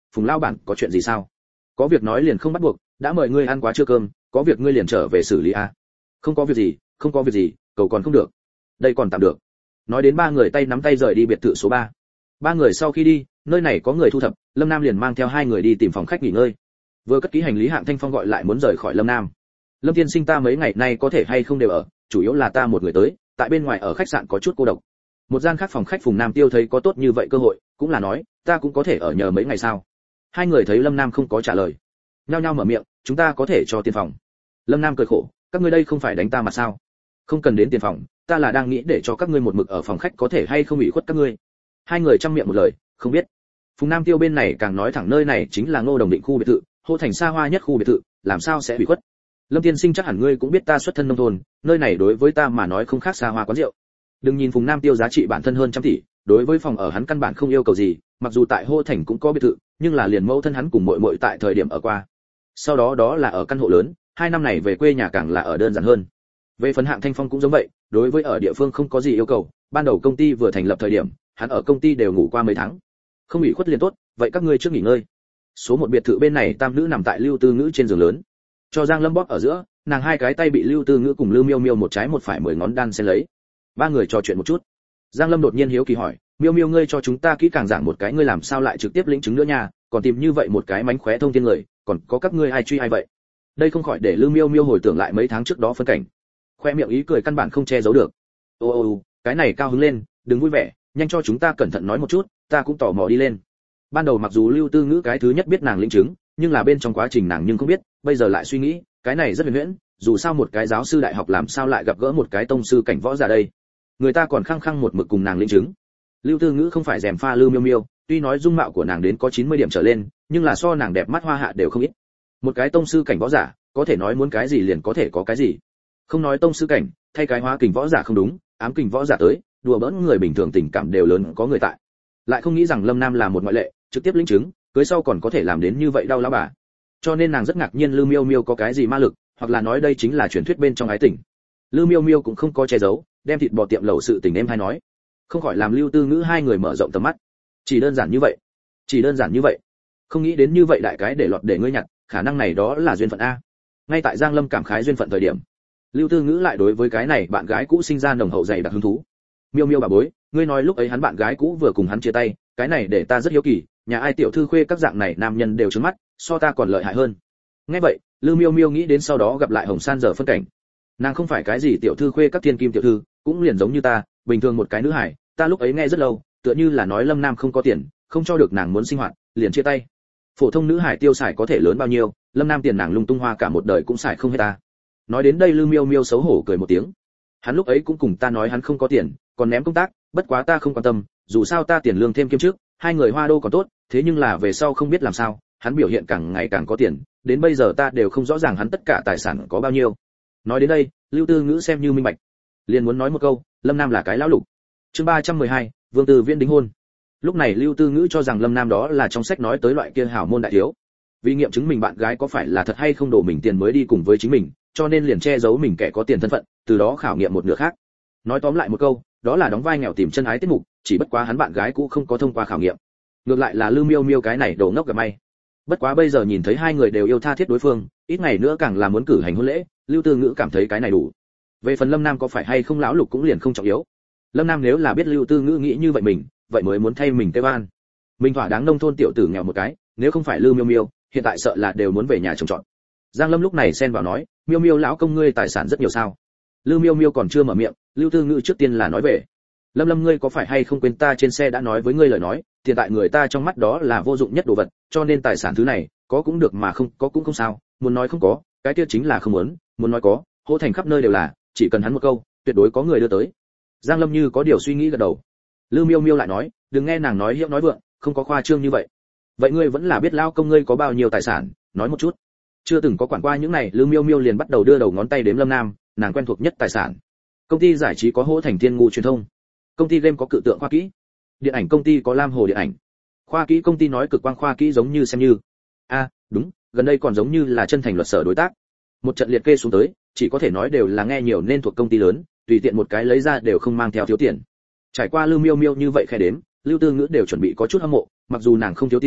Phùng lao bản có chuyện gì sao? Có việc nói liền không bắt buộc, đã mời ngươi ăn quá trưa cơm, có việc ngươi liền trở về xử lý a. Không có việc gì, không có việc gì, cầu còn không được. Đây còn tạm được. Nói đến ba người tay nắm tay rời đi biệt thự số ba. Ba người sau khi đi, nơi này có người thu thập, Lâm Nam liền mang theo hai người đi tìm phòng khách nghỉ ngơi. Vừa cất kỹ hành lý, Hạng Thanh Phong gọi lại muốn rời khỏi Lâm Nam. Lâm tiên sinh, ta mấy ngày nay có thể hay không đều ở, chủ yếu là ta một người tới, tại bên ngoài ở khách sạn có chút cô độc. Một gian khác phòng khách Phùng Nam Tiêu thấy có tốt như vậy cơ hội, cũng là nói, ta cũng có thể ở nhờ mấy ngày sao? Hai người thấy Lâm Nam không có trả lời, nhao nhao mở miệng, chúng ta có thể cho tiền phòng. Lâm Nam cười khổ, các ngươi đây không phải đánh ta mà sao? Không cần đến tiền phòng, ta là đang nghĩ để cho các ngươi một mực ở phòng khách có thể hay không ủy khuất các ngươi. Hai người trăm miệng một lời, không biết. Phùng Nam Tiêu bên này càng nói thẳng, nơi này chính là Ngô Đồng Định khu biệt thự, Hồ Thành xa hoa nhất khu biệt thự, làm sao sẽ ủy khuất? Lâm tiên sinh chắc hẳn ngươi cũng biết ta xuất thân nông thôn, nơi này đối với ta mà nói không khác xa hoa quán rượu. Đừng nhìn Phùng Nam Tiêu giá trị bản thân hơn trăm tỷ, đối với phòng ở hắn căn bản không yêu cầu gì, mặc dù tại Hồ Thành cũng có biệt thự, nhưng là liền mẫu thân hắn cùng muội muội tại thời điểm ở qua. Sau đó đó là ở căn hộ lớn, hai năm này về quê nhà càng là ở đơn giản hơn. Về phần Hạng Thanh Phong cũng giống vậy, đối với ở địa phương không có gì yêu cầu, ban đầu công ty vừa thành lập thời điểm, hắn ở công ty đều ngủ qua mấy tháng. Không ủy khuất liền tốt, vậy các ngươi trước nghỉ ngơi. Số một biệt thự bên này tam nữ nằm tại Lưu Tư Ngữ trên giường lớn. Cho Giang Lâm bóp ở giữa, nàng hai cái tay bị Lưu Tư Ngữ cùng Lưu Miêu Miêu một trái một phải mười ngón đan xen lấy. Ba người trò chuyện một chút. Giang Lâm đột nhiên hiếu kỳ hỏi, Miêu Miêu ngươi cho chúng ta kỹ càng giảng một cái, ngươi làm sao lại trực tiếp lĩnh chứng nữa nha, còn tìm như vậy một cái mánh khóe thông thiên người, còn có các ngươi ai truy ai vậy? Đây không khỏi để Lưu Miêu Miêu hồi tưởng lại mấy tháng trước đó phân cảnh. Khoe miệng ý cười căn bản không che giấu được. Ô ô ô, cái này cao hứng lên, đừng vui vẻ, nhanh cho chúng ta cẩn thận nói một chút, ta cũng tò mò đi lên. Ban đầu mặc dù Lưu Tư Ngữ cái thứ nhất biết nàng lĩnh chứng, nhưng là bên trong quá trình nàng nhưng không biết, bây giờ lại suy nghĩ, cái này rất huyền huyễn, dù sao một cái giáo sư đại học làm sao lại gặp gỡ một cái tông sư cảnh võ giả đây. Người ta còn khăng khăng một mực cùng nàng lĩnh chứng. Lưu Tư Ngữ không phải rèm pha Lưu Miêu Miêu, tuy nói dung mạo của nàng đến có chín mươi điểm trở lên, nhưng là so nàng đẹp mắt hoa hạ đều không ít. Một cái tông sư cảnh võ giả, có thể nói muốn cái gì liền có thể có cái gì. Không nói tông sư cảnh, thay cái hóa kình võ giả không đúng, ám kình võ giả tới, đùa bỡn người bình thường tình cảm đều lớn có người tại. Lại không nghĩ rằng Lâm Nam là một ngoại lệ, trực tiếp lĩnh chứng, cưới sau còn có thể làm đến như vậy đau lão bà. Cho nên nàng rất ngạc nhiên Lưu Miêu Miêu có cái gì ma lực, hoặc là nói đây chính là truyền thuyết bên trong ái tình. Lưu Miêu Miêu cũng không có che giấu, đem thịt bò tiệm lẩu sự tình em hay nói, không khỏi làm Lưu Tư Ngữ hai người mở rộng tầm mắt. Chỉ đơn giản như vậy, chỉ đơn giản như vậy, không nghĩ đến như vậy đại cái để lọt để ngươi nhặt, khả năng này đó là duyên phận a. Ngay tại Giang Lâm cảm khái duyên phận thời điểm, Lưu Tư Ngữ lại đối với cái này bạn gái cũ sinh ra nồng hậu dày đặc hứng thú. Miêu Miêu bà bối, ngươi nói lúc ấy hắn bạn gái cũ vừa cùng hắn chia tay, cái này để ta rất hiếu kỳ, nhà ai tiểu thư khuê các dạng này nam nhân đều trướng mắt, so ta còn lợi hại hơn. Nghe vậy, Lưu Miêu Miêu nghĩ đến sau đó gặp lại Hồng San giờ phân cảnh. Nàng không phải cái gì tiểu thư khuê các thiên kim tiểu thư, cũng liền giống như ta, bình thường một cái nữ hải, ta lúc ấy nghe rất lâu, tựa như là nói Lâm Nam không có tiền, không cho được nàng muốn sinh hoạt, liền chia tay. Phổ thông nữ hải tiêu xài có thể lớn bao nhiêu, Lâm Nam tiền nàng lung tung hoa cả một đời cũng xài không hết ta. Nói đến đây Lưu Miêu Miêu xấu hổ cười một tiếng. Hắn lúc ấy cũng cùng ta nói hắn không có tiền, còn ném công tác, bất quá ta không quan tâm, dù sao ta tiền lương thêm kiêm trước, hai người hoa đô còn tốt, thế nhưng là về sau không biết làm sao, hắn biểu hiện càng ngày càng có tiền, đến bây giờ ta đều không rõ ràng hắn tất cả tài sản có bao nhiêu. Nói đến đây, Lưu Tư Ngữ xem như minh bạch, liền muốn nói một câu, Lâm Nam là cái lão lục. Chương ba trăm mười hai, Vương Tư Viễn đính hôn. Lúc này Lưu Tư Ngữ cho rằng Lâm Nam đó là trong sách nói tới loại kia hảo môn đại thiếu. Vì nghiệm chứng mình bạn gái có phải là thật hay không đổ mình tiền mới đi cùng với chính mình, cho nên liền che giấu mình kẻ có tiền thân phận, từ đó khảo nghiệm một nửa khác. Nói tóm lại một câu, đó là đóng vai nghèo tìm chân ái tiết mục, chỉ bất quá hắn bạn gái cũ không có thông qua khảo nghiệm. Ngược lại là Lưu Miêu Miêu cái này đồ ngốc gặp may. Bất quá bây giờ nhìn thấy hai người đều yêu tha thiết đối phương, ít ngày nữa càng là muốn cử hành hôn lễ, Lưu Tư Ngữ cảm thấy cái này đủ. Về phần Lâm Nam có phải hay không lão lục cũng liền không trọng yếu. Lâm Nam nếu là biết Lưu Tư Ngữ nghĩ như vậy mình, vậy mới muốn thay mình kêu an. Mình thỏa đáng nông thôn tiểu tử nghèo một cái, nếu không phải Lưu Miêu Miêu, hiện tại sợ là đều muốn về nhà trồng trọt. Giang Lâm lúc này xen vào nói, Miêu Miêu lão công ngươi tài sản rất nhiều sao? Lưu Miêu Miêu còn chưa mở miệng, Lưu Tư Ngữ trước tiên là nói về. Lâm Lâm ngươi có phải hay không quên ta trên xe đã nói với ngươi lời nói, hiện tại người ta trong mắt đó là vô dụng nhất đồ vật, cho nên tài sản thứ này, có cũng được mà không có cũng không sao, muốn nói không có, cái kia chính là không muốn, muốn nói có, Hỗ Thành khắp nơi đều là, chỉ cần hắn một câu, tuyệt đối có người đưa tới. Giang Lâm như có điều suy nghĩ gật đầu. Lưu Miêu Miêu lại nói, đừng nghe nàng nói hiệu nói vượng, không có khoa trương như vậy. Vậy ngươi vẫn là biết lao công ngươi có bao nhiêu tài sản, nói một chút. Chưa từng có quản qua những này, Lưu Miêu Miêu liền bắt đầu đưa đầu ngón tay đếm Lâm Nam, nàng quen thuộc nhất tài sản. Công ty giải trí có Hỗ Thành Thiên Ngu truyền thông, công ty game có Cự Tượng khoa kỹ, điện ảnh công ty có Lam Hồ điện ảnh, khoa kỹ công ty nói Cực Quang khoa kỹ giống như xem như. A, à, đúng, gần đây còn giống như là Chân Thành luật sở đối tác. Một trận liệt kê xuống tới, chỉ có thể nói đều là nghe nhiều nên thuộc công ty lớn, tùy tiện một cái lấy ra đều không mang theo thiếu tiền. Trải qua Lưu Miêu Miêu như vậy khe đếm, Lưu Tư Ngữ đều chuẩn bị có chút hâm mộ, mặc dù nàng không thiếu tiền,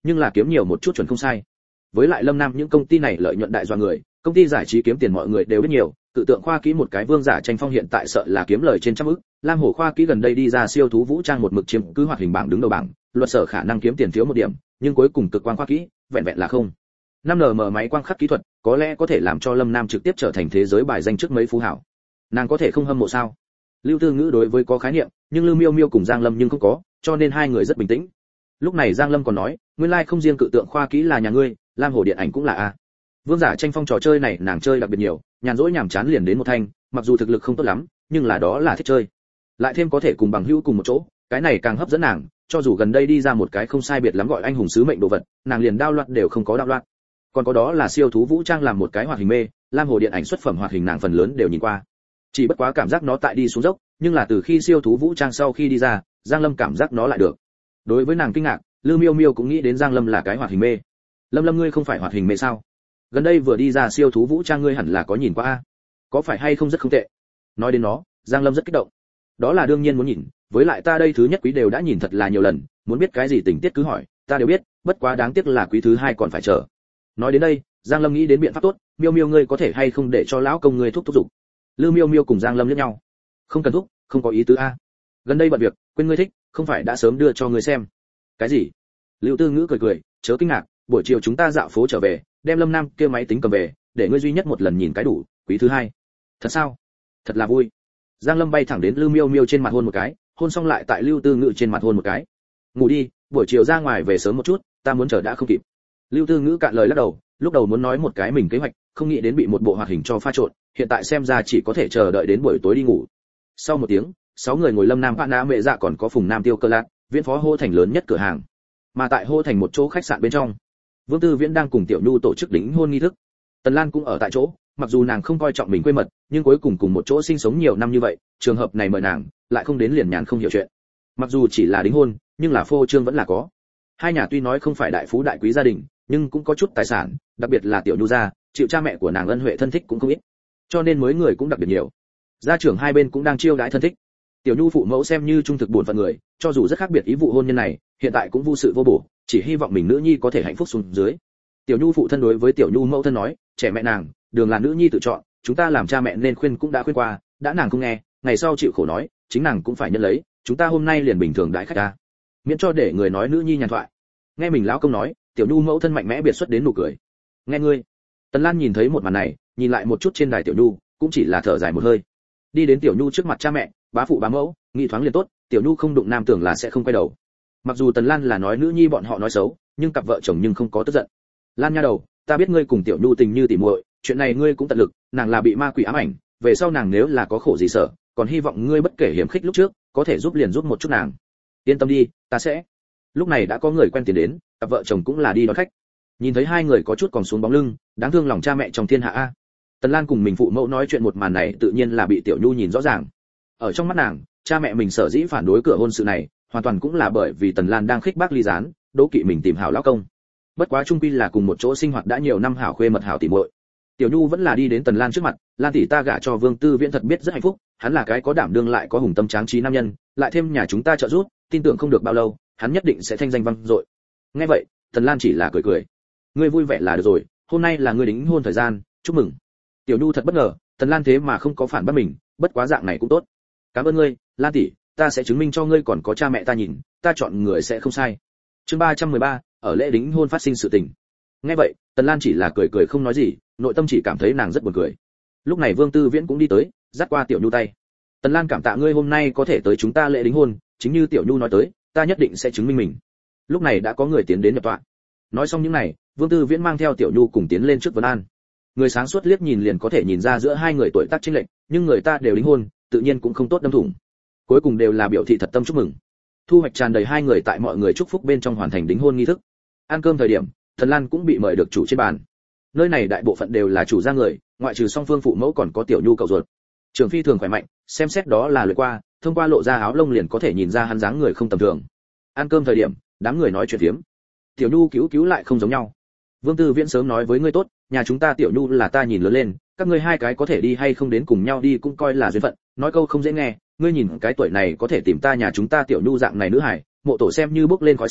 nhưng là kiếm nhiều một chút chuẩn không sai. Với lại Lâm Nam những công ty này lợi nhuận đại do người, công ty giải trí kiếm tiền mọi người đều biết nhiều, tự tượng khoa kỹ một cái Vương Giả Tranh Phong hiện tại sợ là kiếm lời trên trăm ức, Lam Hổ khoa kỹ gần đây đi ra siêu thú vũ trang một mực chiếm cứ hoạt hình bảng đứng đầu bảng, luật sở khả năng kiếm tiền thiếu một điểm, nhưng cuối cùng cực quang khoa kỹ, vẹn vẹn là không. năm en em máy quang khắc kỹ thuật, có lẽ có thể làm cho Lâm Nam trực tiếp trở thành thế giới bài danh trước mấy phú hảo. Nàng có thể không hâm mộ sao? Lưu Tư Ngữ đối với có khái niệm, nhưng Lưu Miêu Miêu cùng Giang Lâm nhưng không có, cho nên hai người rất bình tĩnh. Lúc này Giang Lâm còn nói, nguyên lai like không riêng cự tượng khoa kỹ là nhà ngươi, Lam Hồ điện ảnh cũng là a. Vương Giả Tranh Phong trò chơi này nàng chơi đặc biệt nhiều, nhàn rỗi nhàm chán liền đến một thanh, mặc dù thực lực không tốt lắm, nhưng là đó là thích chơi. Lại thêm có thể cùng bằng hữu cùng một chỗ, cái này càng hấp dẫn nàng, cho dù gần đây đi ra một cái không sai biệt lắm gọi anh hùng sứ mệnh đồ vật, nàng liền đao loạn đều không có đao loạn. Còn có đó là siêu thú vũ trang làm một cái hoạt hình mê, Lam Hồ điện ảnh xuất phẩm hoạt hình nàng phần lớn đều nhìn qua. Chỉ bất quá cảm giác nó tại đi xuống dốc, nhưng là từ khi siêu thú vũ trang sau khi đi ra, Giang Lâm cảm giác nó lại được. Đối với nàng kinh ngạc, Lưu Miêu Miêu cũng nghĩ đến Giang Lâm là cái hoạt hình mê. Lâm Lâm ngươi không phải hoạt hình mê sao? Gần đây vừa đi ra siêu thú vũ trang ngươi hẳn là có nhìn qua a. Có phải hay không rất không tệ? Nói đến nó, Giang Lâm rất kích động. Đó là đương nhiên muốn nhìn, với lại ta đây thứ nhất quý đều đã nhìn thật là nhiều lần, muốn biết cái gì tình tiết cứ hỏi, ta đều biết, bất quá đáng tiếc là quý thứ hai còn phải chờ. Nói đến đây, Giang Lâm nghĩ đến biện pháp tốt, Miêu Miêu ngươi có thể hay không để cho lão công ngươi thúc thúc dục. Lưu Miêu Miêu cùng Giang Lâm liếc nhau. Không cần thúc, không có ý tứ a. Gần đây bận việc, quên ngươi thích, không phải đã sớm đưa cho ngươi xem. Cái gì? Lưu Tư Ngữ cười cười, chớ kinh ngạc, buổi chiều chúng ta dạo phố trở về, đem Lâm Nam kia máy tính cầm về, để ngươi duy nhất một lần nhìn cái đủ, quý thứ hai. Thật sao? Thật là vui. Giang Lâm bay thẳng đến Lưu Miêu Miêu trên mặt hôn một cái, hôn xong lại tại Lưu Tư Ngữ trên mặt hôn một cái. Ngủ đi, buổi chiều ra ngoài về sớm một chút, ta muốn chờ đã không kịp. Lưu Tư Ngữ cạn lời lắc đầu, lúc đầu muốn nói một cái mình kế hoạch, không nghĩ đến bị một bộ hoạt hình cho pha trộn, hiện tại xem ra chỉ có thể chờ đợi đến buổi tối đi ngủ. Sau một tiếng, sáu người ngồi Lâm Nam Vạn Na Mẹ Dạ còn có Phùng Nam Tiêu Cơ Lạc, Viễn Phó Hô Thành lớn nhất cửa hàng. Mà tại Hô Thành một chỗ khách sạn bên trong, Vương Tư Viễn đang cùng Tiểu Nhu tổ chức đính hôn nghi thức. Tần Lan cũng ở tại chỗ, mặc dù nàng không coi trọng mình quê mật, nhưng cuối cùng cùng một chỗ sinh sống nhiều năm như vậy, trường hợp này mời nàng, lại không đến liền nhàn không hiểu chuyện. Mặc dù chỉ là đính hôn, nhưng là phô trương vẫn là có. Hai nhà tuy nói không phải đại phú đại quý gia đình, nhưng cũng có chút tài sản, đặc biệt là Tiểu Nhu gia, chịu cha mẹ của nàng ân huệ thân thích cũng không ít, cho nên mới người cũng đặc biệt nhiều. Gia trưởng hai bên cũng đang chiêu đãi thân thích. Tiểu Nhu phụ mẫu xem như trung thực buồn phận người, cho dù rất khác biệt ý vụ hôn nhân này, hiện tại cũng vô sự vô bổ, chỉ hy vọng mình nữ nhi có thể hạnh phúc xuống dưới. Tiểu Nhu phụ thân đối với Tiểu Nhu mẫu thân nói, trẻ mẹ nàng, đường là nữ nhi tự chọn, chúng ta làm cha mẹ nên khuyên cũng đã khuyên qua, đã nàng không nghe, ngày sau chịu khổ nói, chính nàng cũng phải nhận lấy, chúng ta hôm nay liền bình thường đãi khách ta, miễn cho để người nói nữ nhi nhàn thoại. Nghe mình lão công nói, Tiểu Nhu mẫu thân mạnh mẽ biệt xuất đến nụ cười. Nghe ngươi. Tần Lan nhìn thấy một màn này, nhìn lại một chút trên đài Tiểu Nhu, cũng chỉ là thở dài một hơi. Đi đến Tiểu Nhu trước mặt cha mẹ, bá phụ bá mẫu, nghĩ thoáng liền tốt, Tiểu Nhu không đụng nam tưởng là sẽ không quay đầu. Mặc dù Tần Lan là nói nữ nhi bọn họ nói xấu, nhưng cặp vợ chồng nhưng không có tức giận. Lan nha đầu, ta biết ngươi cùng Tiểu Nhu tình như tỉ muội, chuyện này ngươi cũng tận lực, nàng là bị ma quỷ ám ảnh, về sau nàng nếu là có khổ gì sợ, còn hy vọng ngươi bất kể hiểm khích lúc trước, có thể giúp liền giúp một chút nàng. Yên tâm đi, ta sẽ. Lúc này đã có người quen tiền đến, cặp vợ chồng cũng là đi đón khách. Nhìn thấy hai người có chút còn xuống bóng lưng, đáng thương lòng cha mẹ trong thiên hạ a. Tần Lan cùng mình phụ mẫu nói chuyện một màn này tự nhiên là bị Tiểu Nhu nhìn rõ ràng. Ở trong mắt nàng, cha mẹ mình sở dĩ phản đối cửa hôn sự này, hoàn toàn cũng là bởi vì Tần Lan đang khích bác ly gián, đố kỵ mình tìm hảo lão công. Bất quá chung quy là cùng một chỗ sinh hoạt đã nhiều năm hảo khuê mật hảo tỉ muội. Tiểu Nhu vẫn là đi đến Tần Lan trước mặt, Lan tỷ ta gả cho Vương Tư Viễn thật biết rất hạnh phúc, hắn là cái có đảm đương lại có hùng tâm tráng trí nam nhân, lại thêm nhà chúng ta trợ giúp, tin tưởng không được bao lâu, hắn nhất định sẽ thanh danh vang dội. Nghe vậy, Tần Lan chỉ là cười cười. Ngươi vui vẻ là được rồi, hôm nay là ngươi đính hôn thời gian, chúc mừng. Tiểu Nhu thật bất ngờ, Tần Lan thế mà không có phản bác mình, bất quá dạng này cũng tốt. Cảm ơn ngươi, Lan tỷ, ta sẽ chứng minh cho ngươi còn có cha mẹ ta nhìn, ta chọn người sẽ không sai. Chương ba trăm mười ba, ở lễ đính hôn phát sinh sự tình. Nghe vậy, Tần Lan chỉ là cười cười không nói gì, nội tâm chỉ cảm thấy nàng rất buồn cười. Lúc này Vương Tư Viễn cũng đi tới, dắt qua Tiểu Nhu tay. Tần Lan cảm tạ ngươi hôm nay có thể tới chúng ta lễ đính hôn, chính như Tiểu Nhu nói tới, ta nhất định sẽ chứng minh mình. Lúc này đã có người tiến đến nhập tọa. Nói xong những này, Vương Tư Viễn mang theo Tiểu Nhu cùng tiến lên trước vấn an. Người sáng suốt liếc nhìn liền có thể nhìn ra giữa hai người tuổi tác chênh lệch, nhưng người ta đều đính hôn, tự nhiên cũng không tốt đâm thủng. Cuối cùng đều là biểu thị thật tâm chúc mừng. Thu hoạch tràn đầy hai người tại mọi người chúc phúc bên trong hoàn thành đính hôn nghi thức. Ăn cơm thời điểm, Tần Lan cũng bị mời được chủ trên bàn. Nơi này đại bộ phận đều là chủ gia người, ngoại trừ song phương phụ mẫu còn có Tiểu Nhu cậu ruột. Trường phi thường khỏe mạnh, xem xét đó là lượt qua, thông qua lộ ra áo lông liền có thể nhìn ra hắn dáng người không tầm thường. Ăn cơm thời điểm, đám người nói chuyện phiếm. Tiểu Nhu cứu cứu lại không giống nhau. Vương Tư Viễn sớm nói với ngươi tốt, nhà chúng ta Tiểu Nhu là ta nhìn lớn lên, các ngươi hai cái có thể đi hay không đến cùng nhau đi cũng coi là duyên phận, nói câu không dễ nghe, ngươi nhìn cái tuổi này có thể tìm ta nhà chúng ta Tiểu Nhu dạng này nữ hải, mộ tổ xem như bước lên khói xanh,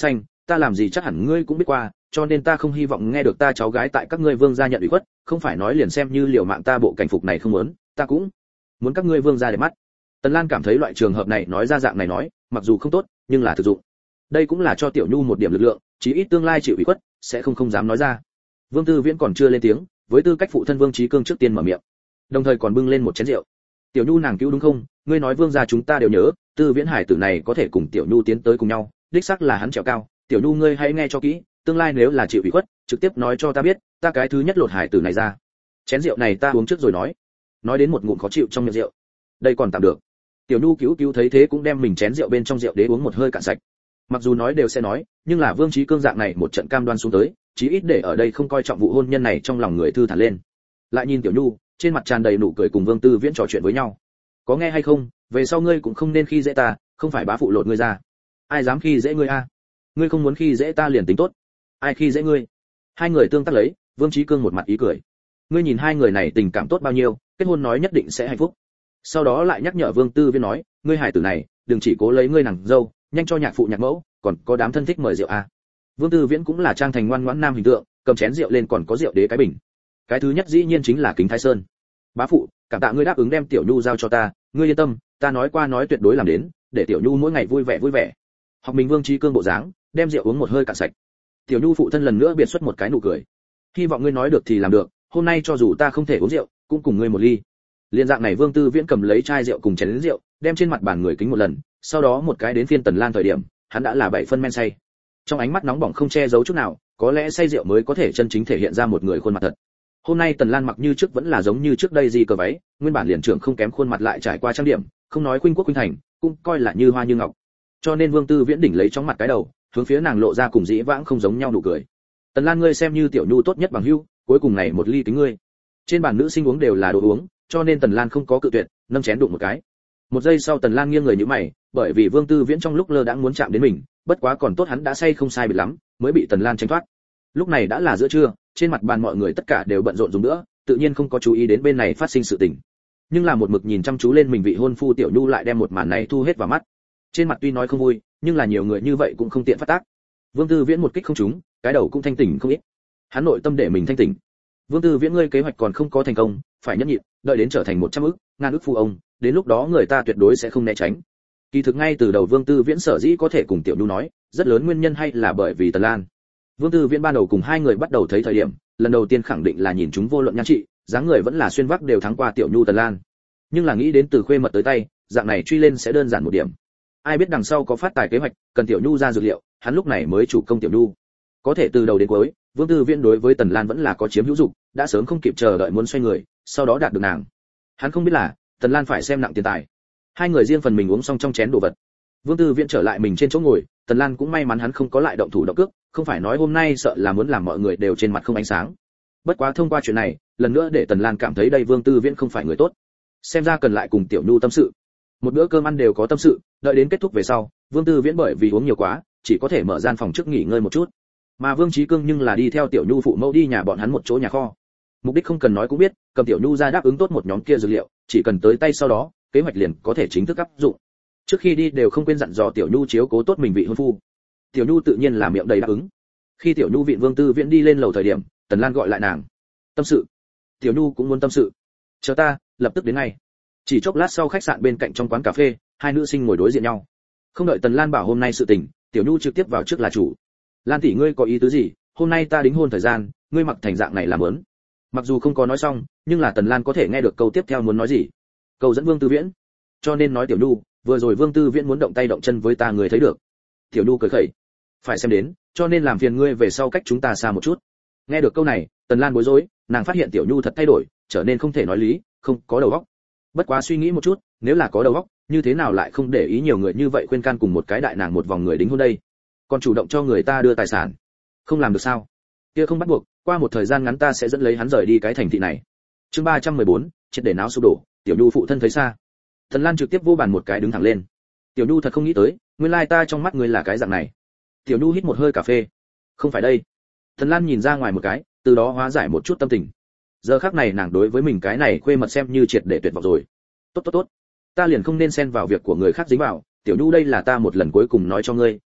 ta làm gì chắc hẳn ngươi cũng biết qua, cho nên ta không hy vọng nghe được ta cháu gái tại các ngươi vương gia nhận ủy khuất, không phải nói liền xem như liều mạng ta bộ cảnh phục này không muốn, ta cũng muốn các ngươi vương gia để mắt. Tần Lan cảm thấy loại trường hợp này nói ra dạng này nói, mặc dù không tốt, nhưng là thực dụng. Đây cũng là cho Tiểu Nhu một điểm lực lượng, chí ít tương lai chịu ủy khuất sẽ không không dám nói ra. Vương Tư Viễn còn chưa lên tiếng, với tư cách phụ thân Vương Chí Cương trước tiên mở miệng, đồng thời còn bưng lên một chén rượu. Tiểu Nhu nàng cứu đúng không? Ngươi nói vương gia chúng ta đều nhớ, Tư Viễn hải tử này có thể cùng Tiểu Nhu tiến tới cùng nhau, đích xác là hắn trèo cao. Tiểu Nhu ngươi hãy nghe cho kỹ, tương lai nếu là chịu ủy khuất, trực tiếp nói cho ta biết, ta cái thứ nhất lột hải tử này ra. Chén rượu này ta uống trước rồi nói. Nói đến một ngụm khó chịu trong miệng rượu. Đây còn tạm được. Tiểu Nhu cứu cứu thấy thế cũng đem mình chén rượu bên trong rượu đế uống một hơi cạn sạch. Mặc dù nói đều sẽ nói, nhưng là Vương Chí Cương dạng này một trận cam đoan xuống tới, chí ít để ở đây không coi trọng vụ hôn nhân này trong lòng người thư thản lên. Lại nhìn Tiểu Nhu, trên mặt tràn đầy nụ cười cùng Vương Tư Viễn trò chuyện với nhau. Có nghe hay không, về sau ngươi cũng không nên khi dễ ta, không phải bá phụ lột ngươi ra. Ai dám khi dễ ngươi a? Ngươi không muốn khi dễ ta liền tính tốt. Ai khi dễ ngươi? Hai người tương tác lấy, Vương Chí Cương một mặt ý cười. Ngươi nhìn hai người này tình cảm tốt bao nhiêu, kết hôn nói nhất định sẽ hạnh phúc. Sau đó lại nhắc nhở Vương Tư Viễn nói, ngươi hài tử này, đừng chỉ cố lấy ngươi nàng dâu, nhanh cho nhạc phụ nhạc mẫu, còn có đám thân thích mời rượu a. Vương Tư Viễn cũng là trang thành ngoan ngoãn nam hình tượng, cầm chén rượu lên còn có rượu đế cái bình. Cái thứ nhất dĩ nhiên chính là Kính Thái Sơn. Bá phụ, cảm tạ ngươi đáp ứng đem Tiểu Nhu giao cho ta, ngươi yên tâm, ta nói qua nói tuyệt đối làm đến, để Tiểu Nhu mỗi ngày vui vẻ vui vẻ. Học mình Vương Chí Cương bộ dáng, đem rượu uống một hơi cạn sạch. Tiểu Nhu phụ thân lần nữa biệt xuất một cái nụ cười. Hy vọng ngươi nói được thì làm được, hôm nay cho dù ta không thể uống rượu, cũng cùng ngươi một ly. Liên dạng này Vương Tư Viễn cầm lấy chai rượu cùng chén đến rượu, đem trên mặt bàn người kính một lần, sau đó một cái đến phiên Tần Lan thời điểm, hắn đã là bảy phân men say. Trong ánh mắt nóng bỏng không che giấu chút nào, có lẽ say rượu mới có thể chân chính thể hiện ra một người khuôn mặt thật. Hôm nay Tần Lan mặc như trước vẫn là giống như trước đây gì cờ váy, nguyên bản liền trưởng không kém khuôn mặt lại trải qua trang điểm, không nói khuynh quốc khuynh thành, cũng coi là như hoa như ngọc. Cho nên Vương Tư Viễn đỉnh lấy trong mặt cái đầu, hướng phía nàng lộ ra cùng dĩ vãng không giống nhau nụ cười. Tần Lan ngươi xem như Tiểu Nhu tốt nhất bằng hữu, cuối cùng này một ly kính ngươi. Trên bàn nữ sinh uống đều là đồ uống, cho nên Tần Lan không có cự tuyệt, nâng chén đụng một cái. Một giây sau Tần Lan nghiêng người nhíu mày, bởi vì Vương Tư Viễn trong lúc lơ đãng muốn chạm đến mình, bất quá còn tốt hắn đã say không sai biệt lắm, mới bị Tần Lan tránh thoát. Lúc này đã là giữa trưa, trên mặt bàn mọi người tất cả đều bận rộn dùng nữa, tự nhiên không có chú ý đến bên này phát sinh sự tình. Nhưng là một mực nhìn chăm chú lên mình vị hôn phu Tiểu Nhu lại đem một màn này thu hết vào mắt. Trên mặt tuy nói không vui, nhưng là nhiều người như vậy cũng không tiện phát tác. Vương Tư Viễn một kích không trúng, cái đầu cũng thanh tỉnh không ít. Hắn nội tâm để mình thanh tỉnh. Vương Tư Viễn ngươi kế hoạch còn không có thành công, phải nhẫn nhịn, đợi đến trở thành một trăm ức, ngàn ức phu ông, đến lúc đó người ta tuyệt đối sẽ không né tránh. Kỳ thực ngay từ đầu Vương Tư Viễn sở dĩ có thể cùng Tiểu Nhu nói, rất lớn nguyên nhân hay là bởi vì Tần Lan. Vương Tư Viễn ban đầu cùng hai người bắt đầu thấy thời điểm, lần đầu tiên khẳng định là nhìn chúng vô luận nhan trị, dáng người vẫn là xuyên vác đều thắng qua Tiểu Nhu Tần Lan. Nhưng là nghĩ đến từ khuê mật tới tay, dạng này truy lên sẽ đơn giản một điểm. Ai biết đằng sau có phát tài kế hoạch, cần Tiểu Nhu ra dược liệu, hắn lúc này mới chủ công Tiểu Nhu. Có thể từ đầu đến cuối, Vương Tư Viễn đối với Tần Lan vẫn là có chiếm hữu dục, đã sớm không kịp chờ đợi muốn xoay người, sau đó đạt được nàng. Hắn không biết là, Tần Lan phải xem nặng tiền tài. Hai người riêng phần mình uống xong trong chén đồ vật. Vương Tư Viễn trở lại mình trên chỗ ngồi, Tần Lan cũng may mắn hắn không có lại động thủ động cước, không phải nói hôm nay sợ là muốn làm mọi người đều trên mặt không ánh sáng. Bất quá thông qua chuyện này, lần nữa để Tần Lan cảm thấy đây Vương Tư Viễn không phải người tốt. Xem ra cần lại cùng Tiểu Nhu tâm sự. Một bữa cơm ăn đều có tâm sự, đợi đến kết thúc về sau, Vương Tư Viễn bởi vì uống nhiều quá, chỉ có thể mở gian phòng trước nghỉ ngơi một chút. Mà Vương Chí Cương nhưng là đi theo Tiểu Nhu phụ mẫu đi nhà bọn hắn một chỗ nhà kho. Mục đích không cần nói cũng biết, cầm Tiểu Nhu ra đáp ứng tốt một nhóm kia dược liệu, chỉ cần tới tay sau đó, kế hoạch liền có thể chính thức áp dụng. Trước khi đi đều không quên dặn dò Tiểu Nhu chiếu cố tốt mình vị hôn phu. Tiểu Nhu tự nhiên là miệng đầy đáp ứng. Khi Tiểu Nhu vị Vương Tư Viễn đi lên lầu thời điểm, Tần Lan gọi lại nàng. Tâm sự. Tiểu Nhu cũng muốn tâm sự. Chờ ta, lập tức đến ngay. Chỉ chốc lát sau khách sạn bên cạnh trong quán cà phê, hai nữ sinh ngồi đối diện nhau. Không đợi Tần Lan bảo hôm nay sự tình, Tiểu Nhu trực tiếp vào trước là chủ. Lan tỷ ngươi có ý tứ gì? Hôm nay ta đính hôn thời gian, ngươi mặc thành dạng này làm ớn. Mặc dù không có nói xong, nhưng là Tần Lan có thể nghe được câu tiếp theo muốn nói gì. Câu dẫn Vương Tư Viễn. Cho nên nói Tiểu Nhu, vừa rồi Vương Tư Viễn muốn động tay động chân với ta người thấy được. Tiểu Nhu cười khẩy. Phải xem đến, cho nên làm phiền ngươi về sau cách chúng ta xa một chút. Nghe được câu này, Tần Lan bối rối, nàng phát hiện Tiểu Nhu thật thay đổi, trở nên không thể nói lý, không có đầu óc. Bất quá suy nghĩ một chút, nếu là có đầu óc, như thế nào lại không để ý nhiều người như vậy khuyên can cùng một cái đại nàng một vòng người đính hôn đây, còn chủ động cho người ta đưa tài sản, không làm được sao? Kia không bắt buộc, qua một thời gian ngắn ta sẽ dẫn lấy hắn rời đi cái thành thị này. Chương ba trăm mười bốn, triệt để náo sụp đổ, Tiểu Nhu phụ thân thấy xa. Tần Lan trực tiếp vô bàn một cái đứng thẳng lên. Tiểu Nhu thật không nghĩ tới, nguyên lai ta trong mắt ngươi là cái dạng này. Tiểu Nhu hít một hơi cà phê. Không phải đây. Tần Lan nhìn ra ngoài một cái, từ đó hóa giải một chút tâm tình. Giờ khắc này nàng đối với mình cái này khuê mật xem như triệt để tuyệt vọng rồi. Tốt tốt tốt, ta liền không nên xen vào việc của người khác dính vào. Tiểu Nhu đây là ta một lần cuối cùng nói cho ngươi,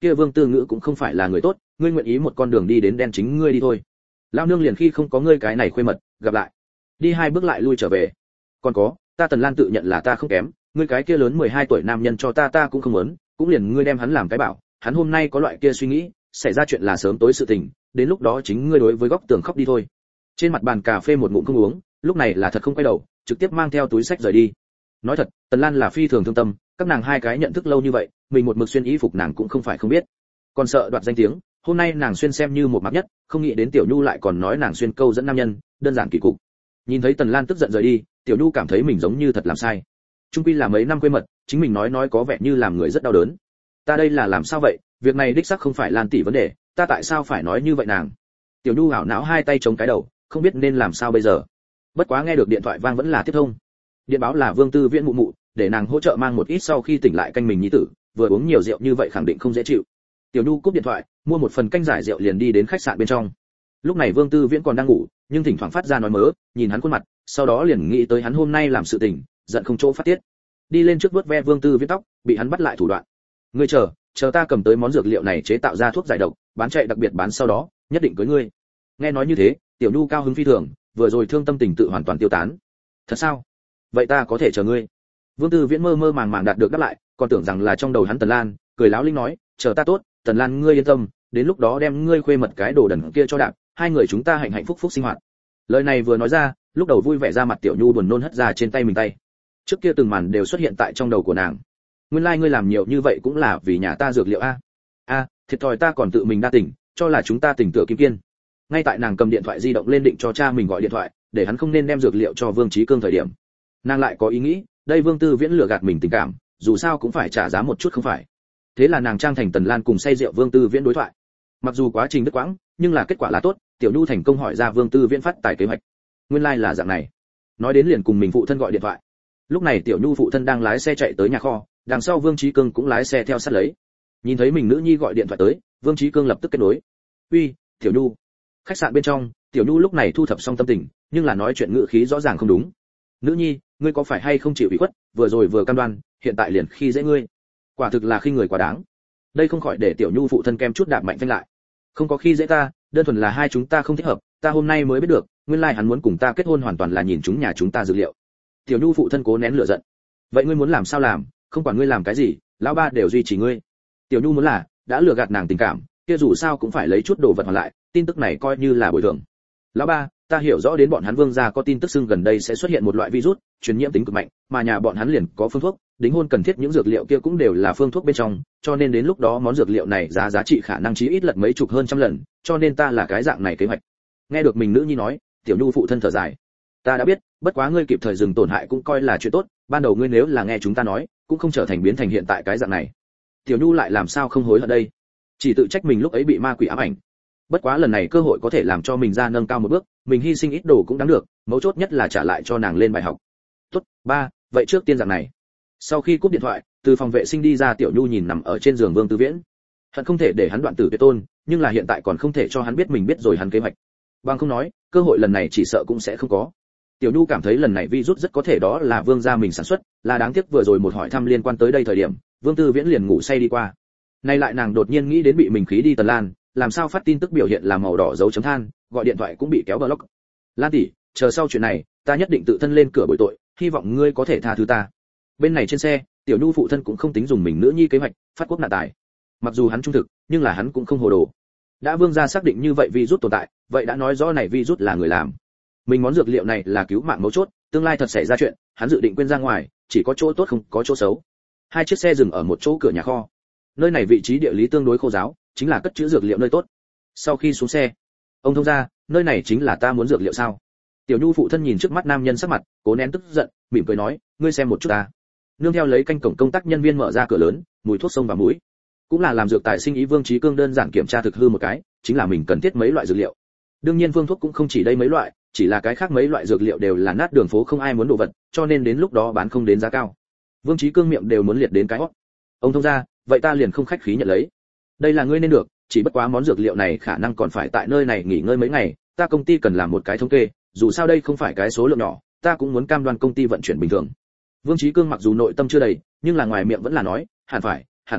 kia Vương Tư Ngữ cũng không phải là người tốt, ngươi nguyện ý một con đường đi đến đen chính ngươi đi thôi. Lão nương liền khi không có ngươi cái này khuê mật, gặp lại. Đi hai bước lại lui trở về. Còn có, ta Tần Lan tự nhận là ta không kém, ngươi cái kia lớn mười hai tuổi nam nhân cho ta ta cũng không muốn, cũng liền ngươi đem hắn làm cái bảo, hắn hôm nay có loại kia suy nghĩ, xảy ra chuyện là sớm tối sự tình, đến lúc đó chính ngươi đối với góc tường khóc đi thôi. Trên mặt bàn cà phê một ngụm không uống, lúc này là thật không quay đầu, trực tiếp mang theo túi sách rời đi. Nói thật, Tần Lan là phi thường thương tâm, các nàng hai cái nhận thức lâu như vậy, mình một mực xuyên y phục nàng cũng không phải không biết. Còn sợ đoạt danh tiếng, hôm nay nàng xuyên xem như một mặc nhất, không nghĩ đến Tiểu Nhu lại còn nói nàng xuyên câu dẫn nam nhân, đơn giản kỳ cục. Nhìn thấy Tần Lan tức giận rời đi, Tiểu Nhu cảm thấy mình giống như thật làm sai. Trung quy là mấy năm quê mật, chính mình nói nói có vẻ như làm người rất đau đớn. Ta đây là làm sao vậy, việc này đích xác không phải Lan tỷ vấn đề, ta tại sao phải nói như vậy nàng? Tiểu Nhu ảo não hai tay chống cái đầu, không biết nên làm sao bây giờ. Bất quá nghe được điện thoại vang vẫn là tiếp thông. Điện báo là Vương Tư Viễn mụ mụ, để nàng hỗ trợ mang một ít sau khi tỉnh lại canh mình nhi tử, vừa uống nhiều rượu như vậy khẳng định không dễ chịu. Tiểu Nhu cúp điện thoại, mua một phần canh giải rượu liền đi đến khách sạn bên trong. Lúc này Vương Tư Viễn còn đang ngủ, nhưng thỉnh thoảng phát ra nói mớ, nhìn hắn khuôn mặt, sau đó liền nghĩ tới hắn hôm nay làm sự tình, giận không chỗ phát tiết. Đi lên trước vuốt ve Vương Tư Viễn tóc, bị hắn bắt lại thủ đoạn. Ngươi chờ, chờ ta cầm tới món dược liệu này chế tạo ra thuốc giải độc, bán chạy đặc biệt bán sau đó, nhất định cưới ngươi. Nghe nói như thế, Tiểu Nhu cao hứng phi thường, vừa rồi thương tâm tình tự hoàn toàn tiêu tán. Thật sao? Vậy ta có thể chờ ngươi. Vương Tư Viễn mơ mơ màng màng đạt được đáp lại, còn tưởng rằng là trong đầu hắn Tần Lan, cười láo linh nói, chờ ta tốt, Tần Lan ngươi yên tâm, đến lúc đó đem ngươi khuê mật cái đồ đần kia cho đạp, hai người chúng ta hạnh hạnh phúc phúc sinh hoạt. Lời này vừa nói ra, lúc đầu vui vẻ ra mặt Tiểu Nhu buồn nôn hất ra trên tay mình tay. Trước kia từng màn đều xuất hiện tại trong đầu của nàng. Nguyên lai like ngươi làm nhiều như vậy cũng là vì nhà ta dược liệu a. A, thiệt thòi ta còn tự mình đa tình, cho là chúng ta tình tựa kim kiên. Ngay tại nàng cầm điện thoại di động lên định cho cha mình gọi điện thoại, để hắn không nên đem dược liệu cho Vương Chí Cương thời điểm. Nàng lại có ý nghĩ, đây Vương Tư Viễn lừa gạt mình tình cảm, dù sao cũng phải trả giá một chút không phải. Thế là nàng trang thành Tần Lan cùng say rượu Vương Tư Viễn đối thoại. Mặc dù quá trình đứt quãng, nhưng là kết quả là tốt, Tiểu Nhu thành công hỏi ra Vương Tư Viễn phát tài kế hoạch. Nguyên lai like là dạng này. Nói đến liền cùng mình phụ thân gọi điện thoại. Lúc này Tiểu Nhu phụ thân đang lái xe chạy tới nhà kho, đằng sau Vương Chí Cương cũng lái xe theo sát lấy. Nhìn thấy mình nữ nhi gọi điện thoại tới, Vương Chí Cương lập tức kết nối. "Uy, Tiểu Nhu." Khách sạn bên trong, Tiểu Nhu lúc này thu thập xong tâm tình, nhưng là nói chuyện ngữ khí rõ ràng không đúng. "Nữ nhi, ngươi có phải hay không chịu ủy khuất, vừa rồi vừa cam đoan, hiện tại liền khi dễ ngươi. Quả thực là khi người quá đáng." Đây không khỏi để Tiểu Nhu phụ thân kem chút đạp mạnh phanh lại. "Không có khi dễ ta, đơn thuần là hai chúng ta không thích hợp, ta hôm nay mới biết được, nguyên lai like hắn muốn cùng ta kết hôn hoàn toàn là nhìn chúng nhà chúng ta dữ liệu." Tiểu Nhu phụ thân cố nén lửa giận. "Vậy ngươi muốn làm sao làm, không quản ngươi làm cái gì, lão ba đều duy trì ngươi." Tiểu Nhu muốn là đã lừa gạt nàng tình cảm, kia dù sao cũng phải lấy chút đồ vật hoàn lại, tin tức này coi như là bồi thường. "Lão ba, ta hiểu rõ đến bọn hắn Vương gia có tin tức xưng gần đây sẽ xuất hiện một loại virus, truyền nhiễm tính cực mạnh, mà nhà bọn hắn liền có phương thuốc, đính hôn cần thiết những dược liệu kia cũng đều là phương thuốc bên trong, cho nên đến lúc đó món dược liệu này giá giá trị khả năng chí ít lật mấy chục hơn trăm lần, cho nên ta là cái dạng này kế hoạch." Nghe được mình nữ nhi nói, Tiểu Nhu phụ thân thở dài. "Ta đã biết, bất quá ngươi kịp thời dừng tổn hại cũng coi là chuyện tốt, ban đầu ngươi nếu là nghe chúng ta nói, cũng không trở thành biến thành hiện tại cái dạng này." Tiểu Nhu lại làm sao không hối hận đây, chỉ tự trách mình lúc ấy bị ma quỷ ám ảnh. Bất quá lần này cơ hội có thể làm cho mình ra nâng cao một bước, mình hy sinh ít đồ cũng đáng được, mấu chốt nhất là trả lại cho nàng lên bài học. "Tốt, ba, vậy trước tiên dạng này." Sau khi cúp điện thoại, từ phòng vệ sinh đi ra Tiểu Nhu nhìn nằm ở trên giường Vương Tư Viễn. Hận không thể để hắn đoạn tử tuyệt tôn, nhưng là hiện tại còn không thể cho hắn biết mình biết rồi hắn kế hoạch. Bằng không nói, cơ hội lần này chỉ sợ cũng sẽ không có. Tiểu Nhu cảm thấy lần này virus rất có thể đó là Vương gia mình sản xuất, là đáng tiếc vừa rồi một hỏi thăm liên quan tới đây thời điểm, Vương Tư Viễn liền ngủ say đi qua. Nay lại nàng đột nhiên nghĩ đến bị mình khí đi Tần Lan, làm sao phát tin tức biểu hiện là màu đỏ dấu chấm than, gọi điện thoại cũng bị kéo block. "Lan tỷ, chờ sau chuyện này, ta nhất định tự thân lên cửa bồi tội, hy vọng ngươi có thể tha thứ ta." Bên này trên xe, Tiểu Nhu phụ thân cũng không tính dùng mình nữ nhi kế hoạch, phát quốc nạn tài. Mặc dù hắn trung thực, nhưng là hắn cũng không hồ đồ. Đã Vương gia xác định như vậy virus tồn tại, vậy đã nói rõ này virus là người làm. Mình món dược liệu này là cứu mạng mấu chốt, tương lai thật xảy ra chuyện, hắn dự định quên ra ngoài, chỉ có chỗ tốt không có chỗ xấu. Hai chiếc xe dừng ở một chỗ cửa nhà kho. Nơi này vị trí địa lý tương đối khô giáo, chính là cất trữ dược liệu nơi tốt. Sau khi xuống xe, ông thông gia, nơi này chính là ta muốn dược liệu sao? Tiểu Nhu phụ thân nhìn trước mắt nam nhân sắc mặt, cố nén tức giận, mỉm cười nói, ngươi xem một chút ta. Nương theo lấy canh cổng công tác nhân viên mở ra cửa lớn, mùi thuốc sông vào mũi. Cũng là làm dược tài sinh ý Vương Chí Cương đơn giản kiểm tra thực hư một cái, chính là mình cần thiết mấy loại dược liệu. Đương nhiên phương thuốc cũng không chỉ đây mấy loại, chỉ là cái khác mấy loại dược liệu đều là nát đường phố không ai muốn đồ vật, cho nên đến lúc đó bán không đến giá cao. Vương Chí Cương miệng đều muốn liệt đến cái hót. Ông thông gia, vậy ta liền không khách khí nhận lấy. Đây là ngươi nên được, chỉ bất quá món dược liệu này khả năng còn phải tại nơi này nghỉ ngơi mấy ngày, ta công ty cần làm một cái thống kê, dù sao đây không phải cái số lượng nhỏ, ta cũng muốn cam đoan công ty vận chuyển bình thường. Vương Chí Cương mặc dù nội tâm chưa đầy, nhưng là ngoài miệng vẫn là nói, hẳn phải, hẳn phải,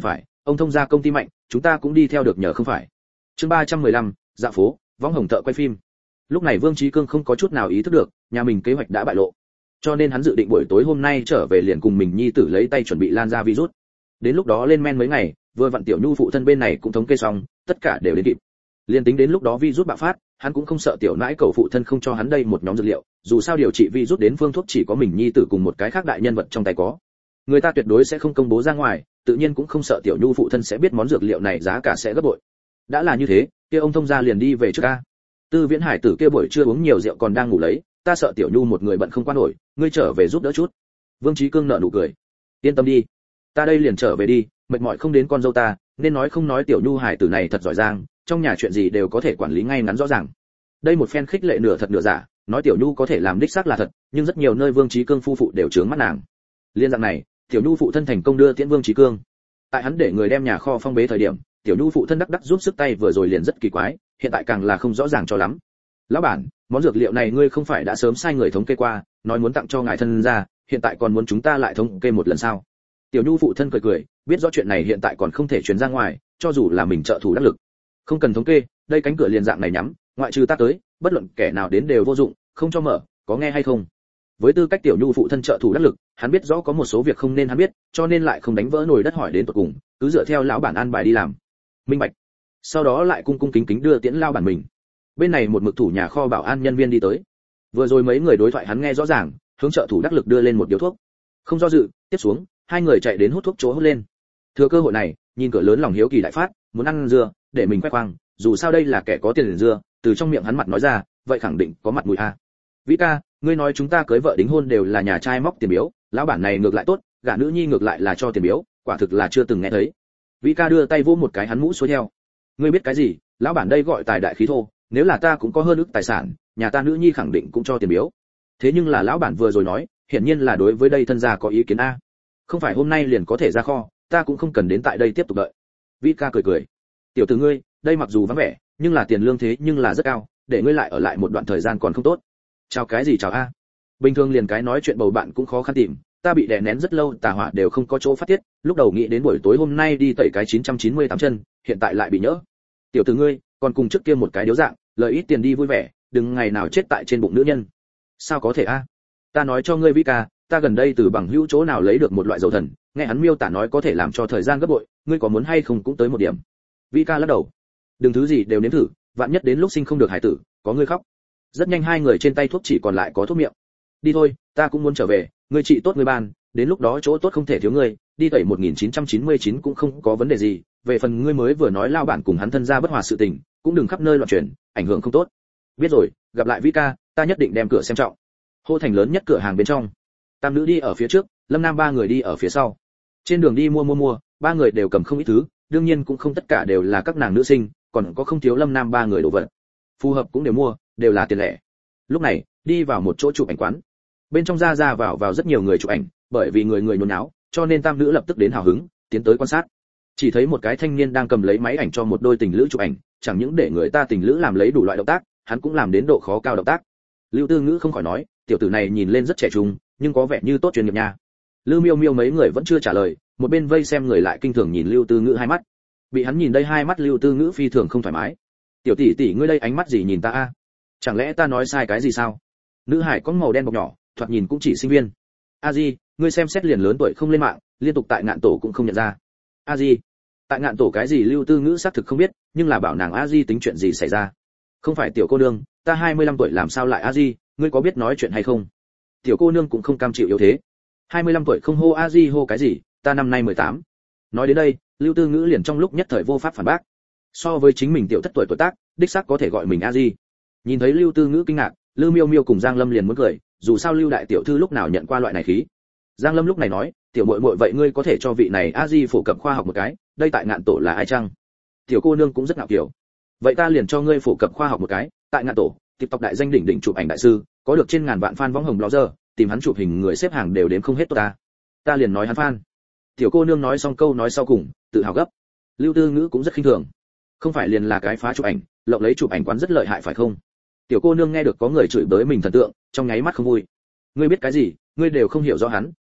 ông thông gia công ty mạnh, chúng ta cũng đi theo được nhờ không phải. Chương ba trăm mười lăm, dạ phố, võng hồng thợ quay phim. Lúc này Vương Chí Cương không có chút nào ý thức được, nhà mình kế hoạch đã bại lộ. Cho nên hắn dự định buổi tối hôm nay trở về liền cùng mình nhi tử lấy tay chuẩn bị lan ra virus. Đến lúc đó lên men mấy ngày, vừa vặn tiểu nhu phụ thân bên này cũng thống kê xong, tất cả đều đến kịp. Liên tính đến lúc đó virus bạo phát, hắn cũng không sợ tiểu nãi cầu phụ thân không cho hắn đây một nhóm dược liệu, dù sao điều trị virus đến phương thuốc chỉ có mình nhi tử cùng một cái khác đại nhân vật trong tay có. Người ta tuyệt đối sẽ không công bố ra ngoài, tự nhiên cũng không sợ tiểu nhu phụ thân sẽ biết món dược liệu này giá cả sẽ gấp bội. Đã là như thế, kia ông thông gia liền đi về trước a. Tư Viễn Hải tử kia buổi trưa uống nhiều rượu còn đang ngủ lấy, ta sợ tiểu nhu một người bận không qua nổi, ngươi trở về giúp đỡ chút. Vương Chí Cương nở nụ cười. Yên tâm đi, ta đây liền trở về đi, mệt mỏi không đến con dâu ta, nên nói không nói tiểu nhu hải tử này thật giỏi giang, trong nhà chuyện gì đều có thể quản lý ngay ngắn rõ ràng. Đây một phen khích lệ nửa thật nửa giả, nói tiểu nhu có thể làm đích xác là thật, nhưng rất nhiều nơi Vương Chí Cương phu phụ đều trướng mắt nàng. Liên dạng này, tiểu nhu phụ thân thành công đưa tiễn Vương Chí Cương. Tại hắn để người đem nhà kho phong bế thời điểm, tiểu nhu phụ thân đắc đắc giúp sức tay vừa rồi liền rất kỳ quái, hiện tại càng là không rõ ràng cho lắm. Lão bản, món dược liệu này ngươi không phải đã sớm sai người thống kê qua, nói muốn tặng cho ngài thân gia, hiện tại còn muốn chúng ta lại thống kê một lần sao? Tiểu nhu phụ thân cười cười, biết rõ chuyện này hiện tại còn không thể truyền ra ngoài, cho dù là mình trợ thủ đắc lực, không cần thống kê, đây cánh cửa liền dạng này nhắm, ngoại trừ ta tới, bất luận kẻ nào đến đều vô dụng, không cho mở, có nghe hay không? Với tư cách tiểu nhu phụ thân trợ thủ đắc lực, hắn biết rõ có một số việc không nên hắn biết, cho nên lại không đánh vỡ nồi đất hỏi đến tận cùng, cứ dựa theo lão bản an bài đi làm. Minh bạch. Sau đó lại cung cung kính kính đưa tiễn lao bản mình. Bên này một mực thủ nhà kho bảo an nhân viên đi tới. Vừa rồi mấy người đối thoại hắn nghe rõ ràng, hướng trợ thủ đắc lực đưa lên một điếu thuốc. Không do dự, tiếp xuống, hai người chạy đến hút thuốc chỗ hút lên. Thừa cơ hội này, nhìn cửa lớn lòng hiếu kỳ đại phát, muốn ăn dưa, để mình khoe khoang, dù sao đây là kẻ có tiền dưa, từ trong miệng hắn mặt nói ra, vậy khẳng định có mặt mũi a. Vĩ ca, ngươi nói chúng ta cưới vợ đính hôn đều là nhà trai móc tiền biếu, lão bản này ngược lại tốt, gả nữ nhi ngược lại là cho tiền biếu, quả thực là chưa từng nghe thấy. Vĩ ca đưa tay vỗ một cái hắn mũ xuôi theo. Ngươi biết cái gì, lão bản đây gọi tài đại khí thô, nếu là ta cũng có hơn ức tài sản, nhà ta nữ nhi khẳng định cũng cho tiền biếu. Thế nhưng là lão bản vừa rồi nói, hiển nhiên là đối với đây thân gia có ý kiến a. Không phải hôm nay liền có thể ra kho, ta cũng không cần đến tại đây tiếp tục đợi. Vĩ ca cười cười. Tiểu tử ngươi, đây mặc dù vắng vẻ, nhưng là tiền lương thế nhưng là rất cao, để ngươi lại ở lại một đoạn thời gian còn không tốt. Chào cái gì chào a? Bình thường liền cái nói chuyện bầu bạn cũng khó khăn tìm, ta bị đè nén rất lâu, tà hỏa đều không có chỗ phát tiết, lúc đầu nghĩ đến buổi tối hôm nay đi tẩy cái chín trăm chín mươi tám chân, hiện tại lại bị nhỡ. Tiểu tử ngươi, còn cùng trước kia một cái điếu dạng, lợi ít tiền đi vui vẻ, đừng ngày nào chết tại trên bụng nữ nhân. Sao có thể a? Ta nói cho ngươi Vĩ ca, ta gần đây từ bằng hữu chỗ nào lấy được một loại dầu thần, nghe hắn miêu tả nói có thể làm cho thời gian gấp bội, ngươi có muốn hay không cũng tới một điểm. Vĩ ca lắc đầu. Đừng thứ gì đều nếm thử, vạn nhất đến lúc sinh không được hải tử, có ngươi khóc. Rất nhanh hai người trên tay thuốc chỉ còn lại có thuốc miệng. Đi thôi, ta cũng muốn trở về, ngươi trị tốt ngươi ban, đến lúc đó chỗ tốt không thể thiếu ngươi, đi tẩy một nghìn chín trăm chín mươi chín cũng không có vấn đề gì, về phần ngươi mới vừa nói lao bản cùng hắn thân gia bất hòa sự tình, cũng đừng khắp nơi loạn truyền, ảnh hưởng không tốt. Biết rồi, gặp lại Vĩ ca, ta nhất định đem cửa xem trọng. Hô thành lớn nhất cửa hàng bên trong. Tam nữ đi ở phía trước, Lâm Nam ba người đi ở phía sau. Trên đường đi mua mua mua, ba người đều cầm không ít thứ, đương nhiên cũng không tất cả đều là các nàng nữ sinh, còn có không thiếu Lâm Nam ba người đồ vật. Phù hợp cũng đều mua, đều là tiền lẻ. Lúc này, đi vào một chỗ chụp ảnh quán. Bên trong ra ra vào vào rất nhiều người chụp ảnh, bởi vì người người nhốn nháo, cho nên tam nữ lập tức đến hào hứng, tiến tới quan sát. Chỉ thấy một cái thanh niên đang cầm lấy máy ảnh cho một đôi tình lữ chụp ảnh, chẳng những để người ta tình lữ làm lấy đủ loại động tác, hắn cũng làm đến độ khó cao động tác. Lưu Tư Ngữ không khỏi nói, tiểu tử này nhìn lên rất trẻ trung, nhưng có vẻ như tốt chuyên nghiệp nha. Lưu Miêu Miêu mấy người vẫn chưa trả lời, một bên vây xem người lại kinh thường nhìn Lưu Tư Ngữ hai mắt. Bị hắn nhìn đây hai mắt Lưu Tư Ngữ phi thường không thoải mái. Tiểu tỷ tỷ ngươi đây ánh mắt gì nhìn ta a? Chẳng lẽ ta nói sai cái gì sao? Nữ hải có màu đen bọc nhỏ, thoạt nhìn cũng chỉ sinh viên. A Di, ngươi xem xét liền lớn tuổi không lên mạng, liên tục tại ngạn tổ cũng không nhận ra. A Di, tại ngạn tổ cái gì Lưu Tư Ngữ xác thực không biết, nhưng là bảo nàng A Di tính chuyện gì xảy ra. Không phải tiểu cô nương, ta hai mươi lăm tuổi làm sao lại A Di, ngươi có biết nói chuyện hay không? Tiểu cô nương cũng không cam chịu yếu thế. hai mươi lăm tuổi không hô A Di hô cái gì, ta năm nay mười tám. Nói đến đây, Lưu Tư Ngữ liền trong lúc nhất thời vô pháp phản bác. So với chính mình tiểu thất tuổi tuổi tác, đích xác có thể gọi mình A Di. Nhìn thấy Lưu Tư Ngữ kinh ngạc, Lưu Miêu Miêu cùng Giang Lâm liền muốn cười, dù sao Lưu đại tiểu thư lúc nào nhận qua loại này khí. Giang Lâm lúc này nói, tiểu muội muội vậy ngươi có thể cho vị này A Di phổ cập khoa học một cái, đây tại ngạn tổ là ai chăng? Tiểu cô nương cũng rất ngạo kiều. Vậy ta liền cho ngươi phổ cập khoa học một cái, tại ngạn tổ, TikTok đại danh đỉnh đỉnh chụp ảnh đại sư, có được trên ngàn vạn fan võng hồng blogger, tìm hắn chụp hình người xếp hàng đều đến không hết tốt ta. Ta liền nói hắn fan. Tiểu cô nương nói xong câu nói sau cùng, tự hào gấp. Lưu Tư Ngữ cũng rất khinh thường. Không phải liền là cái phá chụp ảnh, lộng lấy chụp ảnh quán rất lợi hại phải không? Tiểu cô nương nghe được có người chửi bới mình thần tượng, trong nháy mắt không vui. Ngươi biết cái gì, ngươi đều không hiểu rõ hắn,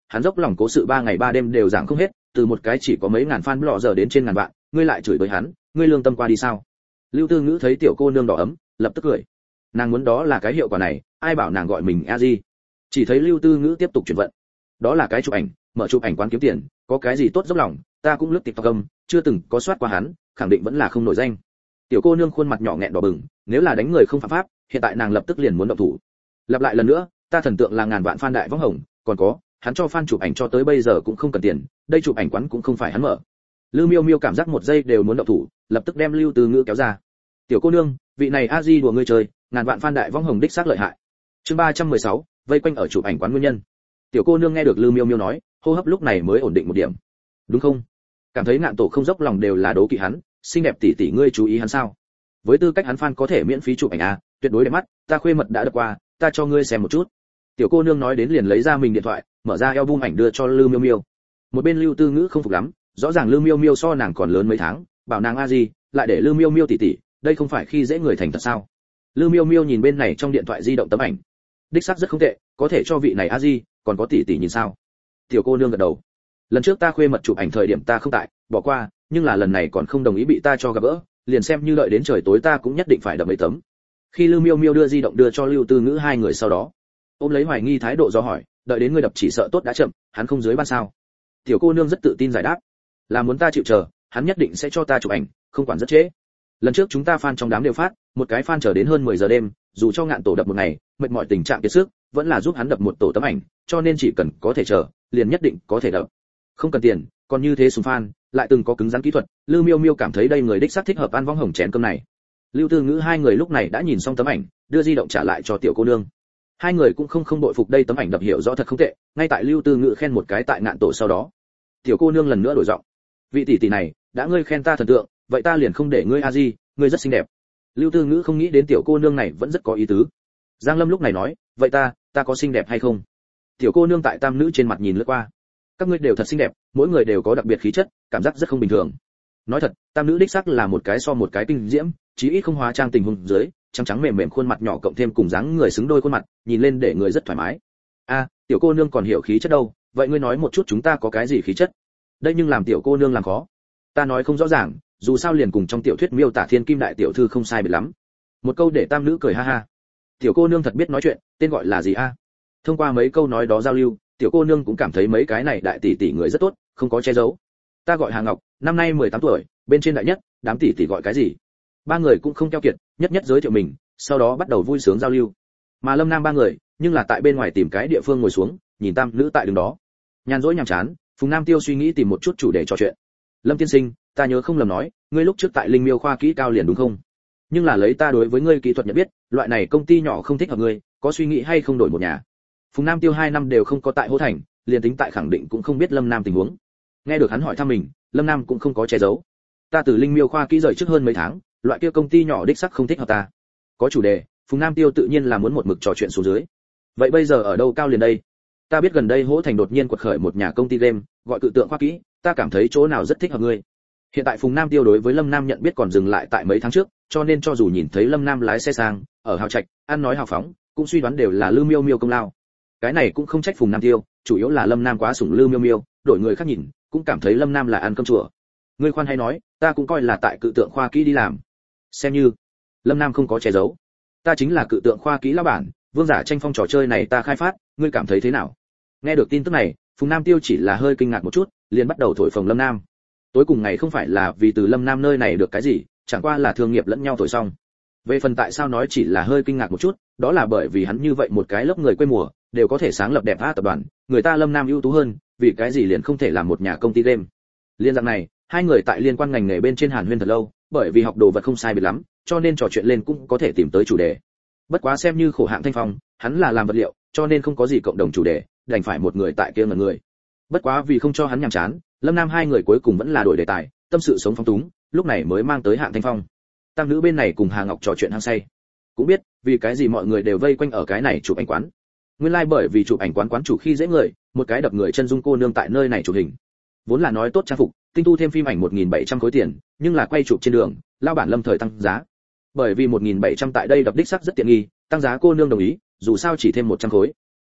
hắn dốc lòng cố sự ba ngày ba đêm đều giảng không hết, từ một cái chỉ có mấy ngàn fan blogger giờ đến trên ngàn vạn, ngươi lại chửi bới hắn, ngươi lương tâm qua đi sao? Lưu Tư Ngữ thấy tiểu cô nương đỏ ấm, lập tức cười. Nàng muốn đó là cái hiệu quả này, ai bảo nàng gọi mình a di. Chỉ thấy Lưu Tư Ngữ tiếp tục chuyển vận. Đó là cái chụp ảnh, mở chụp ảnh quán kiếm tiền, có cái gì tốt dốc lòng, ta cũng lướt TikTok âm, chưa từng có soát qua hắn, khẳng định vẫn là không nổi danh. Tiểu cô nương khuôn mặt nhỏ nghẹn đỏ bừng, nếu là đánh người không phạm pháp, hiện tại nàng lập tức liền muốn động thủ. Lặp lại lần nữa, ta thần tượng là ngàn vạn fan đại võng hồng, còn có, hắn cho fan chụp ảnh cho tới bây giờ cũng không cần tiền, đây chụp ảnh quán cũng không phải hắn mở. Lưu Miêu Miêu cảm giác một giây đều muốn động thủ, lập tức đem Lưu Tư Ngữ kéo ra. Tiểu cô nương, vị này a di đùa ngươi chơi, ngàn vạn fan đại võng hồng đích xác lợi hại. Chương ba trăm mười sáu, vây quanh ở chụp ảnh quán nguyên nhân. Tiểu cô nương nghe được Lưu Miêu Miêu nói, hô hấp lúc này mới ổn định một điểm. Đúng không? Cảm thấy Ngạn Tổ không dốc lòng đều là đố kỵ hắn, xinh đẹp tỷ tỷ ngươi chú ý hắn sao? Với tư cách hắn fan có thể miễn phí chụp ảnh à, tuyệt đối đẹp mắt, ta khuê mật đã đập qua, ta cho ngươi xem một chút. Tiểu cô nương nói đến liền lấy ra mình điện thoại, mở ra album ảnh đưa cho Lưu Miêu Miêu. Một bên Lưu Tư Ngữ không phục lắm, rõ ràng Lưu Miêu Miêu so nàng còn lớn mấy tháng, bảo nàng a gì, lại để Lưu Miêu Miêu tỷ tỷ, đây không phải khi dễ người thành thật sao? Lưu Miêu Miêu nhìn bên này trong điện thoại di động tấm ảnh, đích xác rất không tệ, có thể cho vị này a gì, còn có tỷ tỷ nhìn sao? Tiểu cô nương gật đầu. Lần trước ta khuê mật chụp ảnh thời điểm ta không tại, bỏ qua, nhưng là lần này còn không đồng ý bị ta cho gặp gỡ, liền xem như đợi đến trời tối ta cũng nhất định phải đập mấy tấm. Khi Lưu Miêu Miêu đưa di động đưa cho Lưu Tư Ngữ hai người sau đó, ôm lấy hoài nghi thái độ do hỏi, đợi đến ngươi đập chỉ sợ tốt đã chậm, hắn không dưới ban sao? Tiểu cô nương rất tự tin giải đáp, là muốn ta chịu chờ, hắn nhất định sẽ cho ta chụp ảnh, không quản rất trễ. Lần trước chúng ta fan trong đám đều phát, một cái fan chờ đến hơn mười giờ đêm, dù cho Ngạn Tổ đập một ngày, mệt mỏi tình trạng kiệt sức, vẫn là giúp hắn đập một tổ tấm ảnh, cho nên chỉ cần có thể chờ, liền nhất định có thể đập. Không cần tiền, còn như thế sùng fan, lại từng có cứng rắn kỹ thuật, Lưu Miêu Miêu cảm thấy đây người đích xác thích hợp ăn võng hồng chén cơm này. Lưu Tư Ngữ hai người lúc này đã nhìn xong tấm ảnh, đưa di động trả lại cho tiểu cô nương. Hai người cũng không không đội phục đây tấm ảnh đập hiểu rõ thật không tệ, ngay tại Lưu Tư Ngữ khen một cái tại Ngạn Tổ sau đó, tiểu cô nương lần nữa đổi giọng, vị tỷ tỷ này, đã ngươi khen ta thần tượng, vậy ta liền không để ngươi a di, ngươi rất xinh đẹp. Lưu Tư Ngữ không nghĩ đến tiểu cô nương này vẫn rất có ý tứ. Giang Lâm lúc này nói, vậy ta, ta có xinh đẹp hay không? Tiểu cô nương tại tam nữ trên mặt nhìn lướt qua, các ngươi đều thật xinh đẹp, mỗi người đều có đặc biệt khí chất, cảm giác rất không bình thường. Nói thật, tam nữ đích xác là một cái so một cái kinh diễm, chí ít không hóa trang tình huống dưới, trắng trắng mềm mềm khuôn mặt nhỏ cộng thêm cùng dáng người xứng đôi khuôn mặt, nhìn lên để người rất thoải mái. A, tiểu cô nương còn hiểu khí chất đâu, vậy ngươi nói một chút chúng ta có cái gì khí chất? Đây nhưng làm tiểu cô nương làm khó. Ta nói không rõ ràng, dù sao liền cùng trong tiểu thuyết miêu tả thiên kim đại tiểu thư không sai biệt lắm. Một câu để tam nữ cười ha ha. Tiểu cô nương thật biết nói chuyện, tên gọi là gì a? Thông qua mấy câu nói đó giao lưu, tiểu cô nương cũng cảm thấy mấy cái này đại tỷ tỷ người rất tốt, không có che giấu. Ta gọi Hà Ngọc, năm nay mười tám tuổi, bên trên đại nhất, đám tỷ tỷ gọi cái gì? Ba người cũng không keo kiệt, nhất nhất giới thiệu mình, sau đó bắt đầu vui sướng giao lưu. Mà Lâm Nam ba người, nhưng là tại bên ngoài tìm cái địa phương ngồi xuống, nhìn tam nữ tại đường đó. Nhàn rỗi nhàm chán, Phùng Nam Tiêu suy nghĩ tìm một chút chủ đề trò chuyện. Lâm tiên sinh, ta nhớ không lầm nói, ngươi lúc trước tại Linh Miêu khoa kỹ cao liền đúng không? Nhưng là lấy ta đối với ngươi kỹ thuật nhận biết, loại này công ty nhỏ không thích hợp ngươi, có suy nghĩ hay không đổi một nhà? Phùng Nam Tiêu hai năm đều không có tại Hô Thành, liền tính tại khẳng định cũng không biết Lâm Nam tình huống. Nghe được hắn hỏi thăm mình, Lâm Nam cũng không có che giấu. Ta từ Linh Miêu khoa kỹ rời trước hơn mấy tháng, loại kia công ty nhỏ đích sắc không thích hợp ta. Có chủ đề, Phùng Nam Tiêu tự nhiên là muốn một mực trò chuyện xuống dưới. Vậy bây giờ ở đâu cao liền đây? Ta biết gần đây Hỗ Thành đột nhiên quật khởi một nhà công ty game, gọi Cự Tượng khoa kỹ, ta cảm thấy chỗ nào rất thích hợp ngươi. Hiện tại Phùng Nam Tiêu đối với Lâm Nam nhận biết còn dừng lại tại mấy tháng trước, cho nên cho dù nhìn thấy Lâm Nam lái xe sang, ở hào trạch, ăn nói hào phóng, cũng suy đoán đều là Lưu Miêu Miêu công lao. Cái này cũng không trách Phùng Nam Tiêu, chủ yếu là Lâm Nam quá sủng Lưu Miêu Miêu, đổi người khác nhìn, cũng cảm thấy Lâm Nam là ăn cơm chùa. Ngươi khoan hay nói, ta cũng coi là tại Cự Tượng khoa kỹ đi làm. Xem như, Lâm Nam không có che giấu. Ta chính là Cự Tượng khoa kỹ lão bản, vương giả tranh phong trò chơi này ta khai phát, ngươi cảm thấy thế nào? Nghe được tin tức này, Phùng Nam Tiêu chỉ là hơi kinh ngạc một chút, liền bắt đầu thổi phồng Lâm Nam. Tối cùng ngày không phải là vì từ Lâm Nam nơi này được cái gì, chẳng qua là thương nghiệp lẫn nhau thổi xong. Về phần tại sao nói chỉ là hơi kinh ngạc một chút, đó là bởi vì hắn như vậy một cái lớp người quê mùa, đều có thể sáng lập đẹp A tập đoàn, người ta Lâm Nam ưu tú hơn, vì cái gì liền không thể làm một nhà công ty game. Liên dạng này, hai người tại liên quan ngành nghề bên trên hàn huyên thật lâu, bởi vì học đồ vật không sai biệt lắm, cho nên trò chuyện lên cũng có thể tìm tới chủ đề. Bất quá xem như khổ hạng Thanh Phong, hắn là làm vật liệu, cho nên không có gì cộng đồng chủ đề, đành phải một người tại kia ngẩn người. Bất quá vì không cho hắn nhàm chán, Lâm Nam hai người cuối cùng vẫn là đổi đề tài, tâm sự sống phóng túng, lúc này mới mang tới hạng Thanh Phong. Tam nữ bên này cùng Hà Ngọc trò chuyện hăng say. Cũng biết, vì cái gì mọi người đều vây quanh ở cái này chụp ảnh quán. Nguyên lai like bởi vì chụp ảnh quán quán chủ khi dễ người, một cái đập người chân dung cô nương tại nơi này chụp hình. Vốn là nói tốt trang phục, tinh tu thêm phim ảnh một nghìn bảy trăm khối tiền, nhưng là quay chụp trên đường, lao bản lâm thời tăng giá. Bởi vì một nghìn bảy trăm tại đây đập đích sắc rất tiện nghi, tăng giá cô nương đồng ý, dù sao chỉ thêm một trăm khối.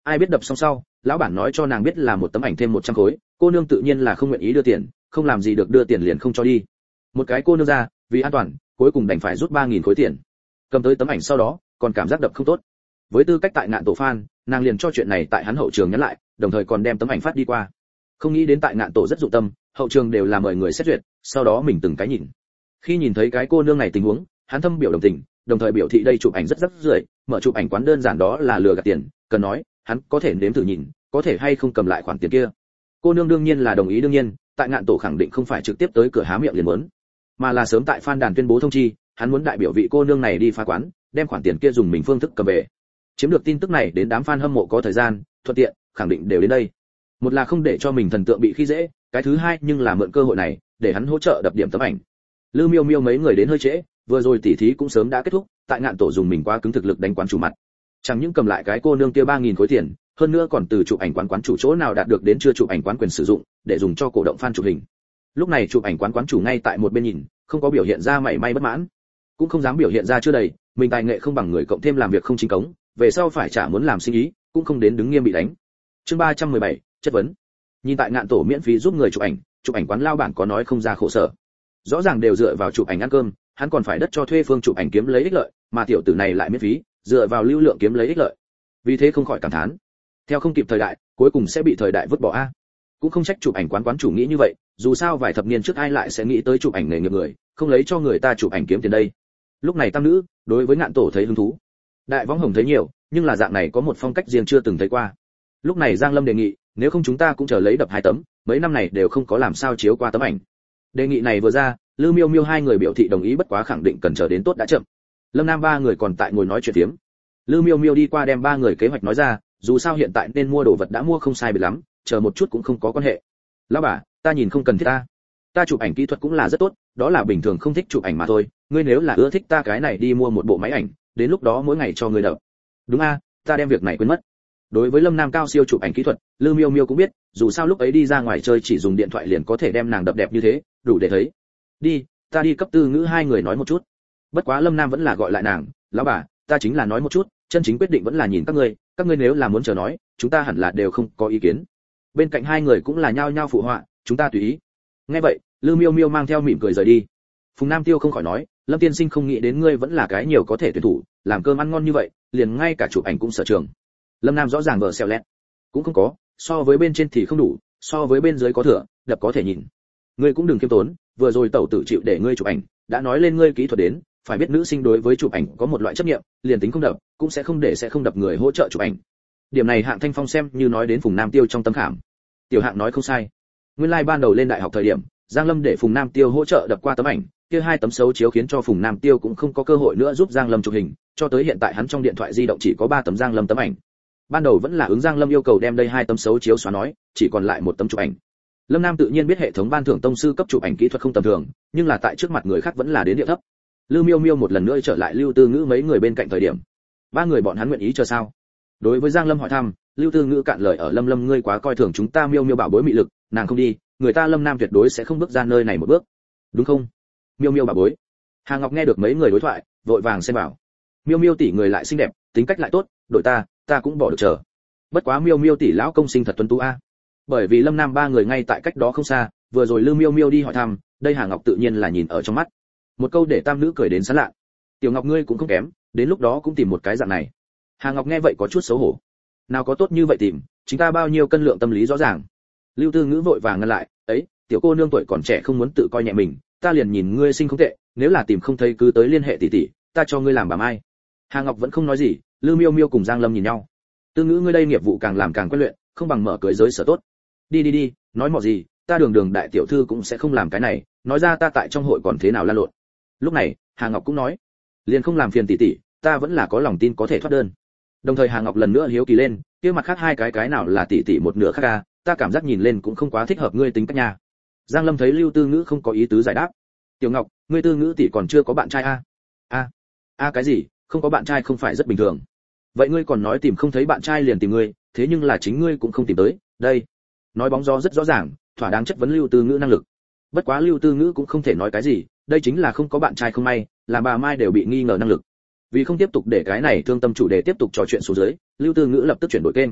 ai biết đập xong sau, lão bản nói cho nàng biết là một tấm ảnh thêm một trăm khối, cô nương tự nhiên là không nguyện ý đưa tiền, không làm gì được đưa tiền liền không cho đi. Một cái cô nương ra, vì an toàn, cuối cùng đành phải rút ba nghìn khối tiền. Cầm tới tấm ảnh sau đó, còn cảm giác đập không tốt. Với tư cách tại ngạn tổ fan, nàng liền cho chuyện này tại hắn hậu trường nhắn lại, đồng thời còn đem tấm ảnh phát đi qua. Không nghĩ đến tại ngạn tổ rất dụng tâm, hậu trường đều là mời người xét duyệt, sau đó mình từng cái nhìn. Khi nhìn thấy cái cô nương này tình huống, hắn thâm biểu đồng tình, đồng thời biểu thị đây chụp ảnh rất rất rưởi, mở chụp ảnh quán đơn giản đó là lừa gạt tiền, cần nói, hắn có thể nếm thử nhìn, có thể hay không cầm lại khoản tiền kia. Cô nương đương nhiên là đồng ý đương nhiên, tại ngạn tổ khẳng định không phải trực tiếp tới cửa há miệng liền muốn, mà là sớm tại fan đàn tuyên bố thông chi, hắn muốn đại biểu vị cô nương này đi phá quán, đem khoản tiền kia dùng mình phương thức cầm về. Chiếm được tin tức này đến đám fan hâm mộ có thời gian, thuận tiện, khẳng định đều đến đây. Một là không để cho mình thần tượng bị khi dễ, cái thứ hai nhưng là mượn cơ hội này để hắn hỗ trợ đập điểm tấm ảnh. Lư Miêu Miêu mấy người đến hơi trễ, vừa rồi tỉ thí cũng sớm đã kết thúc, tại ngạn tổ dùng mình quá cứng thực lực đánh quán chủ mặt. Chẳng những cầm lại cái cô nương kia ba nghìn khối tiền, hơn nữa còn từ chụp ảnh quán quán chủ chỗ nào đạt được đến chưa chụp ảnh quán quyền sử dụng, để dùng cho cổ động fan chụp hình. Lúc này chụp ảnh quán quán chủ ngay tại một bên nhìn, không có biểu hiện ra mảy may bất mãn, cũng không dám biểu hiện ra chưa đầy, mình tài nghệ không bằng người cộng thêm làm việc không chính cống, về sau phải trả muốn làm sinh ý, cũng không đến đứng nghiêm bị đánh. Chương ba trăm mười bảy, chất vấn. Nhìn tại ngạn tổ miễn phí giúp người chụp ảnh, chụp ảnh quán lao bản có nói không ra khổ sở. Rõ ràng đều dựa vào chụp ảnh ăn cơm, hắn còn phải đất cho thuê phương chụp ảnh kiếm lấy ích lợi, mà tiểu tử này lại miễn phí, dựa vào lưu lượng kiếm lấy ích lợi. Vì thế không khỏi cảm thán, theo không kịp thời đại, cuối cùng sẽ bị thời đại vứt bỏ a. Cũng không trách chụp ảnh quán quán chủ nghĩ như vậy, dù sao vài thập niên trước ai lại sẽ nghĩ tới chụp ảnh nghề nghiệp người, không lấy cho người ta chụp ảnh kiếm tiền đây. Lúc này tam nữ, đối với ngạn tổ thấy hứng thú. Đại võng hồng thấy nhiều, nhưng là dạng này có một phong cách riêng chưa từng thấy qua. Lúc này Giang Lâm đề nghị, nếu không chúng ta cũng chờ lấy đập hai tấm, mấy năm này đều không có làm sao chiếu qua tấm ảnh. Đề nghị này vừa ra, Lư Miêu Miêu hai người biểu thị đồng ý, bất quá khẳng định cần chờ đến tốt đã chậm. Lâm Nam ba người còn tại ngồi nói chuyện phiếm. Lư Miêu Miêu đi qua đem ba người kế hoạch nói ra, dù sao hiện tại nên mua đồ vật đã mua không sai biệt lắm, chờ một chút cũng không có quan hệ. Lão bà, ta nhìn không cần thiết ta. Ta chụp ảnh kỹ thuật cũng là rất tốt, đó là bình thường không thích chụp ảnh mà thôi, ngươi nếu là ưa thích ta cái này đi mua một bộ máy ảnh, đến lúc đó mỗi ngày cho ngươi đập. Đúng a, ta đem việc này quên mất. Đối với Lâm Nam cao siêu chụp ảnh kỹ thuật, Lư Miêu Miêu cũng biết, dù sao lúc ấy đi ra ngoài chơi chỉ dùng điện thoại liền có thể đem nàng đập đẹp như thế, đủ để thấy. Đi, ta đi cấp tư ngữ hai người nói một chút. Bất quá Lâm Nam vẫn là gọi lại nàng, lão bà, ta chính là nói một chút, chân chính quyết định vẫn là nhìn các ngươi, các ngươi nếu là muốn chờ nói, chúng ta hẳn là đều không có ý kiến. Bên cạnh hai người cũng là nhao nhao phụ họa, chúng ta tùy ý. Nghe vậy, Lư Miêu Miêu mang theo mỉm cười rời đi. Phùng Nam Tiêu không khỏi nói, Lâm tiên sinh không nghĩ đến ngươi vẫn là cái nhiều có thể tuyển thủ, làm cơm ăn ngon như vậy, liền ngay cả chụp ảnh cũng sở trường. Lâm Nam rõ ràng vờ xèo lẹt, cũng không có, so với bên trên thì không đủ, so với bên dưới có thừa, đập có thể nhìn. Ngươi cũng đừng kiêm tốn, vừa rồi tẩu tử chịu để ngươi chụp ảnh, đã nói lên ngươi kỹ thuật đến, phải biết nữ sinh đối với chụp ảnh có một loại chấp niệm, liền tính không đập, cũng sẽ không để sẽ không đập người hỗ trợ chụp ảnh. Điểm này Hạng Thanh Phong xem như nói đến Phùng Nam Tiêu trong tâm khảm. Tiểu Hạng nói không sai. Nguyên lai like ban đầu lên đại học thời điểm, Giang Lâm để Phùng Nam Tiêu hỗ trợ đập qua tấm ảnh, kia hai tấm xấu chiếu khiến cho Phùng Nam Tiêu cũng không có cơ hội nữa giúp Giang Lâm chụp hình, cho tới hiện tại hắn trong điện thoại di động chỉ có ba tấm Giang Lâm tấm ảnh. Ban đầu vẫn là ứng Giang Lâm yêu cầu đem đây hai tấm xấu chiếu xóa nói, chỉ còn lại một tấm chụp ảnh. Lâm Nam tự nhiên biết hệ thống ban thưởng tông sư cấp chụp ảnh kỹ thuật không tầm thường, nhưng là tại trước mặt người khác vẫn là đến địa thấp. Lư Miêu Miêu một lần nữa trở lại Lưu Tư Ngữ mấy người bên cạnh thời điểm, ba người bọn hắn nguyện ý chờ sao? Đối với Giang Lâm hỏi thăm, Lưu Tư Ngữ cạn lời ở Lâm Lâm ngươi quá coi thường chúng ta Miêu Miêu bảo bối mị lực, nàng không đi, người ta Lâm Nam tuyệt đối sẽ không bước ra nơi này một bước. Đúng không? Miêu Miêu bảo bối. Hà Ngọc nghe được mấy người đối thoại, vội vàng xen vào. Miêu Miêu tỷ người lại xinh đẹp, tính cách lại tốt, đội ta, ta cũng bỏ được chờ. Bất quá Miêu Miêu tỷ lão công sinh thật tuấn tú a. Bởi vì Lâm Nam ba người ngay tại cách đó không xa, vừa rồi Lưu Miêu Miêu đi hỏi thăm, đây Hà Ngọc tự nhiên là nhìn ở trong mắt. Một câu để tam nữ cười đến sán lạ. Tiểu Ngọc ngươi cũng không kém, đến lúc đó cũng tìm một cái dạng này. Hà Ngọc nghe vậy có chút xấu hổ. Nào có tốt như vậy tìm, chúng ta bao nhiêu cân lượng tâm lý rõ ràng. Lưu Tư Ngữ vội vàng ngăn lại, ấy, tiểu cô nương tuổi còn trẻ không muốn tự coi nhẹ mình, ta liền nhìn ngươi sinh không tệ, nếu là tìm không thấy cứ tới liên hệ tỷ tỷ, ta cho ngươi làm bà mai. Hà Ngọc vẫn không nói gì, Lưu Miêu Miêu cùng Giang Lâm nhìn nhau. Tư Ngữ ngươi đây nghiệp vụ càng làm càng quen luyện, không bằng mở cưới giới sở tốt. Đi đi đi, nói mọ gì, ta đường đường đại tiểu thư cũng sẽ không làm cái này, nói ra ta tại trong hội còn thế nào lan lộn. Lúc này, Hà Ngọc cũng nói, liền không làm phiền tỷ tỷ, ta vẫn là có lòng tin có thể thoát đơn. Đồng thời Hà Ngọc lần nữa hiếu kỳ lên, kia mặt khác hai cái cái nào là tỷ tỷ một nửa khác a, ta cảm giác nhìn lên cũng không quá thích hợp ngươi tính cách nha. Giang Lâm thấy Lưu Tư Ngữ không có ý tứ giải đáp. Tiểu Ngọc, ngươi Tư Ngữ tỷ còn chưa có bạn trai a? A, a cái gì, không có bạn trai không phải rất bình thường. Vậy ngươi còn nói tìm không thấy bạn trai liền tìm ngươi, thế nhưng là chính ngươi cũng không tìm tới, đây. Nói bóng gió rất rõ ràng, thỏa đáng chất vấn Lưu Tư Ngữ năng lực. Bất quá Lưu Tư Ngữ cũng không thể nói cái gì, đây chính là không có bạn trai không may, làm bà Mai đều bị nghi ngờ năng lực. Vì không tiếp tục để cái này thương tâm chủ đề tiếp tục trò chuyện xuống dưới, Lưu Tư Ngữ lập tức chuyển đổi kênh.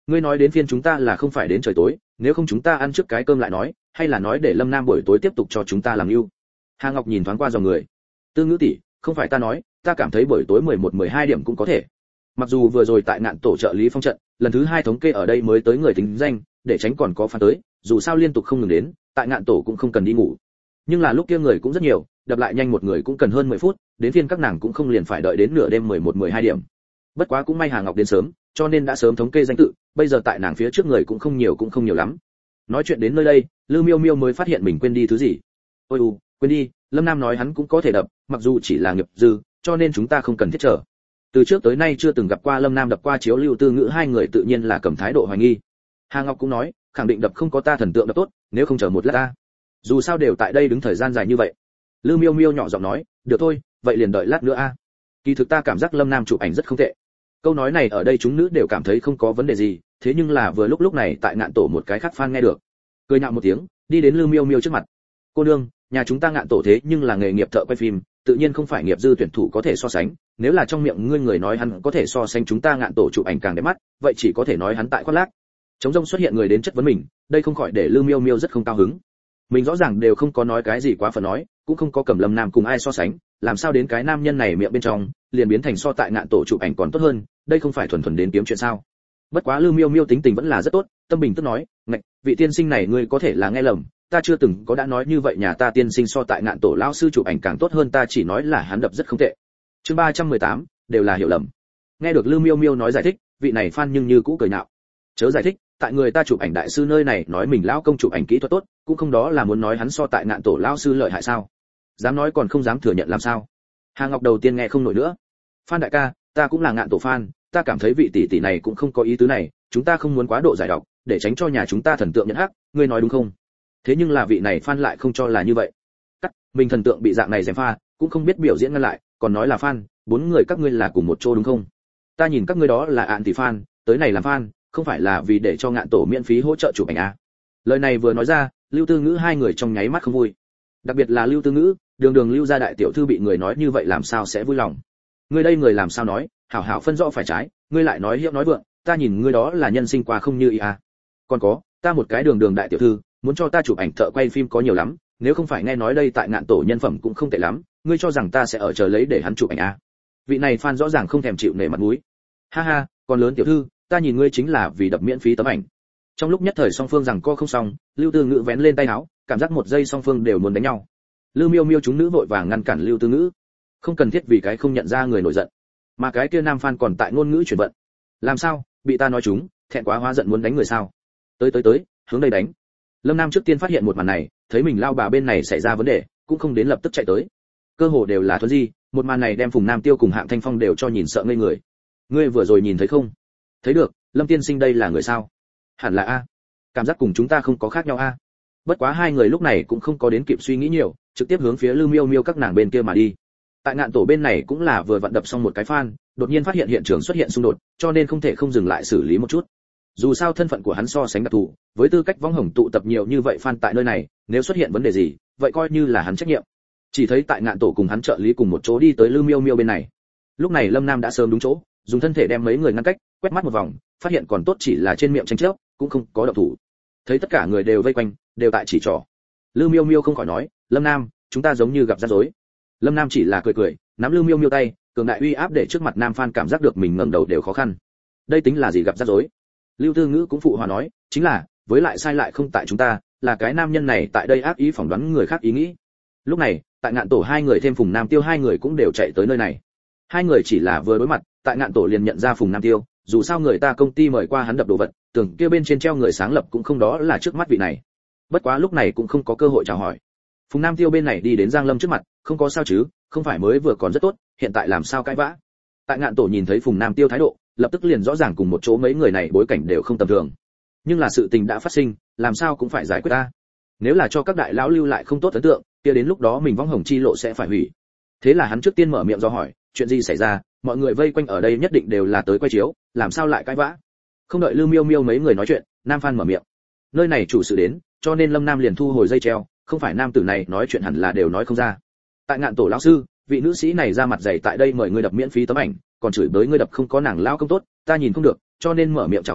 ngươi nói đến phiên chúng ta là không phải đến trời tối, nếu không chúng ta ăn trước cái cơm lại nói, hay là nói để Lâm Nam buổi tối tiếp tục cho chúng ta làm ưu. Hà Ngọc nhìn thoáng qua dòng người. Tư Ngữ tỷ, không phải ta nói, ta cảm thấy buổi tối mười một mười hai điểm cũng có thể. Mặc dù vừa rồi tại ngạn tổ trợ lý phong trận, lần thứ hai thống kê ở đây mới tới người tính danh, để tránh còn có phán tới, dù sao liên tục không ngừng đến, tại ngạn tổ cũng không cần đi ngủ. Nhưng là lúc kia người cũng rất nhiều, đập lại nhanh một người cũng cần hơn mười phút, đến phiên các nàng cũng không liền phải đợi đến nửa đêm mười một mười hai điểm. Bất quá cũng may Hà Ngọc đến sớm, cho nên đã sớm thống kê danh tự, bây giờ tại nàng phía trước người cũng không nhiều cũng không nhiều lắm. Nói chuyện đến nơi đây, Lư Miêu Miêu mới phát hiện mình quên đi thứ gì. Ôi u, quên đi, Lâm Nam nói hắn cũng có thể đập, mặc dù chỉ là nghiệp dư, cho nên chúng ta không cần thiết trở. Từ trước tới nay chưa từng gặp qua Lâm Nam đập qua chiếu Lưu Tư Ngữ hai người tự nhiên là cầm thái độ hoài nghi. Hà Ngọc cũng nói, khẳng định đập không có ta thần tượng đập tốt, nếu không chờ một lát ta. Dù sao đều tại đây đứng thời gian dài như vậy. Lư Miêu Miêu nhỏ giọng nói, được thôi, vậy liền đợi lát nữa a. Kỳ thực ta cảm giác Lâm Nam chụp ảnh rất không tệ. Câu nói này ở đây chúng nữ đều cảm thấy không có vấn đề gì, thế nhưng là vừa lúc lúc này tại ngạn tổ một cái khác fan nghe được, cười nhạo một tiếng, đi đến Lư Miêu Miêu trước mặt. Cô nương, nhà chúng ta ngạn tổ thế nhưng là nghề nghiệp thợ quay phim, tự nhiên không phải nghiệp dư tuyển thủ có thể so sánh, nếu là trong miệng ngươi người nói hắn có thể so sánh chúng ta ngạn tổ chụp ảnh càng đẹp mắt, vậy chỉ có thể nói hắn tại khoác lác. Trống rông xuất hiện người đến chất vấn mình, đây không khỏi để Lư Miêu Miêu rất không cao hứng. Mình rõ ràng đều không có nói cái gì quá phần nói, cũng không có cầm Lâm Nam cùng ai so sánh, làm sao đến cái nam nhân này miệng bên trong liền biến thành so tại ngạn tổ chụp ảnh còn tốt hơn, đây không phải thuần thuần đến kiếm chuyện sao? Bất quá Lư Miêu Miêu tính tình vẫn là rất tốt, tâm bình tức nói, ngạch, vị tiên sinh này ngươi có thể là nghe lầm, ta chưa từng có đã nói như vậy, nhà ta tiên sinh so tại ngạn tổ lão sư chụp ảnh càng tốt hơn, ta chỉ nói là hắn đập rất không tệ. Chương ba trăm mười tám, đều là hiểu lầm. Nghe được Lư Miêu Miêu nói giải thích, vị này fan nhưng như cũ cười nhạo. Chớ giải thích, tại người ta chụp ảnh đại sư nơi này nói mình lão công chụp ảnh kỹ thuật tốt, cũng không đó là muốn nói hắn so tại ngạn tổ lão sư lợi hại sao? Dám nói còn không dám thừa nhận làm sao? Hà Ngọc đầu tiên nghe không nổi nữa. Phan đại ca, ta cũng là ngạn tổ fan, ta cảm thấy vị tỷ tỷ này cũng không có ý tứ này, chúng ta không muốn quá độ giải độc, để tránh cho nhà chúng ta thần tượng nhận hắc, ngươi nói đúng không? Thế nhưng là vị này fan lại không cho là như vậy. Cắt, mình thần tượng bị dạng này gièm pha, cũng không biết biểu diễn ngăn lại, còn nói là fan, bốn người các ngươi là cùng một chỗ đúng không? Ta nhìn các ngươi đó là anti fan, tới này làm fan, không phải là vì để cho ngạn tổ miễn phí hỗ trợ chụp ảnh à? Lời này vừa nói ra, Lưu Tư Ngữ hai người trong nháy mắt không vui. Đặc biệt là Lưu Tư Ngữ, đường đường Lưu gia đại tiểu thư bị người nói như vậy làm sao sẽ vui lòng? Ngươi đây người làm sao nói, hảo hảo phân rõ phải trái, ngươi lại nói hiệu nói vượng, ta nhìn ngươi đó là nhân sinh qua không như ý à? Còn có, ta một cái đường đường đại tiểu thư, muốn cho ta chụp ảnh thợ quay phim có nhiều lắm, nếu không phải nghe nói đây tại ngạn tổ nhân phẩm cũng không tệ lắm, ngươi cho rằng ta sẽ ở chờ lấy để hắn chụp ảnh à? Vị này fan rõ ràng không thèm chịu nể mặt mũi. Ha ha, còn lớn tiểu thư, ta nhìn ngươi chính là vì đập miễn phí tấm ảnh. Trong lúc nhất thời song phương rằng co không xong, Lưu Tư Ngữ vén lên tay áo, cảm giác một giây song phương đều muốn đánh nhau. Lưu Miêu Miêu chúng nữ vội vàng ngăn cản Lưu Tư Ngữ, không cần thiết vì cái không nhận ra người nổi giận, mà cái kia nam fan còn tại ngôn ngữ chuyển vận. Làm sao, bị ta nói chúng, thẹn quá hóa giận muốn đánh người sao? Tới tới tới, hướng đây đánh. Lâm Nam trước tiên phát hiện một màn này, thấy mình lao bà bên này xảy ra vấn đề, cũng không đến lập tức chạy tới. Cơ hồ đều là thuần di, một màn này đem Phùng Nam Tiêu cùng Hạng Thanh Phong đều cho nhìn sợ ngây người. Ngươi vừa rồi nhìn thấy không? Thấy được, Lâm tiên sinh đây là người sao? Hẳn là a. Cảm giác cùng chúng ta không có khác nhau a. Bất quá hai người lúc này cũng không có đến kịp suy nghĩ nhiều, trực tiếp hướng phía Lư Miêu Miêu các nàng bên kia mà đi. Tại ngạn tổ bên này cũng là vừa vận đập xong một cái fan, đột nhiên phát hiện hiện trường xuất hiện xung đột, cho nên không thể không dừng lại xử lý một chút. Dù sao thân phận của hắn so sánh đặc thù, với tư cách võng hồng tụ tập nhiều như vậy fan tại nơi này, nếu xuất hiện vấn đề gì, vậy coi như là hắn trách nhiệm. Chỉ thấy tại ngạn tổ cùng hắn trợ lý cùng một chỗ đi tới Lư Miêu Miêu bên này. Lúc này Lâm Nam đã sớm đúng chỗ, dùng thân thể đem mấy người ngăn cách, quét mắt một vòng, phát hiện còn tốt chỉ là trên miệng tranh chấp, cũng không có động thủ. Thấy tất cả người đều vây quanh, đều tại chỉ trỏ. Lư Miêu Miêu không khỏi nói, Lâm Nam, chúng ta giống như gặp rắc rối. Lâm Nam chỉ là cười cười, nắm Lư Miêu Miêu tay, cường đại uy áp để trước mặt nam fan cảm giác được mình ngẩng đầu đều khó khăn. Đây tính là gì gặp rắc rối? Lưu Tư Ngữ cũng phụ hòa nói, chính là, với lại sai lại không tại chúng ta, là cái nam nhân này tại đây ác ý phỏng đoán người khác ý nghĩ. Lúc này, tại ngạn tổ hai người thêm Phùng Nam Tiêu hai người cũng đều chạy tới nơi này. Hai người chỉ là vừa đối mặt, tại ngạn tổ liền nhận ra Phùng Nam Tiêu, dù sao người ta công ty mời qua hắn đập đồ vật, tưởng kia bên trên treo người sáng lập cũng không đó là trước mắt vị này. Bất quá lúc này cũng không có cơ hội chào hỏi. Phùng Nam Tiêu bên này đi đến Giang Lâm trước mặt, không có sao chứ, không phải mới vừa còn rất tốt, hiện tại làm sao cãi vã? Tại ngạn tổ nhìn thấy Phùng Nam Tiêu thái độ, lập tức liền rõ ràng cùng một chỗ mấy người này bối cảnh đều không tầm thường. Nhưng là sự tình đã phát sinh, làm sao cũng phải giải quyết ta. Nếu là cho các đại lão lưu lại không tốt ấn tượng, kia đến lúc đó mình võng hồng chi lộ sẽ phải hủy. Thế là hắn trước tiên mở miệng do hỏi, chuyện gì xảy ra, mọi người vây quanh ở đây nhất định đều là tới quay chiếu, làm sao lại cãi vã? Không đợi Lưu Miêu Miêu mấy người nói chuyện, Nam Phan mở miệng. Nơi này chủ sự đến, cho nên Lâm Nam liền thu hồi dây treo, không phải nam tử này nói chuyện hẳn là đều nói không ra. Tại ngạn tổ lão sư, vị nữ sĩ này ra mặt dày tại đây mời ngươi đập miễn phí tấm ảnh, còn chửi bới ngươi đập không có nàng lão công tốt, ta nhìn không được, cho nên mở miệng chào phúng,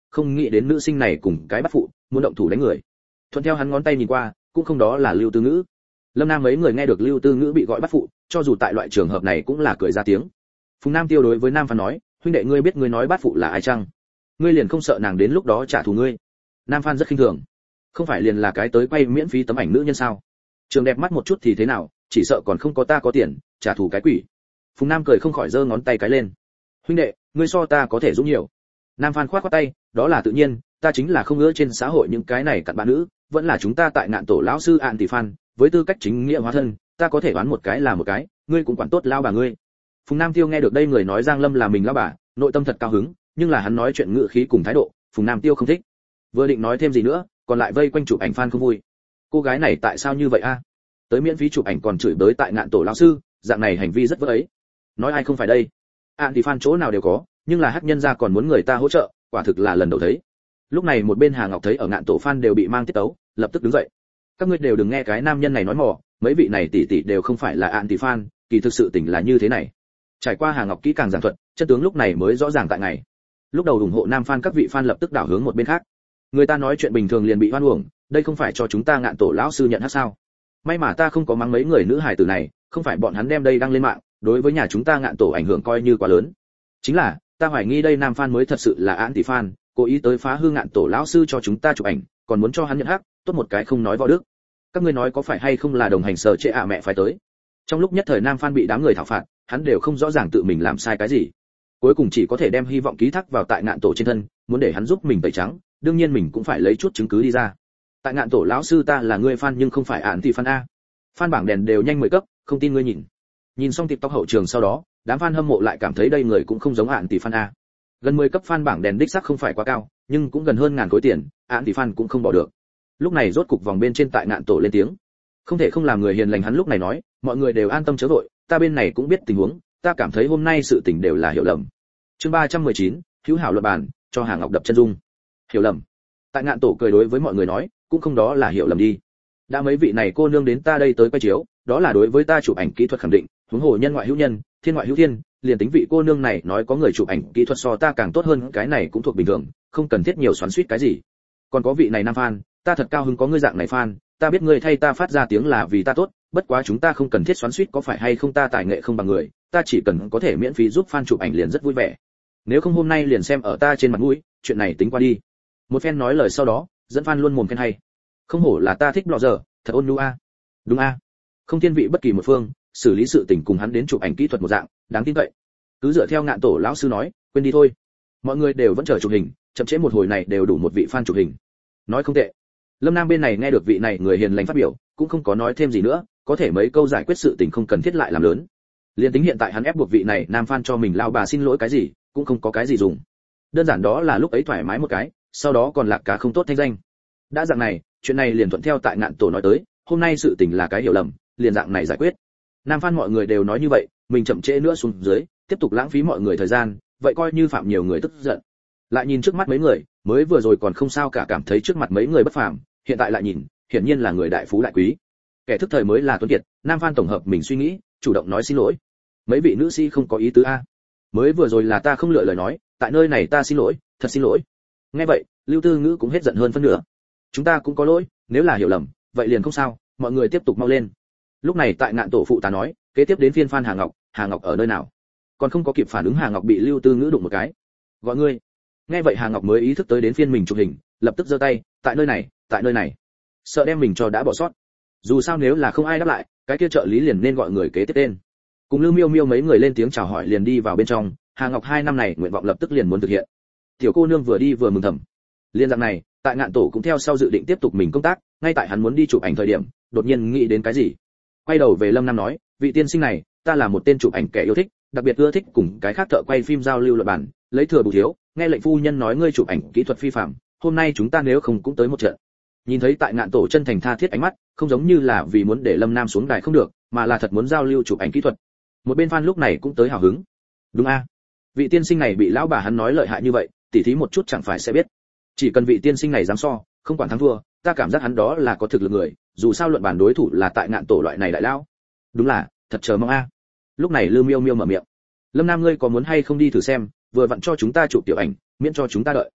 không nghĩ đến nữ sinh này cùng cái bắt phụ muốn động thủ đánh người. Thuận theo hắn ngón tay nhìn qua, cũng không đó là Lưu Tư Ngữ. Lâm Nam mấy người nghe được Lưu Tư Ngữ bị gọi bắt phụ, cho dù tại loại trường hợp này cũng là cười ra tiếng. Phùng Nam Tiêu đối với Nam Phan nói, huynh đệ ngươi biết ngươi nói bắt phụ là ai chăng? Ngươi liền không sợ nàng đến lúc đó trả thù ngươi? Nam Phan rất khinh thường, không phải liền là cái tới quay miễn phí tấm ảnh nữ nhân sao? Trường đẹp mắt một chút thì thế nào, chỉ sợ còn không có ta có tiền, trả thù cái quỷ. Phùng Nam cười không khỏi giơ ngón tay cái lên. Huynh đệ, ngươi so ta có thể giúp nhiều. Nam Phan khoát khoát tay, đó là tự nhiên, ta chính là không ưa trên xã hội những cái này cặn bã nữ, vẫn là chúng ta tại ngạn tổ lão sư ạn tỷ Phan, với tư cách chính nghĩa hóa thân, ta có thể đoán một cái là một cái, ngươi cũng quản tốt lao bà ngươi. Phùng Nam Tiêu nghe được đây người nói Giang Lâm là mình lao bà, nội tâm thật cao hứng, nhưng là hắn nói chuyện ngữ khí cùng thái độ, Phùng Nam Tiêu không thích. Vừa định nói thêm gì nữa, còn lại vây quanh chụp ảnh fan không vui. Cô gái này tại sao như vậy a? Tới miễn phí chụp ảnh còn chửi bới tại ngạn tổ lão sư, dạng này hành vi rất vỡ ấy. Nói ai không phải đây? Ạn tỷ Phan chỗ nào đều có, nhưng là hắc nhân gia còn muốn người ta hỗ trợ, quả thực là lần đầu thấy. Lúc này một bên Hà Ngọc thấy ở ngạn tổ fan đều bị mang tiết tấu, lập tức đứng dậy. Các ngươi đều đừng nghe cái nam nhân này nói mò, mấy vị này tỷ tỷ đều không phải là ạn tỷ Phan, kỳ thực sự tình là như thế này. Trải qua Hà Ngọc kỹ càng giảng thuật, chân tướng lúc này mới rõ ràng tại ngày. Lúc đầu ủng hộ nam fan các vị fan lập tức đảo hướng một bên khác. Người ta nói chuyện bình thường liền bị hoan uổng, đây không phải cho chúng ta ngạn tổ lão sư nhận hát sao? May mà ta không có mắng mấy người nữ hài tử này, không phải bọn hắn đem đây đăng lên mạng, đối với nhà chúng ta ngạn tổ ảnh hưởng coi như quá lớn. Chính là, ta hoài nghi đây nam fan mới thật sự là ạn tỷ Phan, cố ý tới phá hư ngạn tổ lão sư cho chúng ta chụp ảnh, còn muốn cho hắn nhận hát, tốt một cái không nói võ đức. Các ngươi nói có phải hay không là đồng hành sở trệ ạ mẹ phải tới? Trong lúc nhất thời nam fan bị đám người thảo phạt, hắn đều không rõ ràng tự mình làm sai cái gì, cuối cùng chỉ có thể đem hy vọng ký thác vào tại ngạn tổ trên thân, muốn để hắn giúp mình tẩy trắng, đương nhiên mình cũng phải lấy chút chứng cứ đi ra. Tại ngạn tổ lão sư ta là người fan nhưng không phải ạn tỷ Phan a. Fan bảng đèn đều nhanh mười cấp, không tin ngươi nhìn. Nhìn xong TikTok hậu trường sau đó, đám fan hâm mộ lại cảm thấy đây người cũng không giống ạn tỷ Phan a. Gần mười cấp fan bảng đèn đích xác không phải quá cao, nhưng cũng gần hơn ngàn khối tiền, ạn tỷ Phan cũng không bỏ được. Lúc này rốt cục vòng bên trên tại ngạn tổ lên tiếng. Không thể không làm người hiền lành hắn lúc này nói, mọi người đều an tâm chớ vội, ta bên này cũng biết tình huống, ta cảm thấy hôm nay sự tình đều là hiểu lầm. Chương ba trăm mười chín, hữu hảo luận bàn, cho Hà Ngọc đập chân dung. Hiểu lầm. Tại ngạn tổ cười đối với mọi người nói, cũng không đó là hiểu lầm đi. Đã mấy vị này cô nương đến ta đây tới quay chiếu, đó là đối với ta chụp ảnh kỹ thuật khẳng định, huống hồ nhân ngoại hữu nhân, thiên ngoại hữu thiên, liền tính vị cô nương này nói có người chụp ảnh kỹ thuật so ta càng tốt hơn, cái này cũng thuộc bình thường, không cần thiết nhiều xoắn xuýt cái gì. Còn có vị này nam fan, ta thật cao hứng có ngươi dạng này fan, ta biết ngươi thay ta phát ra tiếng là vì ta tốt, bất quá chúng ta không cần thiết xoắn xuýt có phải hay không ta tài nghệ không bằng người, ta chỉ cần có thể miễn phí giúp fan chụp ảnh liền rất vui vẻ. Nếu không hôm nay liền xem ở ta trên mặt mũi, chuyện này tính qua đi. Một phen nói lời sau đó, dẫn fan luôn mồm khen hay. Không hổ là ta thích blogger, thật ôn nhu a. Đúng a. Không thiên vị bất kỳ một phương, xử lý sự tình cùng hắn đến chụp ảnh kỹ thuật một dạng, đáng tin cậy. Cứ dựa theo ngạn tổ lão sư nói, quên đi thôi. Mọi người đều vẫn chờ chụp hình, chậm trễ một hồi này đều đủ một vị fan chụp hình. Nói không tệ. Lâm Nam bên này nghe được vị này người hiền lành phát biểu, cũng không có nói thêm gì nữa, có thể mấy câu giải quyết sự tình không cần thiết lại làm lớn. Liên tính hiện tại hắn ép buộc vị này nam fan cho mình lao bà xin lỗi cái gì, cũng không có cái gì dùng. Đơn giản đó là lúc ấy thoải mái một cái, sau đó còn lạc cá không tốt thanh danh. Đã dạng này, chuyện này liền thuận theo tại ngạn tổ nói tới, hôm nay sự tình là cái hiểu lầm, liền dạng này giải quyết. Nam fan mọi người đều nói như vậy, mình chậm trễ nữa xuống dưới, tiếp tục lãng phí mọi người thời gian, vậy coi như phạm nhiều người tức giận. Lại nhìn trước mắt mấy người, mới vừa rồi còn không sao cả cảm thấy trước mặt mấy người bất phàm, hiện tại lại nhìn, hiển nhiên là người đại phú đại quý. Kẻ thức thời mới là tuấn kiệt, nam fan tổng hợp mình suy nghĩ, chủ động nói xin lỗi. Mấy vị nữ sĩ không có ý tứ a. Mới vừa rồi là ta không lựa lời nói, tại nơi này ta xin lỗi, thật xin lỗi. Nghe vậy, Lưu Tư Ngữ cũng hết giận hơn phân nửa. Chúng ta cũng có lỗi, nếu là hiểu lầm, vậy liền không sao, mọi người tiếp tục mau lên. Lúc này tại ngạn tổ phụ ta nói, kế tiếp đến phiên Phan Hà Ngọc, Hà Ngọc ở nơi nào? Còn không có kịp phản ứng Hà Ngọc bị Lưu Tư Ngữ đụng một cái. Gọi ngươi. Nghe vậy Hà Ngọc mới ý thức tới đến phiên mình chụp hình, lập tức giơ tay, tại nơi này, tại nơi này. Sợ đem mình cho đã bỏ sót. Dù sao nếu là không ai đáp lại, cái kia trợ lý liền nên gọi người kế tiếp tên. Cùng Lưu Miêu Miêu mấy người lên tiếng chào hỏi liền đi vào bên trong, Hà Ngọc hai năm này nguyện vọng lập tức liền muốn thực hiện. Tiểu cô nương vừa đi vừa mừng thầm. Liên dạng này, tại ngạn tổ cũng theo sau dự định tiếp tục mình công tác, ngay tại hắn muốn đi chụp ảnh thời điểm, đột nhiên nghĩ đến cái gì. Quay đầu về Lâm Nam nói, vị tiên sinh này, ta là một tên chụp ảnh kẻ yêu thích, đặc biệt ưa thích cùng cái khác thợ quay phim giao lưu luận bàn, lấy thừa bù thiếu, nghe lệnh phu nhân nói ngươi chụp ảnh kỹ thuật phi phàm, hôm nay chúng ta nếu không cũng tới một trận. Nhìn thấy tại ngạn tổ chân thành tha thiết ánh mắt, không giống như là vì muốn để Lâm Nam xuống đài không được, mà là thật muốn giao lưu chụp ảnh kỹ thuật. Một bên fan lúc này cũng tới hào hứng. Đúng a, vị tiên sinh này bị lão bà hắn nói lợi hại như vậy, tỉ thí một chút chẳng phải sẽ biết. Chỉ cần vị tiên sinh này dám so, không quản thắng thua, ta cảm giác hắn đó là có thực lực người, dù sao luận bàn đối thủ là tại ngạn tổ loại này đại lão. Đúng là, thật chờ mong a. Lúc này Lưu Miêu Miêu mở miệng. Lâm Nam ngươi có muốn hay không đi thử xem, vừa vặn cho chúng ta chụp tiểu ảnh, miễn cho chúng ta đợi.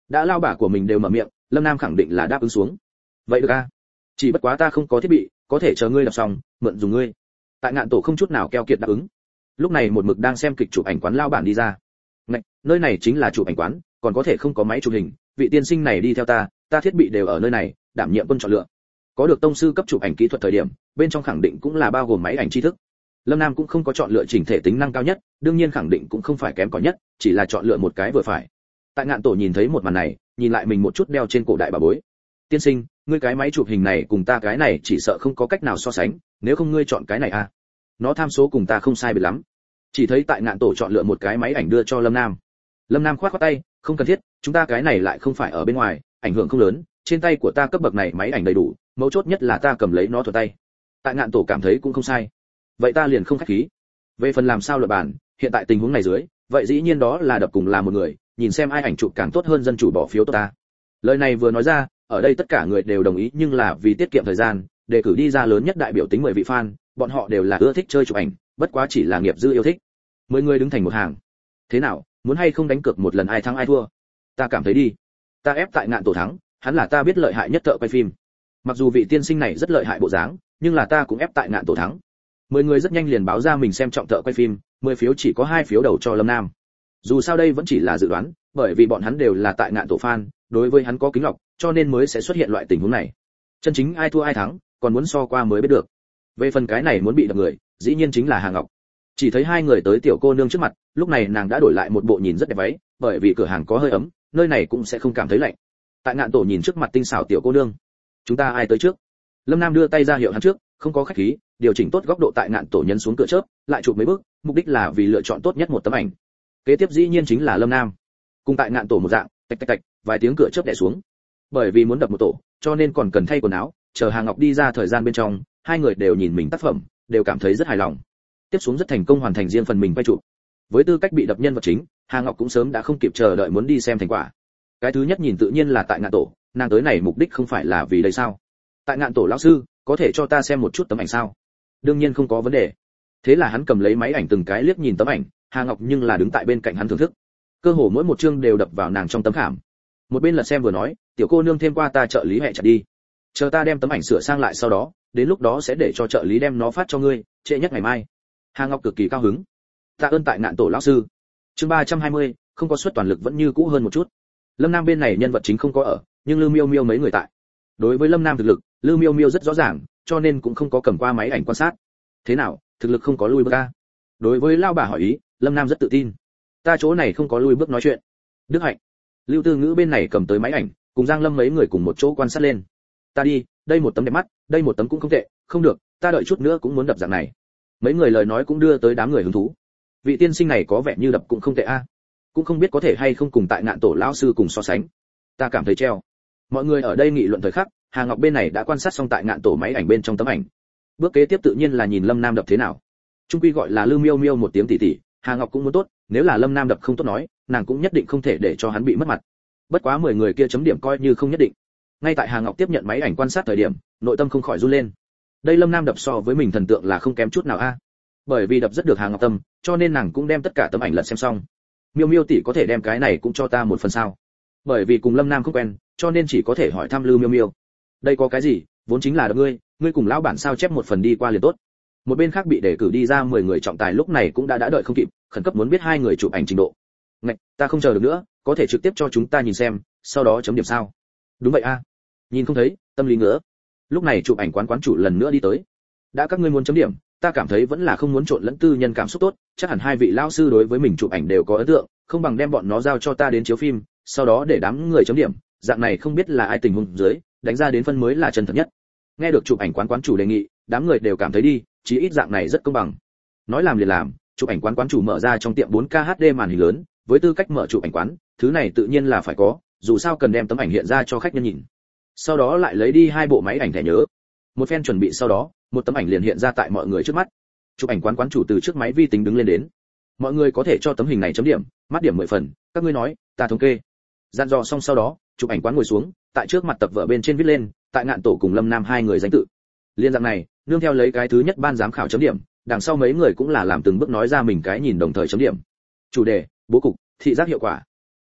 đã lao bả của mình đều mở miệng, Lâm Nam khẳng định là đáp ứng xuống. Vậy được a, chỉ bất quá ta không có thiết bị, có thể chờ ngươi đọc xong mượn dùng ngươi. Tại Ngạn Tổ không chút nào keo kiệt đáp ứng. Lúc này một mực đang xem kịch chụp ảnh quán lao bản đi ra. Ngạch, nơi này chính là chụp ảnh quán, còn có thể không có máy chụp hình, vị tiên sinh này đi theo ta, ta thiết bị đều ở nơi này, đảm nhiệm quân chọn lựa. Có được tông sư cấp chụp ảnh kỹ thuật thời điểm, bên trong khẳng định cũng là bao gồm máy ảnh tri thức. Lâm Nam cũng không có chọn lựa chỉnh thể tính năng cao nhất, đương nhiên khẳng định cũng không phải kém cỏi nhất, chỉ là chọn lựa một cái vừa phải. Tại Ngạn Tổ nhìn thấy một màn này, nhìn lại mình một chút đeo trên cổ đại bà bối. Tiên sinh, ngươi cái máy chụp hình này cùng ta cái này chỉ sợ không có cách nào so sánh, nếu không ngươi chọn cái này à? Nó tham số cùng ta không sai biệt lắm. Chỉ thấy Tại Ngạn Tổ chọn lựa một cái máy ảnh đưa cho Lâm Nam. Lâm Nam khoát khoát tay, không cần thiết, chúng ta cái này lại không phải ở bên ngoài, ảnh hưởng không lớn, trên tay của ta cấp bậc này máy ảnh đầy đủ, mấu chốt nhất là ta cầm lấy nó thuận tay. Tại Ngạn Tổ cảm thấy cũng không sai. Vậy ta liền không khách khí. Về phần làm sao luận bàn, hiện tại tình huống này dưới, vậy dĩ nhiên đó là đập cùng là một người, nhìn xem ai ảnh chụp càng tốt hơn dân chủ bỏ phiếu tốt ta. Lời này vừa nói ra, ở đây tất cả người đều đồng ý, nhưng là vì tiết kiệm thời gian, đề cử đi ra lớn nhất đại biểu tính mười vị fan, bọn họ đều là ưa thích chơi chụp ảnh, bất quá chỉ là nghiệp dư yêu thích. Mười người đứng thành một hàng. Thế nào, muốn hay không đánh cược một lần ai thắng ai thua? Ta cảm thấy đi. Ta ép Tại Ngạn Tổ thắng, hắn là ta biết lợi hại nhất thợ quay phim. Mặc dù vị tiên sinh này rất lợi hại bộ dáng, nhưng là ta cũng ép Tại Ngạn Tổ thắng. Mười người rất nhanh liền báo ra mình xem trọng thợ quay phim, mười phiếu chỉ có hai phiếu đầu cho Lâm Nam. Dù sao đây vẫn chỉ là dự đoán, bởi vì bọn hắn đều là Tại Ngạn Tổ fan, đối với hắn có kính lọc, cho nên mới sẽ xuất hiện loại tình huống này. Chân chính ai thua ai thắng, còn muốn so qua mới biết được. Về phần cái này muốn bị đập người, dĩ nhiên chính là Hà Ngọc. Chỉ thấy hai người tới tiểu cô nương trước mặt, lúc này nàng đã đổi lại một bộ nhìn rất đẹp váy, bởi vì cửa hàng có hơi ấm, nơi này cũng sẽ không cảm thấy lạnh. Tại Ngạn Tổ nhìn trước mặt tinh xảo tiểu cô nương, chúng ta ai tới trước? Lâm Nam đưa tay ra hiệu hắn trước, không có khách khí, điều chỉnh tốt góc độ. Tại Ngạn Tổ nhấn xuống cửa chớp, lại chụp mấy bước, mục đích là vì lựa chọn tốt nhất một tấm ảnh. Kế tiếp dĩ nhiên chính là Lâm Nam. Cùng Tại Ngạn Tổ một dạng, tạch tạch tạch, vài tiếng cửa chớp đè xuống. Bởi vì muốn đập một tổ, cho nên còn cần thay quần áo, chờ Hà Ngọc đi ra thời gian bên trong, hai người đều nhìn mình tác phẩm, đều cảm thấy rất hài lòng. Tiếp xuống rất thành công hoàn thành riêng phần mình quay chụp. Với tư cách bị đập nhân vật chính, Hà Ngọc cũng sớm đã không kịp chờ đợi muốn đi xem thành quả. Cái thứ nhất nhìn tự nhiên là Tại Ngạn Tổ, nàng tới này mục đích không phải là vì đây sao? Tại Ngạn Tổ lão sư, có thể cho ta xem một chút tấm ảnh sao? Đương nhiên không có vấn đề. Thế là hắn cầm lấy máy ảnh từng cái liếc nhìn tấm ảnh, Hà Ngọc nhưng là đứng tại bên cạnh hắn thưởng thức. Cơ hồ mỗi một chương đều đập vào nàng trong tấm khảm. Một bên lật xem vừa nói, tiểu cô nương thêm qua ta trợ lý hẹ chặt đi. Chờ ta đem tấm ảnh sửa sang lại sau đó, đến lúc đó sẽ để cho trợ lý đem nó phát cho ngươi, trễ nhất ngày mai. Hà Ngọc cực kỳ cao hứng. Tạ ơn Tại Ngạn Tổ lão sư. Chương ba trăm hai mươi, không có suất toàn lực vẫn như cũ hơn một chút. Lâm Nam bên này nhân vật chính không có ở, nhưng Lư Miêu Miêu mấy người tại. Đối với Lâm Nam thực lực, Lư Miêu Miêu rất rõ ràng, cho nên cũng không có cầm qua máy ảnh quan sát. Thế nào, thực lực không có lui bước a? Đối với lao bà hỏi ý, Lâm Nam rất tự tin. Ta chỗ này không có lui bước nói chuyện. Đức Hạnh. Lưu Tư Ngữ bên này cầm tới máy ảnh, cùng Giang Lâm mấy người cùng một chỗ quan sát lên. Ta đi, đây một tấm đẹp mắt, đây một tấm cũng không tệ, không được, ta đợi chút nữa cũng muốn đập dạng này. Mấy người lời nói cũng đưa tới đám người hứng thú. Vị tiên sinh này có vẻ như đập cũng không tệ a. Cũng không biết có thể hay không cùng Tại Ngạn Tổ lão sư cùng so sánh. Ta cảm thấy treo. Mọi người ở đây nghị luận thời khắc, Hà Ngọc bên này đã quan sát xong Tại Ngạn Tổ máy ảnh bên trong tấm ảnh. Bước kế tiếp tự nhiên là nhìn Lâm Nam đập thế nào. Trung quy gọi là Lư Miêu Miêu một tiếng tỉ tỉ, Hà Ngọc cũng muốn tốt, nếu là Lâm Nam đập không tốt nói, nàng cũng nhất định không thể để cho hắn bị mất mặt. Bất quá mười người kia chấm điểm coi như không nhất định. Ngay tại Hà Ngọc tiếp nhận máy ảnh quan sát thời điểm, nội tâm không khỏi run lên. Đây Lâm Nam đập so với mình thần tượng là không kém chút nào a. Bởi vì đập rất được Hà Ngọc tâm, cho nên nàng cũng đem tất cả tấm ảnh lật xem xong. Miêu Miêu tỷ có thể đem cái này cũng cho ta một phần sao? Bởi vì cùng Lâm Nam không quen, cho nên chỉ có thể hỏi thăm Lư Miêu Miêu. Đây có cái gì, vốn chính là đập ngươi, ngươi cùng lão bản sao chép một phần đi qua liền tốt. Một bên khác bị đề cử đi ra mười người trọng tài lúc này cũng đã đã đợi không kịp, khẩn cấp muốn biết hai người chụp ảnh trình độ. Ngạch, ta không chờ được nữa, có thể trực tiếp cho chúng ta nhìn xem, sau đó chấm điểm sao? Đúng vậy a. Nhìn không thấy, tâm lý ngứa. Lúc này chụp ảnh quán quán chủ lần nữa đi tới. Đã các ngươi muốn chấm điểm, ta cảm thấy vẫn là không muốn trộn lẫn tư nhân cảm xúc tốt, chắc hẳn hai vị lão sư đối với mình chụp ảnh đều có ấn tượng, không bằng đem bọn nó giao cho ta đến chiếu phim, sau đó để đám người chấm điểm, dạng này không biết là ai tình huống dưới, đánh ra đến phân mới là chân thật nhất. Nghe được chụp ảnh quán quán chủ đề nghị, đám người đều cảm thấy đi, chí ít dạng này rất công bằng. Nói làm liền làm, chụp ảnh quán quán chủ mở ra trong tiệm bốn K H D màn hình lớn, với tư cách mở chụp ảnh quán, thứ này tự nhiên là phải có, dù sao cần đem tấm ảnh hiện ra cho khách nhân nhìn. Sau đó lại lấy đi hai bộ máy ảnh thẻ nhớ. Một phen chuẩn bị sau đó, một tấm ảnh liền hiện ra tại mọi người trước mắt. Chụp ảnh quán quán chủ từ trước máy vi tính đứng lên đến. Mọi người có thể cho tấm hình này chấm điểm, mắt điểm mười phần, các ngươi nói, ta thống kê. Dặn dò xong sau đó, chụp ảnh quán ngồi xuống, tại trước mặt tập vở bên trên viết lên, Tại Ngạn Tổ cùng Lâm Nam hai người danh tự. Liên dạng này, nương theo lấy cái thứ nhất ban giám khảo chấm điểm, đằng sau mấy người cũng là làm từng bước nói ra mình cái nhìn đồng thời chấm điểm. Chủ đề, bố cục, thị giác hiệu quả.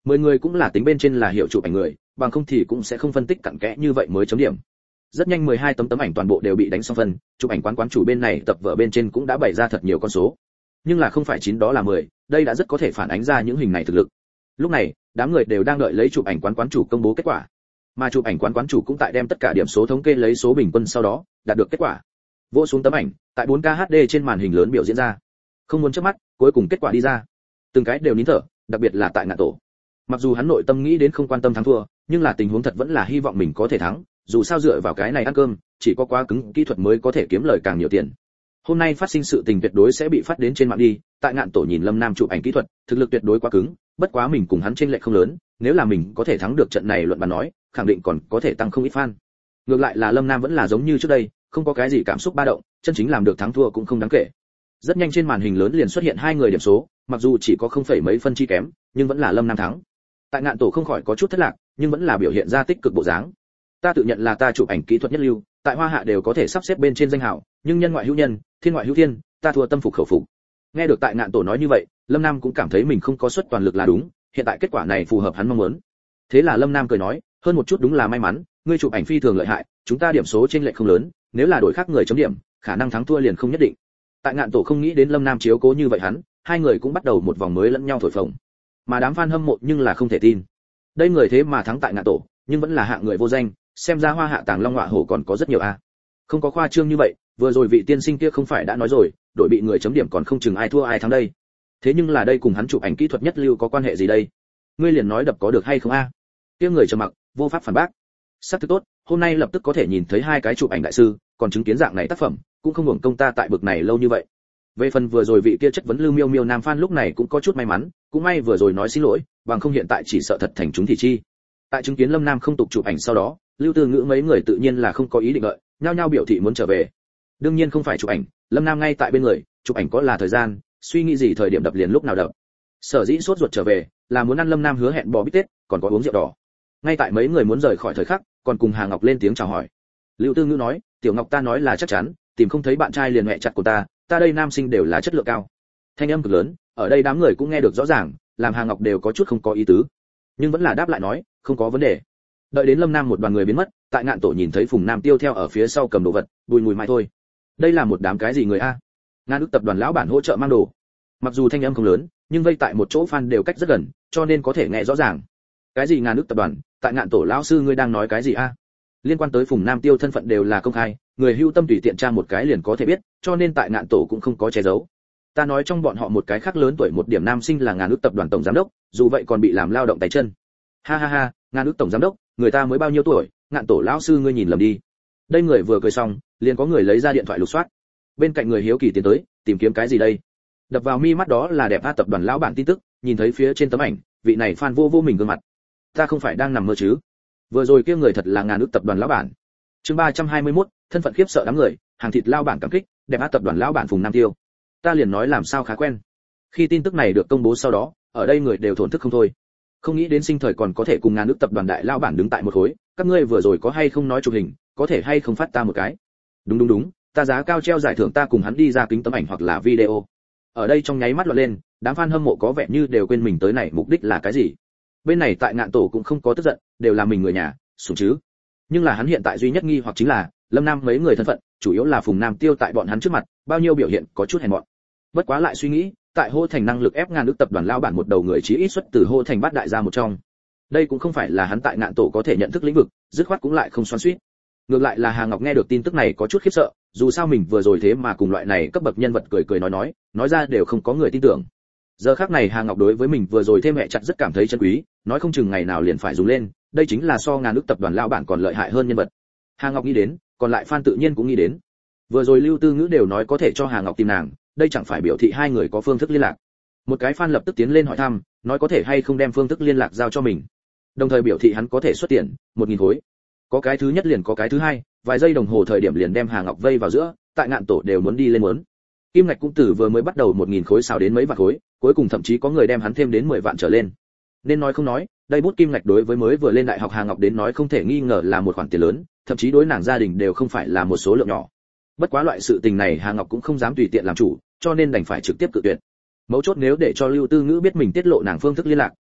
mười người cũng là tính bên trên là hiệu chụp ảnh người, bằng không thì cũng sẽ không phân tích cặn kẽ như vậy mới chấm điểm. Rất nhanh mười hai tấm tấm ảnh toàn bộ đều bị đánh xong phân, chụp ảnh quán quán chủ bên này tập vở bên trên cũng đã bày ra thật nhiều con số. Nhưng là không phải chín đó là mười, đây đã rất có thể phản ánh ra những hình này thực lực. Lúc này, đám người đều đang đợi lấy chụp ảnh quán quán chủ công bố kết quả. Mà chụp ảnh quán quán chủ cũng tại đem tất cả điểm số thống kê lấy số bình quân sau đó, đạt được kết quả. Vỗ xuống tấm ảnh, tại bốn K H D trên màn hình lớn biểu diễn ra. Không muốn chớp mắt, cuối cùng kết quả đi ra. Từng cái đều nín thở, đặc biệt là tại Ngạn Tổ. Mặc dù hắn nội tâm nghĩ đến không quan tâm thắng thua, nhưng là tình huống thật vẫn là hy vọng mình có thể thắng, dù sao dựa vào cái này ăn cơm, chỉ có quá cứng kỹ thuật mới có thể kiếm lời càng nhiều tiền. Hôm nay phát sinh sự tình tuyệt đối sẽ bị phát đến trên mạng đi, tại Ngạn Tổ nhìn Lâm Nam chụp ảnh kỹ thuật, thực lực tuyệt đối quá cứng, bất quá mình cùng hắn chênh lệch không lớn, nếu là mình có thể thắng được trận này luận bàn nói, khẳng định còn có thể tăng không ít fan. Ngược lại là Lâm Nam vẫn là giống như trước đây, không có cái gì cảm xúc ba động, chân chính làm được thắng thua cũng không đáng kể. Rất nhanh trên màn hình lớn liền xuất hiện hai người điểm số, mặc dù chỉ có không phẩy mấy phân chi kém, nhưng vẫn là Lâm Nam thắng. Tại Ngạn Tổ không khỏi có chút thất lạc, nhưng vẫn là biểu hiện ra tích cực bộ dáng. Ta tự nhận là ta chụp ảnh kỹ thuật nhất lưu, tại Hoa Hạ đều có thể sắp xếp bên trên danh hào, nhưng nhân ngoại hữu nhân, thiên ngoại hữu thiên, ta thua tâm phục khẩu phục. Nghe được tại Ngạn Tổ nói như vậy, Lâm Nam cũng cảm thấy mình không có suất toàn lực là đúng, hiện tại kết quả này phù hợp hắn mong muốn. Thế là Lâm Nam cười nói, hơn một chút đúng là may mắn, ngươi chụp ảnh phi thường lợi hại, chúng ta điểm số trên lệch không lớn, nếu là đổi khác người chấm điểm, khả năng thắng thua liền không nhất định. Tại Ngạn Tổ không nghĩ đến Lâm Nam chiếu cố như vậy hắn, hai người cũng bắt đầu một vòng mới lẫn nhau thổi phồng. Mà đám fan hâm mộ nhưng là không thể tin. Đây người thế mà thắng tại Ngạn Tổ, nhưng vẫn là hạng người vô danh, xem ra Hoa Hạ Tàng Long Ngọa Hổ còn có rất nhiều a. Không có khoa trương như vậy, vừa rồi vị tiên sinh kia không phải đã nói rồi, đội bị người chấm điểm còn không chừng ai thua ai thắng đây. Thế nhưng là đây cùng hắn chụp ảnh kỹ thuật nhất lưu có quan hệ gì đây? Ngươi liền nói đập có được hay không a? Kia người trầm mặc, vô pháp phản bác. Sắc thực tốt, hôm nay lập tức có thể nhìn thấy hai cái chụp ảnh đại sư, còn chứng kiến dạng này tác phẩm, cũng không hưởng công ta tại bực này lâu như vậy. Về phần vừa rồi vị kia chất vấn Lưu Miêu Miêu nam fan lúc này cũng có chút may mắn, cũng may vừa rồi nói xin lỗi, bằng không hiện tại chỉ sợ thật thành chúng thì chi. Tại chứng kiến Lâm Nam không tục chụp ảnh sau đó, Lưu Tư Ngữ mấy người tự nhiên là không có ý định đợi, nhao nhao biểu thị muốn trở về. Đương nhiên không phải chụp ảnh, Lâm Nam ngay tại bên người, chụp ảnh có là thời gian, suy nghĩ gì thời điểm đập liền lúc nào đập. Sở dĩ sốt ruột trở về, là muốn ăn Lâm Nam hứa hẹn bò bít tết, còn có uống rượu đỏ. Ngay tại mấy người muốn rời khỏi thời khắc, còn cùng Hà Ngọc lên tiếng chào hỏi. Lưu Tư Ngữ nói, "Tiểu Ngọc ta nói là chắc chắn, tìm không thấy bạn trai liền mẹ chặt của ta, ta đây nam sinh đều là chất lượng cao." Thanh âm cực lớn, ở đây đám người cũng nghe được rõ ràng, làm Hà Ngọc đều có chút không có ý tứ, nhưng vẫn là đáp lại nói, "Không có vấn đề." Đợi đến Lâm Nam một đoàn người biến mất, tại Ngạn Tổ nhìn thấy Phùng Nam Tiêu theo ở phía sau cầm đồ vật, bùi mùi mai thôi. Đây là một đám cái gì người a? Ngàn Đức tập đoàn lão bản hỗ trợ mang đồ. Mặc dù thanh âm không lớn, nhưng vây tại một chỗ fan đều cách rất gần, cho nên có thể nghe rõ ràng. Cái gì Ngàn Đức tập đoàn? Tại Ngạn Tổ lão sư ngươi đang nói cái gì a? Liên quan tới Phùng Nam Tiêu thân phận đều là công khai, người hưu tâm tùy tiện tra một cái liền có thể biết, cho nên tại Ngạn Tổ cũng không có che giấu. Ta nói trong bọn họ một cái khác lớn tuổi một điểm nam sinh là Ngàn Đức tập đoàn tổng giám đốc, dù vậy còn bị làm lao động tay chân. Ha ha ha, Ngàn Đức tổng giám đốc, người ta mới bao nhiêu tuổi, Ngạn Tổ lão sư ngươi nhìn lầm đi. Đây người vừa cười xong, liền có người lấy ra điện thoại lục soát. Bên cạnh người hiếu kỳ tiến tới, tìm kiếm cái gì đây? Đập vào mi mắt đó là đẹp a tập đoàn lão bản tin tức, nhìn thấy phía trên tấm ảnh, vị này fan vô vô mình gương mặt. Ta không phải đang nằm mơ chứ? Vừa rồi kia người thật là Ngàn Đức tập đoàn lão bản. Chương ba trăm hai mươi mốt, thân phận khiếp sợ đám người, hàng thịt lão bản cảm kích, đẹp a tập đoàn lão bản Phùng Nam Tiêu. Ta liền nói làm sao khá quen. Khi tin tức này được công bố sau đó, ở đây người đều thổn thức không thôi. Không nghĩ đến sinh thời còn có thể cùng Ngàn Đức tập đoàn đại lão bản đứng tại một khối, các ngươi vừa rồi có hay không nói chụp hình, có thể hay không phát ta một cái? Đúng đúng đúng, ta giá cao treo giải thưởng ta cùng hắn đi ra kính tấm ảnh hoặc là video. Ở đây trong nháy mắt loạn lên, đám fan hâm mộ có vẻ như đều quên mình tới này mục đích là cái gì. Bên này tại Ngạn Tổ cũng không có tức giận, đều là mình người nhà, sủng chứ. Nhưng là hắn hiện tại duy nhất nghi hoặc chính là, Lâm Nam mấy người thân phận, chủ yếu là Phùng Nam Tiêu tại bọn hắn trước mặt, bao nhiêu biểu hiện có chút hèn mọn. Bất quá lại suy nghĩ, tại Hô Thành năng lực ép Ngàn Đức tập đoàn lao bản một đầu người chí ít xuất từ Hô Thành bát đại gia một trong. Đây cũng không phải là hắn tại Ngạn Tổ có thể nhận thức lĩnh vực, dứt khoát cũng lại không xoắn xuýt. Ngược lại là Hà Ngọc nghe được tin tức này có chút khiếp sợ, dù sao mình vừa rồi thế mà cùng loại này cấp bậc nhân vật cười cười nói nói, nói ra đều không có người tin tưởng. Giờ khắc này Hà Ngọc đối với mình vừa rồi thêm mẹ chặt rất cảm thấy chân quý, nói không chừng ngày nào liền phải dùng lên, đây chính là so Ngàn Đức tập đoàn lao bản còn lợi hại hơn nhân vật. Hà Ngọc nghĩ đến, còn lại fan tự nhiên cũng nghĩ đến. Vừa rồi Lưu Tư Ngữ đều nói có thể cho Hà Ngọc tìm nàng, đây chẳng phải biểu thị hai người có phương thức liên lạc. Một cái fan lập tức tiến lên hỏi thăm, nói có thể hay không đem phương thức liên lạc giao cho mình. Đồng thời biểu thị hắn có thể xuất tiền, một nghìn khối. Có cái thứ nhất liền có cái thứ hai, vài giây đồng hồ thời điểm liền đem Hà Ngọc vây vào giữa, tại Ngạn Tổ đều muốn đi lên muốn. Kim ngạch cũng từ vừa mới bắt đầu một nghìn khối xào đến mấy vạn khối, cuối cùng thậm chí có người đem hắn thêm đến mười vạn trở lên. Nên nói không nói, đây bút kim ngạch đối với mới vừa lên đại học Hà Ngọc đến nói không thể nghi ngờ là một khoản tiền lớn, thậm chí đối nàng gia đình đều không phải là một số lượng nhỏ. Bất quá loại sự tình này Hà Ngọc cũng không dám tùy tiện làm chủ, cho nên đành phải trực tiếp cự tuyệt. Mấu chốt nếu để cho Lưu Tư Ngữ biết mình tiết lộ nàng phương thức liên lạc,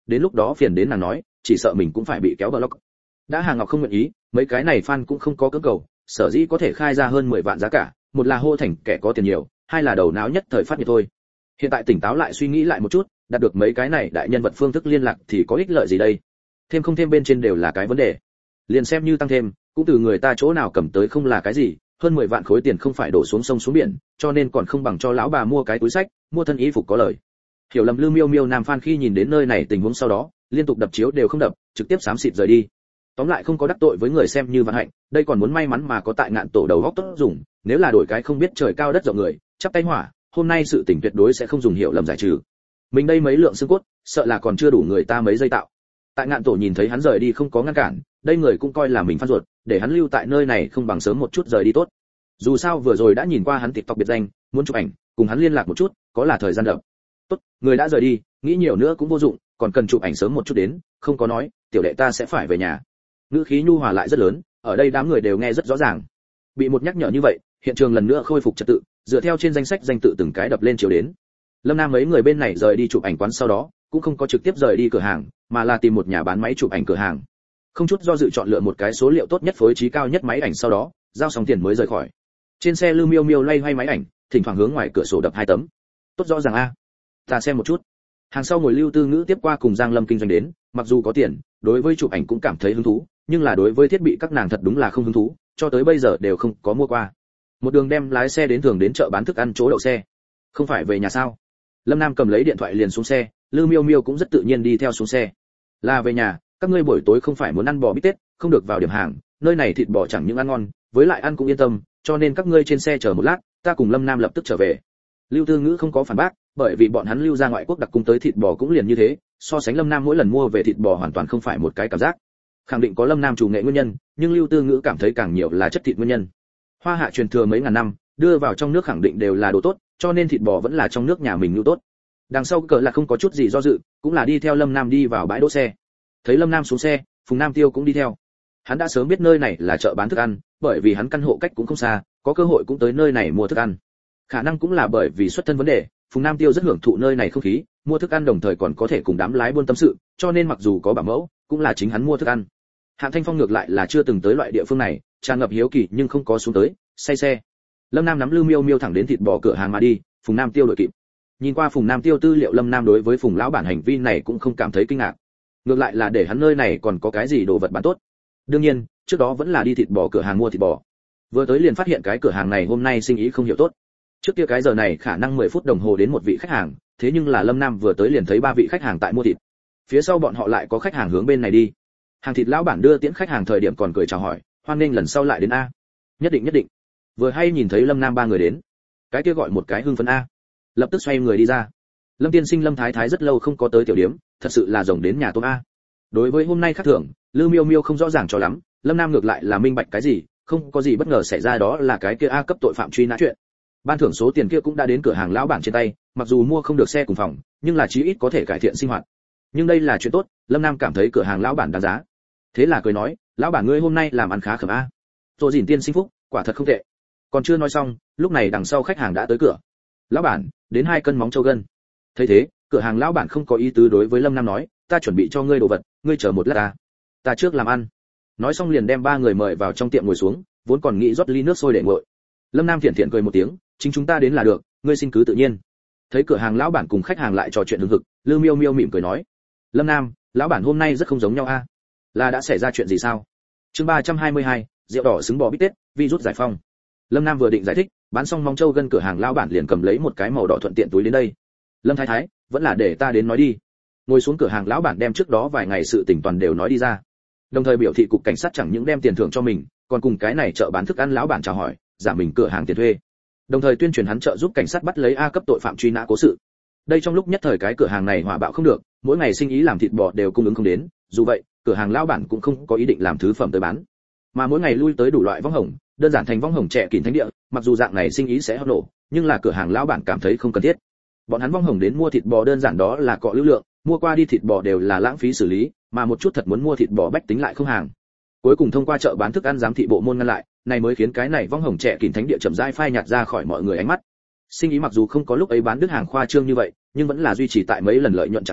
đến lúc đó phiền đến nàng nói, chỉ sợ mình cũng phải bị kéo block. Đã Hà Ngọc không nguyện ý, mấy cái này fan cũng không có cưỡng cầu, sở dĩ có thể khai ra hơn mười vạn giá cả, một là hô thành kẻ có tiền nhiều, hai là đầu não nhất thời phát nhiệt thôi. Hiện tại tỉnh táo lại suy nghĩ lại một chút, đạt được mấy cái này đại nhân vật phương thức liên lạc thì có ích lợi gì đây? Thêm không thêm bên trên đều là cái vấn đề. Liền xem như tăng thêm, cũng từ người ta chỗ nào cầm tới không là cái gì, hơn mười vạn khối tiền không phải đổ xuống sông xuống biển, cho nên còn không bằng cho lão bà mua cái túi sách, mua thân y phục có lời. Hiểu lầm Lưu Miêu Miêu nam fan khi nhìn đến nơi này tình huống sau đó, liên tục đập chiếu đều không đập, trực tiếp xám xịt rời đi. Tóm lại không có đắc tội với người xem như vận hạnh, đây còn muốn may mắn mà có tại Ngạn Tổ đầu góc tốt dùng, nếu là đổi cái không biết trời cao đất rộng người, chắp tay hỏa, hôm nay sự tình tuyệt đối sẽ không dùng hiểu lầm giải trừ. Mình đây mấy lượng xương cốt, sợ là còn chưa đủ người ta mấy giây tạo. Tại Ngạn Tổ nhìn thấy hắn rời đi không có ngăn cản, đây người cũng coi là mình fan ruột, để hắn lưu tại nơi này không bằng sớm một chút rời đi tốt. Dù sao vừa rồi đã nhìn qua hắn TikTok biệt danh, muốn chụp ảnh, cùng hắn liên lạc một chút, có là thời gian đợi. Tốt, người đã rời đi, nghĩ nhiều nữa cũng vô dụng, còn cần chụp ảnh sớm một chút đến, không có nói, tiểu đệ ta sẽ phải về nhà. Ngữ khí nhu hòa lại rất lớn, ở đây đám người đều nghe rất rõ ràng. Bị một nhắc nhở như vậy, hiện trường lần nữa khôi phục trật tự, dựa theo trên danh sách danh tự từng cái đập lên chiếu đến. Lâm Nam mấy người bên này rời đi chụp ảnh quán sau đó, cũng không có trực tiếp rời đi cửa hàng, mà là tìm một nhà bán máy chụp ảnh cửa hàng. Không chút do dự chọn lựa một cái số liệu tốt nhất phối trí cao nhất máy ảnh sau đó, giao xong tiền mới rời khỏi. Trên xe Lưu Miêu Miêu loay hoay máy ảnh, thỉnh thoảng hướng ngoài cửa sổ đập hai tấm. Tốt rõ ràng a. Ta xem một chút. Hàng sau ngồi Lưu Tư Ngữ tiếp qua cùng Giang Lâm kinh doanh đến, mặc dù có tiền, đối với chụp ảnh cũng cảm thấy hứng thú, nhưng là đối với thiết bị các nàng thật đúng là không hứng thú, cho tới bây giờ đều không có mua qua. Một đường đem lái xe đến thường đến chợ bán thức ăn chỗ đậu xe. Không phải về nhà sao? Lâm Nam cầm lấy điện thoại liền xuống xe, Lưu Miêu Miêu cũng rất tự nhiên đi theo xuống xe. Là về nhà, các ngươi buổi tối không phải muốn ăn bò bít tết, không được vào điểm hàng, nơi này thịt bò chẳng những ăn ngon, với lại ăn cũng yên tâm, cho nên các ngươi trên xe chờ một lát, ta cùng Lâm Nam lập tức trở về. Lưu Tư Ngữ không có phản bác, bởi vì bọn hắn lưu ra ngoại quốc đặc cung tới thịt bò cũng liền như thế, so sánh Lâm Nam mỗi lần mua về thịt bò hoàn toàn không phải một cái cảm giác. Khẳng định có Lâm Nam chủ nghệ nguyên nhân, nhưng Lưu Tư Ngữ cảm thấy càng nhiều là chất thịt nguyên nhân. Hoa Hạ truyền thừa mấy ngàn năm, đưa vào trong nước khẳng định đều là đồ tốt, cho nên thịt bò vẫn là trong nước nhà mình nhu tốt. Đằng sau cỡ là không có chút gì do dự, cũng là đi theo Lâm Nam đi vào bãi đỗ xe. Thấy Lâm Nam xuống xe, Phùng Nam Tiêu cũng đi theo. Hắn đã sớm biết nơi này là chợ bán thức ăn, bởi vì hắn căn hộ cách cũng không xa, có cơ hội cũng tới nơi này mua thức ăn. Khả năng cũng là bởi vì xuất thân vấn đề, Phùng Nam Tiêu rất hưởng thụ nơi này không khí, mua thức ăn đồng thời còn có thể cùng đám lái buôn tâm sự, cho nên mặc dù có bảo mẫu, cũng là chính hắn mua thức ăn. Hạng Thanh Phong ngược lại là chưa từng tới loại địa phương này, tràn ngập hiếu kỳ nhưng không có xuống tới, say xe. Lâm Nam nắm Lưu Miêu Miêu thẳng đến thịt bò cửa hàng mà đi, Phùng Nam Tiêu đuổi kịp. Nhìn qua Phùng Nam Tiêu tư liệu, Lâm Nam đối với Phùng lão bản hành vi này cũng không cảm thấy kinh ngạc. Ngược lại là để hắn nơi này còn có cái gì đồ vật bán tốt. Đương nhiên, trước đó vẫn là đi thịt bò cửa hàng mua thịt bò. Vừa tới liền phát hiện cái cửa hàng này hôm nay sinh ý không hiểu tốt. Trước kia cái giờ này khả năng mười phút đồng hồ đến một vị khách hàng, thế nhưng là Lâm Nam vừa tới liền thấy ba vị khách hàng tại mua thịt. Phía sau bọn họ lại có khách hàng hướng bên này đi. Hàng thịt lão bản đưa tiễn khách hàng thời điểm còn cười chào hỏi, hoan nghênh lần sau lại đến a. Nhất định nhất định. Vừa hay nhìn thấy Lâm Nam ba người đến, cái kia gọi một cái hưng phấn a, lập tức xoay người đi ra. Lâm tiên sinh Lâm thái thái rất lâu không có tới tiểu điếm, thật sự là rồng đến nhà tôm a. Đối với hôm nay khác thường, Lưu Miêu Miêu không rõ ràng cho lắm, Lâm Nam ngược lại là minh bạch cái gì, không có gì bất ngờ xảy ra, đó là cái kia a cấp tội phạm truy nã chuyện. Ban thưởng số tiền kia cũng đã đến cửa hàng lão bản trên tay, mặc dù mua không được xe cùng phòng, nhưng là chí ít có thể cải thiện sinh hoạt. Nhưng đây là chuyện tốt, Lâm Nam cảm thấy cửa hàng lão bản đáng giá. Thế là cười nói, lão bản ngươi hôm nay làm ăn khá khẩm a. Rồi dìn tiên sinh phúc, quả thật không tệ. Còn chưa nói xong, lúc này đằng sau khách hàng đã tới cửa. Lão bản, đến hai cân móng trâu gân. Thấy thế, cửa hàng lão bản không có ý tứ đối với Lâm Nam nói, ta chuẩn bị cho ngươi đồ vật, ngươi chờ một lát ta. Ta trước làm ăn. Nói xong liền đem ba người mời vào trong tiệm ngồi xuống, vốn còn nghĩ rót ly nước sôi để nguội. Lâm Nam thiện thiện cười một tiếng, chính chúng ta đến là được, ngươi xin cứ tự nhiên. Thấy cửa hàng lão bản cùng khách hàng lại trò chuyện hứng hực, Lưu Miêu Miêu mỉm cười nói, Lâm Nam, lão bản hôm nay rất không giống nhau a. Là đã xảy ra chuyện gì sao? Chương ba trăm hai mươi hai, rượu đỏ xứng bò bít tết, virus giải phong. Lâm Nam vừa định giải thích, bán xong móng trâu gân cửa hàng lão bản liền cầm lấy một cái màu đỏ thuận tiện túi đến đây. Lâm thái thái, vẫn là để ta đến nói đi. Ngồi xuống cửa hàng lão bản đem trước đó vài ngày sự tình toàn đều nói đi ra. Đồng thời biểu thị cục cảnh sát chẳng những đem tiền thưởng cho mình, còn cùng cái này chợ bán thức ăn lão bản chào hỏi, giảm mình cửa hàng tiền thuê. Đồng thời tuyên truyền hắn trợ giúp cảnh sát bắt lấy a cấp tội phạm truy nã cố sự. Đây trong lúc nhất thời cái cửa hàng này hỏa bạo không được, mỗi ngày sinh ý làm thịt bò đều cung ứng không đến, dù vậy, cửa hàng lão bản cũng không có ý định làm thứ phẩm tới bán, mà mỗi ngày lui tới đủ loại vong hồng, đơn giản thành vong hồng trẻ kín thánh địa, mặc dù dạng này sinh ý sẽ hot nổ, nhưng là cửa hàng lão bản cảm thấy không cần thiết. Bọn hắn vong hồng đến mua thịt bò đơn giản đó là cọ lưu lượng, mua qua đi thịt bò đều là lãng phí xử lý, mà một chút thật muốn mua thịt bò bách tính lại không hàng. Cuối cùng thông qua chợ bán thức ăn giám thị bộ môn ngăn lại, này mới khiến cái này vong hồng trẻ kín thánh địa chậm rãi phai nhạt ra khỏi mọi người ánh mắt. Sinh ý mặc dù không có lúc ấy bán đứt hàng khoa trương như vậy, nhưng vẫn là duy trì tại mấy lần lợi nhuận trạng thái,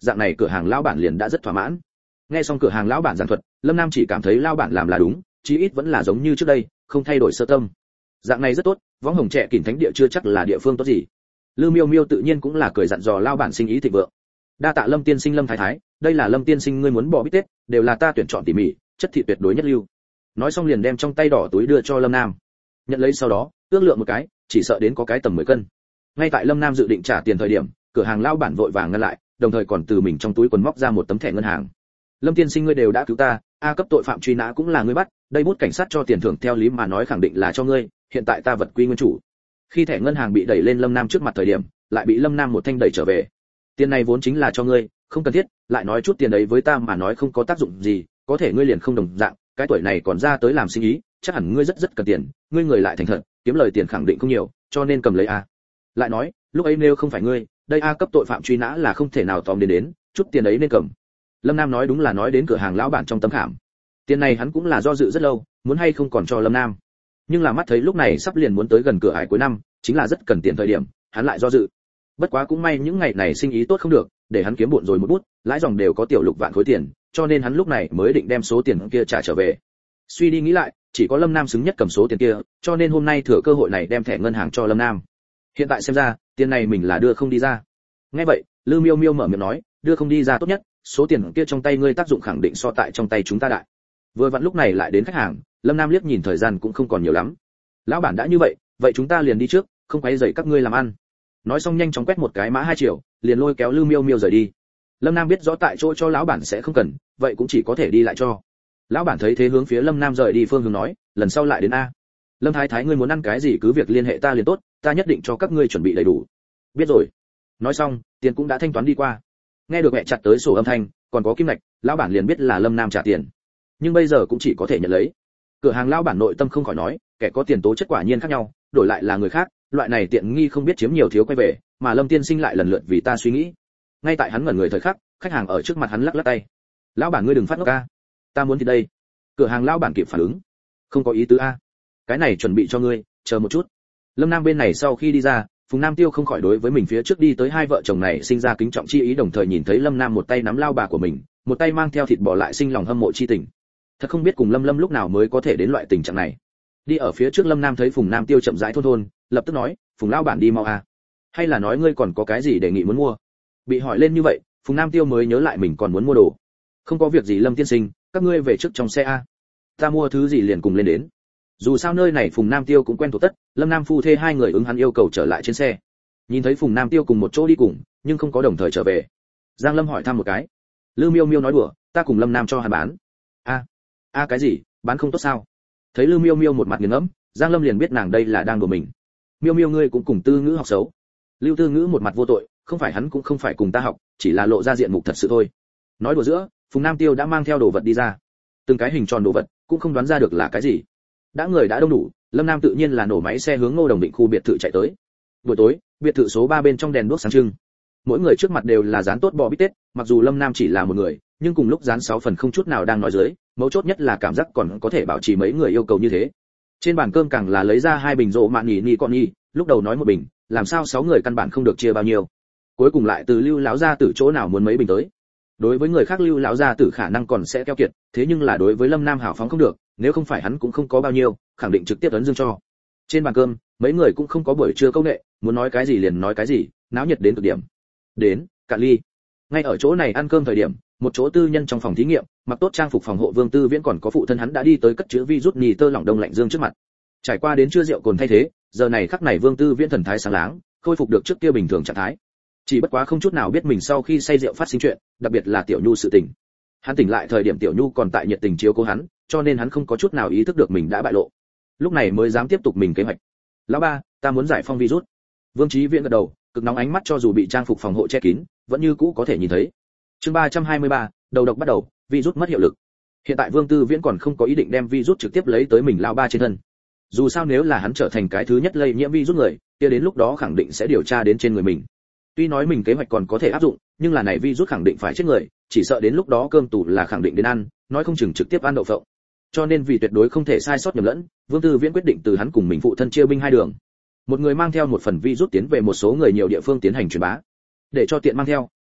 dạng này cửa hàng lão bản liền đã rất thỏa mãn. Nghe xong cửa hàng lão bản giảng thuật, Lâm Nam chỉ cảm thấy lão bản làm là đúng, chí ít vẫn là giống như trước đây, không thay đổi sơ tâm. Dạng này rất tốt, võng hồng trẻ kỉnh thánh địa chưa chắc là địa phương tốt gì. Lư Miêu Miêu tự nhiên cũng là cười dặn dò lão bản sinh ý thịnh vượng. Đa tạ Lâm tiên sinh Lâm thái thái, đây là Lâm tiên sinh ngươi muốn bỏ bít tết, đều là ta tuyển chọn tỉ mỉ, chất thịt tuyệt đối nhất lưu. Nói xong liền đem trong tay đỏ túi đưa cho Lâm Nam. Nhận lấy sau đó, ước lượng một cái, chỉ sợ đến có cái tầm mười cân. Ngay tại Lâm Nam dự định trả tiền thời điểm, cửa hàng lão bản vội vàng ngăn lại, đồng thời còn từ mình trong túi quần móc ra một tấm thẻ ngân hàng. Lâm tiên sinh ngươi đều đã cứu ta, a cấp tội phạm truy nã cũng là ngươi bắt, đây bút cảnh sát cho tiền thưởng theo lý mà nói khẳng định là cho ngươi, hiện tại ta vật quy nguyên chủ. Khi thẻ ngân hàng bị đẩy lên Lâm Nam trước mặt thời điểm, lại bị Lâm Nam một thanh đẩy trở về. Tiền này vốn chính là cho ngươi, không cần thiết, lại nói chút tiền đấy với ta mà nói không có tác dụng gì, có thể ngươi liền không đồng dạng, cái tuổi này còn ra tới làm sinh ý, chắc hẳn ngươi rất rất cần tiền, ngươi người lại thành thật, kiếm lời tiền khẳng định không nhiều, cho nên cầm lấy a. Lại nói, lúc ấy nếu không phải ngươi, đây a cấp tội phạm truy nã là không thể nào tóm đến đến, chút tiền ấy nên cầm. Lâm Nam nói đúng là nói đến cửa hàng lão bản trong tấm khảm. Tiền này hắn cũng là do dự rất lâu, muốn hay không còn cho Lâm Nam. Nhưng là mắt thấy lúc này sắp liền muốn tới gần cửa ải cuối năm, chính là rất cần tiền thời điểm, hắn lại do dự. Bất quá cũng may những ngày này sinh ý tốt không được, để hắn kiếm bộn rồi một bút, lãi dòng đều có tiểu lục vạn khối tiền, cho nên hắn lúc này mới định đem số tiền kia trả trở về. Suy đi nghĩ lại, chỉ có Lâm Nam xứng nhất cầm số tiền kia, cho nên hôm nay thừa cơ hội này đem thẻ ngân hàng cho Lâm Nam. Hiện tại xem ra, tiền này mình là đưa không đi ra. Nghe vậy, Lư Miêu Miêu mở miệng nói, đưa không đi ra tốt nhất, số tiền kia trong tay ngươi tác dụng khẳng định so tại trong tay chúng ta đại. Vừa vặn lúc này lại đến khách hàng, Lâm Nam liếc nhìn thời gian cũng không còn nhiều lắm. Lão bản đã như vậy, vậy chúng ta liền đi trước, không quấy rầy các ngươi làm ăn. Nói xong nhanh chóng quét một cái mã hai triệu, liền lôi kéo Lư Miêu Miêu rời đi. Lâm Nam biết rõ tại chỗ cho lão bản sẽ không cần, vậy cũng chỉ có thể đi lại cho. Lão bản thấy thế hướng phía Lâm Nam rời đi phương hướng nói, lần sau lại đến a. Lâm thái thái ngươi muốn ăn cái gì cứ việc liên hệ ta liền tốt, ta nhất định cho các ngươi chuẩn bị đầy đủ. Biết rồi. Nói xong, tiền cũng đã thanh toán đi qua. Nghe được mẹ chặt tới sổ âm thanh, còn có kim ngạch, lão bản liền biết là Lâm Nam trả tiền. Nhưng bây giờ cũng chỉ có thể nhận lấy. Cửa hàng lão bản nội tâm không khỏi nói, kẻ có tiền tố chất quả nhiên khác nhau, đổi lại là người khác, loại này tiện nghi không biết chiếm nhiều thiếu quay về, mà Lâm tiên sinh lại lần lượt vì ta suy nghĩ. Ngay tại hắn ngẩn người thời khắc, khách hàng ở trước mặt hắn lắc lắc tay. Lão bản ngươi đừng phát ngốc a, ta muốn thì đây. Cửa hàng lão bản kịp phản ứng, không có ý tứ a, cái này chuẩn bị cho ngươi, chờ một chút. Lâm Nam bên này sau khi đi ra, Phùng Nam Tiêu không khỏi đối với mình phía trước đi tới hai vợ chồng này sinh ra kính trọng chi ý, đồng thời nhìn thấy Lâm Nam một tay nắm lao bà của mình, một tay mang theo thịt bò lại sinh lòng hâm mộ chi tình. Thật không biết cùng Lâm Lâm lúc nào mới có thể đến loại tình trạng này. Đi ở phía trước Lâm Nam thấy Phùng Nam Tiêu chậm rãi thôn thôn, lập tức nói, Phùng lão bản đi mau a, hay là nói ngươi còn có cái gì đề nghị muốn mua? Bị hỏi lên như vậy, Phùng Nam Tiêu mới nhớ lại mình còn muốn mua đồ. Không có việc gì Lâm tiên sinh, các ngươi về trước trong xe a, ta mua thứ gì liền cùng lên đến. Dù sao nơi này Phùng Nam Tiêu cũng quen thuộc tất, Lâm Nam phu thê hai người ứng hắn yêu cầu trở lại trên xe. Nhìn thấy Phùng Nam Tiêu cùng một chỗ đi cùng, nhưng không có đồng thời trở về. Giang Lâm hỏi thăm một cái. Lư Miêu Miêu nói đùa, ta cùng Lâm Nam cho hắn bán. A, a cái gì, bán không tốt sao? Thấy Lư Miêu Miêu một mặt nghiền ngẫm, Giang Lâm liền biết nàng đây là đang đùa mình. Miêu Miêu ngươi cũng cùng Tư Ngữ học xấu. Lưu Tư Ngữ một mặt vô tội, không phải hắn cũng không phải cùng ta học, chỉ là lộ ra diện mục thật sự thôi. Nói đùa giữa, Phùng Nam Tiêu đã mang theo đồ vật đi ra. Từng cái hình tròn đồ vật, cũng không đoán ra được là cái gì. Đã người đã đông đủ, Lâm Nam tự nhiên là nổ máy xe hướng Ngô Đồng Định khu biệt thự chạy tới. Buổi tối, biệt thự số ba bên trong đèn đuốc sáng trưng. Mỗi người trước mặt đều là dán tốt bò bít tết, mặc dù Lâm Nam chỉ là một người, nhưng cùng lúc dán sáu phần không chút nào đang nói dưới, mấu chốt nhất là cảm giác còn có thể bảo trì mấy người yêu cầu như thế. Trên bàn cơm càng là lấy ra hai bình rượu mạn nhì nhì con nhì, lúc đầu nói một bình, làm sao sáu người căn bản không được chia bao nhiêu. Cuối cùng lại từ Lưu lão gia tử chỗ nào muốn mấy bình tới. Đối với người khác Lưu lão gia tử khả năng còn sẽ keo kiệt, thế nhưng là đối với Lâm Nam hảo phóng không được, nếu không phải hắn cũng không có bao nhiêu, khẳng định trực tiếp ấn dương cho. Trên bàn cơm, mấy người cũng không có buổi trưa câu nệ, muốn nói cái gì liền nói cái gì, náo nhiệt đến cực điểm. Đến, cạn ly. Ngay ở chỗ này ăn cơm thời điểm, một chỗ tư nhân trong phòng thí nghiệm, mặc tốt trang phục phòng hộ Vương Tư Viễn còn có phụ thân hắn đã đi tới cất chứa virus nhì tơ lỏng đông lạnh dương trước mặt. Trải qua đến trưa rượu cồn thay thế, giờ này khắc này Vương Tư Viễn thần thái sáng láng, khôi phục được trước kia bình thường trạng thái. Chỉ bất quá không chút nào biết mình sau khi say rượu phát sinh chuyện, đặc biệt là Tiểu Nhu sự tình. Hắn tỉnh lại thời điểm Tiểu Nhu còn tại nhiệt tình chiếu cố hắn, cho nên hắn không có chút nào ý thức được mình đã bại lộ. Lúc này mới dám tiếp tục mình kế hoạch. Lão ba, ta muốn giải phong virus. Vương Chí Viễn gật đầu, cực nóng ánh mắt cho dù bị trang phục phòng hộ che kín, vẫn như cũ có thể nhìn thấy. Chương ba trăm hai mươi ba, đầu độc bắt đầu, virus mất hiệu lực. Hiện tại Vương Tư Viễn còn không có ý định đem virus trực tiếp lấy tới mình lão ba trên thân. Dù sao nếu là hắn trở thành cái thứ nhất lây nhiễm virus người, kia đến lúc đó khẳng định sẽ điều tra đến trên người mình. Tuy nói mình kế hoạch còn có thể áp dụng, nhưng là này virus khẳng định phải chết người, chỉ sợ đến lúc đó cơm tủ là khẳng định đến ăn, nói không chừng trực tiếp ăn đậu phộng. Cho nên vì tuyệt đối không thể sai sót nhầm lẫn, Vương Tư Viễn quyết định từ hắn cùng mình phụ thân chia binh hai đường. Một người mang theo một phần virus tiến về một số người nhiều địa phương tiến hành truyền bá. Để cho tiện mang theo,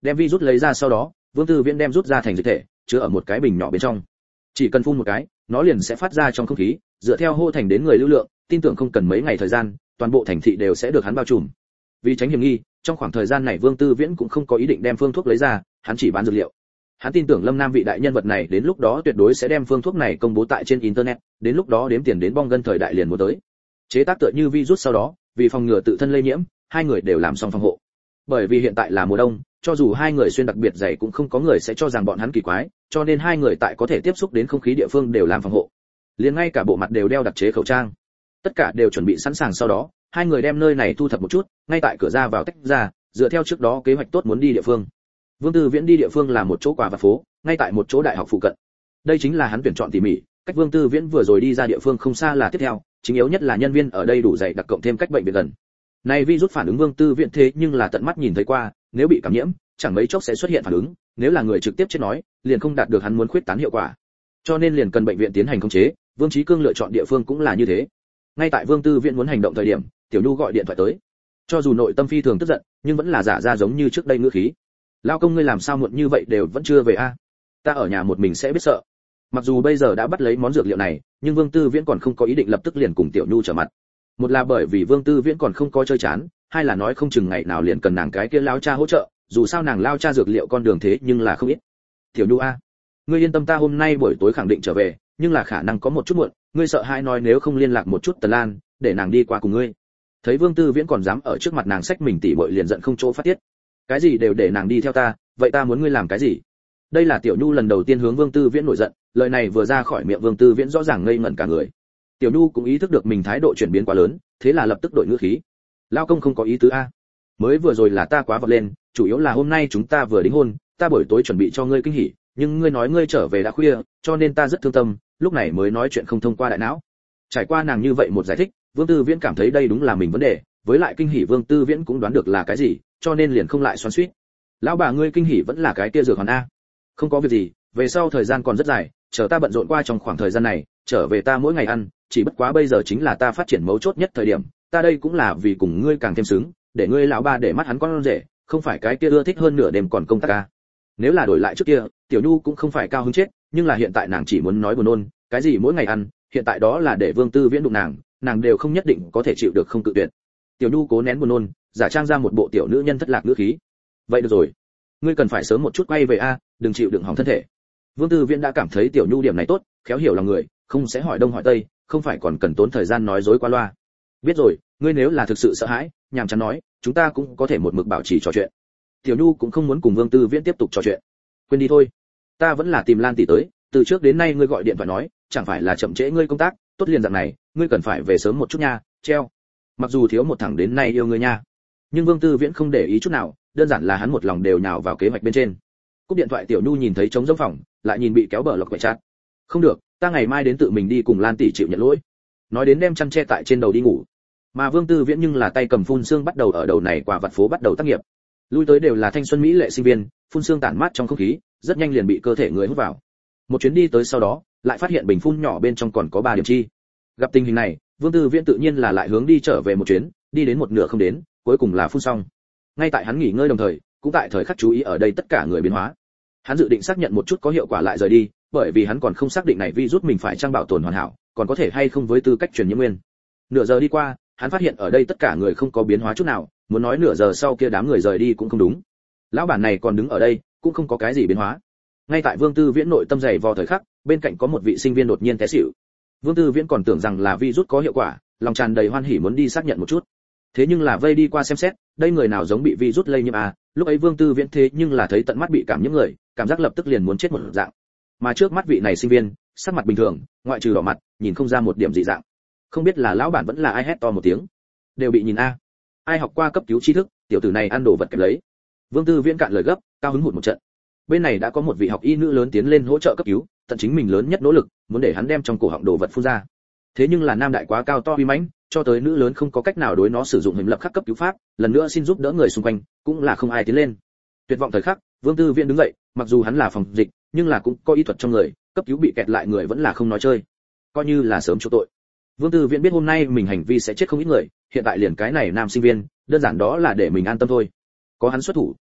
đem virus lấy ra sau đó, Vương Tư Viễn đem rút ra thành dịch thể, chứa ở một cái bình nhỏ bên trong. Chỉ cần phun một cái, nó liền sẽ phát ra trong không khí, dựa theo hô thành đến người lưu lượng, tin tưởng không cần mấy ngày thời gian, toàn bộ thành thị đều sẽ được hắn bao trùm. Vì tránh hiểm nghi, trong khoảng thời gian này Vương Tư Viễn cũng không có ý định đem phương thuốc lấy ra, hắn chỉ bán dược liệu. Hắn tin tưởng Lâm Nam vị đại nhân vật này đến lúc đó tuyệt đối sẽ đem phương thuốc này công bố tại trên internet, đến lúc đó đếm tiền đến bong gân thời đại liền muốn tới. Chế tác tựa như virus sau đó, vì phòng ngừa tự thân lây nhiễm, hai người đều làm xong phòng hộ. Bởi vì hiện tại là mùa đông, cho dù hai người xuyên đặc biệt dày cũng không có người sẽ cho rằng bọn hắn kỳ quái, cho nên hai người tại có thể tiếp xúc đến không khí địa phương đều làm phòng hộ. Liền ngay cả bộ mặt đều đeo đặc chế khẩu trang. Tất cả đều chuẩn bị sẵn sàng sau đó, hai người đem nơi này thu thập một chút, ngay tại cửa ra vào tách ra, dựa theo trước đó kế hoạch tốt muốn đi địa phương. Vương Tư Viễn đi địa phương là một chỗ quà vặt phố, ngay tại một chỗ đại học phụ cận. Đây chính là hắn tuyển chọn tỉ mỉ, cách Vương Tư Viễn vừa rồi đi ra địa phương không xa là tiếp theo, chính yếu nhất là nhân viên ở đây đủ dày đặc cộng thêm cách bệnh viện gần. Này virus phản ứng Vương Tư Viễn thế nhưng là tận mắt nhìn thấy qua, nếu bị cảm nhiễm, chẳng mấy chốc sẽ xuất hiện phản ứng, nếu là người trực tiếp chết nói, liền không đạt được hắn muốn khuyết tán hiệu quả. Cho nên liền cần bệnh viện tiến hành khống chế, Vương Chí Cương lựa chọn địa phương cũng là như thế. Ngay tại Vương Tư Viễn muốn hành động thời điểm, Tiểu Nhu gọi điện thoại tới. Cho dù nội tâm phi thường tức giận, nhưng vẫn là giả ra giống như trước đây ngữ khí. Lao công ngươi làm sao muộn như vậy đều vẫn chưa về a? Ta ở nhà một mình sẽ biết sợ. Mặc dù bây giờ đã bắt lấy món dược liệu này, nhưng Vương Tư Viễn còn không có ý định lập tức liền cùng Tiểu Nhu trở mặt. Một là bởi vì Vương Tư Viễn còn không có chơi chán, hai là nói không chừng ngày nào liền cần nàng cái kia lao cha hỗ trợ, dù sao nàng lao cha dược liệu con đường thế nhưng là không ít. Tiểu Nhu a, ngươi yên tâm ta hôm nay buổi tối khẳng định trở về, nhưng là khả năng có một chút muộn, ngươi sợ hai nói nếu không liên lạc một chút Tần Lan, để nàng đi qua cùng ngươi. Thấy Vương Tư Viễn còn dám ở trước mặt nàng xách mình tỉ muội liền giận không chỗ phát tiết. Cái gì đều để nàng đi theo ta, vậy ta muốn ngươi làm cái gì? Đây là Tiểu Nhu lần đầu tiên hướng Vương Tư Viễn nổi giận, lời này vừa ra khỏi miệng Vương Tư Viễn rõ ràng ngây ngẩn cả người. Tiểu Nhu cũng ý thức được mình thái độ chuyển biến quá lớn, thế là lập tức đổi ngữ khí. Lao công không có ý tứ a. Mới vừa rồi là ta quá vọt lên, chủ yếu là hôm nay chúng ta vừa đính hôn, ta buổi tối chuẩn bị cho ngươi kinh hỉ, nhưng ngươi nói ngươi trở về đã khuya, cho nên ta rất thương tâm, lúc này mới nói chuyện không thông qua đại não. Trải qua nàng như vậy một giải thích, Vương Tư Viễn cảm thấy đây đúng là mình vấn đề, với lại kinh hỉ Vương Tư Viễn cũng đoán được là cái gì, cho nên liền không lại xoắn xuýt. Lão bà ngươi kinh hỉ vẫn là cái kia dược hoàn a. Không có việc gì, về sau thời gian còn rất dài, chờ ta bận rộn qua trong khoảng thời gian này, trở về ta mỗi ngày ăn, chỉ bất quá bây giờ chính là ta phát triển mấu chốt nhất thời điểm, ta đây cũng là vì cùng ngươi càng thêm xứng, để ngươi lão ba để mắt hắn con rể, không phải cái kia ưa thích hơn nửa đêm còn công tác ca. Nếu là đổi lại trước kia, Tiểu Nhu cũng không phải cao hứng chết, nhưng là hiện tại nàng chỉ muốn nói buồn nôn, cái gì mỗi ngày ăn, hiện tại đó là để Vương Tư Viễn đụng nàng, nàng đều không nhất định có thể chịu được không cự tuyệt. Tiểu Nhu cố nén buồn nôn, giả trang ra một bộ tiểu nữ nhân thất lạc ngữ khí. Vậy được rồi, ngươi cần phải sớm một chút quay về a, đừng chịu đựng hỏng thân thể. Vương Tư Viễn đã cảm thấy Tiểu Nhu điểm này tốt, khéo hiểu lòng người, không sẽ hỏi đông hỏi tây, không phải còn cần tốn thời gian nói dối qua loa. Biết rồi, ngươi nếu là thực sự sợ hãi, nhàm chán nói, chúng ta cũng có thể một mực bảo trì trò chuyện. Tiểu Nhu cũng không muốn cùng Vương Tư Viễn tiếp tục trò chuyện. Quên đi thôi, ta vẫn là tìm Lan tỷ tới, từ trước đến nay ngươi gọi điện thoại nói, chẳng phải là chậm trễ ngươi công tác, tốt liền dạng này, ngươi cần phải về sớm một chút nha, treo. Mặc dù thiếu một thằng đến nay yêu ngươi nha, nhưng Vương Tư Viễn không để ý chút nào, đơn giản là hắn một lòng đều nhào vào kế hoạch bên trên. Cúp điện thoại Tiểu Nhu nhìn thấy trống rỗng phòng, lại nhìn bị kéo bờ lọc quậy chát. Không được, ta ngày mai đến tự mình đi cùng Lan tỷ chịu nhận lỗi. Nói đến đem chăn che tại trên đầu đi ngủ. Mà Vương Tư Viễn nhưng là tay cầm phun xương bắt đầu ở đầu này quả vật phố bắt đầu tác nghiệp. Lui tới đều là thanh xuân mỹ lệ sinh viên, phun xương tản mát trong không khí, rất nhanh liền bị cơ thể người hút vào. Một chuyến đi tới sau đó, lại phát hiện bình phun nhỏ bên trong còn có ba điểm chi. Gặp tình hình này, Vương Tư Viễn tự nhiên là lại hướng đi trở về một chuyến, đi đến một nửa không đến, cuối cùng là phun xong. Ngay tại hắn nghỉ ngơi đồng thời, cũng tại thời khắc chú ý ở đây tất cả người biến hóa. Hắn dự định xác nhận một chút có hiệu quả lại rời đi, bởi vì hắn còn không xác định này virus mình phải trang bảo tồn hoàn hảo, còn có thể hay không với tư cách truyền nhiễm nguyên. Nửa giờ đi qua, hắn phát hiện ở đây tất cả người không có biến hóa chút nào, muốn nói nửa giờ sau kia đám người rời đi cũng không đúng. Lão bản này còn đứng ở đây, cũng không có cái gì biến hóa. Ngay tại Vương Tư Viễn nội tâm dày vò thời khắc, bên cạnh có một vị sinh viên đột nhiên té xỉu. Vương Tư Viễn còn tưởng rằng là virus có hiệu quả, lòng tràn đầy hoan hỉ muốn đi xác nhận một chút. Thế nhưng là vây đi qua xem xét, đây người nào giống bị virus lây nhiễm à, lúc ấy Vương Tư Viễn thế nhưng là thấy tận mắt bị cảm nhiễm người, cảm giác lập tức liền muốn chết một dạng. Mà trước mắt vị này sinh viên, sắc mặt bình thường, ngoại trừ đỏ mặt, nhìn không ra một điểm dị dạng. Không biết là lão bản vẫn là ai hét to một tiếng. Đều bị nhìn a. Ai học qua cấp cứu tri thức, tiểu tử này ăn đồ vật kẹp lấy. Vương Tư Viễn cạn lời gấp, cao hứng hụt một trận. Bên này đã có một vị học y nữ lớn tiến lên hỗ trợ cấp cứu, tận chính mình lớn nhất nỗ lực, muốn để hắn đem trong cổ họng đồ vật phun ra. Thế nhưng là nam đại quá cao to uy mãnh, cho tới nữ lớn không có cách nào đối nó sử dụng hình lập khắc cấp cứu pháp, lần nữa xin giúp đỡ người xung quanh, cũng là không ai tiến lên. Tuyệt vọng thời khắc, Vương Tư Viễn đứng dậy, mặc dù hắn là phòng dịch, nhưng là cũng có y thuật trong người, cấp cứu bị kẹt lại người vẫn là không nói chơi, coi như là sớm chỗ tội. Vương Tư Viễn biết hôm nay mình hành vi sẽ chết không ít người, hiện tại liền cái này nam sinh viên, đơn giản đó là để mình an tâm thôi. Có hắn xuất thủ,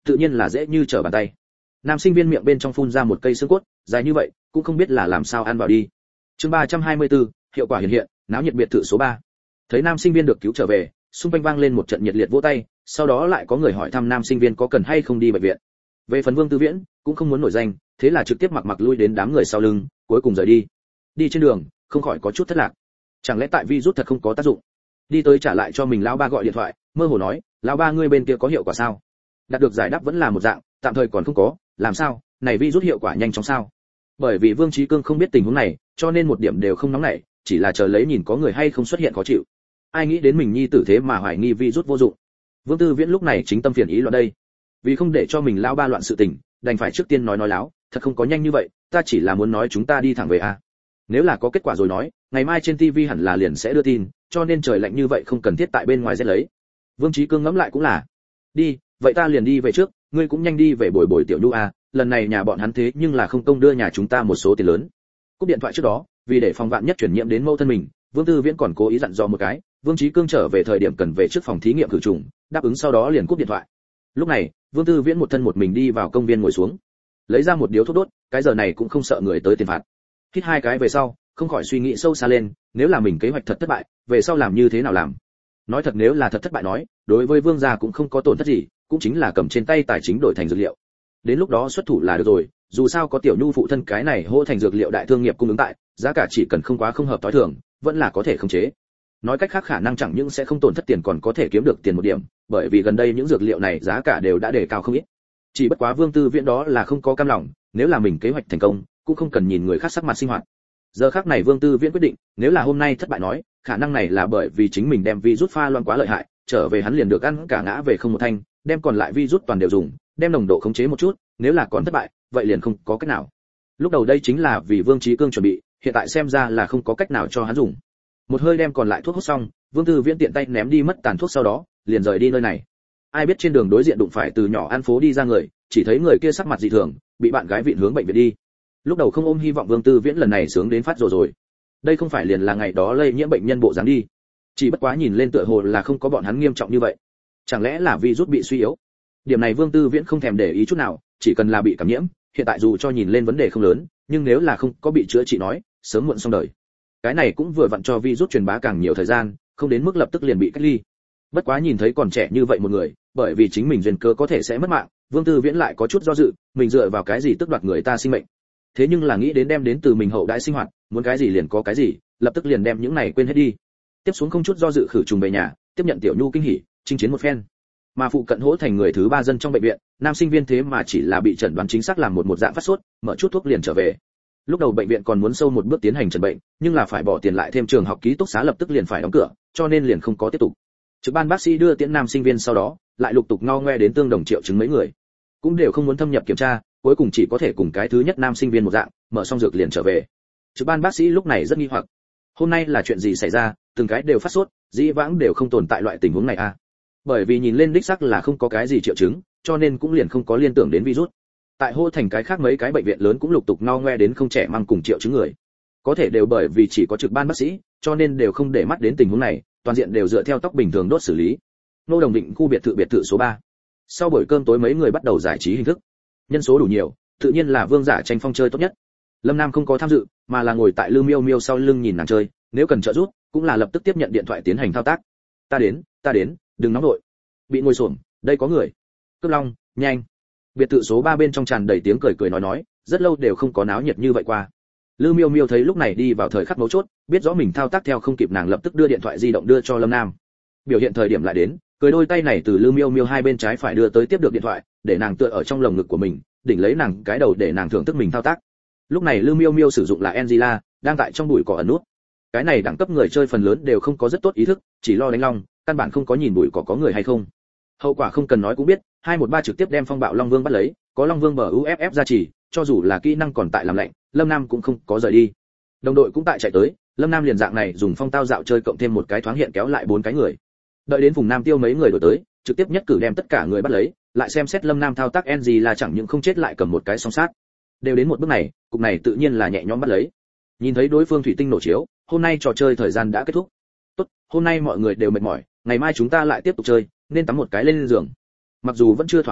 tự nhiên là dễ như trở bàn tay. Nam sinh viên miệng bên trong phun ra một cây xương cốt dài như vậy, cũng không biết là làm sao ăn vào đi. Chương ba trăm hai mươi tư, hiệu quả hiện hiện, náo nhiệt biệt thự số ba. Thấy nam sinh viên được cứu trở về, xung quanh vang lên một trận nhiệt liệt vỗ tay, sau đó lại có người hỏi thăm nam sinh viên có cần hay không đi bệnh viện. Về phần Vương Tư Viễn, cũng không muốn nổi danh, thế là trực tiếp mặc mặc lui đến đám người sau lưng, cuối cùng rời đi. Đi trên đường, không khỏi có chút thất lạc. Chẳng lẽ tại virus thật không có tác dụng? Đi tới trả lại cho mình lão ba gọi điện thoại, mơ hồ nói, lão ba ngươi bên kia có hiệu quả sao? Đạt được giải đáp vẫn là một dạng, tạm thời còn không có, làm sao? Này virus hiệu quả nhanh chóng sao? Bởi vì Vương Chí Cương không biết tình huống này, cho nên một điểm đều không nóng nảy, chỉ là chờ lấy nhìn có người hay không xuất hiện khó chịu. Ai nghĩ đến mình nhi tử thế mà hoài nghi virus vô dụng. Vương Tư Viễn lúc này chính tâm phiền ý loạn đây. Vì không để cho mình lão ba loạn sự tình, đành phải trước tiên nói nói láo, thật không có nhanh như vậy, ta chỉ là muốn nói chúng ta đi thẳng về a. Nếu là có kết quả rồi nói, ngày mai trên ti vi hẳn là liền sẽ đưa tin, cho nên trời lạnh như vậy không cần thiết tại bên ngoài rét lấy. Vương Chí Cương ngẫm lại cũng là, đi, vậy ta liền đi về trước, ngươi cũng nhanh đi về bồi bồi tiểu Nhu a, lần này nhà bọn hắn thế nhưng là không công đưa nhà chúng ta một số tiền lớn. Cúp điện thoại trước đó, vì để phòng vạn nhất chuyển nhiễm đến mẫu thân mình, Vương Tư Viễn còn cố ý dặn dò một cái, Vương Chí Cương trở về thời điểm cần về trước phòng thí nghiệm khử trùng, đáp ứng sau đó liền cúp điện thoại. Lúc này, Vương Tư Viễn một thân một mình đi vào công viên ngồi xuống, lấy ra một điếu thuốc đốt, cái giờ này cũng không sợ người tới tiền phạt. Hít hai cái về sau, không khỏi suy nghĩ sâu xa lên, nếu là mình kế hoạch thật thất bại, về sau làm như thế nào làm? Nói thật nếu là thật thất bại nói, đối với Vương gia cũng không có tổn thất gì, cũng chính là cầm trên tay tài chính đổi thành dược liệu. Đến lúc đó xuất thủ là được rồi, dù sao có tiểu Nhu phụ thân cái này hô thành dược liệu đại thương nghiệp cung ứng tại, giá cả chỉ cần không quá không hợp tối thường, vẫn là có thể khống chế. Nói cách khác khả năng chẳng những sẽ không tổn thất tiền còn có thể kiếm được tiền một điểm, bởi vì gần đây những dược liệu này giá cả đều đã đề cao không ít. Chỉ bất quá Vương Tư Viễn đó là không có cam lòng, nếu là mình kế hoạch thành công, cũng không cần nhìn người khác sắc mặt sinh hoạt. Giờ khắc này Vương Tư Viễn quyết định, nếu là hôm nay thất bại nói, khả năng này là bởi vì chính mình đem virus pha loãng quá lợi hại, trở về hắn liền được ăn cả ngã về không một thanh, đem còn lại virus toàn đều dùng, đem nồng độ khống chế một chút, nếu là còn thất bại, vậy liền không có cách nào. Lúc đầu đây chính là vì Vương Chí Cương chuẩn bị, hiện tại xem ra là không có cách nào cho hắn dùng. Một hơi đem còn lại thuốc hút xong, Vương Tư Viễn tiện tay ném đi mất tàn thuốc sau đó, liền rời đi nơi này. Ai biết trên đường đối diện đụng phải từ nhỏ ăn phố đi ra người, chỉ thấy người kia sắc mặt dị thường, bị bạn gái vịn hướng bệnh viện đi. Lúc đầu không ôm hy vọng Vương Tư Viễn lần này sướng đến phát rồi rồi. Đây không phải liền là ngày đó lây nhiễm bệnh nhân bộ dáng đi. Chỉ bất quá nhìn lên tựa hồ là không có bọn hắn nghiêm trọng như vậy. Chẳng lẽ là virus bị suy yếu? Điểm này Vương Tư Viễn không thèm để ý chút nào, chỉ cần là bị cảm nhiễm, hiện tại dù cho nhìn lên vấn đề không lớn, nhưng nếu là không có bị chữa trị nói, sớm muộn xong đời. Cái này cũng vừa vặn cho virus truyền bá càng nhiều thời gian, không đến mức lập tức liền bị cách ly. Bất quá nhìn thấy còn trẻ như vậy một người, bởi vì chính mình duyên cơ có thể sẽ mất mạng, Vương Tư Viễn lại có chút do dự, mình dựa vào cái gì tước đoạt người ta sinh mệnh. Thế nhưng là nghĩ đến đem đến từ mình hậu đại sinh hoạt, muốn cái gì liền có cái gì, lập tức liền đem những này quên hết đi. Tiếp xuống không chút do dự khử trùng về nhà, tiếp nhận tiểu Nhu kinh hỉ, chinh chiến một phen. Mà phụ cận hỗ thành người thứ ba dân trong bệnh viện, nam sinh viên thế mà chỉ là bị chẩn đoán chính xác làm một một dạng phát sốt, mở chút thuốc liền trở về. Lúc đầu bệnh viện còn muốn sâu một bước tiến hành chẩn bệnh, nhưng là phải bỏ tiền lại thêm trường học ký túc xá lập tức liền phải đóng cửa, cho nên liền không có tiếp tục. Trực ban bác sĩ đưa tiễn nam sinh viên sau đó, lại lục tục ngao ngoe đến tương đồng triệu chứng mấy người, cũng đều không muốn thâm nhập kiểm tra, cuối cùng chỉ có thể cùng cái thứ nhất nam sinh viên một dạng, mở xong dược liền trở về. Trực ban bác sĩ lúc này rất nghi hoặc, hôm nay là chuyện gì xảy ra, từng cái đều phát sốt, dĩ vãng đều không tồn tại loại tình huống này à? Bởi vì nhìn lên đích xác là không có cái gì triệu chứng, cho nên cũng liền không có liên tưởng đến virus. Tại hô thành cái khác mấy cái bệnh viện lớn cũng lục tục ngao ngoe đến không trẻ mang cùng triệu chứng người, có thể đều bởi vì chỉ có trực ban bác sĩ, cho nên đều không để mắt đến tình huống này, toàn diện đều dựa theo tóc bình thường đốt xử lý. Nô Đồng Định khu biệt thự biệt thự số ba. Sau buổi cơm tối mấy người bắt đầu giải trí hình thức. Nhân số đủ nhiều, tự nhiên là Vương Giả tranh phong chơi tốt nhất. Lâm Nam không có tham dự, mà là ngồi tại Lư Miêu Miêu sau lưng nhìn nàng chơi, nếu cần trợ giúp, cũng là lập tức tiếp nhận điện thoại tiến hành thao tác. Ta đến, ta đến, đừng nóng đội. Bị ngồi xổm, đây có người. Cướp Long, nhanh. Biệt thự số ba bên trong tràn đầy tiếng cười cười nói nói, rất lâu đều không có náo nhiệt như vậy qua. Lư Miêu Miêu thấy lúc này đi vào thời khắc mấu chốt, biết rõ mình thao tác theo không kịp, nàng lập tức đưa điện thoại di động đưa cho Lâm Nam. Biểu hiện thời điểm lại đến, cười đôi tay này từ Lư Miêu Miêu hai bên trái phải đưa tới tiếp được điện thoại, để nàng tựa ở trong lồng ngực của mình, đỉnh lấy nàng cái đầu để nàng thưởng thức mình thao tác. Lúc này Lư Miêu Miêu sử dụng là Angela, đang tại trong bụi cỏ ẩn nút. Cái này đẳng cấp người chơi phần lớn đều không có rất tốt ý thức, chỉ lo đánh long, căn bản không có nhìn bụi cỏ có người hay không. Hậu quả không cần nói cũng biết, hai một ba trực tiếp đem Phong Bạo Long Vương bắt lấy, có Long Vương bờ u ép ép gia trì, cho dù là kỹ năng còn tại làm lạnh, Lâm Nam cũng không có rời đi. Đồng đội cũng tại chạy tới, Lâm Nam liền dạng này dùng phong tao dạo chơi cộng thêm một cái thoáng hiện kéo lại bốn cái người. Đợi đến vùng Nam Tiêu mấy người đổi tới, trực tiếp nhất cử đem tất cả người bắt lấy, lại xem xét Lâm Nam thao tác en gì là chẳng những không chết lại cầm một cái song sát. Đều đến một bước này, cục này tự nhiên là nhẹ nhõm bắt lấy. Nhìn thấy đối phương thủy tinh nổ chiếu, hôm nay trò chơi thời gian đã kết thúc. Tốt, hôm nay mọi người đều mệt mỏi, ngày mai chúng ta lại tiếp tục chơi, nên tắm một cái lên giường. Mặc dù vẫn chưa thỏa mãn,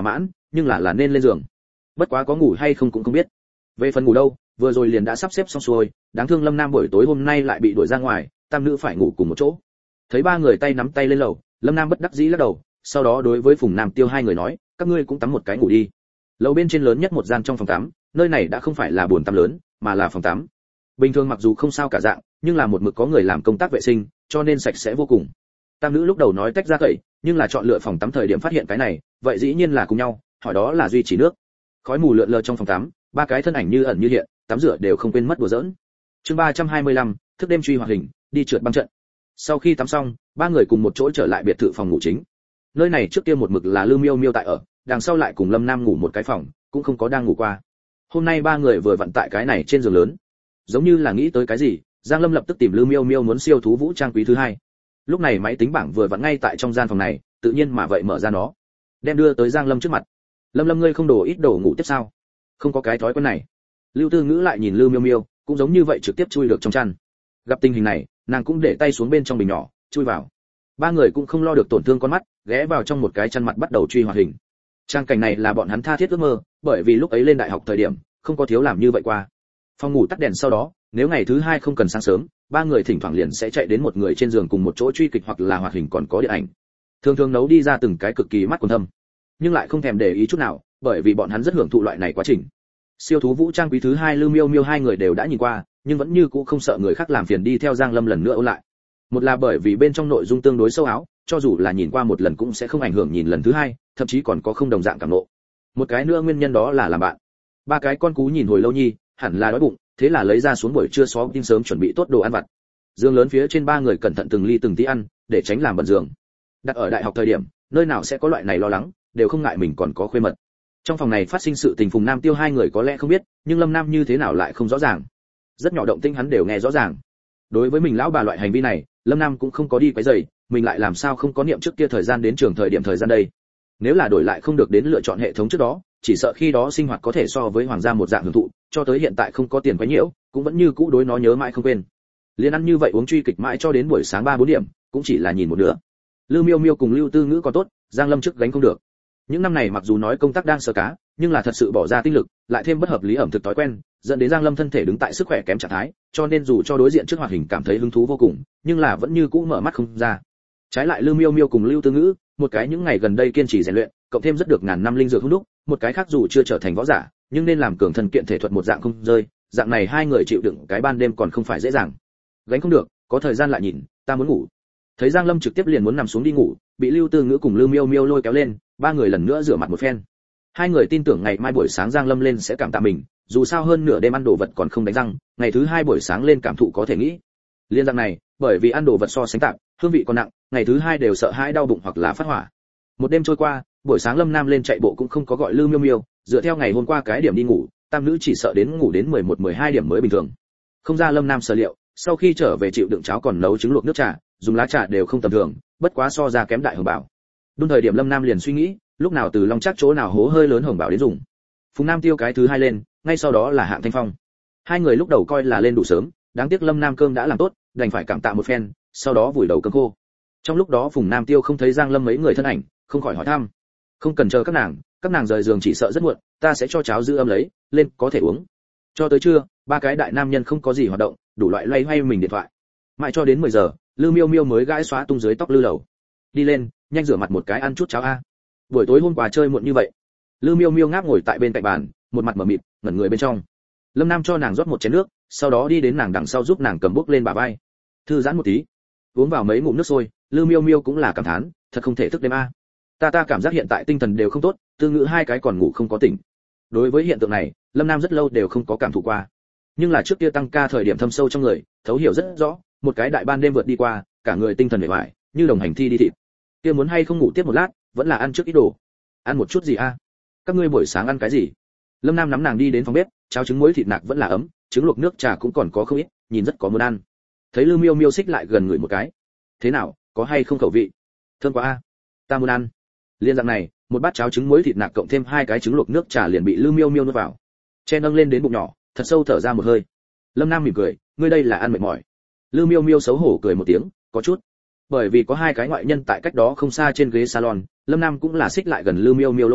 nhưng là là nên lên giường. Bất quá có ngủ hay không cũng không biết. Về phần ngủ đâu, vừa rồi liền đã sắp xếp xong xuôi, đáng thương Lâm Nam buổi tối hôm nay lại bị đuổi ra ngoài, tam nữ phải ngủ cùng một chỗ. Thấy ba người tay nắm tay lên lầu, Lâm Nam bất đắc dĩ lắc đầu, sau đó đối với Phùng Nam Tiêu hai người nói, các ngươi cũng tắm một cái ngủ đi. Lầu bên trên lớn nhất một gian trong phòng tắm, nơi này đã không phải là bồn tắm lớn, mà là phòng tắm. Bình thường mặc dù không sao cả dạng, nhưng là một mực có người làm công tác vệ sinh, cho nên sạch sẽ vô cùng. Tam nữ lúc đầu nói tách ra cậy, nhưng là chọn lựa phòng tắm thời điểm phát hiện cái này, vậy dĩ nhiên là cùng nhau, hỏi đó là duy trì nước. Khói mù lượn lờ trong phòng tắm, ba cái thân ảnh như ẩn như hiện, tắm rửa đều không quên mất đùa giỡn. Chương ba trăm hai mươi lăm, thức đêm truy hoạt hình, đi trượt băng trận. Sau khi tắm xong, ba người cùng một chỗ trở lại biệt thự phòng ngủ chính. Nơi này trước kia một mực là Lưu Miêu Miêu tại ở, đằng sau lại cùng Lâm Nam ngủ một cái phòng, cũng không có đang ngủ qua. Hôm nay ba người vừa vặn tại cái này trên giường lớn. Giống như là nghĩ tới cái gì, Giang Lâm lập tức tìm Lưu Miêu Miêu muốn siêu thú vũ trang quý thứ hai. Lúc này máy tính bảng vừa vặn ngay tại trong gian phòng này, tự nhiên mà vậy mở ra nó, đem đưa tới Giang Lâm trước mặt. Lâm Lâm ngươi không đổ ít đồ ngủ tiếp sao? Không có cái thói quen này. Lưu Tư Ngữ lại nhìn Lưu Miêu Miêu, cũng giống như vậy trực tiếp chui được trong chăn. Gặp tình hình này, nàng cũng để tay xuống bên trong bình nhỏ, chui vào. Ba người cũng không lo được tổn thương con mắt, ghé vào trong một cái chăn mặt bắt đầu truy hoạt hình. Trang cảnh này là bọn hắn tha thiết ước mơ, bởi vì lúc ấy lên đại học thời điểm, không có thiếu làm như vậy qua. Phòng ngủ tắt đèn sau đó, nếu ngày thứ hai không cần sáng sớm, ba người thỉnh thoảng liền sẽ chạy đến một người trên giường cùng một chỗ truy kịch hoặc là hoạt hình còn có điện ảnh. Thường thường nấu đi ra từng cái cực kỳ mắt quần thâm, nhưng lại không thèm để ý chút nào, bởi vì bọn hắn rất hưởng thụ loại này quá trình. Siêu thú vũ trang quý thứ hai Lưu Miêu Miêu hai người đều đã nhìn qua, nhưng vẫn như cũ không sợ người khác làm phiền đi theo Giang Lâm lần nữa ôn lại. Một là bởi vì bên trong nội dung tương đối sâu áo, cho dù là nhìn qua một lần cũng sẽ không ảnh hưởng nhìn lần thứ hai, thậm chí còn có không đồng dạng cảm ngộ. Một cái nữa nguyên nhân đó là làm bạn. Ba cái con cú nhìn hồi lâu nhi, hẳn là đói bụng, thế là lấy ra xuống buổi trưa xó tin sớm chuẩn bị tốt đồ ăn vặt. Giường lớn phía trên ba người cẩn thận từng ly từng tí ăn, để tránh làm bẩn giường. Đặt ở đại học thời điểm, nơi nào sẽ có loại này lo lắng, đều không ngại mình còn có khuê mật. Trong phòng này phát sinh sự tình Phùng Nam Tiêu hai người có lẽ không biết, nhưng Lâm Nam như thế nào lại không rõ ràng. Rất nhỏ động tĩnh hắn đều nghe rõ ràng. Đối với mình lão bà loại hành vi này, Lâm Nam cũng không có đi quấy rầy, mình lại làm sao không có niệm trước kia thời gian đến trường thời điểm thời gian đây. Nếu là đổi lại không được đến lựa chọn hệ thống trước đó, chỉ sợ khi đó sinh hoạt có thể so với hoàng gia một dạng hưởng thụ, cho tới hiện tại không có tiền quấy nhiễu, cũng vẫn như cũ đối nó nhớ mãi không quên. Liên ăn như vậy uống truy kịch mãi cho đến buổi sáng ba bốn điểm, cũng chỉ là nhìn một nửa. Lưu Miêu Miêu cùng Lưu Tư Ngữ còn tốt, Giang Lâm trước gánh không được. Những năm này mặc dù nói công tác đang sờ cá, nhưng là thật sự bỏ ra tinh lực, lại thêm bất hợp lý ẩm thực thói quen, dẫn đến Giang Lâm thân thể đứng tại sức khỏe kém trạng thái, cho nên dù cho đối diện trước hoạt hình cảm thấy hứng thú vô cùng, nhưng là vẫn như cũ mở mắt không ra. Trái lại Lưu Miêu Miêu cùng Lưu Tư Ngữ, một cái những ngày gần đây kiên trì rèn luyện, cộng thêm rất được ngàn năm linh dược hung đúc, một cái khác dù chưa trở thành võ giả, nhưng nên làm cường thân kiện thể thuật một dạng không rơi, dạng này hai người chịu đựng cái ban đêm còn không phải dễ dàng. Gánh không được, có thời gian lại nhìn, ta muốn ngủ. Thấy Giang Lâm trực tiếp liền muốn nằm xuống đi ngủ, bị Lưu Tư Ngữ cùng Lưu Miêu Miêu lôi kéo lên, ba người lần nữa rửa mặt một phen. Hai người tin tưởng ngày mai buổi sáng Giang Lâm lên sẽ cảm tạ mình, dù sao hơn nửa đêm ăn đồ vật còn không đánh răng, ngày thứ hai buổi sáng lên cảm thụ có thể nghĩ. Liên dạng này, bởi vì ăn đồ vật so sánh tạm, hương vị còn nặng, ngày thứ hai đều sợ hãi đau bụng hoặc là phát hỏa. Một đêm trôi qua, buổi sáng Lâm Nam lên chạy bộ cũng không có gọi Lưu Miêu Miêu, dựa theo ngày hôm qua cái điểm đi ngủ, tam nữ chỉ sợ đến ngủ đến mười một mười hai điểm mới bình thường. Không ra Lâm Nam sở liệu, sau khi trở về chịu đựng cháo còn nấu trứng luộc nước trà, dùng lá trà đều không tầm thường, bất quá so ra kém đại hồng bảo. Đun thời điểm Lâm Nam liền suy nghĩ, lúc nào từ long chắc chỗ nào hố hơi lớn hồng bảo đến dùng. Phùng Nam Tiêu cái thứ hai lên, ngay sau đó là Hạng Thanh Phong. Hai người lúc đầu coi là lên đủ sớm, đáng tiếc Lâm Nam cơm đã làm tốt, đành phải cảm tạ một phen, sau đó vùi đầu cơm khô. Trong lúc đó Phùng Nam Tiêu không thấy Giang Lâm mấy người thân ảnh, không khỏi hỏi thăm. Không cần chờ các nàng, các nàng rời giường chỉ sợ rất muộn, ta sẽ cho cháo giữ ấm lấy, lên có thể uống. Cho tới trưa, ba cái đại nam nhân không có gì hoạt động, đủ loại loay hoay mình điện thoại. Mãi cho đến mười giờ, Lưu Miêu Miêu mới gãi xóa tung dưới tóc Lư Lầu. Đi lên, nhanh rửa mặt một cái ăn chút cháo a. Buổi tối hôm qua chơi muộn như vậy. Lưu Miêu Miêu ngáp ngồi tại bên cạnh bàn, một mặt mở mịt, ngẩn người bên trong. Lâm Nam cho nàng rót một chén nước, sau đó đi đến nàng đằng sau giúp nàng cầm bốc lên bả vai. Thư giãn một tí. Uống vào mấy ngụm nước sôi, Lưu Miêu Miêu cũng là cảm thán, thật không thể thức đêm a. Ta ta cảm giác hiện tại tinh thần đều không tốt, Tư Ngữ hai cái còn ngủ không có tỉnh. Đối với hiện tượng này, Lâm Nam rất lâu đều không có cảm thụ qua. Nhưng là trước kia tăng ca thời điểm thâm sâu trong người, thấu hiểu rất rõ, một cái đại ban đêm vượt đi qua, cả người tinh thần mệt mỏi, như đồng hành thi đi thịt. Kia muốn hay không ngủ tiếp một lát, vẫn là ăn trước ít đồ. Ăn một chút gì a? Các ngươi buổi sáng ăn cái gì? Lâm Nam nắm nàng đi đến phòng bếp, cháo trứng muối thịt nạc vẫn là ấm, trứng luộc nước trà cũng còn có không ít, nhìn rất có muốn ăn. Thấy Lưu Miêu Miêu xích lại gần người một cái. Thế nào, có hay không khẩu vị? Thơm quá a. Ta muốn ăn. Liên dạng này, một bát cháo trứng muối thịt nạc cộng thêm hai cái trứng luộc nước trà liền bị Lưu Miêu Miêu nuốt vào. Che nâng lên đến bụng nhỏ, thật sâu thở ra một hơi. Lâm Nam mỉm cười, ngươi đây là ăn mệt mỏi. Lưu Miêu Miêu xấu hổ cười một tiếng, có chút. Bởi vì có hai cái ngoại nhân tại cách đó không xa trên ghế salon, Lâm Nam cũng là xích lại gần Lưu Miêu Miêu lỗ tai,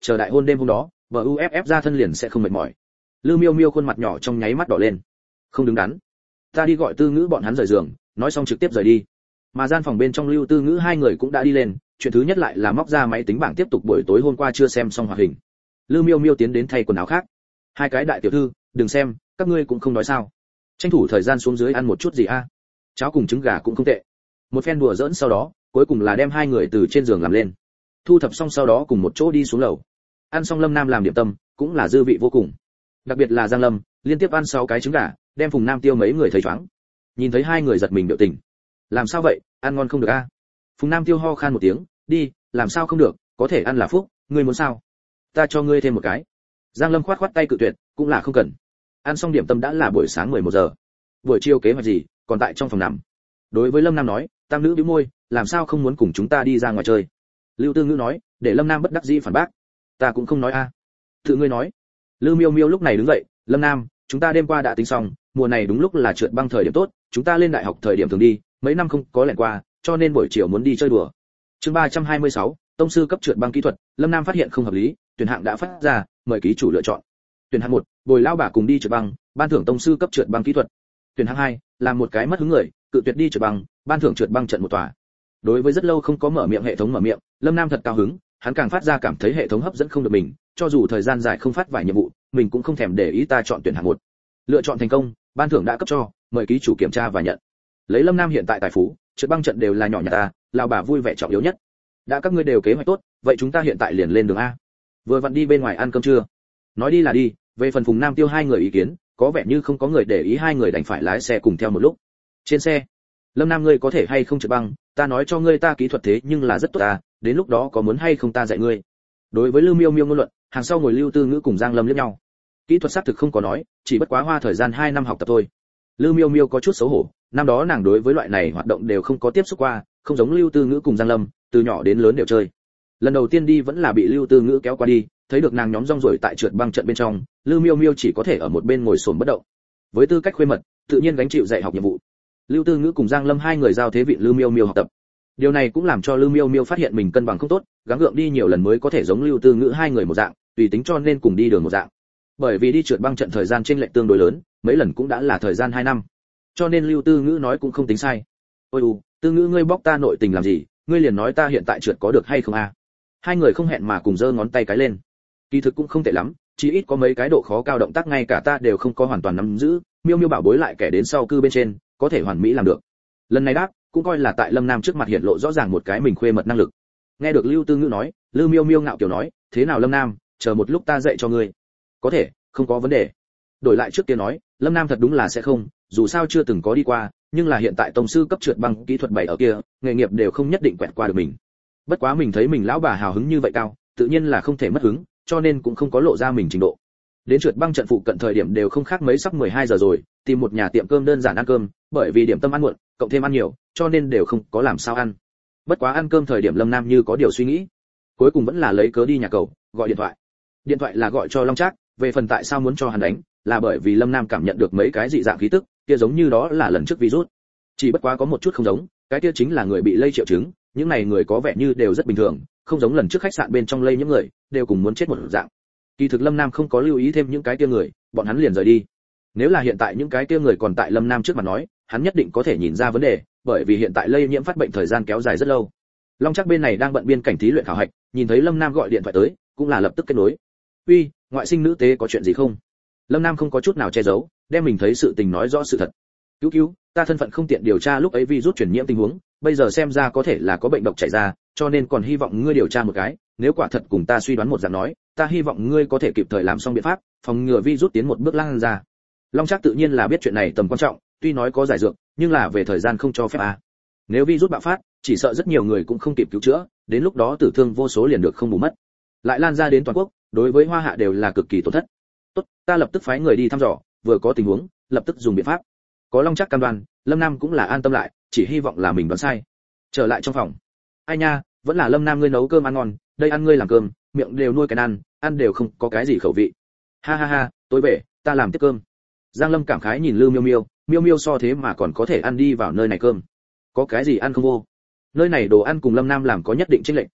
chờ đại hôn đêm hôm đó bờ u ép ép ra thân liền sẽ không mệt mỏi. Lư Miêu Miêu khuôn mặt nhỏ trong nháy mắt đỏ lên. Không đứng đắn, ta đi gọi Tư Ngữ bọn hắn rời giường, nói xong trực tiếp rời đi. Mà gian phòng bên trong Lưu Tư Ngữ hai người cũng đã đi lên, chuyện thứ nhất lại là móc ra máy tính bảng tiếp tục buổi tối hôm qua chưa xem xong hoạt hình. Lư Miêu Miêu tiến đến thay quần áo khác. Hai cái đại tiểu thư, đừng xem, các ngươi cũng không nói sao. Tranh thủ thời gian xuống dưới ăn một chút gì a? Cháo cùng trứng gà cũng không tệ. Một phen đùa giỡn sau đó, cuối cùng là đem hai người từ trên giường làm lên. Thu thập xong sau đó cùng một chỗ đi xuống lầu. Ăn xong Lâm Nam làm điểm tâm, cũng là dư vị vô cùng. Đặc biệt là Giang Lâm, liên tiếp ăn sáu cái trứng gà, đem Phùng Nam Tiêu mấy người thấy choáng. Nhìn thấy hai người giật mình biểu tình. Làm sao vậy, ăn ngon không được a? Phùng Nam Tiêu ho khan một tiếng, đi, làm sao không được, có thể ăn là phúc, ngươi muốn sao? Ta cho ngươi thêm một cái. Giang Lâm khoát khoát tay cự tuyệt, cũng là không cần. Ăn xong điểm tâm đã là buổi sáng mười một giờ. Buổi chiều kế hoạch gì, còn tại trong phòng nằm. Đối với Lâm Nam nói, tam nữ bĩu môi, làm sao không muốn cùng chúng ta đi ra ngoài chơi? Lưu Tư Ngữ nói, để Lâm Nam bất đắc dĩ phản bác. Ta cũng không nói a. Tự ngươi nói. Lư Miêu Miêu lúc này đứng dậy, Lâm Nam, chúng ta đêm qua đã tính xong, mùa này đúng lúc là trượt băng thời điểm tốt, chúng ta lên đại học thời điểm thường đi, mấy năm không có lẻn qua, cho nên buổi chiều muốn đi chơi đùa. Chương ba trăm hai mươi sáu, tông sư cấp trượt băng kỹ thuật, Lâm Nam phát hiện không hợp lý, tuyển hạng đã phát ra, mời ký chủ lựa chọn. Tuyển hạng một, bồi lao bà cùng đi trượt băng, ban thưởng tông sư cấp trượt băng kỹ thuật. Tuyển hạng hai, làm một cái mất hứng người, cự tuyệt đi trượt băng, ban thưởng trượt băng trận một tòa. Đối với rất lâu không có mở miệng hệ thống mở miệng, Lâm Nam thật cao hứng, hắn càng phát ra cảm thấy hệ thống hấp dẫn không được mình, cho dù thời gian dài không phát vài nhiệm vụ, mình cũng không thèm để ý. Ta chọn tuyển hạng một. Lựa chọn thành công, ban thưởng đã cấp cho, mời ký chủ kiểm tra và nhận. Lấy Lâm Nam hiện tại tài phú, trượt băng trận đều là nhỏ nhà ta, lão bà vui vẻ trọng yếu nhất. Đã các ngươi đều kế hoạch tốt, vậy chúng ta hiện tại liền lên đường a. Vừa vặn đi bên ngoài ăn cơm trưa. Nói đi là đi, về phần Phùng Nam Tiêu hai người ý kiến, có vẻ như không có người để ý, hai người đành phải lái xe cùng theo một lúc. Trên xe, Lâm Nam ngươi có thể hay không trượt băng, ta nói cho ngươi ta kỹ thuật thế nhưng là rất tốt ta, đến lúc đó có muốn hay không ta dạy ngươi. Đối với Lưu Miêu Miêu ngôn luận, hàng sau ngồi Lưu Tư Ngữ cùng Giang Lâm liếc nhau. Kỹ thuật xác thực không có nói, chỉ bất quá hoa thời gian hai năm học tập thôi. Lưu Miêu Miêu có chút xấu hổ, năm đó nàng đối với loại này hoạt động đều không có tiếp xúc qua, không giống Lưu Tư Ngữ cùng Giang Lâm, từ nhỏ đến lớn đều chơi. Lần đầu tiên đi vẫn là bị Lưu Tư Ngữ kéo qua đi, thấy được nàng nhóm rong ruổi tại trượt băng trận bên trong, Lưu Miêu Miêu chỉ có thể ở một bên ngồi xổm bất động. Với tư cách khuê mật, tự nhiên gánh chịu dạy học nhiệm vụ. Lưu Tư Ngữ cùng Giang Lâm hai người giao thế vị Lưu Miêu Miêu học tập. Điều này cũng làm cho Lưu Miêu Miêu phát hiện mình cân bằng không tốt, gắng gượng đi nhiều lần mới có thể giống Lưu Tư Ngữ hai người một dạng, tùy tính cho nên cùng đi đường một dạng. Bởi vì đi trượt băng trận thời gian chênh lệch tương đối lớn, mấy lần cũng đã là thời gian hai năm. Cho nên Lưu Tư Ngữ nói cũng không tính sai. Ôi u, Tư Ngữ ngươi bóc ta nội tình làm gì, ngươi liền nói ta hiện tại trượt có được hay không a? Hai người không hẹn mà cùng giơ ngón tay cái lên. Kỳ thực cũng không tệ lắm, chỉ ít có mấy cái độ khó cao động tác ngay cả ta đều không có hoàn toàn nắm giữ, Miêu Miêu bảo bối lại kẻ đến sau cư bên trên, có thể hoàn mỹ làm được. Lần này đáp, cũng coi là tại Lâm Nam trước mặt hiện lộ rõ ràng một cái mình khuê mật năng lực. Nghe được Lưu Tư Ngữ nói, Lưu Miêu Miêu ngạo kiểu nói, thế nào Lâm Nam, chờ một lúc ta dạy cho ngươi. Có thể, không có vấn đề. Đổi lại trước kia nói, Lâm Nam thật đúng là sẽ không, dù sao chưa từng có đi qua, nhưng là hiện tại tông sư cấp trượt băng kỹ thuật bảy ở kia, nghề nghiệp đều không nhất định quẹt qua được mình. Bất quá mình thấy mình lão bà hào hứng như vậy cao, tự nhiên là không thể mất hứng, cho nên cũng không có lộ ra mình trình độ. Đến trượt băng trận phụ cận thời điểm đều không khác mấy sắp mười hai giờ rồi, tìm một nhà tiệm cơm đơn giản ăn cơm, bởi vì điểm tâm ăn muộn, cộng thêm ăn nhiều, cho nên đều không có làm sao ăn. Bất quá ăn cơm thời điểm Lâm Nam như có điều suy nghĩ, cuối cùng vẫn là lấy cớ đi nhà cầu, gọi điện thoại. Điện thoại là gọi cho Long Trác, về phần tại sao muốn cho hắn đánh, là bởi vì Lâm Nam cảm nhận được mấy cái dị dạng khí tức, kia giống như đó là lần trước virus. Chỉ bất quá có một chút không giống, cái kia chính là người bị lây triệu chứng, những này người có vẻ như đều rất bình thường, không giống lần trước khách sạn bên trong lây những người, đều cùng muốn chết một dạng. Kỳ thực Lâm Nam không có lưu ý thêm những cái kia người, bọn hắn liền rời đi. Nếu là hiện tại những cái kia người còn tại Lâm Nam trước mặt nói, hắn nhất định có thể nhìn ra vấn đề, bởi vì hiện tại lây nhiễm phát bệnh thời gian kéo dài rất lâu. Long Trác bên này đang bận biên cảnh thí luyện khảo hạch, nhìn thấy Lâm Nam gọi điện thoại tới, cũng là lập tức kết nối. "Uy, ngoại sinh nữ tế có chuyện gì không?" Lâm Nam không có chút nào che giấu, đem mình thấy sự tình nói rõ sự thật. "Cứu cứu, ta thân phận không tiện điều tra lúc ấy virus truyền nhiễm tình huống, bây giờ xem ra có thể là có bệnh độc chảy ra, cho nên còn hy vọng ngươi điều tra một cái, nếu quả thật cùng ta suy đoán một dạng nói, ta hy vọng ngươi có thể kịp thời làm xong biện pháp, phòng ngừa virus tiến một bước lan ra." Long Trác tự nhiên là biết chuyện này tầm quan trọng, tuy nói có giải dược, nhưng là về thời gian không cho phép à. Nếu virus bạo phát, chỉ sợ rất nhiều người cũng không kịp cứu chữa, đến lúc đó tử thương vô số liền được không bù mất. Lại lan ra đến toàn quốc, đối với Hoa Hạ đều là cực kỳ tổn thất. Tốt, ta lập tức phái người đi thăm dò, vừa có tình huống, lập tức dùng biện pháp. Có Long Trác cam đoan, Lâm Nam cũng là an tâm lại, chỉ hy vọng là mình đoán sai. Trở lại trong phòng. Ai nha, vẫn là Lâm Nam ngươi nấu cơm ăn ngon, đây ăn ngươi làm cơm, miệng đều nuôi cái ăn, ăn đều không có cái gì khẩu vị. Ha ha ha, tối về, ta làm tiếp cơm. Giang Lâm cảm khái nhìn Lưu Miêu Miêu, Miêu Miêu so thế mà còn có thể ăn đi vào nơi này cơm. Có cái gì ăn không vô? Nơi này đồ ăn cùng Lâm Nam làm có nhất định chênh lệch,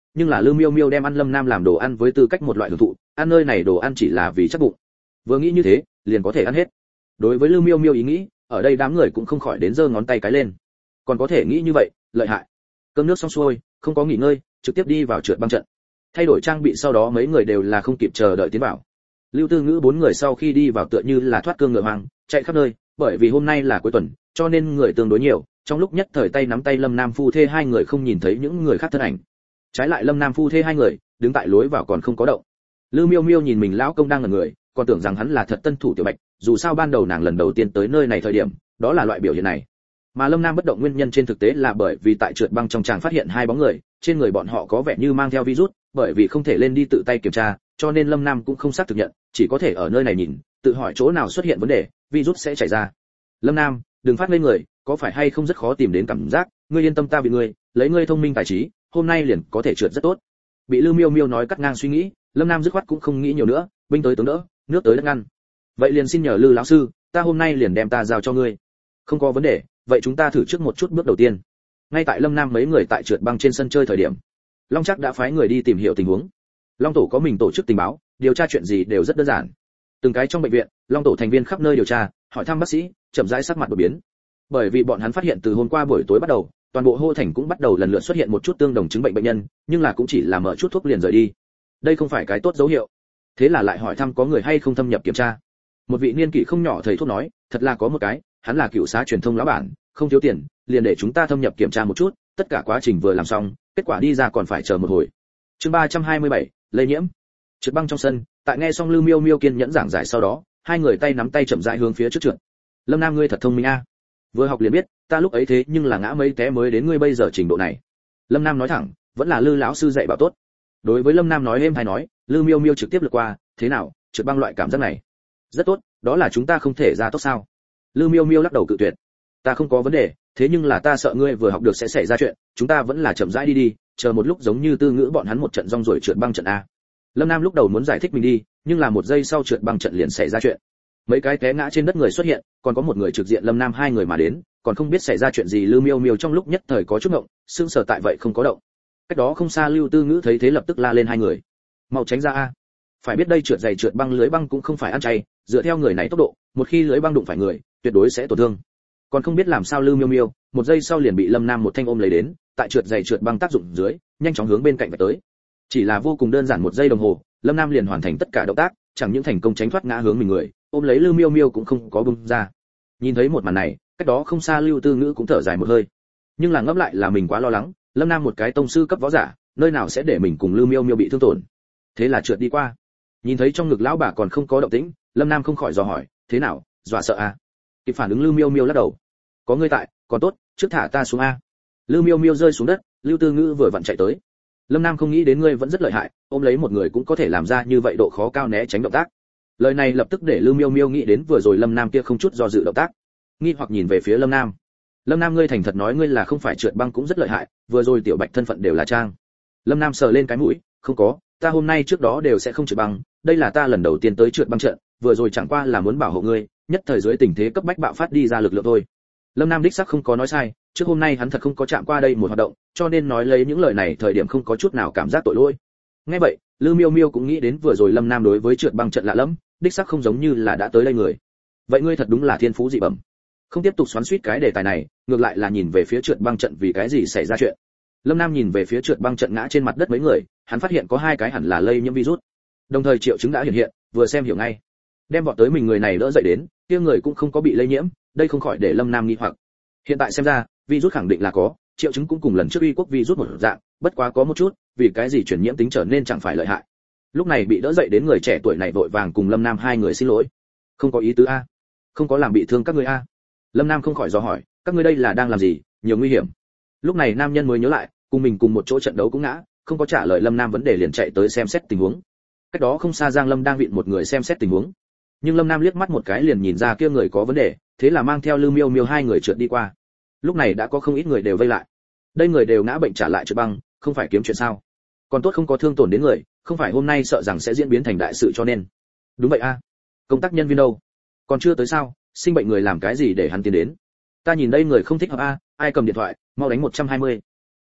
nhưng là Lưu Miêu Miêu đem ăn Lâm Nam làm đồ ăn với tư cách một loại hưởng thụ, ăn nơi này đồ ăn chỉ là vì chắc bụng. Vừa nghĩ như thế, liền có thể ăn hết. Đối với Lưu Miêu Miêu ý nghĩ, ở đây đám người cũng không khỏi đến giơ ngón tay cái lên. Còn có thể nghĩ như vậy, lợi hại. Cơm nước xong xuôi, không có nghỉ ngơi, trực tiếp đi vào trượt băng trận. Thay đổi trang bị sau đó mấy người đều là không kịp chờ đợi tiến vào. Lưu Tư Ngữ bốn người sau khi đi vào tựa như là thoát cương ngựa hoang, chạy khắp nơi, bởi vì hôm nay là cuối tuần, cho nên người tương đối nhiều, trong lúc nhất thời tay nắm tay Lâm Nam phu thê hai người không nhìn thấy những người khác thân ảnh. Trái lại Lâm Nam phu thê hai người, đứng tại lối vào còn không có động. Lưu Miêu Miêu nhìn mình lão công đang ngẩn người, còn tưởng rằng hắn là thật tân thủ tiểu bạch, dù sao ban đầu nàng lần đầu tiên tới nơi này thời điểm, đó là loại biểu hiện này. Mà Lâm Nam bất động nguyên nhân trên thực tế là bởi vì tại trượt băng trong tràng phát hiện hai bóng người, trên người bọn họ có vẻ như mang theo virus, bởi vì không thể lên đi tự tay kiểm tra, cho nên Lâm Nam cũng không xác thực nhận, chỉ có thể ở nơi này nhìn, tự hỏi chỗ nào xuất hiện vấn đề, virus sẽ chảy ra. Lâm Nam, đừng phát lên người, có phải hay không rất khó tìm đến cảm giác, ngươi yên tâm ta vì ngươi, lấy ngươi thông minh tài trí, hôm nay liền có thể trượt rất tốt. Bị Lưu Miêu Miêu nói cắt ngang suy nghĩ, Lâm Nam dứt khoát cũng không nghĩ nhiều nữa, binh tới tướng đỡ, nước tới đất ngăn. Vậy liền xin nhờ Lư lão sư, ta hôm nay liền đem ta giao cho ngươi. Không có vấn đề, vậy chúng ta thử trước một chút bước đầu tiên. Ngay tại Lâm Nam mấy người tại trượt băng trên sân chơi thời điểm, Long Trác đã phái người đi tìm hiểu tình huống. Long tổ có mình tổ chức tình báo, điều tra chuyện gì đều rất đơn giản. Từng cái trong bệnh viện, Long tổ thành viên khắp nơi điều tra, hỏi thăm bác sĩ, chậm rãi sắc mặt đổi biến. Bởi vì bọn hắn phát hiện từ hôm qua buổi tối bắt đầu, toàn bộ Hô Thành cũng bắt đầu lần lượt xuất hiện một chút tương đồng chứng bệnh bệnh nhân, nhưng là cũng chỉ là mở chút thuốc liền rời đi. Đây không phải cái tốt dấu hiệu. Thế là lại hỏi thăm có người hay không thâm nhập kiểm tra. Một vị niên kỷ không nhỏ thầy thuốc nói, thật là có một cái, hắn là cựu xá truyền thông lão bản, không thiếu tiền, liền để chúng ta thâm nhập kiểm tra một chút, tất cả quá trình vừa làm xong, kết quả đi ra còn phải chờ một hồi. Chương ba trăm hai mươi bảy, lây nhiễm. Trượt băng trong sân, tại nghe xong Lưu Miêu Miêu kiên nhẫn giảng giải sau đó, hai người tay nắm tay chậm rãi hướng phía trước trượt. Lâm Nam ngươi thật thông minh a. Vừa học liền biết, ta lúc ấy thế nhưng là ngã mấy té mới đến ngươi bây giờ trình độ này. Lâm Nam nói thẳng, vẫn là Lư lão sư dạy bảo tốt. Đối với Lâm Nam nói êm hay nói, Lưu Miêu Miêu trực tiếp lướt qua, thế nào, trượt băng loại cảm giác này. Rất tốt, đó là chúng ta không thể ra tốt sao? Lưu Miêu Miêu lắc đầu cự tuyệt. Ta không có vấn đề, thế nhưng là ta sợ ngươi vừa học được sẽ xảy ra chuyện, chúng ta vẫn là chậm rãi đi đi, chờ một lúc giống như Tư Ngữ bọn hắn một trận rong rồi trượt băng trận a. Lâm Nam lúc đầu muốn giải thích mình đi, nhưng là một giây sau trượt băng trận liền xảy ra chuyện. Mấy cái té ngã trên đất người xuất hiện, còn có một người trực diện Lâm Nam hai người mà đến, còn không biết xảy ra chuyện gì. Lưu Miêu Miêu trong lúc nhất thời có chút ngộng, sững sờ tại vậy không có động. Cách đó không xa Lưu Tư Ngữ thấy thế lập tức la lên hai người, mau tránh ra a. Phải biết đây trượt dày trượt băng lưới băng cũng không phải ăn chay, dựa theo người này tốc độ, một khi lưới băng đụng phải người, tuyệt đối sẽ tổn thương. Còn không biết làm sao Lưu Miêu Miêu, một giây sau liền bị Lâm Nam một thanh ôm lấy đến, tại trượt dày trượt băng tác dụng dưới, nhanh chóng hướng bên cạnh vạch tới. Chỉ là vô cùng đơn giản một giây đồng hồ, Lâm Nam liền hoàn thành tất cả động tác, chẳng những thành công tránh thoát ngã hướng mình người, ôm lấy Lưu Miêu Miêu cũng không có bung ra. Nhìn thấy một màn này, cách đó không xa Lưu Tư Ngữ cũng thở dài một hơi. Nhưng là ngẫm lại là mình quá lo lắng, Lâm Nam một cái tông sư cấp võ giả, nơi nào sẽ để mình cùng Lưu Miêu Miêu bị thương tổn. Thế là trượt đi qua. Nhìn thấy trong ngực lão bà còn không có động tĩnh, Lâm Nam không khỏi dò hỏi, thế nào, dọa sợ à? Kịp phản ứng Lưu Miêu Miêu lắc đầu. Có ngươi tại, còn tốt, trước thả ta xuống a. Lưu Miêu Miêu rơi xuống đất, Lưu Tư Ngữ vừa vặn chạy tới. Lâm Nam không nghĩ đến ngươi vẫn rất lợi hại, ôm lấy một người cũng có thể làm ra như vậy độ khó cao né tránh động tác. Lời này lập tức để Lưu Miêu Miêu nghĩ đến vừa rồi Lâm Nam kia không chút do dự động tác, nghi hoặc nhìn về phía Lâm Nam. Lâm Nam ngươi thành thật nói ngươi là không phải trượt băng cũng rất lợi hại, vừa rồi tiểu bạch thân phận đều là trang. Lâm Nam sờ lên cái mũi, không có, ta hôm nay trước đó đều sẽ không trượt băng, đây là ta lần đầu tiên tới trượt băng trận, vừa rồi chẳng qua là muốn bảo hộ ngươi, nhất thời dưới tình thế cấp bách bạo phát đi ra lực lượng thôi. Lâm Nam đích xác không có nói sai, trước hôm nay hắn thật không có chạm qua đây một hoạt động, cho nên nói lấy những lời này thời điểm không có chút nào cảm giác tội lỗi. Nghe vậy, Lưu Miêu Miêu cũng nghĩ đến vừa rồi Lâm Nam đối với trượt băng trận lạ lắm, đích xác không giống như là đã tới đây người. Vậy ngươi thật đúng là thiên phú dị bẩm. Không tiếp tục xoắn xuýt cái đề tài này, ngược lại là nhìn về phía trượt băng trận vì cái gì xảy ra chuyện. Lâm Nam nhìn về phía trượt băng trận ngã trên mặt đất mấy người, hắn phát hiện có hai cái hẳn là lây nhiễm virus. Đồng thời triệu chứng đã hiện hiện, vừa xem hiểu ngay. Đem bọn tới mình người này đỡ dậy đến, kia người cũng không có bị lây nhiễm, đây không khỏi để Lâm Nam nghi hoặc. Hiện tại xem ra, virus khẳng định là có, triệu chứng cũng cùng lần trước uy quốc virus một dạng, bất quá có một chút, vì cái gì truyền nhiễm tính trở nên chẳng phải lợi hại. Lúc này bị đỡ dậy đến người trẻ tuổi này vội vàng cùng Lâm Nam hai người xin lỗi. Không có ý tứ a, không có làm bị thương các ngươi a. Lâm Nam không khỏi dò hỏi, các ngươi đây là đang làm gì, nhiều nguy hiểm. Lúc này nam nhân mới nhớ lại, cùng mình cùng một chỗ trận đấu cũng ngã, không có trả lời Lâm Nam vấn đề liền chạy tới xem xét tình huống. Cách đó không xa Giang Lâm đang vịn một người xem xét tình huống. Nhưng Lâm Nam liếc mắt một cái liền nhìn ra kia người có vấn đề, thế là mang theo Lưu Miêu Miêu hai người trượt đi qua. Lúc này đã có không ít người đều vây lại. Đây người đều ngã bệnh trả lại trượt băng, không phải kiếm chuyện sao? Còn tốt không có thương tổn đến người, không phải hôm nay sợ rằng sẽ diễn biến thành đại sự cho nên. Đúng vậy a. Công tác nhân viên đâu? Còn chưa tới sao? Sinh bệnh người làm cái gì để hắn tiến đến? Ta nhìn đây người không thích hợp a, ai cầm điện thoại, mau đánh một trăm hai mươi.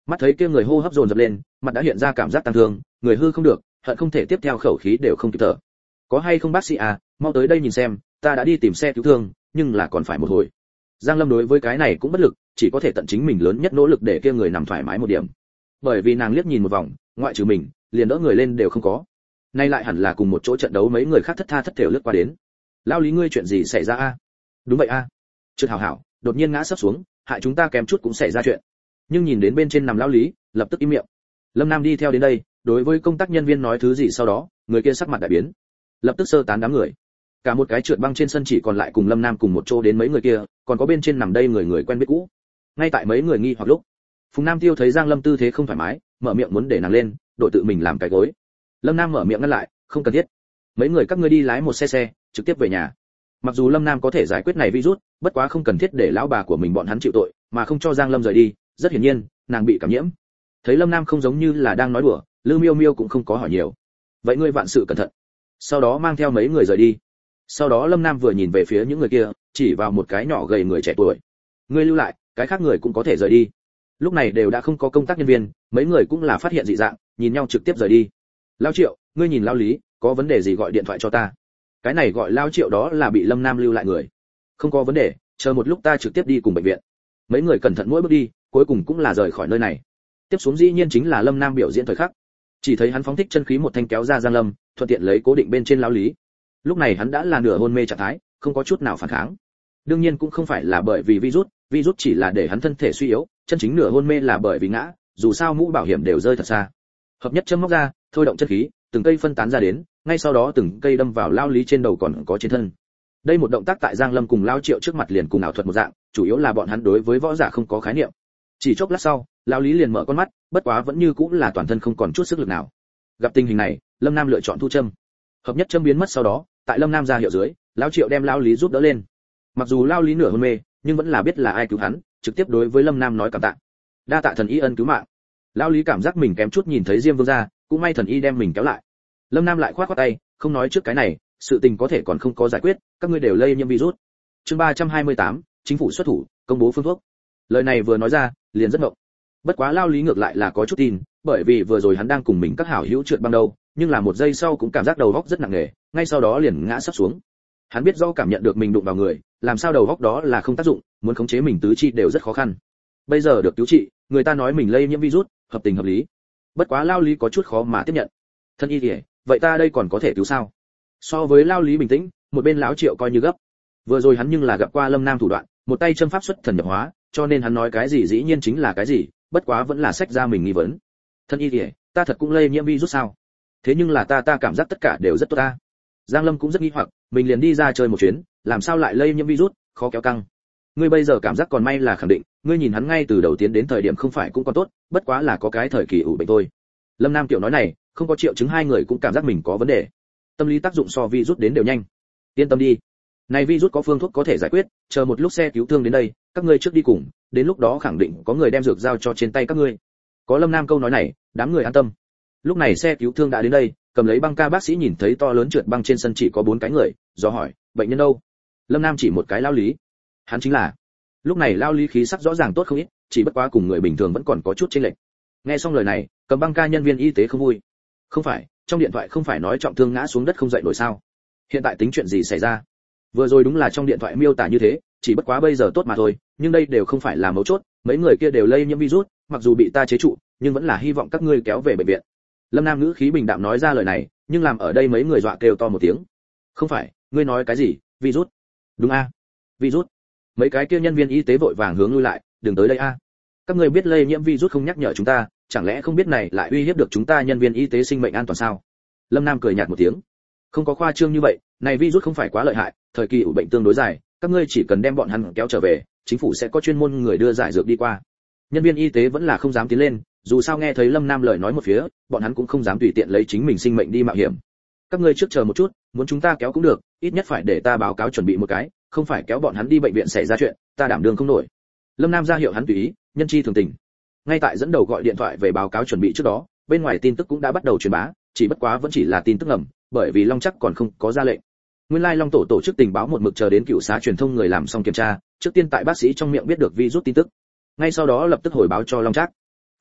mắt thấy kia người hô hấp dồn dập lên, mặt đã hiện ra cảm giác tăng thương, người hư không được, hận không thể tiếp theo khẩu khí đều không kịp thở. Có hay không bác sĩ à, mau tới đây nhìn xem, ta đã đi tìm xe cứu thương, nhưng là còn phải một hồi. Giang Lâm đối với cái này cũng bất lực, chỉ có thể tận chính mình lớn nhất nỗ lực để kia người nằm thoải mái một điểm. Bởi vì nàng liếc nhìn một vòng, ngoại trừ mình, liền đỡ người lên đều không có. Nay lại hẳn là cùng một chỗ trận đấu mấy người khác thất tha thất thểu lướt qua đến. Lao Lý ngươi chuyện gì xảy ra a? Đúng vậy a. Trượt hảo hảo, đột nhiên ngã sấp xuống, hại chúng ta kém chút cũng xảy ra chuyện. Nhưng nhìn đến bên trên nằm Lao Lý, lập tức im miệng. Lâm Nam đi theo đến đây, đối với công tác nhân viên nói thứ gì sau đó, người kia sắc mặt đại biến, lập tức sơ tán đám người. Cả một cái trượt băng trên sân chỉ còn lại cùng Lâm Nam cùng một chỗ đến mấy người kia, còn có bên trên nằm đây người người quen biết cũ. Ngay tại mấy người nghi hoặc lúc, Phùng Nam Tiêu thấy Giang Lâm tư thế không thoải mái, mở miệng muốn để nàng lên, đội tự mình làm cái gối. Lâm Nam mở miệng ngăn lại, không cần thiết. Mấy người các ngươi đi lái một xe xe, trực tiếp về nhà. Mặc dù Lâm Nam có thể giải quyết này virus, bất quá không cần thiết để lão bà của mình bọn hắn chịu tội, mà không cho Giang Lâm rời đi, rất hiển nhiên, nàng bị cảm nhiễm. Thấy Lâm Nam không giống như là đang nói đùa, Lư Miêu Miêu cũng không có hỏi nhiều. Vậy ngươi vạn sự cẩn thận. Sau đó mang theo mấy người rời đi. Sau đó Lâm Nam vừa nhìn về phía những người kia, chỉ vào một cái nhỏ gầy người trẻ tuổi. Ngươi lưu lại, cái khác người cũng có thể rời đi. Lúc này đều đã không có công tác nhân viên, mấy người cũng là phát hiện dị dạng, nhìn nhau trực tiếp rời đi. Lao Triệu, ngươi nhìn Lao Lý, có vấn đề gì gọi điện thoại cho ta. Cái này gọi Lao Triệu đó là bị Lâm Nam lưu lại người. Không có vấn đề, chờ một lúc ta trực tiếp đi cùng bệnh viện. Mấy người cẩn thận mỗi bước đi, cuối cùng cũng là rời khỏi nơi này. Tiếp xuống dĩ nhiên chính là Lâm Nam biểu diễn thời khắc. Chỉ thấy hắn phóng thích chân khí một thanh kéo ra Giang Lâm, thuận tiện lấy cố định bên trên Lao Lý. Lúc này hắn đã là nửa hôn mê trạng thái, không có chút nào phản kháng. Đương nhiên cũng không phải là bởi vì virus, virus chỉ là để hắn thân thể suy yếu, chân chính nửa hôn mê là bởi vì ngã, dù sao mũ bảo hiểm đều rơi thật xa. Hợp nhất châm móc ra, thôi động chân khí, từng cây phân tán ra đến, ngay sau đó từng cây đâm vào Lao Lý trên đầu còn có trên thân. Đây một động tác tại Giang Lâm cùng Lao Triệu trước mặt liền cùng ảo thuật một dạng, chủ yếu là bọn hắn đối với võ giả không có khái niệm. Chỉ chốc lát sau, Lao Lý liền mở con mắt, bất quá vẫn như cũng là toàn thân không còn chút sức lực nào. Gặp tình hình này, Lâm Nam lựa chọn thu châm. Hợp nhất châm biến mất sau đó, tại Lâm Nam ra hiệu dưới, Lao Triệu đem Lao Lý giúp đỡ lên. Mặc dù Lao Lý nửa hôn mê, nhưng vẫn là biết là ai cứu hắn, trực tiếp đối với Lâm Nam nói cảm tạ. Đa tạ thần y ân cứu mạng. Lao Lý cảm giác mình kém chút nhìn thấy Diêm Vương gia, cũng may thần y đem mình kéo lại. Lâm Nam lại khoát khoát tay, không nói trước cái này, sự tình có thể còn không có giải quyết, các ngươi đều lây nhiễm virus. Chương ba trăm hai mươi tám, chính phủ xuất thủ, công bố phương thuốc. Lời này vừa nói ra, liền rất ngộng. Bất quá Lao Lý ngược lại là có chút tin, bởi vì vừa rồi hắn đang cùng mình các hảo hữu trượt băng đâu, nhưng là một giây sau cũng cảm giác đầu óc rất nặng nề, ngay sau đó liền ngã sắp xuống. Hắn biết do cảm nhận được mình đụng vào người, làm sao đầu óc đó là không tác dụng, muốn khống chế mình tứ chi đều rất khó khăn. Bây giờ được cứu trị, người ta nói mình lây nhiễm virus, hợp tình hợp lý. Bất quá Lao Lý có chút khó mà tiếp nhận. Thân y kìa, vậy ta đây còn có thể cứu sao? So với Lao Lý bình tĩnh, một bên lão Triệu coi như gấp. Vừa rồi hắn nhưng là gặp qua Lâm Nam thủ đoạn, một tay châm pháp xuất thần nhập hóa, cho nên hắn nói cái gì dĩ nhiên chính là cái gì, bất quá vẫn là sách ra mình nghi vấn. Thân y kìa, ta thật cũng lây nhiễm virus sao? Thế nhưng là ta ta cảm giác tất cả đều rất tốt ta. Giang Lâm cũng rất nghi hoặc, mình liền đi ra chơi một chuyến, làm sao lại lây nhiễm virus, khó kéo căng. Ngươi bây giờ cảm giác còn may là khẳng định, ngươi nhìn hắn ngay từ đầu tiến đến thời điểm không phải cũng còn tốt, bất quá là có cái thời kỳ ủ bệnh thôi. Lâm Nam tiểu nói này, không có triệu chứng hai người cũng cảm giác mình có vấn đề. Tâm lý tác dụng so virus đến đều nhanh. Yên tâm đi, này virus có phương thuốc có thể giải quyết, chờ một lúc xe cứu thương đến đây, các ngươi trước đi cùng, đến lúc đó khẳng định có người đem dược giao cho trên tay các ngươi. Có Lâm Nam câu nói này, đám người an tâm. Lúc này xe cứu thương đã đến đây, cầm lấy băng ca bác sĩ nhìn thấy to lớn trượt băng trên sân chỉ có bốn cái người, do hỏi, bệnh nhân đâu? Lâm Nam chỉ một cái Lao Lý. Hắn chính là. Lúc này Lao Lý khí sắc rõ ràng tốt không ít, chỉ bất quá cùng người bình thường vẫn còn có chút chênh lệch. Nghe xong lời này, cầm băng ca nhân viên y tế không vui. Không phải, trong điện thoại không phải nói trọng thương ngã xuống đất không dậy nổi sao? Hiện tại tính chuyện gì xảy ra? Vừa rồi đúng là trong điện thoại miêu tả như thế, chỉ bất quá bây giờ tốt mà thôi, nhưng đây đều không phải là mấu chốt, mấy người kia đều lây nhiễm virus, mặc dù bị ta chế trụ, nhưng vẫn là hy vọng các ngươi kéo về bệnh viện. Lâm Nam ngữ khí bình đạm nói ra lời này, nhưng làm ở đây mấy người dọa kêu to một tiếng. Không phải, ngươi nói cái gì? Virus? Đúng a, virus. Mấy cái kia nhân viên y tế vội vàng hướng lui lại, đừng tới đây a. Các ngươi biết lây nhiễm virus không nhắc nhở chúng ta, chẳng lẽ không biết này lại uy hiếp được chúng ta nhân viên y tế sinh mệnh an toàn sao? Lâm Nam cười nhạt một tiếng. Không có khoa trương như vậy, này virus không phải quá lợi hại, thời kỳ ủ bệnh tương đối dài, các ngươi chỉ cần đem bọn hắn kéo trở về, chính phủ sẽ có chuyên môn người đưa giải dược đi qua. Nhân viên y tế vẫn là không dám tiến lên, dù sao nghe thấy Lâm Nam lời nói một phía, bọn hắn cũng không dám tùy tiện lấy chính mình sinh mệnh đi mạo hiểm. Các ngươi trước chờ một chút, muốn chúng ta kéo cũng được, ít nhất phải để ta báo cáo chuẩn bị một cái, không phải kéo bọn hắn đi bệnh viện xảy ra chuyện, ta đảm đương không nổi. Lâm Nam ra hiệu hắn tùy ý, nhân chi thường tình. Ngay tại dẫn đầu gọi điện thoại về báo cáo chuẩn bị trước đó, bên ngoài tin tức cũng đã bắt đầu truyền bá, chỉ bất quá vẫn chỉ là tin tức ngầm, bởi vì Long Chắc còn không có ra lệnh. Nguyên lai Long tổ tổ chức tình báo một mực chờ đến cựu xá truyền thông người làm xong kiểm tra, trước tiên tại bác sĩ trong miệng biết được virus tin tức, ngay sau đó lập tức hồi báo cho Long Trác.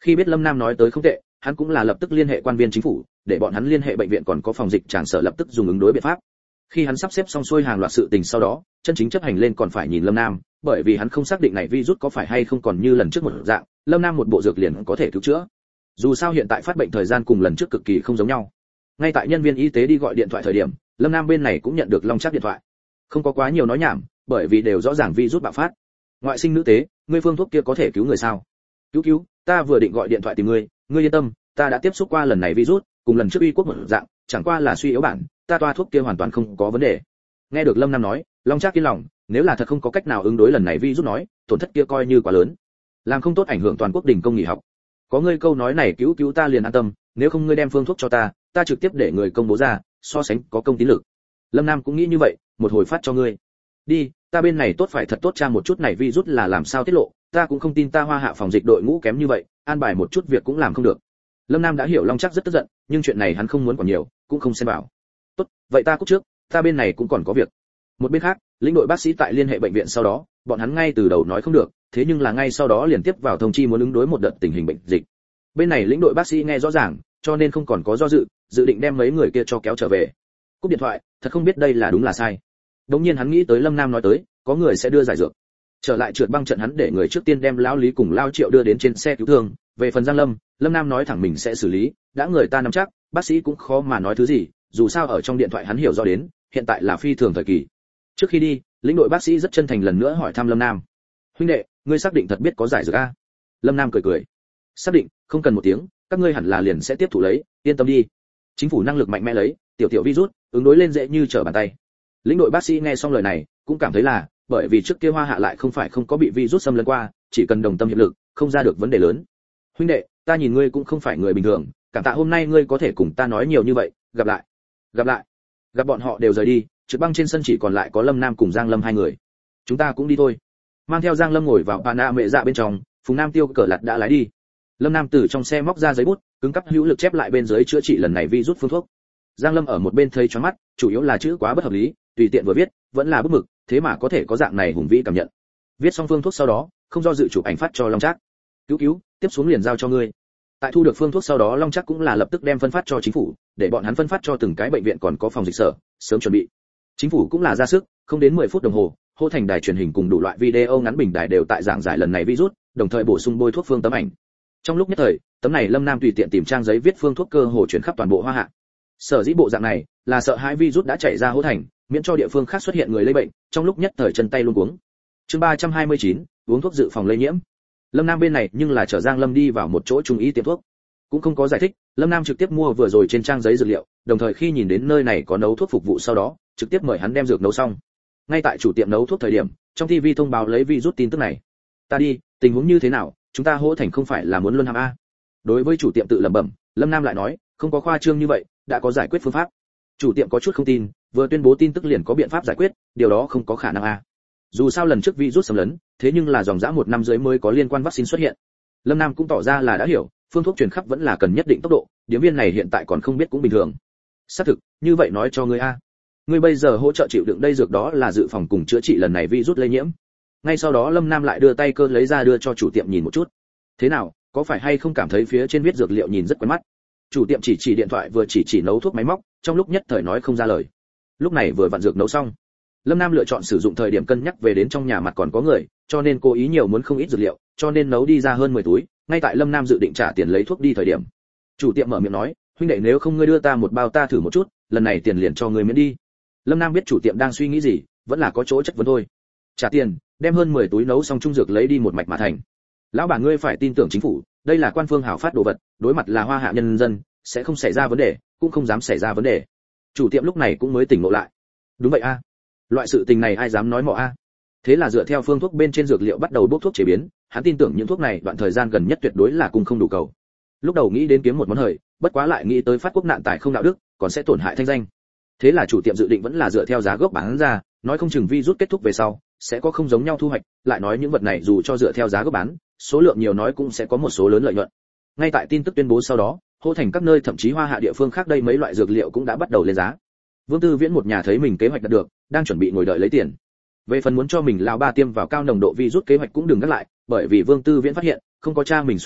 Khi biết Lâm Nam nói tới không tệ, hắn cũng là lập tức liên hệ quan viên chính phủ, để bọn hắn liên hệ bệnh viện còn có phòng dịch tràng sở lập tức dùng ứng đối biện pháp. Khi hắn sắp xếp xong xuôi hàng loạt sự tình sau đó, chân chính chấp hành lên còn phải nhìn Lâm Nam, bởi vì hắn không xác định này virus có phải hay không còn như lần trước một dạng, Lâm Nam một bộ dược liền có thể cứu chữa. Dù sao hiện tại phát bệnh thời gian cùng lần trước cực kỳ không giống nhau. Ngay tại nhân viên y tế đi gọi điện thoại thời điểm, Lâm Nam bên này cũng nhận được Long Trác điện thoại. Không có quá nhiều nói nhảm, bởi vì đều rõ ràng virus bạo phát. Ngoại sinh nữ tế, ngươi phương thuốc kia có thể cứu người sao? Cứu cứu, ta vừa định gọi điện thoại tìm ngươi, ngươi yên tâm, ta đã tiếp xúc qua lần này virus, cùng lần trước uy quốc một dạng, chẳng qua là suy yếu bản, ta toa thuốc kia hoàn toàn không có vấn đề. Nghe được Lâm Nam nói, Long Trác yên lòng, nếu là thật không có cách nào ứng đối lần này virus nói, tổn thất kia coi như quá lớn, làm không tốt ảnh hưởng toàn quốc đình công nghỉ học. Có ngươi câu nói này cứu cứu ta liền an tâm, nếu không ngươi đem phương thuốc cho ta, ta trực tiếp để người công bố ra, so sánh có công tín lực. Lâm Nam cũng nghĩ như vậy, một hồi phát cho ngươi. Đi, ta bên này tốt phải thật tốt tra một chút này virus là làm sao tiết lộ, ta cũng không tin ta Hoa Hạ phòng dịch đội ngũ kém như vậy, an bài một chút việc cũng làm không được. Lâm Nam đã hiểu Long Trác rất tức giận, nhưng chuyện này hắn không muốn quản nhiều, cũng không xen vào. Tốt, vậy ta cúp trước, ta bên này cũng còn có việc. Một bên khác, lĩnh đội bác sĩ tại liên hệ bệnh viện sau đó, bọn hắn ngay từ đầu nói không được, thế nhưng là ngay sau đó liền tiếp vào thông chi muốn ứng đối một đợt tình hình bệnh dịch. Bên này lĩnh đội bác sĩ nghe rõ ràng, cho nên không còn có do dự, dự định đem mấy người kia cho kéo trở về. Cúp điện thoại, thật không biết đây là đúng là sai. Đống nhiên hắn nghĩ tới Lâm Nam nói tới, có người sẽ đưa giải dược. Trở lại trượt băng trận hắn để người trước tiên đem lão Lý cùng Lao Triệu đưa đến trên xe cứu thương, về phần Giang Lâm, Lâm Nam nói thẳng mình sẽ xử lý, đã người ta nắm chắc, bác sĩ cũng khó mà nói thứ gì, dù sao ở trong điện thoại hắn hiểu rõ đến, hiện tại là phi thường thời kỳ. Trước khi đi, lĩnh đội bác sĩ rất chân thành lần nữa hỏi thăm Lâm Nam. Huynh đệ, ngươi xác định thật biết có giải dược a? Lâm Nam cười cười. Xác định, không cần một tiếng, các ngươi hẳn là liền sẽ tiếp thụ lấy, yên tâm đi. Chính phủ năng lực mạnh mẽ lấy, tiểu tiểu virus, ứng đối lên dễ như trở bàn tay. Lĩnh đội bác sĩ nghe xong lời này, cũng cảm thấy là, bởi vì trước kia Hoa Hạ lại không phải không có bị virus xâm lấn qua, chỉ cần đồng tâm hiệp lực, không ra được vấn đề lớn. Huynh đệ, ta nhìn ngươi cũng không phải người bình thường, cảm tạ hôm nay ngươi có thể cùng ta nói nhiều như vậy, gặp lại. Gặp lại. Gặp bọn họ đều rời đi, trượt băng trên sân chỉ còn lại có Lâm Nam cùng Giang Lâm hai người. Chúng ta cũng đi thôi. Mang theo Giang Lâm ngồi vào Pana mẹ dạ bên trong, Phùng Nam Tiêu cờ lật đã lái đi. Lâm Nam từ trong xe móc ra giấy bút, cứng cắp hữu lực chép lại bên dưới chữa trị lần này virus phương thuốc. Giang Lâm ở một bên thấy choáng mắt, chủ yếu là chữ quá bất hợp lý, tùy tiện vừa viết, vẫn là bút mực, thế mà có thể có dạng này hùng vĩ cảm nhận. Viết xong phương thuốc sau đó, không do dự chụp ảnh phát cho Long Trác. Cứu cứu, tiếp xuống liền giao cho ngươi. Tại thu được phương thuốc sau đó Long Trác cũng là lập tức đem phân phát cho chính phủ, để bọn hắn phân phát cho từng cái bệnh viện còn có phòng dịch sở, sớm chuẩn bị. Chính phủ cũng là ra sức, không đến mười phút đồng hồ, hô thành đài truyền hình cùng đủ loại video ngắn bình đài đều tại giảng giải lần này virus, đồng thời bổ sung bôi thuốc phương tấm ảnh. Trong lúc nhất thời, tấm này Lâm Nam tùy tiện tìm trang giấy viết phương thuốc cơ hồ chuyển khắp toàn bộ Hoa Hạ. Sở dĩ bộ dạng này là sợ hai virus đã chạy ra hô thành, miễn cho địa phương khác xuất hiện người lây bệnh, trong lúc nhất thời chân tay luống cuống. Chương ba trăm hai mươi chín, uống thuốc dự phòng lây nhiễm. Lâm Nam bên này nhưng là chở Giang Lâm đi vào một chỗ trung y tiệm thuốc. Cũng không có giải thích, Lâm Nam trực tiếp mua vừa rồi trên trang giấy dược liệu, đồng thời khi nhìn đến nơi này có nấu thuốc phục vụ sau đó, trực tiếp mời hắn đem dược nấu xong. Ngay tại chủ tiệm nấu thuốc thời điểm, trong ti vi thông báo lấy virus tin tức này. Ta đi, tình huống như thế nào, chúng ta hỗ thành không phải là muốn luân hãm a? Đối với chủ tiệm tự lẩm bẩm, Lâm Nam lại nói, không có khoa trương như vậy, đã có giải quyết phương pháp. Chủ tiệm có chút không tin, vừa tuyên bố tin tức liền có biện pháp giải quyết, điều đó không có khả năng a. Dù sao lần trước virus xâm lấn, thế nhưng là dòng dã một năm dưới mới có liên quan vaccine xuất hiện. Lâm Nam cũng tỏ ra là đã hiểu, phương thuốc truyền khắp vẫn là cần nhất định tốc độ, điểm viên này hiện tại còn không biết cũng bình thường. Xác thực, như vậy nói cho ngươi a. Ngươi bây giờ hỗ trợ chịu đựng đây dược đó là dự phòng cùng chữa trị lần này virus lây nhiễm. Ngay sau đó Lâm Nam lại đưa tay cơ lấy ra đưa cho chủ tiệm nhìn một chút. Thế nào, có phải hay không cảm thấy phía trên viết dược liệu nhìn rất quen mắt? Chủ tiệm chỉ chỉ điện thoại vừa chỉ chỉ nấu thuốc máy móc, trong lúc nhất thời nói không ra lời. Lúc này vừa vặn dược nấu xong, Lâm Nam lựa chọn sử dụng thời điểm cân nhắc về đến trong nhà mặt còn có người, cho nên cố ý nhiều muốn không ít dược liệu, cho nên nấu đi ra hơn mười túi. Ngay tại Lâm Nam dự định trả tiền lấy thuốc đi thời điểm, chủ tiệm mở miệng nói, huynh đệ nếu không ngươi đưa ta một bao ta thử một chút, lần này tiền liền cho ngươi miễn đi. Lâm Nam biết chủ tiệm đang suy nghĩ gì, vẫn là có chỗ chất vấn thôi. Trả tiền, đem hơn mười túi nấu xong trung dược lấy đi một mạch mà thành. Lão bà ngươi phải tin tưởng chính phủ, đây là quan phương hảo phát đồ vật, đối mặt là Hoa Hạ nhân dân, sẽ không xảy ra vấn đề, cũng không dám xảy ra vấn đề. Chủ tiệm lúc này cũng mới tỉnh ngộ lại. Đúng vậy a, loại sự tình này ai dám nói mọ a. Thế là dựa theo phương thuốc bên trên dược liệu bắt đầu bốc thuốc chế biến, hắn tin tưởng những thuốc này đoạn thời gian gần nhất tuyệt đối là cung không đủ cầu. Lúc đầu nghĩ đến kiếm một món hời, bất quá lại nghĩ tới phát quốc nạn tài không đạo đức, còn sẽ tổn hại thanh danh. Thế là chủ tiệm dự định vẫn là dựa theo giá gốc bán ra, nói không chừng virus kết thúc về sau, sẽ có không giống nhau thu hoạch, lại nói những vật này dù cho dựa theo giá gốc bán, số lượng nhiều nói cũng sẽ có một số lớn lợi nhuận. Ngay tại tin tức tuyên bố sau đó, hô thành các nơi thậm chí Hoa Hạ địa phương khác đây mấy loại dược liệu cũng đã bắt đầu lên giá. Vương Tư Viễn một nhà thấy mình kế hoạch đạt được, đang chuẩn bị ngồi đợi lấy tiền. Về phần muốn cho mình lão ba tiêm vào cao nồng độ virus kế hoạch cũng đừng gác lại, bởi vì Vương Tư Viễn phát hiện, không có cha mình xuất thủ,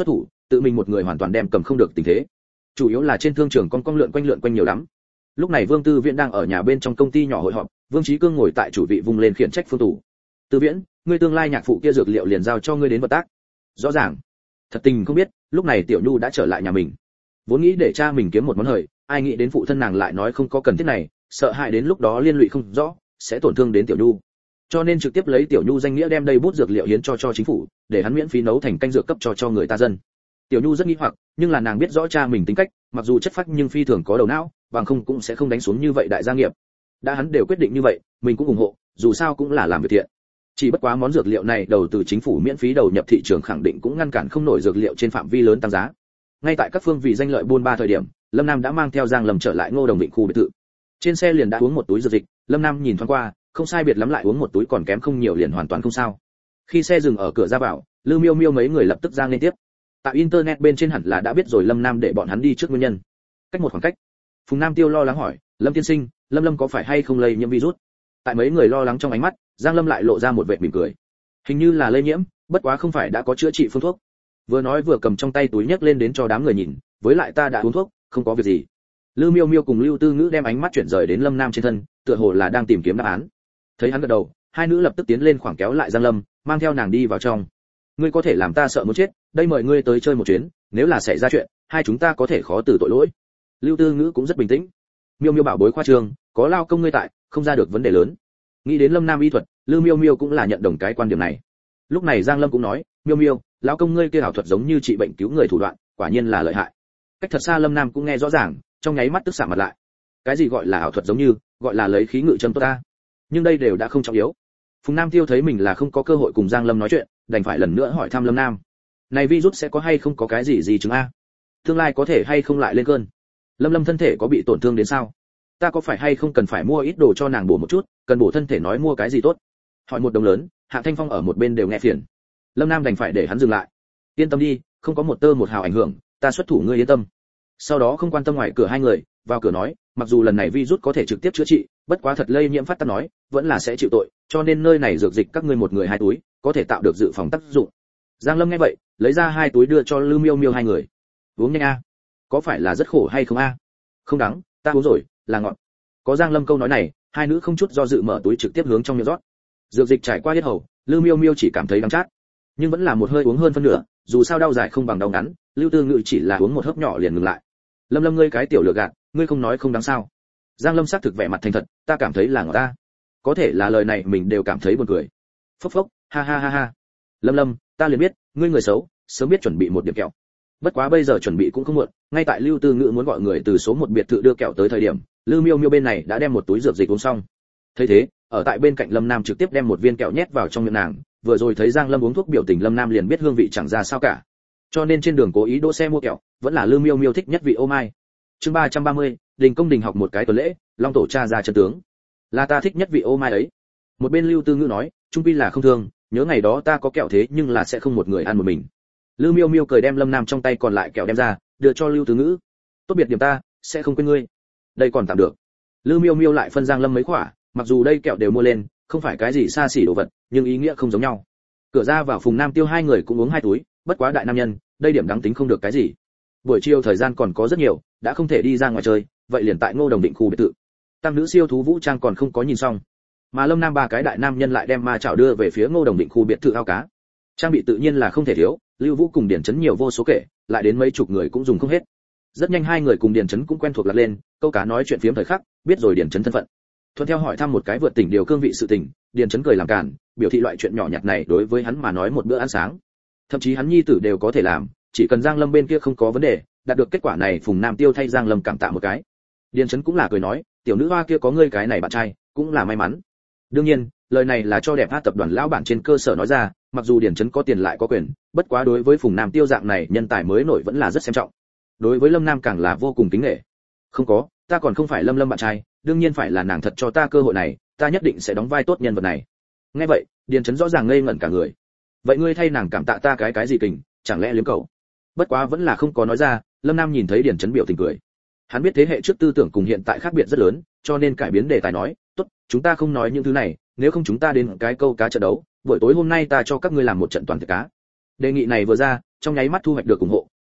tự mình một người hoàn toàn đem cầm không được tình thế. Chủ yếu là trên thương trường con con lượn quanh lượn quanh nhiều lắm. Lúc này Vương Tư Viễn đang ở nhà bên trong công ty nhỏ hội họp, Vương Chí Cương ngồi tại chủ vị vung lên khiển trách Phương Tú. Tư Viễn, ngươi tương lai nhạc phụ kia dược liệu liền giao cho ngươi đến vật tác. Rõ ràng. Thật tình không biết, lúc này Tiểu Nhu đã trở lại nhà mình. Vốn nghĩ để cha mình kiếm một món hời, ai nghĩ đến phụ thân nàng lại nói không có cần thiết này, sợ hại đến lúc đó liên lụy không rõ, sẽ tổn thương đến Tiểu Nhu. Cho nên trực tiếp lấy Tiểu Nhu danh nghĩa đem đây bút dược liệu hiến cho cho chính phủ, để hắn miễn phí nấu thành canh dược cấp cho cho người ta dân. Tiểu Nhu rất nghi hoặc, nhưng là nàng biết rõ cha mình tính cách, mặc dù chất phác nhưng phi thường có đầu não, bằng không cũng sẽ không đánh xuống như vậy đại gia nghiệp. Đã hắn đều quyết định như vậy, mình cũng ủng hộ, dù sao cũng là làm việc thiện. Chỉ bất quá món dược liệu này đầu từ chính phủ miễn phí đầu nhập thị trường khẳng định cũng ngăn cản không nổi dược liệu trên phạm vi lớn tăng giá. Ngay tại các phương vì danh lợi buôn ba thời điểm, Lâm Nam đã mang theo Giang Lâm trở lại Ngô Đồng Định khu biệt thự. Trên xe liền đã uống một túi dược dịch, Lâm Nam nhìn thoáng qua, không sai biệt lắm lại uống một túi còn kém không nhiều liền hoàn toàn không sao. Khi xe dừng ở cửa ra vào, Lư Miêu Miêu mấy người lập tức ra lên tiếp. Tại internet bên trên hẳn là đã biết rồi Lâm Nam để bọn hắn đi trước nguyên nhân. Cách một khoảng cách, Phùng Nam Tiêu lo lắng hỏi, Lâm tiên sinh, Lâm Lâm có phải hay không lây nhiễm virus? Tại mấy người lo lắng trong ánh mắt, Giang Lâm lại lộ ra một vệt mỉm cười. Hình như là lây nhiễm, bất quá không phải đã có chữa trị phương thuốc. Vừa nói vừa cầm trong tay túi nhấc lên đến cho đám người nhìn, với lại ta đã uống thuốc, không có việc gì. Lư Miêu Miêu cùng Lưu Tư Ngữ đem ánh mắt chuyển rời đến Lâm Nam trên thân, tựa hồ là đang tìm kiếm đáp án. Thấy hắn gật đầu, hai nữ lập tức tiến lên khoảng kéo lại Giang Lâm, mang theo nàng đi vào trong. Ngươi có thể làm ta sợ muốn chết, đây mời ngươi tới chơi một chuyến, nếu là xảy ra chuyện, hai chúng ta có thể khó từ tội lỗi. Lưu Tư Ngữ cũng rất bình tĩnh. Miêu Miêu bảo bối khoa trương, có lao công ngươi tại, không ra được vấn đề lớn. Nghĩ đến Lâm Nam y thuật, Lưu Miêu Miêu cũng là nhận đồng cái quan điểm này. Lúc này Giang Lâm cũng nói, Miêu Miêu, lão công ngươi kia ảo thuật giống như trị bệnh cứu người thủ đoạn, quả nhiên là lợi hại. Cách thật xa Lâm Nam cũng nghe rõ ràng, trong nháy mắt tức sạm mặt lại. Cái gì gọi là ảo thuật giống như, gọi là lấy khí ngự châm tốt ta. Nhưng đây đều đã không trọng yếu. Phùng Nam Tiêu thấy mình là không có cơ hội cùng Giang Lâm nói chuyện, đành phải lần nữa hỏi thăm Lâm Nam. Này virus sẽ có hay không có cái gì gì chứng a? Tương lai có thể hay không lại lên cơn? Lâm Lâm thân thể có bị tổn thương đến sao? Ta có phải hay không cần phải mua ít đồ cho nàng bổ một chút, cần bổ thân thể nói mua cái gì tốt? Hỏi một đồng lớn, Hạ Thanh Phong ở một bên đều nghe phiền. Lâm Nam đành phải để hắn dừng lại. Yên tâm đi, không có một tơ một hào ảnh hưởng, ta xuất thủ ngươi yên tâm. Sau đó không quan tâm ngoài cửa hai người, vào cửa nói, mặc dù lần này virus có thể trực tiếp chữa trị, bất quá thật lây nhiễm phát tác nói, vẫn là sẽ chịu tội, cho nên nơi này dược dịch các ngươi một người hai túi, có thể tạo được dự phòng tác dụng. Giang Lâm nghe vậy, lấy ra hai túi đưa cho Lư Miêu Miêu hai người. Uống nhanh a. Có phải là rất khổ hay không a? Không đắng, ta uống rồi, là ngọt. Có Giang Lâm câu nói này, hai nữ không chút do dự mở túi trực tiếp hướng trong miệng rót. Dược dịch trải qua hết hầu, Lư Miêu Miêu chỉ cảm thấy đắng chát, nhưng vẫn là một hơi uống hơn phân nửa, dù sao đau dài không bằng đau ngắn, Lưu Tư Ngự chỉ là uống một hớp nhỏ liền ngừng lại. Lâm Lâm ngươi cái tiểu lừa gạt, ngươi không nói không đáng sao? Giang Lâm xác thực vẻ mặt thành thật, ta cảm thấy là ngọt ta. Có thể là lời này mình đều cảm thấy buồn cười. Phốc phốc, ha ha ha ha. Lâm Lâm, ta liền biết, ngươi người xấu, sớm biết chuẩn bị một điểm kẹo. Bất quá bây giờ chuẩn bị cũng không muộn, ngay tại Lưu Tư Ngự muốn gọi người từ số một biệt thự đưa kẹo tới thời điểm, Lư Miêu Miêu bên này đã đem một túi dược dịch uống xong. Thấy thế, ở tại bên cạnh Lâm Nam trực tiếp đem một viên kẹo nhét vào trong miệng nàng, vừa rồi thấy Giang Lâm uống thuốc biểu tình Lâm Nam liền biết hương vị chẳng ra sao cả. Cho nên trên đường cố ý đỗ xe mua kẹo, vẫn là Lư Miêu Miêu thích nhất vị ô mai. Chương ba trăm ba mươi, đình công đình học một cái tuần lễ, Long tổ cha ra chân tướng. Là ta thích nhất vị ô mai ấy. Một bên Lưu Tư Ngữ nói, trung quy là không thương, nhớ ngày đó ta có kẹo thế nhưng là sẽ không một người ăn một mình. Lư Miêu Miêu cười đem Lâm Nam trong tay còn lại kẹo đem ra, đưa cho Lưu Tư Ngữ. Tốt biệt điểm ta, sẽ không quên ngươi. Đây còn tạm được. Lư Miêu Miêu lại phân Giang Lâm mấy quả, mặc dù đây kẹo đều mua lên, không phải cái gì xa xỉ đồ vật, nhưng ý nghĩa không giống nhau. Cửa ra vào Phùng Nam Tiêu hai người cũng uống hai túi, bất quá đại nam nhân, đây điểm đáng tính không được cái gì. Buổi chiều thời gian còn có rất nhiều, đã không thể đi ra ngoài chơi, vậy liền tại Ngô Đồng Định khu biệt thự. Tam nữ siêu thú vũ trang còn không có nhìn xong, mà Lâm Nam ba cái đại nam nhân lại đem ma chảo đưa về phía Ngô Đồng Định khu biệt thự ao cá. Trang bị tự nhiên là không thể thiếu, Lưu Vũ cùng Điển Chấn nhiều vô số kể, lại đến mấy chục người cũng dùng không hết. Rất nhanh hai người cùng Điển Chấn cũng quen thuộc lạc lên, câu cá nói chuyện phiếm thời khắc, biết rồi Điển Chấn thân phận. Thuận theo hỏi thăm một cái vượt tỉnh điều cương vị sự tình, Điển Chấn cười làm cản, biểu thị loại chuyện nhỏ nhặt này đối với hắn mà nói một bữa ăn sáng. Thậm chí hắn nhi tử đều có thể làm, chỉ cần Giang Lâm bên kia không có vấn đề, đạt được kết quả này Phùng Nam Tiêu thay Giang Lâm cảm tạ một cái. Điền Chấn cũng là cười nói, tiểu nữ hoa kia có ngươi cái này bạn trai, cũng là may mắn. Đương nhiên, lời này là cho đẹp hát tập đoàn lão bản trên cơ sở nói ra, mặc dù Điền Chấn có tiền lại có quyền, bất quá đối với Phùng Nam Tiêu dạng này nhân tài mới nổi vẫn là rất xem trọng. Đối với Lâm Nam càng là vô cùng kính nể. Không có, ta còn không phải Lâm Lâm bạn trai, đương nhiên phải là nàng thật cho ta cơ hội này, ta nhất định sẽ đóng vai tốt nhân vật này. Nghe vậy, Điền Chấn rõ ràng ngây ngẩn cả người. Vậy ngươi thay nàng cảm tạ ta cái cái gì kình, chẳng lẽ liếm cầu? Bất quá vẫn là không có nói ra, Lâm Nam nhìn thấy Điền Chấn biểu tình cười. Hắn biết thế hệ trước tư tưởng cùng hiện tại khác biệt rất lớn, cho nên cải biến đề tài nói, tốt, chúng ta không nói những thứ này, nếu không chúng ta đến cái câu cá trận đấu, buổi tối hôm nay ta cho các ngươi làm một trận toàn thực cá. Đề nghị này vừa ra, trong nháy mắt thu hoạch được ủng hộ,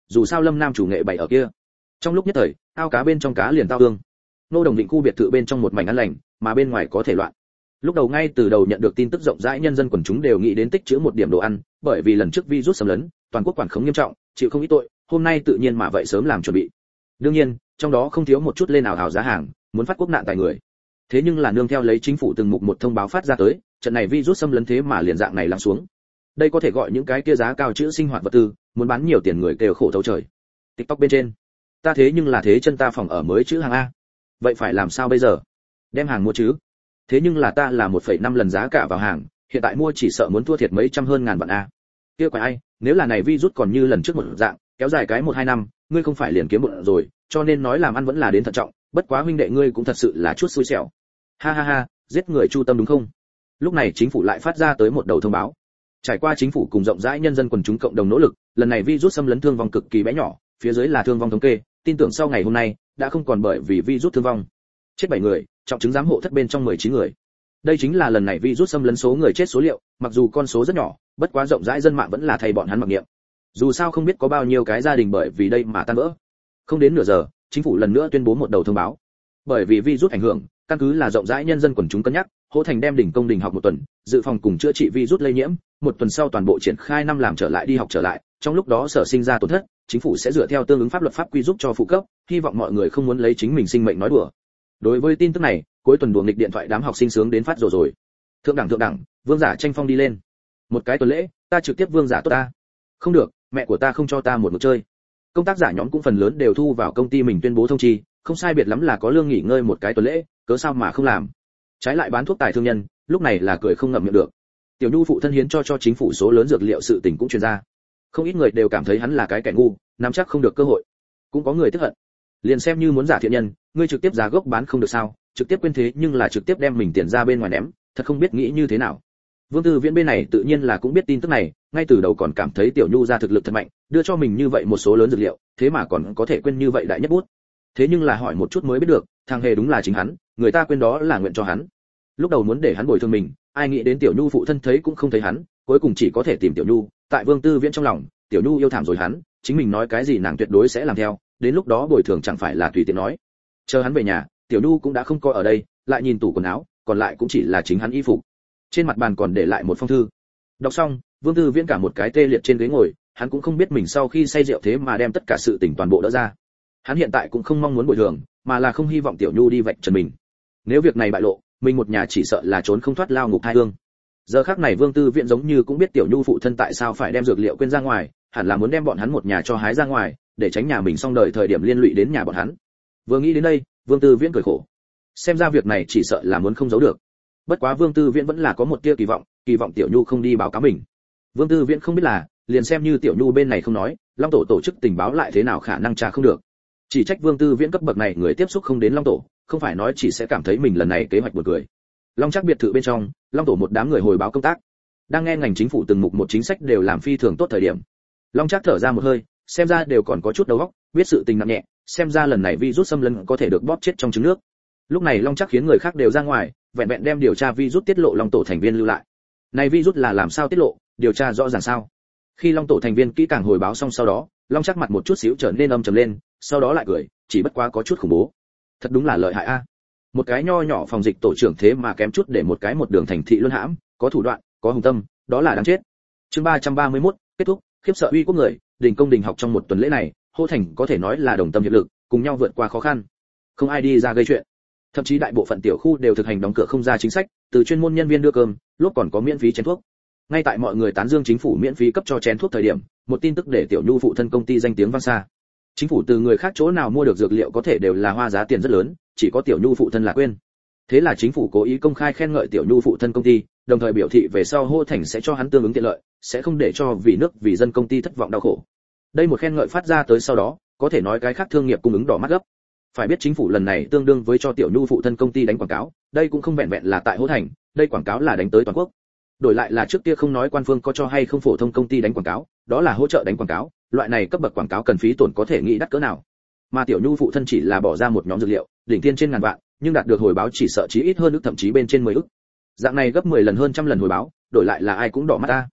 dù sao Lâm Nam chủ nghệ bày ở kia. Trong lúc nhất thời, ao cá bên trong cá liền tao ương. Nô Đồng Định khu biệt thự bên trong một mảnh ăn lành, mà bên ngoài có thể loạn. Lúc đầu ngay từ đầu nhận được tin tức rộng rãi nhân dân quần chúng đều nghĩ đến tích trữ một điểm đồ ăn, bởi vì lần trước virus xâm lấn, toàn quốc quản khống nghiêm trọng, chịu không ít tội, hôm nay tự nhiên mà vậy sớm làm chuẩn bị. Đương nhiên, trong đó không thiếu một chút lên ảo ảo giá hàng, muốn phát quốc nạn tại người. Thế nhưng là nương theo lấy chính phủ từng mục một thông báo phát ra tới, trận này virus xâm lấn thế mà liền dạng này lắng xuống. Đây có thể gọi những cái kia giá cao chữ sinh hoạt vật tư, muốn bán nhiều tiền người kêu khổ thấu trời. TikTok bên trên, ta thế nhưng là thế chân ta phòng ở mới chữ hàng a. Vậy phải làm sao bây giờ? Đem hàng mua chứ? Thế nhưng là ta là một phẩy năm lần giá cả vào hàng, hiện tại mua chỉ sợ muốn thua thiệt mấy trăm hơn ngàn vạn a. Kia quái ai, nếu là này virus còn như lần trước một dạng, kéo dài cái một hai năm, ngươi không phải liền kiếm bụng rồi, cho nên nói làm ăn vẫn là đến thận trọng, bất quá huynh đệ ngươi cũng thật sự là chút xui xẻo. Ha ha ha, giết người chu tâm đúng không? Lúc này chính phủ lại phát ra tới một đầu thông báo. Trải qua chính phủ cùng rộng rãi nhân dân quần chúng cộng đồng nỗ lực, lần này virus xâm lấn thương vong cực kỳ bé nhỏ, phía dưới là thương vong thống kê, tin tưởng sau ngày hôm nay đã không còn bởi vì virus thương vong. Chết bảy người, trọng chứng giám hộ thất bên trong mười chín người. Đây chính là lần này virus xâm lấn số người chết số liệu, mặc dù con số rất nhỏ, bất quá rộng rãi dân mạng vẫn là thầy bọn hắn mặc niệm. Dù sao không biết có bao nhiêu cái gia đình bởi vì đây mà tan vỡ. Không đến nửa giờ, chính phủ lần nữa tuyên bố một đầu thông báo. Bởi vì virus ảnh hưởng, căn cứ là rộng rãi nhân dân quần chúng cân nhắc, Hỗ Thành đem đình công đình học một tuần, dự phòng cùng chữa trị virus lây nhiễm, một tuần sau toàn bộ triển khai năm làm trở lại đi học trở lại, trong lúc đó sở sinh ra tổn thất, chính phủ sẽ dựa theo tương ứng pháp luật pháp quy giúp cho phụ cấp, hy vọng mọi người không muốn lấy chính mình sinh mệnh nói đùa. Đối với tin tức này, cuối tuần đùa nghịch điện thoại đám học sinh sướng đến phát rồi rồi. Thượng đẳng thượng đẳng, vương giả tranh phong đi lên. Một cái tuần lễ, ta trực tiếp vương giả tốt ta. Không được, mẹ của ta không cho ta một mực chơi. Công tác giả nhóm cũng phần lớn đều thu vào công ty mình tuyên bố thông chi, không sai biệt lắm là có lương nghỉ ngơi một cái tuần lễ, cớ sao mà không làm. Trái lại bán thuốc tài thương nhân, lúc này là cười không ngậm miệng được. Tiểu Nhu phụ thân hiến cho cho chính phủ số lớn dược liệu sự tình cũng truyền ra. Không ít người đều cảm thấy hắn là cái kẻ ngu, nắm chắc không được cơ hội. Cũng có người tức hận. Liền xem như muốn giả thiện nhân, ngươi trực tiếp giá gốc bán không được sao, trực tiếp quên thế nhưng là trực tiếp đem mình tiền ra bên ngoài ném, thật không biết nghĩ như thế nào. Vương Tư Viễn bên này tự nhiên là cũng biết tin tức này, ngay từ đầu còn cảm thấy Tiểu Nhu ra thực lực thật mạnh, đưa cho mình như vậy một số lớn dược liệu, thế mà còn có thể quên như vậy đại nhất bút. Thế nhưng là hỏi một chút mới biết được, thằng hề đúng là chính hắn, người ta quên đó là nguyện cho hắn. Lúc đầu muốn để hắn bồi thường mình, ai nghĩ đến Tiểu Nhu phụ thân thấy cũng không thấy hắn, cuối cùng chỉ có thể tìm Tiểu Nhu, tại Vương Tư Viễn trong lòng, Tiểu Nhu yêu thảm rồi hắn, chính mình nói cái gì nàng tuyệt đối sẽ làm theo, đến lúc đó bồi thường chẳng phải là tùy tiện nói. Chờ hắn về nhà, Tiểu Nhu cũng đã không coi ở đây, lại nhìn tủ quần áo, còn lại cũng chỉ là chính hắn y phục. Trên mặt bàn còn để lại một phong thư. Đọc xong, Vương Tư Viễn cả một cái tê liệt trên ghế ngồi, hắn cũng không biết mình sau khi say rượu thế mà đem tất cả sự tình toàn bộ đỡ ra. Hắn hiện tại cũng không mong muốn bồi thường, mà là không hy vọng Tiểu Nhu đi vạch trần mình. Nếu việc này bại lộ, mình một nhà chỉ sợ là trốn không thoát lao ngục hai hương. Giờ khắc này Vương Tư Viễn giống như cũng biết Tiểu Nhu phụ thân tại sao phải đem dược liệu quên ra ngoài, hẳn là muốn đem bọn hắn một nhà cho hái ra ngoài, để tránh nhà mình xong đời thời điểm liên lụy đến nhà bọn hắn. Vừa nghĩ đến đây, Vương Tư Viễn cười khổ. Xem ra việc này chỉ sợ là muốn không giấu được. Bất quá Vương Tư Viễn vẫn là có một tia kỳ vọng, kỳ vọng Tiểu Nhu không đi báo cáo mình. Vương Tư Viễn không biết là, liền xem như Tiểu Nhu bên này không nói, Long tổ tổ chức tình báo lại thế nào khả năng tra không được. Chỉ trách Vương Tư Viễn cấp bậc này người tiếp xúc không đến Long tổ, không phải nói chỉ sẽ cảm thấy mình lần này kế hoạch buồn cười. Long Trác biệt thự bên trong, Long tổ một đám người hồi báo công tác. Đang nghe ngành chính phủ từng mục một chính sách đều làm phi thường tốt thời điểm. Long Trác thở ra một hơi, xem ra đều còn có chút đầu óc, biết sự tình nặng nhẹ, xem ra lần này virus xâm lấn có thể được bóp chết trong trứng nước. Lúc này Long Trác khiến người khác đều ra ngoài, vẹn vẹn đem điều tra virus tiết lộ Long tổ thành viên lưu lại. Này virus là làm sao tiết lộ, điều tra rõ ràng sao? Khi Long tổ thành viên kỹ càng hồi báo xong sau đó, Long Trác mặt một chút xíu trở nên âm trầm lên, sau đó lại cười, chỉ bất quá có chút khủng bố. Thật đúng là lợi hại a. Một cái nho nhỏ phòng dịch tổ trưởng thế mà kém chút để một cái một đường thành thị luân hãm, có thủ đoạn, có hùng tâm, đó là đáng chết. Chương ba trăm ba mươi mốt, kết thúc, khiếp sợ uy quốc người, đình công đình học trong một tuần lễ này, Hô Thành có thể nói là đồng tâm hiệp lực, cùng nhau vượt qua khó khăn. Không ai đi ra gây chuyện. Thậm chí đại bộ phận tiểu khu đều thực hành đóng cửa không ra chính sách, từ chuyên môn nhân viên đưa cơm, lúc còn có miễn phí chén thuốc. Ngay tại mọi người tán dương chính phủ miễn phí cấp cho chén thuốc thời điểm, một tin tức để Tiểu Nhu phụ thân công ty danh tiếng vang xa. Chính phủ từ người khác chỗ nào mua được dược liệu có thể đều là hoa giá tiền rất lớn, chỉ có Tiểu Nhu phụ thân là quên. Thế là chính phủ cố ý công khai khen ngợi Tiểu Nhu phụ thân công ty, đồng thời biểu thị về sau Hô Thành sẽ cho hắn tương ứng tiện lợi, sẽ không để cho vì nước vì dân công ty thất vọng đau khổ. Đây một khen ngợi phát ra tới sau đó, có thể nói cái khác thương nghiệp cung ứng đỏ mắt gấp. Phải biết chính phủ lần này tương đương với cho Tiểu Nhu phụ thân công ty đánh quảng cáo, đây cũng không vẹn vẹn là tại Hô Thành, đây quảng cáo là đánh tới toàn quốc. Đổi lại là trước kia không nói quan phương có cho hay không phổ thông công ty đánh quảng cáo, đó là hỗ trợ đánh quảng cáo, loại này cấp bậc quảng cáo cần phí tổn có thể nghĩ đắt cỡ nào. Mà Tiểu Nhu phụ thân chỉ là bỏ ra một nhóm dược liệu, đỉnh thiên trên ngàn vạn, nhưng đạt được hồi báo chỉ sợ chí ít hơn ức thậm chí bên trên mười ức. Dạng này gấp mười lần hơn trăm lần hồi báo, đổi lại là ai cũng đỏ mắt ta.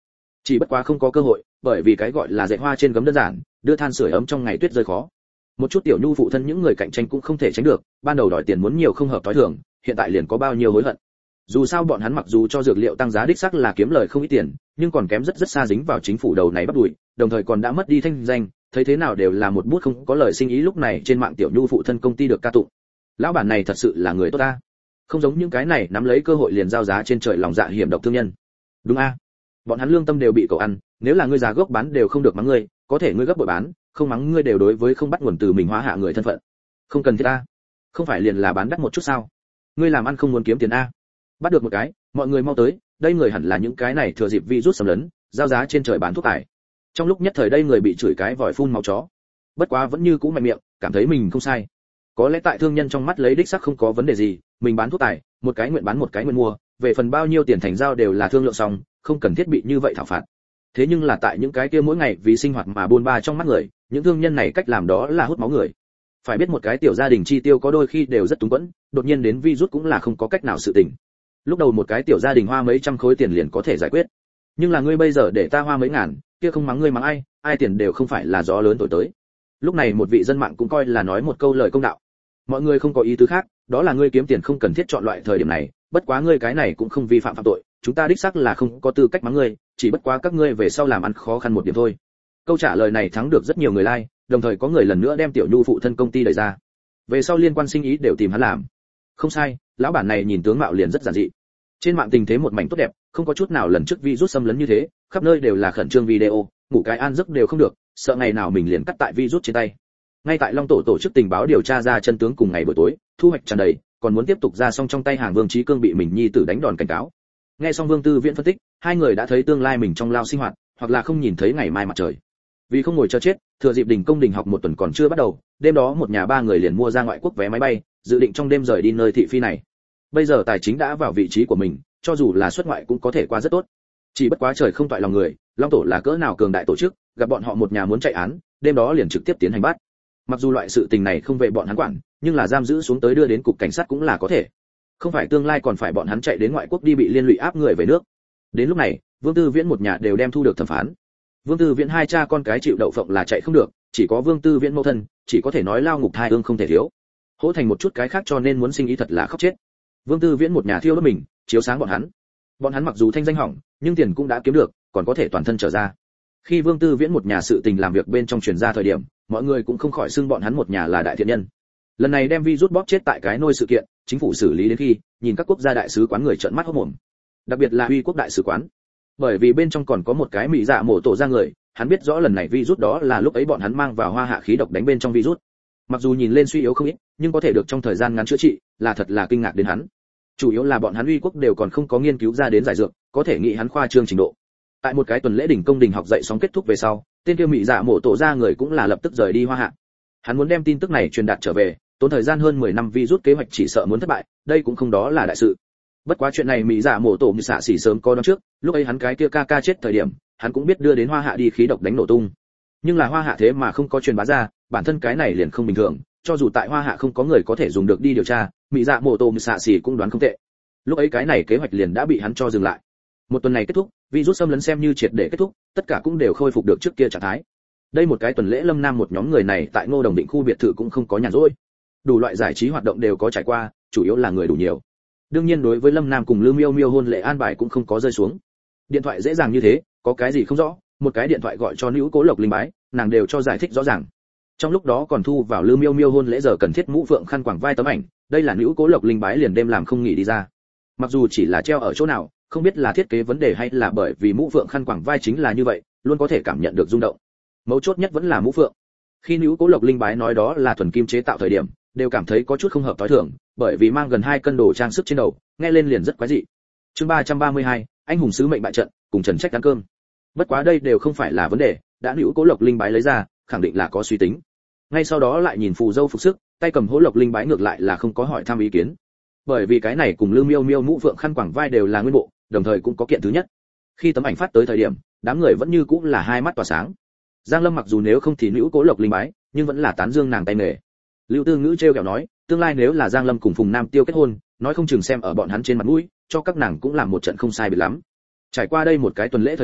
Chỉ bất quá không có cơ hội, bởi vì cái gọi là dệt hoa trên gấm đơn giản, đưa than sưởi ấm trong ngày tuyết rơi khó. Một chút tiểu nhu phụ thân những người cạnh tranh cũng không thể tránh được, ban đầu đòi tiền muốn nhiều không hợp tối thường, hiện tại liền có bao nhiêu hối hận. Dù sao bọn hắn mặc dù cho dược liệu tăng giá đích xác là kiếm lời không ít tiền, nhưng còn kém rất rất xa dính vào chính phủ đầu này bắt đuổi, đồng thời còn đã mất đi thanh danh, thấy thế nào đều là một bút không có lời sinh ý. Lúc này trên mạng tiểu nhu phụ thân công ty được ca tụng. Lão bản này thật sự là người tốt ta. Không giống những cái này nắm lấy cơ hội liền giao giá trên trời lòng dạ hiểm độc thương nhân. Đúng a? Bọn hắn lương tâm đều bị cậu ăn, nếu là ngươi giá gốc bán đều không được mắng ngươi, có thể ngươi gấp bội bán, không mắng ngươi đều đối với không bắt nguồn từ mình hóa hạ người thân phận. Không cần thiết a. Không phải liền là bán đắt một chút sao? Ngươi làm ăn không muốn kiếm tiền a. Bắt được một cái, mọi người mau tới, đây người hẳn là những cái này thừa dịp virus xâm lấn, giao giá trên trời bán thuốc tải. Trong lúc nhất thời đây người bị chửi cái vòi phun máu chó. Bất quá vẫn như cũ mạnh miệng, cảm thấy mình không sai. Có lẽ tại thương nhân trong mắt lấy đích xác không có vấn đề gì, mình bán thuốc tải, một cái nguyện bán một cái nguyện mua, về phần bao nhiêu tiền thành giao đều là thương lượng xong, không cần thiết bị như vậy thảo phạt. Thế nhưng là tại những cái kia mỗi ngày vì sinh hoạt mà buôn ba trong mắt người, những thương nhân này cách làm đó là hút máu người. Phải biết một cái tiểu gia đình chi tiêu có đôi khi đều rất túng quẫn, đột nhiên đến virus cũng là không có cách nào sự tình. Lúc đầu một cái tiểu gia đình hoa mấy trăm khối tiền liền có thể giải quyết, nhưng là ngươi bây giờ để ta hoa mấy ngàn, kia không mắng ngươi mắng ai, ai tiền đều không phải là gió lớn thổi tới. Lúc này một vị dân mạng cũng coi là nói một câu lời công đạo. Mọi người không có ý tứ khác, đó là ngươi kiếm tiền không cần thiết chọn loại thời điểm này, bất quá ngươi cái này cũng không vi phạm phạm tội, chúng ta đích xác là không có tư cách mắng ngươi, chỉ bất quá các ngươi về sau làm ăn khó khăn một điểm thôi. Câu trả lời này thắng được rất nhiều người like, đồng thời có người lần nữa đem tiểu nhu phụ thân công ty đẩy ra. Về sau liên quan sinh ý đều tìm hắn làm. Không sai, lão bản này nhìn tướng mạo liền rất giản dị. Trên mạng tình thế một mảnh tốt đẹp, không có chút nào lần trước virus xâm lấn như thế, khắp nơi đều là khẩn trương video, ngủ cái an giấc đều không được, sợ ngày nào mình liền cắt tại virus trên tay. Ngay tại Long tổ tổ chức tình báo điều tra ra chân tướng cùng ngày buổi tối, thu hoạch tràn đầy, còn muốn tiếp tục ra xong trong tay hàng Vương Chí Cương bị mình nhi tử đánh đòn cảnh cáo. Nghe xong Vương Tư Viễn phân tích, hai người đã thấy tương lai mình trong lao sinh hoạt, hoặc là không nhìn thấy ngày mai mặt trời. Vì không ngồi chờ chết, thừa dịp đình công đình học một tuần còn chưa bắt đầu, đêm đó một nhà ba người liền mua ra ngoại quốc vé máy bay, dự định trong đêm rời đi nơi thị phi này. Bây giờ tài chính đã vào vị trí của mình, cho dù là xuất ngoại cũng có thể qua rất tốt. Chỉ bất quá trời không toại lòng người, Long tổ là cỡ nào cường đại tổ chức, gặp bọn họ một nhà muốn chạy án, đêm đó liền trực tiếp tiến hành bắt. Mặc dù loại sự tình này không về bọn hắn quản, nhưng là giam giữ xuống tới đưa đến cục cảnh sát cũng là có thể. Không phải tương lai còn phải bọn hắn chạy đến ngoại quốc đi bị liên lụy áp người về nước. Đến lúc này, Vương Tư Viễn một nhà đều đem thu được thẩm phán. Vương Tư Viễn hai cha con cái chịu đậu phộng là chạy không được, chỉ có Vương Tư Viễn mẫu thân, chỉ có thể nói lao ngục thai ương không thể thiếu. Hỗ thành một chút cái khác cho nên muốn sinh ý thật là khóc chết. Vương Tư Viễn một nhà thiêu đốt mình, chiếu sáng bọn hắn. Bọn hắn mặc dù thanh danh hỏng, nhưng tiền cũng đã kiếm được, còn có thể toàn thân trở ra. Khi Vương Tư Viễn một nhà sự tình làm việc bên trong truyền ra thời điểm, mọi người cũng không khỏi xưng bọn hắn một nhà là đại thiện nhân. Lần này đem virus bóp chết tại cái nôi sự kiện, chính phủ xử lý đến khi nhìn các quốc gia đại sứ quán người trợn mắt hốt mồm. Đặc biệt là Uy quốc đại sứ quán, bởi vì bên trong còn có một cái mỹ dạ mổ tổ ra người, hắn biết rõ lần này virus đó là lúc ấy bọn hắn mang vào hoa hạ khí độc đánh bên trong virus. Mặc dù nhìn lên suy yếu không ít, nhưng có thể được trong thời gian ngắn chữa trị, là thật là kinh ngạc đến hắn. Chủ yếu là bọn hắn Uy quốc đều còn không có nghiên cứu ra đến giải dược, có thể nghĩ hắn khoa trương trình độ. Tại một cái tuần lễ đỉnh công đình học dạy sóng kết thúc về sau, tên kia mỹ dạ mổ tổ ra người cũng là lập tức rời đi hoa hạ. Hắn muốn đem tin tức này truyền đạt trở về, tốn thời gian hơn mười năm virus kế hoạch chỉ sợ muốn thất bại, đây cũng không đó là đại sự. Bất quá chuyện này mỹ dạ mổ tổ như xạ xỉ sớm có đoán trước, lúc ấy hắn cái kia ca ca chết thời điểm, hắn cũng biết đưa đến hoa hạ đi khí độc đánh nổ tung. Nhưng là hoa hạ thế mà không có truyền bá ra, bản thân cái này liền không bình thường, cho dù tại hoa hạ không có người có thể dùng được đi điều tra, mỹ dạ mổ tổ như xạ xỉ cũng đoán không tệ. Lúc ấy cái này kế hoạch liền đã bị hắn cho dừng lại. Một tuần này kết thúc, virus xâm lấn xem như triệt để kết thúc, tất cả cũng đều khôi phục được trước kia trạng thái. Đây một cái tuần lễ Lâm Nam một nhóm người này tại Ngô Đồng Định khu biệt thự cũng không có nhàn rỗi. Đủ loại giải trí hoạt động đều có trải qua, chủ yếu là người đủ nhiều. Đương nhiên đối với Lâm Nam cùng Lưu Miêu Miêu hôn lễ an bài cũng không có rơi xuống. Điện thoại dễ dàng như thế, có cái gì không rõ, một cái điện thoại gọi cho Nữu Cố Lộc Linh bái, nàng đều cho giải thích rõ ràng. Trong lúc đó còn thu vào Lưu Miêu Miêu hôn lễ giờ cần thiết mũ phượng khăn quàng vai tấm ảnh, đây là Nữu Cố Lộc Linh bái liền đêm làm không nghỉ đi ra. Mặc dù chỉ là treo ở chỗ nào, không biết là thiết kế vấn đề hay là bởi vì mũ phượng khăn quàng vai chính là như vậy, luôn có thể cảm nhận được rung động. Mấu chốt nhất vẫn là mũ phượng. Khi Nữu Cố Lộc Linh bái nói đó là thuần kim chế tạo thời điểm, đều cảm thấy có chút không hợp tối thường, bởi vì mang gần hai cân đồ trang sức trên đầu, nghe lên liền rất quái dị. Chương ba trăm ba mươi hai, anh hùng sứ mệnh bại trận, cùng Trần Trách ăn cơm. Bất quá đây đều không phải là vấn đề, đã Nữu Cố Lộc Linh bái lấy ra, khẳng định là có suy tính. Ngay sau đó lại nhìn phù dâu phục sức, tay cầm hỗ Lộc Linh bái ngược lại là không có hỏi thăm ý kiến. Bởi vì cái này cùng Lưu Miêu Miêu mũ phượng khăn quàng vai đều là nguyên bộ, đồng thời cũng có kiện thứ nhất. Khi tấm ảnh phát tới thời điểm, đám người vẫn như cũng là hai mắt tỏa sáng. Giang Lâm mặc dù nếu không thì Nữu Cố Lộc Linh bái, nhưng vẫn là tán dương nàng tay nghề. Lưu Tư Ngữ trêu ghẹo nói, tương lai nếu là Giang Lâm cùng Phùng Nam Tiêu kết hôn, nói không chừng xem ở bọn hắn trên mặt mũi, cho các nàng cũng làm một trận không sai biệt lắm. Trải qua đây một cái tuần lễ thời gian,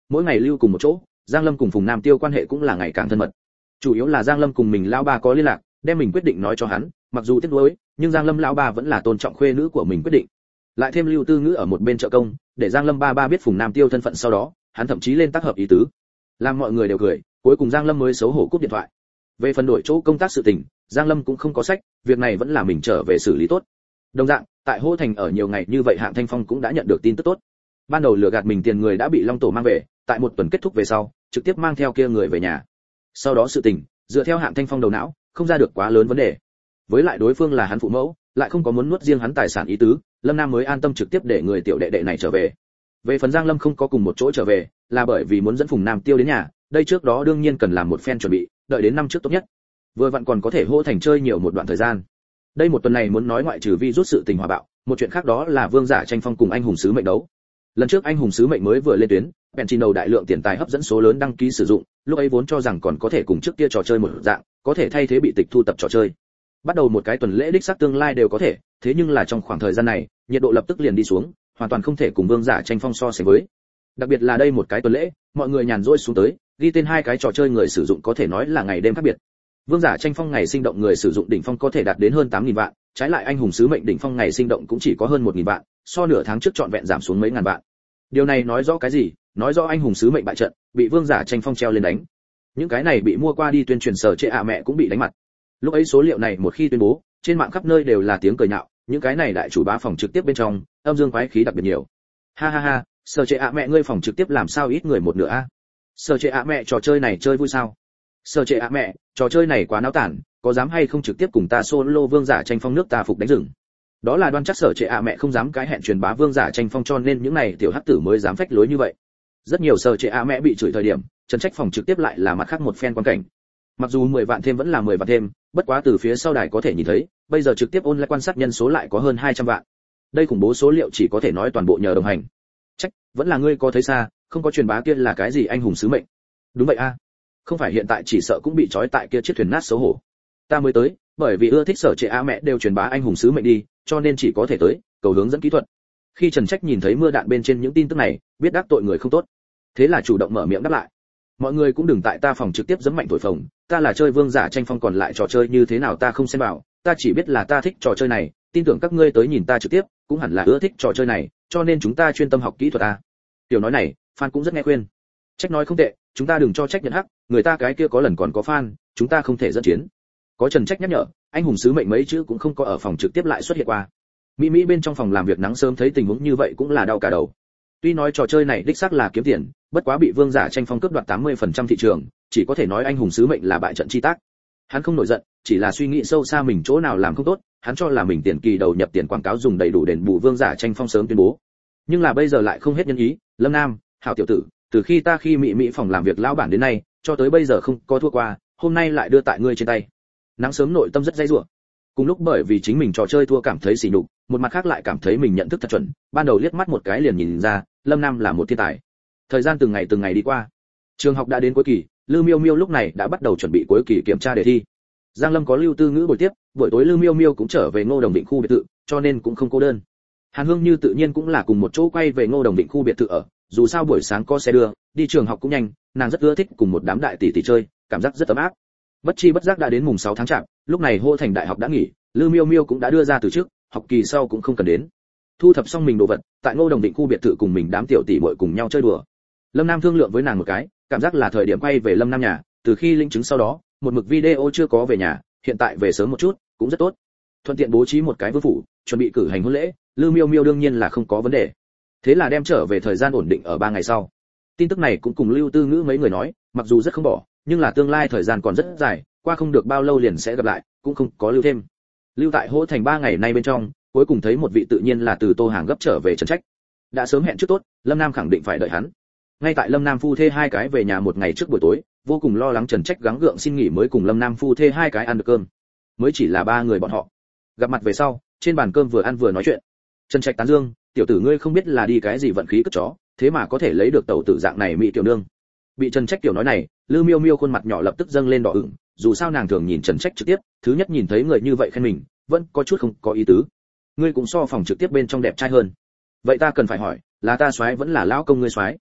mỗi ngày lưu cùng một chỗ, Giang Lâm cùng Phùng Nam Tiêu quan hệ cũng là ngày càng thân mật. Chủ yếu là Giang Lâm cùng mình lão ba có liên lạc, đem mình quyết định nói cho hắn, mặc dù tiếc nuối, nhưng Giang Lâm lão ba vẫn là tôn trọng khuê nữ của mình quyết định. Lại thêm Lưu Tư Ngữ ở một bên trợ công, để Giang Lâm ba ba biết Phùng Nam Tiêu thân phận sau đó, hắn thậm chí lên tác hợp ý tứ. Làm mọi người đều cười, cuối cùng Giang Lâm mới xấu hổ cúp điện thoại. Về phần đổi chỗ công tác sự tình, Giang Lâm cũng không có sách, việc này vẫn là mình trở về xử lý tốt. Đồng dạng, tại Hô Thành ở nhiều ngày như vậy Hạng Thanh Phong cũng đã nhận được tin tức tốt. Ban đầu lừa gạt mình tiền người đã bị Long Tổ mang về, tại một tuần kết thúc về sau, trực tiếp mang theo kia người về nhà. Sau đó sự tình, dựa theo Hạng Thanh Phong đầu não, không ra được quá lớn vấn đề. Với lại đối phương là hắn phụ mẫu, lại không có muốn nuốt riêng hắn tài sản ý tứ, Lâm Nam mới an tâm trực tiếp để người tiểu đệ đệ này trở về. Về phần Giang Lâm không có cùng một chỗ trở về, là bởi vì muốn dẫn Phùng Nam Tiêu đến nhà, đây trước đó đương nhiên cần làm một phen chuẩn bị, đợi đến năm trước tốt nhất. Vừa vặn còn có thể Hô Thành chơi nhiều một đoạn thời gian. Đây một tuần này muốn nói ngoại trừ vi rút sự tình hòa bạo, một chuyện khác đó là Vương Giả Tranh Phong cùng anh hùng sứ mệnh đấu. Lần trước anh hùng sứ mệnh mới vừa lên tuyến, bèn chi đầu đại lượng tiền tài hấp dẫn số lớn đăng ký sử dụng, lúc ấy vốn cho rằng còn có thể cùng trước kia trò chơi một dạng, có thể thay thế bị tịch thu tập trò chơi. Bắt đầu một cái tuần lễ đích xác tương lai đều có thể, thế nhưng là trong khoảng thời gian này, nhiệt độ lập tức liền đi xuống, hoàn toàn không thể cùng Vương Giả Tranh Phong so sánh với. Đặc biệt là đây một cái tuần lễ, mọi người nhàn rỗi xuống tới, ghi tên hai cái trò chơi người sử dụng có thể nói là ngày đêm khác biệt. Vương Giả Tranh Phong ngày sinh động người sử dụng đỉnh phong có thể đạt đến hơn tám nghìn vạn, trái lại anh hùng sứ mệnh đỉnh phong ngày sinh động cũng chỉ có hơn một nghìn vạn, so nửa tháng trước trọn vẹn giảm xuống mấy ngàn vạn. Điều này nói rõ cái gì? Nói rõ anh hùng sứ mệnh bại trận, bị Vương Giả Tranh Phong treo lên đánh. Những cái này bị mua qua đi tuyên truyền sở trệ ạ mẹ cũng bị đánh mặt. Lúc ấy số liệu này một khi tuyên bố, trên mạng khắp nơi đều là tiếng cười nhạo, những cái này đại chủ bá phòng trực tiếp bên trong, âm dương quái khí đặc biệt nhiều. Ha ha ha, sở trệ ạ mẹ ngươi phòng trực tiếp làm sao ít người một nửa a? Sở trệ ạ mẹ trò chơi này chơi vui sao? Sở trệ ạ mẹ, trò chơi này quá náo tản, có dám hay không trực tiếp cùng ta solo Vương Giả Tranh Phong nước ta phục đánh rừng? Đó là đoan chắc sở trệ ạ mẹ không dám cái hẹn truyền bá Vương Giả Tranh Phong cho nên những này tiểu hắc tử mới dám phách lối như vậy. Rất nhiều sở trệ ạ mẹ bị chửi thời điểm, Trần Trách phòng trực tiếp lại là mặt khác một phen quan cảnh. Mặc dù mười vạn thêm vẫn là mười vạn thêm, bất quá từ phía sau đài có thể nhìn thấy, bây giờ trực tiếp online quan sát nhân số lại có hơn hai trăm vạn. Đây khủng bố số liệu chỉ có thể nói toàn bộ nhờ đồng hành. Trách, vẫn là ngươi có thấy xa, không có truyền bá kia là cái gì anh hùng sứ mệnh. Đúng vậy a. Không phải hiện tại chỉ sợ cũng bị trói tại kia chiếc thuyền nát xấu hổ. Ta mới tới, bởi vì ưa thích sở trệ ạ mẹ đều truyền bá anh hùng sứ mệnh đi, cho nên chỉ có thể tới, cầu hướng dẫn kỹ thuật. Khi Trần Trách nhìn thấy mưa đạn bên trên những tin tức này, biết đắc tội người không tốt, thế là chủ động mở miệng đáp lại. Mọi người cũng đừng tại ta phòng trực tiếp giẫm mạnh thổi phồng, ta là chơi Vương Giả Tranh Phong còn lại trò chơi như thế nào ta không xem vào, ta chỉ biết là ta thích trò chơi này, tin tưởng các ngươi tới nhìn ta trực tiếp, cũng hẳn là ưa thích trò chơi này, cho nên chúng ta chuyên tâm học kỹ thuật a. Tiểu nói này, fan cũng rất nghe khuyên. Trách nói không tệ, chúng ta đừng cho Trách nhận hắc, người ta cái kia có lần còn có fan, chúng ta không thể dẫn chiến. Có Trần Trách nhắc nhở, anh hùng sứ mệnh mấy chữ cũng không có ở phòng trực tiếp lại xuất hiện qua. Mỹ Mỹ bên trong phòng làm việc nắng sớm thấy tình huống như vậy cũng là đau cả đầu. Tuy nói trò chơi này đích xác là kiếm tiền, bất quá bị Vương Giả Tranh Phong cướp đoạt tám mươi phần trăm thị trường, chỉ có thể nói anh hùng sứ mệnh là bại trận chi tác. Hắn không nổi giận, chỉ là suy nghĩ sâu xa mình chỗ nào làm không tốt, hắn cho là mình tiền kỳ đầu nhập tiền quảng cáo dùng đầy đủ đền bù Vương Giả Tranh Phong sớm tuyên bố. Nhưng là bây giờ lại không hết nhân ý, Lâm Nam, hảo tiểu tử, từ khi ta khi Mỹ Mỹ phòng làm việc lão bản đến nay, cho tới bây giờ không có thua qua, hôm nay lại đưa tại ngươi trên tay. Nắng sớm nội tâm rất dây rủa. Cùng lúc bởi vì chính mình trò chơi thua cảm thấy sỉ nhục, một mặt khác lại cảm thấy mình nhận thức thật chuẩn, ban đầu liếc mắt một cái liền nhìn ra, Lâm Nam là một thiên tài. Thời gian từng ngày từng ngày đi qua, trường học đã đến cuối kỳ, Lư Miêu Miêu lúc này đã bắt đầu chuẩn bị cuối kỳ kiểm tra đề thi. Giang Lâm có Lưu Tư Ngữ buổi tiếp, buổi tối Lư Miêu Miêu cũng trở về Ngô Đồng Định khu biệt thự, cho nên cũng không cô đơn. Hàn Hương Như tự nhiên cũng là cùng một chỗ quay về Ngô Đồng Định khu biệt thự ở, dù sao buổi sáng có xe đưa, đi trường học cũng nhanh, nàng rất ưa thích cùng một đám đại tỷ tỷ chơi, cảm giác rất ấm áp. Bất chi bất giác đã đến mùng sáu tháng chạp, lúc này Hô Thành đại học đã nghỉ, Lư Miêu Miêu cũng đã đưa ra từ trước, học kỳ sau cũng không cần đến. Thu thập xong mình đồ vật, tại Ngô Đồng Định khu biệt thự cùng mình đám tiểu tỷ muội cùng nhau chơi đùa. Lâm Nam thương lượng với nàng một cái, cảm giác là thời điểm quay về Lâm Nam nhà, từ khi linh chứng sau đó, một mực video chưa có về nhà, hiện tại về sớm một chút, cũng rất tốt. Thuận tiện bố trí một cái vương phủ, chuẩn bị cử hành hôn lễ, Lư Miêu Miêu đương nhiên là không có vấn đề. Thế là đem trở về thời gian ổn định ở ba ngày sau. Tin tức này cũng cùng Lưu Tư Ngữ mấy người nói, mặc dù rất không bỏ, nhưng là tương lai thời gian còn rất dài, qua không được bao lâu liền sẽ gặp lại, cũng không có lưu thêm. Lưu tại Hỗ Thành ba ngày nay bên trong, cuối cùng thấy một vị tự nhiên là từ Tô Hàng gấp trở về Trần Trách. Đã sớm hẹn trước tốt, Lâm Nam khẳng định phải đợi hắn. Ngay tại Lâm Nam phu thê hai cái về nhà một ngày trước buổi tối, vô cùng lo lắng Trần Trách gắng gượng xin nghỉ mới cùng Lâm Nam phu thê hai cái ăn được cơm. Mới chỉ là ba người bọn họ. Gặp mặt về sau, trên bàn cơm vừa ăn vừa nói chuyện. Trần Trách tán dương, tiểu tử ngươi không biết là đi cái gì vận khí cất chó, thế mà có thể lấy được tẩu tử dạng này mỹ tiểu nương. Bị Trần Trách tiểu nói này, Lư Miêu Miêu khuôn mặt nhỏ lập tức dâng lên đỏ ửng, dù sao nàng thường nhìn Trần Trách trực tiếp, thứ nhất nhìn thấy người như vậy khen mình, vẫn có chút không có ý tứ. Ngươi cũng so phòng trực tiếp bên trong đẹp trai hơn. Vậy ta cần phải hỏi, là ta soái vẫn là lão công ngươi soái?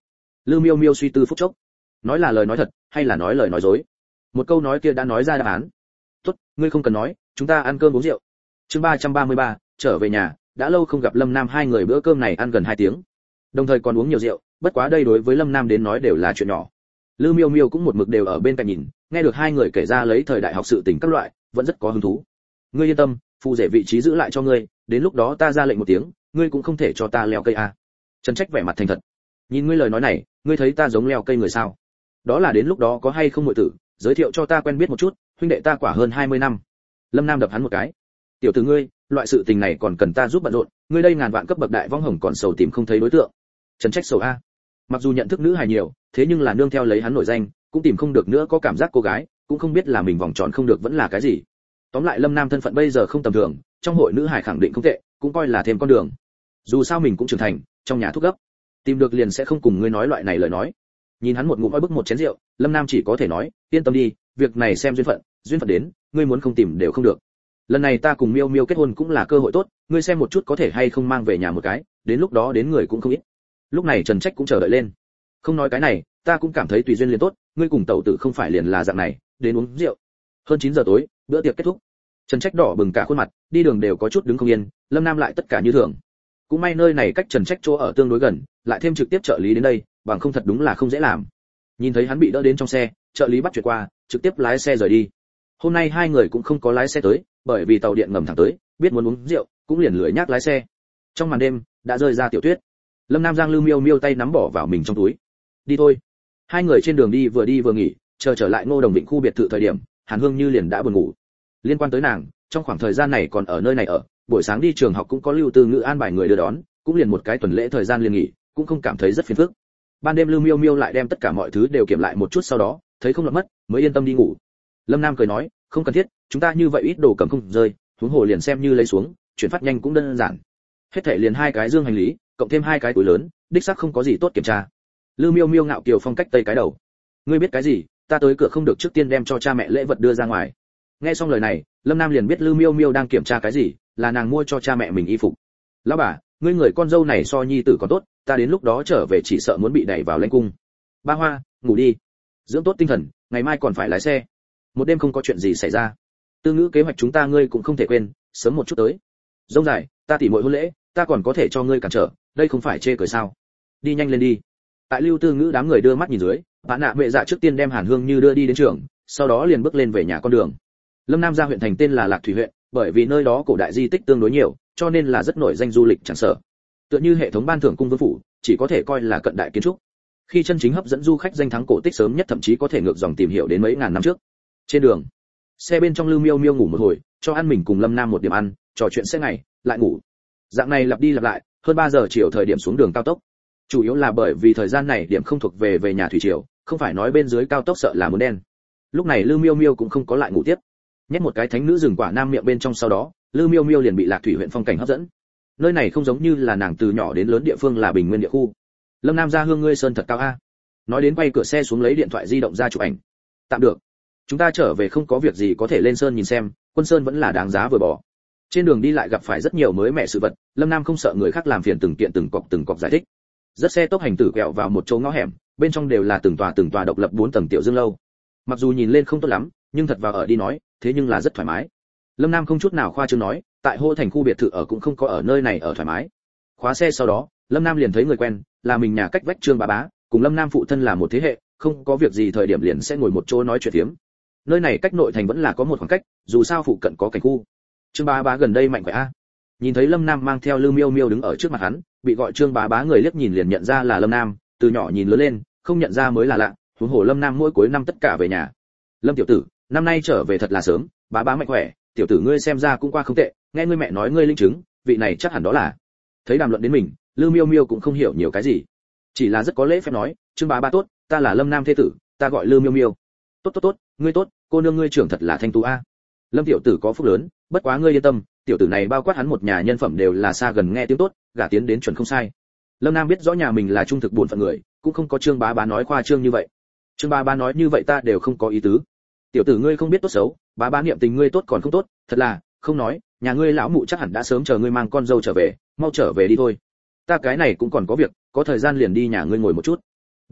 Lư Miêu Miêu suy tư phút chốc, nói là lời nói thật hay là nói lời nói dối. Một câu nói kia đã nói ra đáp án. Tốt, ngươi không cần nói, chúng ta ăn cơm uống rượu. Chương ba trăm ba mươi ba, trở về nhà, đã lâu không gặp Lâm Nam, hai người bữa cơm này ăn gần hai tiếng. Đồng thời còn uống nhiều rượu, bất quá đây đối với Lâm Nam đến nói đều là chuyện nhỏ. Lư Miêu Miêu cũng một mực đều ở bên cạnh nhìn, nghe được hai người kể ra lấy thời đại học sự tình các loại, vẫn rất có hứng thú. Ngươi yên tâm, phụ rể vị trí giữ lại cho ngươi, đến lúc đó ta ra lệnh một tiếng, ngươi cũng không thể cho ta leo cây a. Trần Trách vẻ mặt thành thật. Nhìn ngươi lời nói này, ngươi thấy ta giống leo cây người sao? Đó là đến lúc đó có hay không muội tử, giới thiệu cho ta quen biết một chút, huynh đệ ta quả hơn hai mươi năm. Lâm Nam đập hắn một cái. Tiểu tử ngươi, loại sự tình này còn cần ta giúp bận rộn, ngươi đây ngàn vạn cấp bậc đại vong hồng còn sầu tìm không thấy đối tượng. Trần Trách sầu a. Mặc dù nhận thức nữ hài nhiều, thế nhưng là nương theo lấy hắn nổi danh, cũng tìm không được nữa có cảm giác cô gái, cũng không biết là mình vòng tròn không được vẫn là cái gì. Tóm lại Lâm Nam thân phận bây giờ không tầm thường, trong hội nữ hài khẳng định không tệ, cũng coi là thêm con đường. Dù sao mình cũng trưởng thành, trong nhà thúc gấp, tìm được liền sẽ không cùng ngươi nói loại này lời nói. Nhìn hắn một ngụm oi bức một chén rượu, Lâm Nam chỉ có thể nói, yên tâm đi, việc này xem duyên phận, duyên phận đến, ngươi muốn không tìm đều không được. Lần này ta cùng Miêu Miêu kết hôn cũng là cơ hội tốt, ngươi xem một chút có thể hay không mang về nhà một cái, đến lúc đó đến người cũng không ít. Lúc này Trần Trách cũng chờ đợi lên. Không nói cái này, ta cũng cảm thấy tùy duyên liền tốt, ngươi cùng tẩu tử không phải liền là dạng này, đến uống rượu. Hơn chín giờ tối, bữa tiệc kết thúc. Trần Trách đỏ bừng cả khuôn mặt, đi đường đều có chút đứng không yên, Lâm Nam lại tất cả như thường. Cũng may nơi này cách Trần Trách chỗ ở tương đối gần, lại thêm trực tiếp trợ lý đến đây, bằng không thật đúng là không dễ làm. Nhìn thấy hắn bị đỡ đến trong xe, trợ lý bắt chuyện qua, trực tiếp lái xe rời đi. Hôm nay hai người cũng không có lái xe tới, bởi vì tàu điện ngầm thẳng tới, biết muốn uống rượu, cũng liền lười nhác lái xe. Trong màn đêm, đã rơi ra tiểu tuyết. Lâm Nam giang Lư Miêu Miêu tay nắm bỏ vào mình trong túi. Đi thôi. Hai người trên đường đi vừa đi vừa nghỉ, chờ trở lại Ngô Đồng Vịnh khu biệt thự thời điểm, Hàn Hương Như liền đã buồn ngủ. Liên quan tới nàng, trong khoảng thời gian này còn ở nơi này ở, buổi sáng đi trường học cũng có Lưu Tư Ngữ an bài người đưa đón, cũng liền một cái tuần lễ thời gian liền nghỉ, cũng không cảm thấy rất phiền phức. Ban đêm Lư Miêu Miêu lại đem tất cả mọi thứ đều kiểm lại một chút, sau đó thấy không lọt mất, mới yên tâm đi ngủ. Lâm Nam cười nói, không cần thiết, chúng ta như vậy ít đồ cầm không rơi, huống hồ liền xem như lấy xuống, chuyển phát nhanh cũng đơn giản. Hết thảy liền hai cái dương hành lý, cộng thêm hai cái túi lớn, đích xác không có gì tốt kiểm tra. Lư Miêu Miêu ngạo kiều phong cách tây cái đầu. Ngươi biết cái gì, ta tới cửa không được trước tiên đem cho cha mẹ lễ vật đưa ra ngoài. Nghe xong lời này, Lâm Nam liền biết Lư Miêu Miêu đang kiểm tra cái gì, là nàng mua cho cha mẹ mình y phục. Lão bà, ngươi người con dâu này so nhi tử còn tốt, ta đến lúc đó trở về chỉ sợ muốn bị đẩy vào lãnh cung. Ba Hoa, ngủ đi, dưỡng tốt tinh thần, ngày mai còn phải lái xe. Một đêm không có chuyện gì xảy ra. Tư Ngữ kế hoạch chúng ta ngươi cũng không thể quên, sớm một chút tới. Rông dài, ta tỉ muội hôn lễ, ta còn có thể cho ngươi cản trở, đây không phải chê cười sao? Đi nhanh lên đi. Tại Lưu Tư Ngữ đám người đưa mắt nhìn dưới, bạn nạ mẹ dạ trước tiên đem Hàn Hương Như đưa đi đến trường, sau đó liền bước lên về nhà con đường. Lâm Nam ra huyện thành tên là Lạc Thủy huyện, bởi vì nơi đó cổ đại di tích tương đối nhiều, cho nên là rất nổi danh du lịch chẳng sở. Tựa như hệ thống ban thưởng cung vương phủ, chỉ có thể coi là cận đại kiến trúc. Khi chân chính hấp dẫn du khách danh thắng cổ tích sớm nhất thậm chí có thể ngược dòng tìm hiểu đến mấy ngàn năm trước. Trên đường, xe bên trong Lưu Miêu Miêu ngủ một hồi, cho ăn mình cùng Lâm Nam một điểm ăn, trò chuyện sẽ ngày, lại ngủ. Dạng này lặp đi lặp lại, hơn ba giờ chiều thời điểm xuống đường cao tốc. Chủ yếu là bởi vì thời gian này điểm không thuộc về về nhà thủy triều, không phải nói bên dưới cao tốc sợ là muốn đen. Lúc này Lưu Miêu Miêu cũng không có lại ngủ tiếp. Nhét một cái thánh nữ rừng quả nam miệng bên trong, sau đó, Lưu Miêu Miêu liền bị Lạc Thủy huyện phong cảnh hấp dẫn. Nơi này không giống như là nàng từ nhỏ đến lớn địa phương là bình nguyên địa khu. Lâm Nam ra hương ngươi sơn thật cao a. Nói đến quay cửa xe xuống lấy điện thoại di động ra chụp ảnh. Tạm được. Chúng ta trở về không có việc gì có thể lên sơn nhìn xem, Quân Sơn vẫn là đáng giá vừa bỏ. Trên đường đi lại gặp phải rất nhiều mới mẻ sự vật, Lâm Nam không sợ người khác làm phiền, từng kiện từng cọc từng cọc giải thích. Rất xe tốc hành tử quẹo vào một chỗ ngõ hẻm, bên trong đều là từng tòa từng tòa độc lập bốn tầng tiểu dương lâu. Mặc dù nhìn lên không tốt lắm, nhưng thật vào ở đi nói, thế nhưng là rất thoải mái. Lâm Nam không chút nào khoa trương nói, tại Hô Thành khu biệt thự ở cũng không có ở nơi này ở thoải mái. Khóa xe sau đó, Lâm Nam liền thấy người quen, là mình nhà cách vách Trương Bá Bá, cùng Lâm Nam phụ thân là một thế hệ, không có việc gì thời điểm liền sẽ ngồi một chỗ nói chuyện phiếm. Nơi này cách nội thành vẫn là có một khoảng cách, dù sao phụ cận có cảnh khu. Trương Bá Bá gần đây mạnh khỏe a. Nhìn thấy Lâm Nam mang theo Lư Miêu Miêu đứng ở trước mặt hắn, bị gọi Trương Bá Bá người liếc nhìn liền nhận ra là Lâm Nam, từ nhỏ nhìn lớn lên, không nhận ra mới là lạ, huống hồ Lâm Nam mỗi cuối năm tất cả về nhà. Lâm tiểu tử, năm nay trở về thật là sớm, Bá Bá mạnh khỏe, tiểu tử ngươi xem ra cũng qua không tệ, nghe ngươi mẹ nói ngươi linh chứng, vị này chắc hẳn đó là. Thấy đàm luận đến mình, Lư Miêu Miêu cũng không hiểu nhiều cái gì, chỉ là rất có lễ phép nói, Trương Bá Bá tốt, ta là Lâm Nam thế tử, ta gọi Lư Miêu Miêu. Tốt tốt tốt, ngươi tốt, cô nương ngươi trưởng thật là thanh tú a. Lâm tiểu tử có phúc lớn, bất quá ngươi yên tâm, tiểu tử này bao quát hắn một nhà nhân phẩm đều là xa gần nghe tiếng tốt, gả tiến đến chuẩn không sai. Lâm Nam biết rõ nhà mình là trung thực buồn phận người, cũng không có Trương Bá Bá nói khoa trương như vậy. Trương Bá Bá nói như vậy ta đều không có ý tứ. Tiểu tử ngươi không biết tốt xấu, Bá Bá niệm tình ngươi tốt còn không tốt, thật là, không nói, nhà ngươi lão mụ chắc hẳn đã sớm chờ ngươi mang con dâu trở về, mau trở về đi thôi. Ta cái này cũng còn có việc, có thời gian liền đi nhà ngươi ngồi một chút.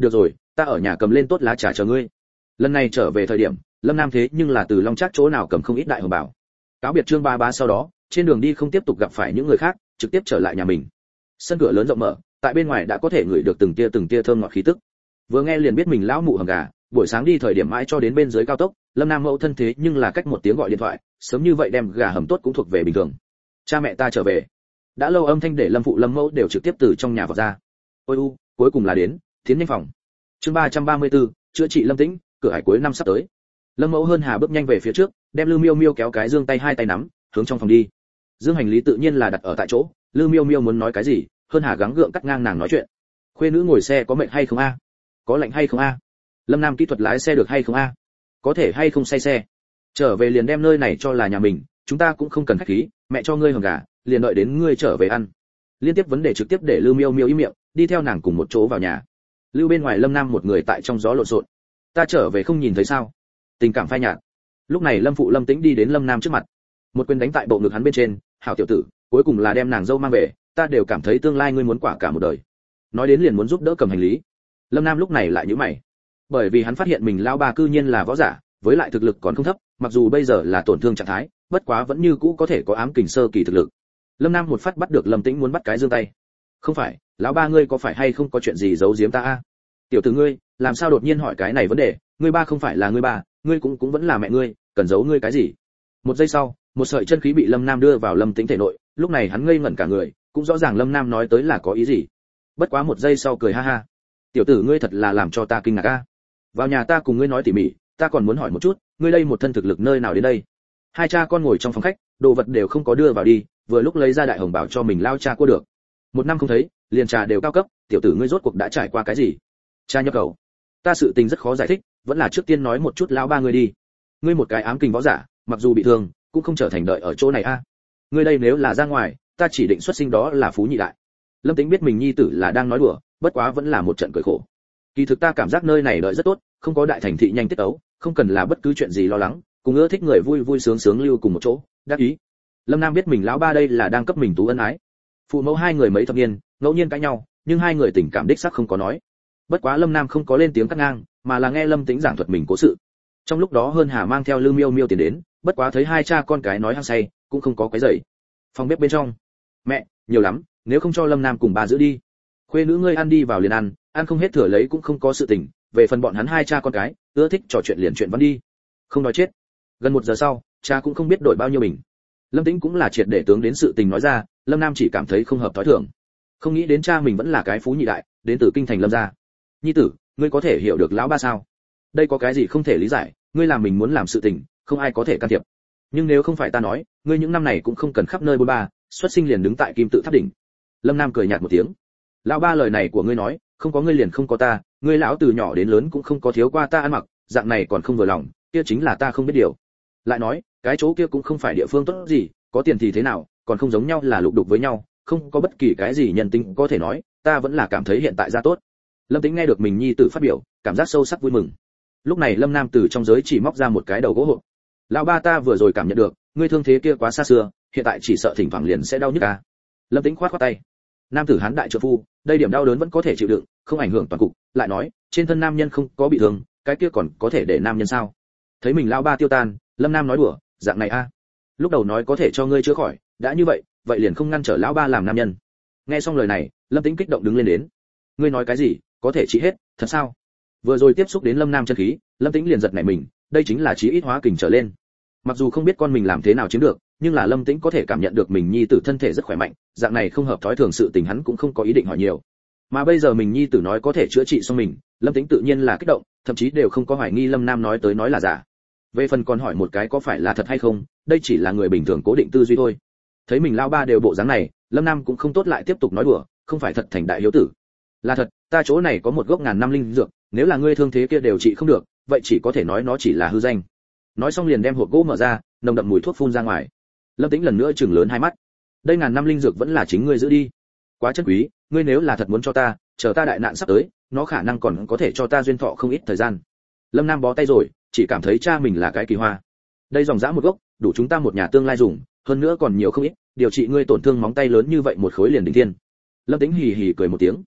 được rồi, ta ở nhà cầm lên tốt lá trà chờ ngươi. Lần này trở về thời điểm, Lâm Nam thế nhưng là từ Long Trác chỗ nào cầm không ít đại hồng bảo. Cáo biệt Trương Ba Bá sau đó, trên đường đi không tiếp tục gặp phải những người khác, trực tiếp trở lại nhà mình. Sân cửa lớn rộng mở, tại bên ngoài đã có thể ngửi được từng tia từng tia thơm ngọt khí tức. Vừa nghe liền biết mình lão mụ hầm gà, buổi sáng đi thời điểm mãi cho đến bên dưới cao tốc, Lâm Nam mẫu thân thế nhưng là cách một tiếng gọi điện thoại, sớm như vậy đem gà hầm tốt cũng thuộc về bình thường. Cha mẹ ta trở về. Đã lâu âm thanh để Lâm phụ Lâm mẫu đều trực tiếp từ trong nhà vào ra. Ôi u, cuối cùng là đến, tiến nhanh phòng. Chương ba trăm ba mươi tư, chữa trị Lâm Tĩnh, cửa hải cuối năm sắp tới. Lâm mẫu hơn hà bước nhanh về phía trước, đem Lư Miêu Miêu kéo cái dương tay hai tay nắm, hướng trong phòng đi. Dương hành lý tự nhiên là đặt ở tại chỗ, Lư Miêu Miêu muốn nói cái gì, hơn hà gắng gượng cắt ngang nàng nói chuyện. Khuê nữ ngồi xe có mệt hay không a? Có lạnh hay không a? Lâm Nam kỹ thuật lái xe được hay không a? Có thể hay không say xe? Trở về liền đem nơi này cho là nhà mình, chúng ta cũng không cần khách khí, mẹ cho ngươi hầm gà, liền đợi đến ngươi trở về ăn. Liên tiếp vấn đề trực tiếp để Lư Miêu Miêu im miệng, đi theo nàng cùng một chỗ vào nhà. Lưu bên ngoài Lâm Nam một người tại trong gió lộn xộn. Ta trở về không nhìn thấy sao? Tình cảm phai nhạt. Lúc này Lâm phụ Lâm Tĩnh đi đến Lâm Nam trước mặt, một quyền đánh tại bộ ngực hắn bên trên. Hảo tiểu tử, cuối cùng là đem nàng dâu mang về, ta đều cảm thấy tương lai ngươi muốn quả cả một đời. Nói đến liền muốn giúp đỡ cầm hành lý. Lâm Nam lúc này lại nhíu mày, bởi vì hắn phát hiện mình lão ba cư nhiên là võ giả, với lại thực lực còn không thấp, mặc dù bây giờ là tổn thương trạng thái, bất quá vẫn như cũ có thể có ám kình sơ kỳ thực lực. Lâm Nam một phát bắt được Lâm Tĩnh muốn bắt cái giương tay. Không phải, lão ba ngươi có phải hay không có chuyện gì giấu giếm ta a? Tiểu tử ngươi, làm sao đột nhiên hỏi cái này vấn đề, ngươi ba không phải là ngươi ba, ngươi cũng cũng vẫn là mẹ ngươi, cần giấu ngươi cái gì? Một giây sau, một sợi chân khí bị Lâm Nam đưa vào Lâm Tĩnh thể nội, lúc này hắn ngây ngẩn cả người, cũng rõ ràng Lâm Nam nói tới là có ý gì. Bất quá một giây sau cười ha ha. Tiểu tử ngươi thật là làm cho ta kinh ngạc a. Vào nhà ta cùng ngươi nói tỉ mỉ, ta còn muốn hỏi một chút, ngươi đây một thân thực lực nơi nào đến đây? Hai cha con ngồi trong phòng khách, đồ vật đều không có đưa vào đi, vừa lúc lấy ra đại hồng bảo cho mình lao cha cua được. Một năm không thấy, liền trà đều cao cấp, tiểu tử ngươi rốt cuộc đã trải qua cái gì? Cha nhập khẩu. Ta sự tình rất khó giải thích, vẫn là trước tiên nói một chút lão ba ngươi đi. Ngươi một cái ám kình võ giả, mặc dù bị thương, cũng không trở thành đợi ở chỗ này a. Ngươi đây nếu là ra ngoài, ta chỉ định xuất sinh đó là phú nhị đại. Lâm Tĩnh biết mình nhi tử là đang nói đùa, bất quá vẫn là một trận cười khổ. Kỳ thực ta cảm giác nơi này đợi rất tốt, không có đại thành thị nhanh tiết tấu, không cần là bất cứ chuyện gì lo lắng, cùng ưa thích người vui vui sướng sướng lưu cùng một chỗ, đắc ý. Lâm Nam biết mình lão ba đây là đang cấp mình tú ân ái. Phụ mẫu hai người mấy thập niên, ngẫu nhiên cãi nhau, nhưng hai người tình cảm đích xác không có nói. Bất quá Lâm Nam không có lên tiếng cắt ngang, mà là nghe Lâm Tĩnh giảng thuật mình cố sự. Trong lúc đó hơn Hà mang theo Lư Miêu Miêu tiến đến, bất quá thấy hai cha con cái nói hăng say, cũng không có quấy rầy. Phòng bếp bên trong, mẹ, nhiều lắm, nếu không cho Lâm Nam cùng bà giữ đi. Khuê nữ ngươi ăn đi vào liền ăn, ăn không hết thừa lấy cũng không có sự tình, về phần bọn hắn hai cha con cái, ưa thích trò chuyện liền chuyện văn đi. Không nói chết. Gần một giờ sau, cha cũng không biết đổi bao nhiêu bình. Lâm Tĩnh cũng là triệt để tướng đến sự tình nói ra, Lâm Nam chỉ cảm thấy không hợp thói thường. Không nghĩ đến cha mình vẫn là cái phú nhị đại, đến từ kinh thành Lâm gia. Nhi tử, ngươi có thể hiểu được lão ba sao? Đây có cái gì không thể lý giải, ngươi làm mình muốn làm sự tình, không ai có thể can thiệp. Nhưng nếu không phải ta nói, ngươi những năm này cũng không cần khắp nơi bôn ba, xuất sinh liền đứng tại kim tự tháp đỉnh. Lâm Nam cười nhạt một tiếng. Lão ba lời này của ngươi nói, không có ngươi liền không có ta, ngươi lão từ nhỏ đến lớn cũng không có thiếu qua ta ăn mặc, dạng này còn không vừa lòng, kia chính là ta không biết điều. Lại nói, cái chỗ kia cũng không phải địa phương tốt gì, có tiền thì thế nào, còn không giống nhau là lục đục với nhau, không có bất kỳ cái gì nhân tính có thể nói, ta vẫn là cảm thấy hiện tại ra tốt. Lâm Tĩnh nghe được mình nhi tử phát biểu, cảm giác sâu sắc vui mừng. Lúc này Lâm Nam từ trong giới chỉ móc ra một cái đầu gỗ hộp. Lão ba ta vừa rồi cảm nhận được, ngươi thương thế kia quá xa xưa, hiện tại chỉ sợ thỉnh thoảng liền sẽ đau nhức a. Lâm Tĩnh khoát khoát tay. Nam tử hán đại trợ phu, đây điểm đau đớn vẫn có thể chịu đựng, không ảnh hưởng toàn cục, lại nói, trên thân nam nhân không có bị thương, cái kia còn có thể để nam nhân sao? Thấy mình lão ba tiêu tan, Lâm Nam nói đùa, dạng này a. Lúc đầu nói có thể cho ngươi chữa khỏi, đã như vậy, vậy liền không ngăn trở lão ba làm nam nhân. Nghe xong lời này, Lâm Tĩnh kích động đứng lên đến. Ngươi nói cái gì, có thể trị hết, thật sao? Vừa rồi tiếp xúc đến Lâm Nam chân khí, Lâm Tĩnh liền giật nảy mình, đây chính là chí ít hóa kình trở lên. Mặc dù không biết con mình làm thế nào chiếm được, nhưng là Lâm Tĩnh có thể cảm nhận được mình nhi tử thân thể rất khỏe mạnh, dạng này không hợp thói thường sự tình hắn cũng không có ý định hỏi nhiều. Mà bây giờ mình nhi tử nói có thể chữa trị xong mình, Lâm Tĩnh tự nhiên là kích động, thậm chí đều không có hoài nghi Lâm Nam nói tới nói là giả. Về phần còn hỏi một cái có phải là thật hay không, đây chỉ là người bình thường cố định tư duy thôi. Thấy mình lao ba đều bộ dáng này, Lâm Nam cũng không tốt lại tiếp tục nói đùa, không phải thật thành đại hiếu tử. Là thật, ta chỗ này có một gốc ngàn năm linh dược, nếu là ngươi thương thế kia đều trị không được, vậy chỉ có thể nói nó chỉ là hư danh. Nói xong liền đem hộp gỗ mở ra, nồng đậm mùi thuốc phun ra ngoài. Lâm Tĩnh lần nữa trừng lớn hai mắt. Đây ngàn năm linh dược vẫn là chính ngươi giữ đi. Quá chân quý, ngươi nếu là thật muốn cho ta, chờ ta đại nạn sắp tới, nó khả năng còn có thể cho ta duyên thọ không ít thời gian. Lâm Nam bó tay rồi, chỉ cảm thấy cha mình là cái kỳ hoa. Đây dòng dã một gốc, đủ chúng ta một nhà tương lai dùng, hơn nữa còn nhiều không ít, điều trị ngươi tổn thương móng tay lớn như vậy một khối liền đỉnh thiên. Lâm Tĩnh hì hì cười một tiếng.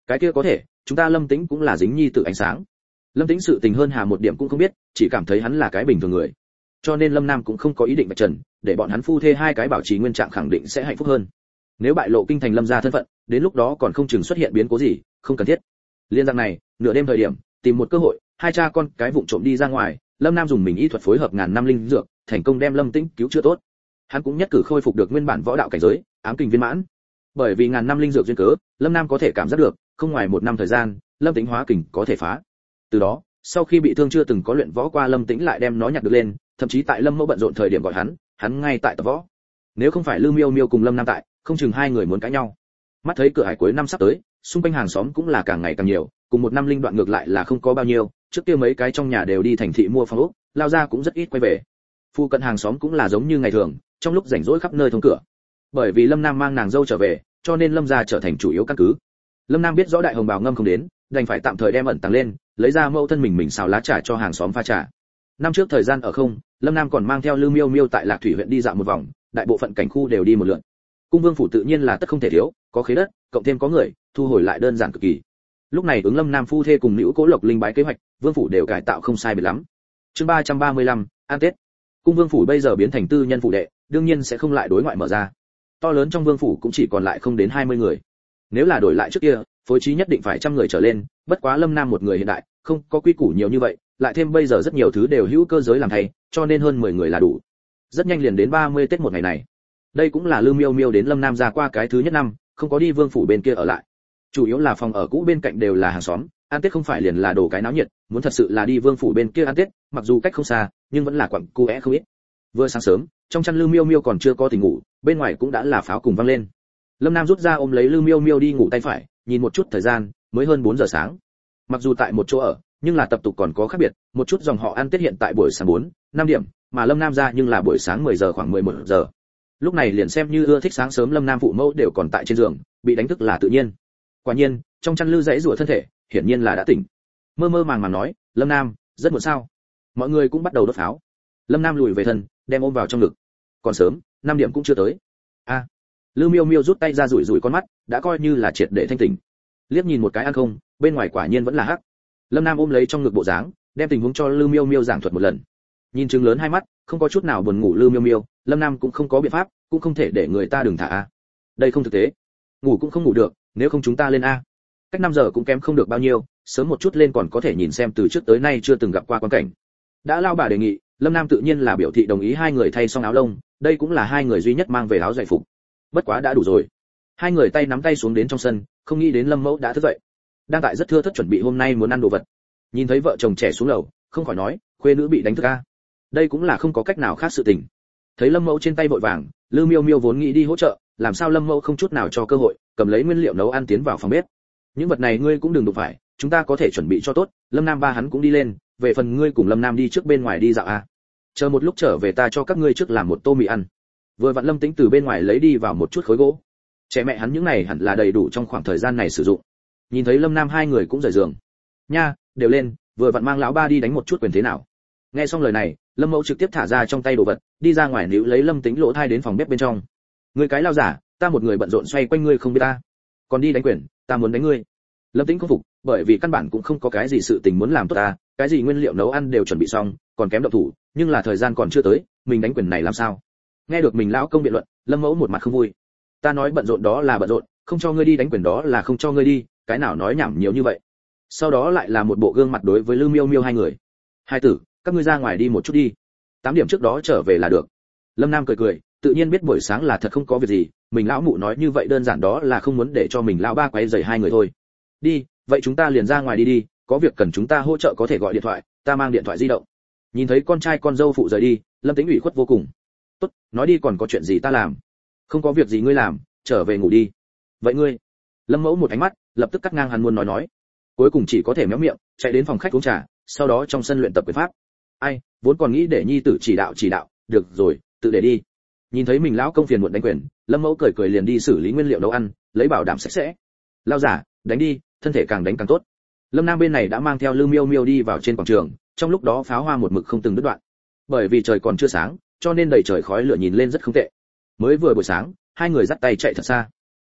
Cái kia có thể, chúng ta Lâm Tĩnh cũng là dính nhi tử ánh sáng. Lâm Tĩnh sự tình hơn Hà một điểm cũng không biết, chỉ cảm thấy hắn là cái bình thường người. Cho nên Lâm Nam cũng không có ý định vạch trần, để bọn hắn phu thê hai cái bảo trì nguyên trạng khẳng định sẽ hạnh phúc hơn. Nếu bại lộ kinh thành Lâm gia thân phận, đến lúc đó còn không chừng xuất hiện biến cố gì, không cần thiết. Liên dạng này, nửa đêm thời điểm, tìm một cơ hội, hai cha con cái vụng trộm đi ra ngoài, Lâm Nam dùng mình y thuật phối hợp ngàn năm linh dược, thành công đem Lâm Tĩnh cứu chữa tốt. Hắn cũng nhất cử khôi phục được nguyên bản võ đạo cảnh giới, ám kình viên mãn. Bởi vì ngàn năm linh dược duyên cớ, Lâm Nam có thể cảm giác được, không ngoài một năm thời gian, Lâm Tĩnh hóa kình có thể phá. Từ đó, sau khi bị thương chưa từng có luyện võ qua Lâm Tĩnh lại đem nó nhặt được lên, thậm chí tại Lâm Mẫu bận rộn thời điểm gọi hắn, hắn ngay tại tập võ. Nếu không phải Lư Miêu Miêu cùng Lâm Nam tại, không chừng hai người muốn cãi nhau. Mắt thấy cửa hải cuối năm sắp tới, xung quanh hàng xóm cũng là càng ngày càng nhiều, cùng một năm linh đoạn ngược lại là không có bao nhiêu, trước kia mấy cái trong nhà đều đi thành thị mua phòng ốc, lao ra cũng rất ít quay về. Phu cận hàng xóm cũng là giống như ngày thường, trong lúc rảnh rỗi khắp nơi thông cửa. Bởi vì Lâm Nam mang nàng dâu trở về, cho nên Lâm gia trở thành chủ yếu căn cứ. Lâm Nam biết rõ đại hồng bào ngâm không đến, đành phải tạm thời đem ẩn tàng lên, lấy ra mẫu thân mình mình xào lá trà cho hàng xóm pha trà. Năm trước thời gian ở không, Lâm Nam còn mang theo Lư Miêu Miêu tại Lạc Thủy huyện đi dạo một vòng, đại bộ phận cảnh khu đều đi một lượt. Cung Vương phủ tự nhiên là tất không thể thiếu, có khế đất, cộng thêm có người, thu hồi lại đơn giản cực kỳ. Lúc này ứng Lâm Nam phu thê cùng Nữu Cố Lộc linh bái kế hoạch, Vương phủ đều cải tạo không sai biệt lắm. Chương ba trăm ba mươi lăm, an Tết. Cung Vương phủ bây giờ biến thành tư nhân phủ đệ, đương nhiên sẽ không lại đối ngoại mở ra. To lớn trong Vương phủ cũng chỉ còn lại không đến hai mươi người. Nếu là đổi lại trước kia, phối trí nhất định phải trăm người trở lên, bất quá Lâm Nam một người hiện đại, không có quy củ nhiều như vậy, lại thêm bây giờ rất nhiều thứ đều hữu cơ giới làm thay, cho nên hơn mười người là đủ. Rất nhanh liền đến ba mươi Tết một ngày này. Đây cũng là Lư Miêu Miêu đến Lâm Nam ra qua cái thứ nhất năm, không có đi Vương phủ bên kia ở lại. Chủ yếu là phòng ở cũ bên cạnh đều là hàng xóm, ăn Tết không phải liền là đồ cái náo nhiệt, muốn thật sự là đi Vương phủ bên kia ăn Tết, mặc dù cách không xa, nhưng vẫn là quặng cu é không ít. Vừa sáng sớm, trong chăn Lư Miêu Miêu còn chưa có tỉnh ngủ, bên ngoài cũng đã là pháo cùng vang lên. Lâm Nam rút ra ôm lấy Lư Miêu Miêu đi ngủ tay phải, nhìn một chút thời gian, mới hơn bốn giờ sáng. Mặc dù tại một chỗ ở, nhưng là tập tục còn có khác biệt, một chút dòng họ ăn Tết hiện tại buổi sáng bốn, năm điểm, mà Lâm Nam ra nhưng là buổi sáng mười giờ khoảng mười một giờ. Lúc này liền xem như ưa thích sáng sớm Lâm Nam phụ mẫu đều còn tại trên giường, bị đánh thức là tự nhiên. Quả nhiên, trong chăn Lư dãy rủa thân thể, hiển nhiên là đã tỉnh. Mơ mơ màng màng nói, "Lâm Nam, rất muộn sao?" Mọi người cũng bắt đầu đốt pháo. Lâm Nam lùi về thân, đem ôm vào trong ngực. Còn sớm, năm điểm cũng chưa tới. A. À. Lư Miêu Miêu rút tay ra rủi rủi con mắt, đã coi như là triệt để thanh tỉnh. Liếc nhìn một cái ăn không, bên ngoài quả nhiên vẫn là hắc. Lâm Nam ôm lấy trong ngực bộ dáng, đem tình huống cho Lư Miêu Miêu giảng thuật một lần. Nhìn trừng lớn hai mắt, không có chút nào buồn ngủ Lư Miêu Miêu, Lâm Nam cũng không có biện pháp, cũng không thể để người ta đừng thả a. Đây không thực tế. Ngủ cũng không ngủ được, nếu không chúng ta lên a. Cách năm giờ cũng kém không được bao nhiêu, sớm một chút lên còn có thể nhìn xem từ trước tới nay chưa từng gặp qua quan cảnh. Đã lao bà đề nghị, Lâm Nam tự nhiên là biểu thị đồng ý hai người thay xong áo lông, đây cũng là hai người duy nhất mang về áo giải phục. Bất quá đã đủ rồi. Hai người tay nắm tay xuống đến trong sân, không nghĩ đến Lâm Mẫu đã thức dậy. Đang tại rất thưa thất chuẩn bị hôm nay muốn ăn đồ vật. Nhìn thấy vợ chồng trẻ xuống lầu, không khỏi nói, khuê nữ bị đánh thức a. Đây cũng là không có cách nào khác sự tình. Thấy Lâm Mẫu trên tay vội vàng, Lư Miêu Miêu vốn nghĩ đi hỗ trợ, làm sao Lâm Mẫu không chút nào cho cơ hội, cầm lấy nguyên liệu nấu ăn tiến vào phòng bếp. Những vật này ngươi cũng đừng đụng phải, chúng ta có thể chuẩn bị cho tốt, Lâm Nam ba hắn cũng đi lên, về phần ngươi cùng Lâm Nam đi trước bên ngoài đi dạo a. Chờ một lúc trở về ta cho các ngươi trước làm một tô mì ăn. Vừa vặn Lâm Tĩnh từ bên ngoài lấy đi vào một chút khối gỗ. Trẻ mẹ hắn những này hẳn là đầy đủ trong khoảng thời gian này sử dụng. Nhìn thấy Lâm Nam hai người cũng rời giường. Nha, đều lên, vừa vặn mang lão ba đi đánh một chút quyền thế nào. Nghe xong lời này, Lâm Mẫu trực tiếp thả ra trong tay đồ vật, đi ra ngoài níu lấy Lâm Tĩnh lỗ thai đến phòng bếp bên trong. Ngươi cái lao giả, ta một người bận rộn xoay quanh ngươi không biết ta. Còn đi đánh quyền, ta muốn đánh ngươi. Lâm Tĩnh không phục, bởi vì căn bản cũng không có cái gì sự tình muốn làm tốt ta, cái gì nguyên liệu nấu ăn đều chuẩn bị xong, còn kém động thủ, nhưng là thời gian còn chưa tới, mình đánh quyền này làm sao? Nghe được mình lão công biện luận, Lâm Mẫu một mặt không vui. Ta nói bận rộn đó là bận rộn, không cho ngươi đi đánh quyền đó là không cho ngươi đi, cái nào nói nhảm nhiều như vậy. Sau đó lại là một bộ gương mặt đối với Lư Miêu Miêu hai người. Hai tử, các ngươi ra ngoài đi một chút đi, tám điểm trước đó trở về là được. Lâm Nam cười cười, tự nhiên biết buổi sáng là thật không có việc gì, mình lão mụ nói như vậy đơn giản đó là không muốn để cho mình lão ba quấy rầy hai người thôi. Đi, vậy chúng ta liền ra ngoài đi đi, có việc cần chúng ta hỗ trợ có thể gọi điện thoại, ta mang điện thoại di động. Nhìn thấy con trai con dâu phụ rời đi, Lâm Tĩnh ủy khuất vô cùng. Tốt, nói đi còn có chuyện gì ta làm. Không có việc gì ngươi làm, trở về ngủ đi. Vậy ngươi? Lâm Mẫu một ánh mắt, lập tức cắt ngang hắn muốn nói nói. Cuối cùng chỉ có thể méo miệng, chạy đến phòng khách uống trà, sau đó trong sân luyện tập quyền pháp. Ai, vốn còn nghĩ để nhi tử chỉ đạo chỉ đạo, được rồi, tự để đi. Nhìn thấy mình lão công phiền muộn đánh quyền, Lâm Mẫu cười cười liền đi xử lý nguyên liệu nấu ăn, lấy bảo đảm sạch sẽ. Lao giả, đánh đi, thân thể càng đánh càng tốt. Lâm Nam bên này đã mang theo Lư Miêu Miêu đi vào trên quảng trường, trong lúc đó pháo hoa một mực không từng đứt đoạn. Bởi vì trời còn chưa sáng, cho nên đầy trời khói lửa nhìn lên rất không tệ. Mới vừa buổi sáng, hai người dắt tay chạy thật xa.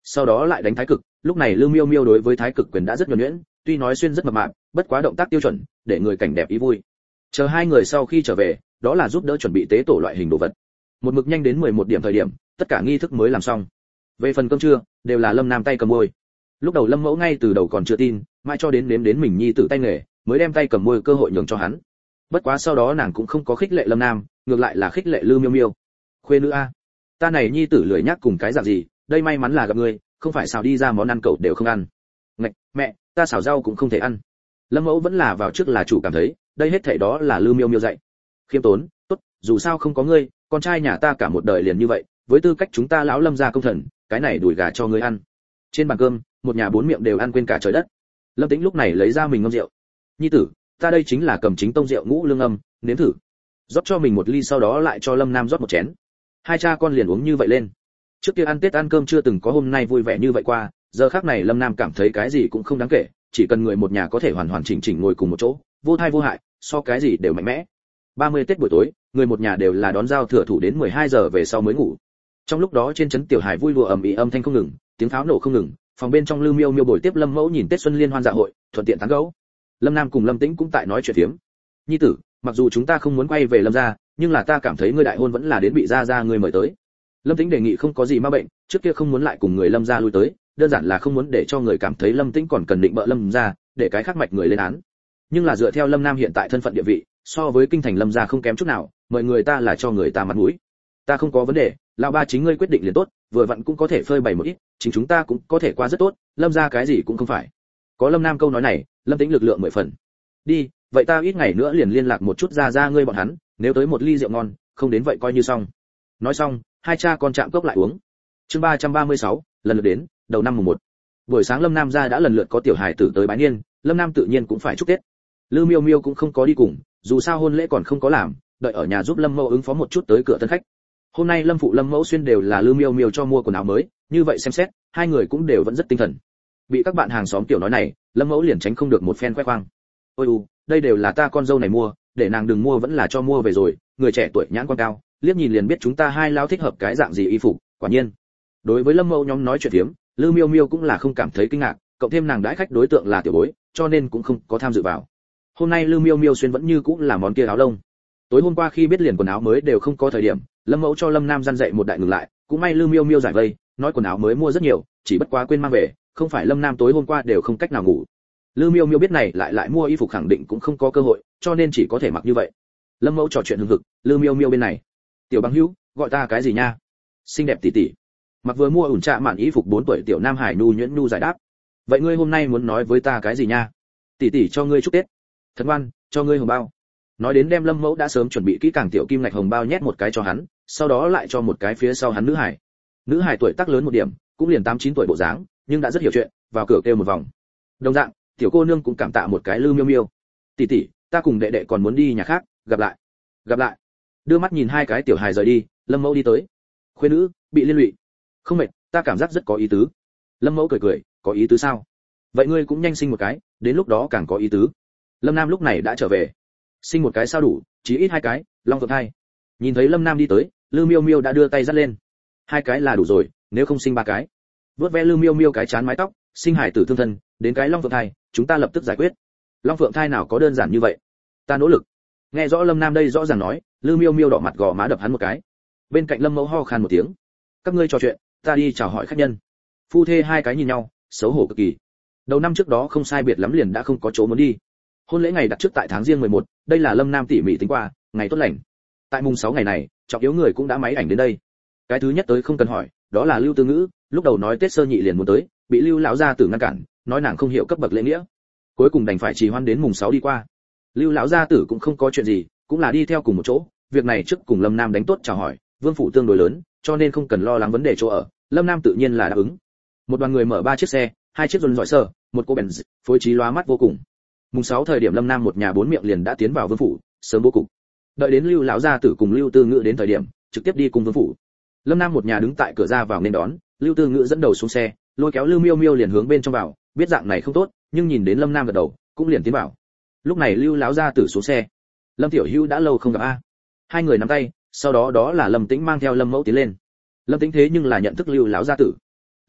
sau đó lại đánh thái cực. Lúc này Lưu Miêu Miêu đối với thái cực quyền đã rất nhuần nhuyễn, tuy nói xuyên rất mập mạp, bất quá động tác tiêu chuẩn, để người cảnh đẹp ý vui. Chờ hai người sau khi trở về, đó là giúp đỡ chuẩn bị tế tổ loại hình đồ vật. Một mực nhanh đến mười một điểm thời điểm, tất cả nghi thức mới làm xong. Về phần cơm trưa, đều là Lâm Nam tay cầm môi. Lúc đầu Lâm Mẫu ngay từ đầu còn chưa tin, mãi cho đến nếm đến mình nhi tử tay nghề, mới đem tay cầm môi cơ hội nhường cho hắn. Bất quá sau đó nàng cũng không có khích lệ Lâm Nam, ngược lại là khích lệ Lưu Miêu Miêu. Khuê nữ a, ta này nhi tử lười nhác cùng cái dạng gì, đây may mắn là gặp ngươi, không phải xào đi ra món ăn cậu đều không ăn. Ngạch, mẹ, ta xào rau cũng không thể ăn. Lâm Mẫu vẫn là vào trước là chủ cảm thấy, đây hết thảy đó là Lưu Miêu Miêu dạy. Khiêm tốn, tốt, dù sao không có ngươi, con trai nhà ta cả một đời liền như vậy, với tư cách chúng ta lão Lâm gia công thần, cái này đùi gà cho ngươi ăn. Trên bàn cơm, một nhà bốn miệng đều ăn quên cả trời đất. Lâm Tĩnh lúc này lấy ra mình ngâm rượu. Nhi tử, ta đây chính là cầm chính tông rượu ngũ lương âm, nếm thử. Rót cho mình một ly sau đó lại cho Lâm Nam rót một chén. Hai cha con liền uống như vậy lên. Trước kia ăn Tết ăn cơm chưa từng có hôm nay vui vẻ như vậy qua, giờ khắc này Lâm Nam cảm thấy cái gì cũng không đáng kể, chỉ cần người một nhà có thể hoàn hoàn chỉnh chỉnh ngồi cùng một chỗ, vô thai vô hại, so cái gì đều mạnh mẽ. ba mươi Tết buổi tối, người một nhà đều là đón giao thừa thủ đến mười hai giờ về sau mới ngủ. Trong lúc đó trên trấn tiểu hải vui đùa ầm ĩ âm thanh không ngừng, tiếng pháo nổ không ngừng, phòng bên trong Lưu Miêu Miêu bồi tiếp Lâm Mẫu nhìn Tết xuân liên hoan dạ hội, thuận tiện tán gẫu. Lâm Nam cùng Lâm Tĩnh cũng tại nói chuyện phiếm. Nhi tử, mặc dù chúng ta không muốn quay về Lâm gia, nhưng là ta cảm thấy ngươi đại hôn vẫn là đến bị gia gia ngươi mời tới. Lâm Tĩnh đề nghị không có gì ma bệnh, trước kia không muốn lại cùng người Lâm gia lui tới, đơn giản là không muốn để cho người cảm thấy Lâm Tĩnh còn cần định bợ Lâm gia, để cái khác mạch người lên án. Nhưng là dựa theo Lâm Nam hiện tại thân phận địa vị, so với kinh thành Lâm gia không kém chút nào, mời người ta là cho người ta mặt mũi. Ta không có vấn đề, lão ba chính ngươi quyết định liền tốt, vừa vặn cũng có thể phơi bày một ít, chính chúng ta cũng có thể qua rất tốt, Lâm gia cái gì cũng không phải. Có Lâm Nam câu nói này, Lâm Tĩnh lực lượng mười phần. Đi, vậy ta ít ngày nữa liền liên lạc một chút ra ra ngươi bọn hắn, nếu tới một ly rượu ngon, không đến vậy coi như xong. Nói xong, hai cha con chạm cốc lại uống. Chương ba trăm ba mươi sáu, lần lượt đến, đầu năm mùng một. Buổi sáng Lâm Nam gia đã lần lượt có tiểu hài tử tới bái niên, Lâm Nam tự nhiên cũng phải chúc Tết. Lưu Miêu Miêu cũng không có đi cùng, dù sao hôn lễ còn không có làm, đợi ở nhà giúp Lâm Mẫu ứng phó một chút tới cửa tân khách. Hôm nay Lâm phụ Lâm Mẫu xuyên đều là Lưu Miêu Miêu cho mua quần áo mới, như vậy xem xét, hai người cũng đều vẫn rất tinh thần. Bị các bạn hàng xóm tiểu nói này, Lâm Mẫu liền tránh không được một phen khoe khoang. Ôi u, đây đều là ta con dâu này mua, để nàng đừng mua vẫn là cho mua về rồi, người trẻ tuổi nhãn quan cao, liếc nhìn liền biết chúng ta hai lao thích hợp cái dạng gì y phục, quả nhiên. Đối với Lâm Mẫu nhóm nói chuyện phiếm, Lưu Miêu Miêu cũng là không cảm thấy kinh ngạc, cộng thêm nàng đãi khách đối tượng là tiểu bối, cho nên cũng không có tham dự vào. Hôm nay Lưu Miêu Miêu xuyên vẫn như cũng là món kia áo lông. Tối hôm qua khi biết liền quần áo mới đều không có thời điểm, Lâm Mẫu cho Lâm Nam răn dạy một đại ngừng lại, cũng may Lưu Miêu Miêu giải vây, nói quần áo mới mua rất nhiều, chỉ bất quá quên mang về, không phải Lâm Nam tối hôm qua đều không cách nào ngủ. Lưu Miêu Miêu biết này lại lại mua y phục khẳng định cũng không có cơ hội, cho nên chỉ có thể mặc như vậy. Lâm Mẫu trò chuyện hưng hực, Lưu Miêu Miêu bên này, tiểu bằng hữu, gọi ta cái gì nha? Xinh đẹp tỷ tỷ. Mặc vừa mua ủn trạ mạn y phục bốn tuổi tiểu Nam Hải nu nhuyễn nu giải đáp. Vậy ngươi hôm nay muốn nói với ta cái gì nha? Tỷ tỷ cho ngươi chúc Tết. Thật ngoan, cho ngươi hồng bao. Nói đến đem Lâm Mẫu đã sớm chuẩn bị kỹ càng tiểu kim ngạch hồng bao nhét một cái cho hắn, sau đó lại cho một cái phía sau hắn nữ hải. Nữ hải tuổi tác lớn một điểm, cũng liền tám chín tuổi bộ dáng, nhưng đã rất hiểu chuyện, vào cửa kêu một vòng. Đồng dạng, tiểu cô nương cũng cảm tạ một cái Lưu Miêu Miêu. Tỷ tỷ, ta cùng đệ đệ còn muốn đi nhà khác, gặp lại. Gặp lại. Đưa mắt nhìn hai cái tiểu hài rời đi, Lâm Mẫu đi tới. Khuê nữ, bị liên lụy. Không mệt, ta cảm giác rất có ý tứ. Lâm Mẫu cười cười, có ý tứ sao? Vậy ngươi cũng nhanh sinh một cái, đến lúc đó càng có ý tứ. Lâm Nam lúc này đã trở về. Sinh một cái sao đủ, chỉ ít hai cái, long phượng thai. Nhìn thấy Lâm Nam đi tới, Lưu Miêu Miêu đã đưa tay dắt lên. Hai cái là đủ rồi, nếu không sinh ba cái. Vớt ve Lưu Miêu Miêu cái chán mái tóc, sinh hải tử thương thân, đến cái long phượng thai, chúng ta lập tức giải quyết. Long phượng thai nào có đơn giản như vậy? Ta nỗ lực. Nghe rõ Lâm Nam đây rõ ràng nói, Lưu Miêu Miêu đỏ mặt gò má đập hắn một cái. Bên cạnh Lâm Mẫu ho khan một tiếng. Các ngươi trò chuyện, ta đi chào hỏi khách nhân. Phu thê hai cái nhìn nhau, xấu hổ cực kỳ. Đầu năm trước đó không sai biệt lắm liền đã không có chỗ muốn đi. Hôn lễ ngày đặt trước tại tháng riêng mười một, đây là Lâm Nam tỉ mỉ tính qua, ngày tốt lành. Tại mùng sáu ngày này, trọng yếu người cũng đã máy ảnh đến đây. Cái thứ nhất tới không cần hỏi, đó là Lưu Tư Ngữ, lúc đầu nói Tết sơ nhị liền muốn tới, bị Lưu lão gia tử ngăn cản, nói nàng không hiểu cấp bậc lễ nghĩa. Cuối cùng đành phải trì hoãn đến mùng sáu đi qua. Lưu lão gia tử cũng không có chuyện gì, cũng là đi theo cùng một chỗ, việc này trước cùng Lâm Nam đánh tốt chào hỏi, vương phủ tương đối lớn, cho nên không cần lo lắng vấn đề chỗ ở, Lâm Nam tự nhiên là đáp ứng. Một đoàn người mở ba chiếc xe, hai chiếc dồn dọi sơ, một cô bèn phối trí lóa mắt vô cùng. Mùng sáu thời điểm Lâm Nam một nhà bốn miệng liền đã tiến vào vương phủ, sớm bố cục. Đợi đến Lưu lão gia tử cùng Lưu Tư Ngữ đến thời điểm, trực tiếp đi cùng vương phủ. Lâm Nam một nhà đứng tại cửa ra vào nên đón, Lưu Tư Ngữ dẫn đầu xuống xe, lôi kéo Lưu Miêu Miêu liền hướng bên trong vào, biết dạng này không tốt, nhưng nhìn đến Lâm Nam gật đầu, cũng liền tiến vào. Lúc này Lưu lão gia tử xuống xe. Lâm Tiểu Hữu đã lâu không gặp a. Hai người nắm tay, sau đó đó là Lâm Tĩnh mang theo Lâm Mẫu tiến lên. Lâm Tĩnh thế nhưng là nhận thức Lưu lão gia tử.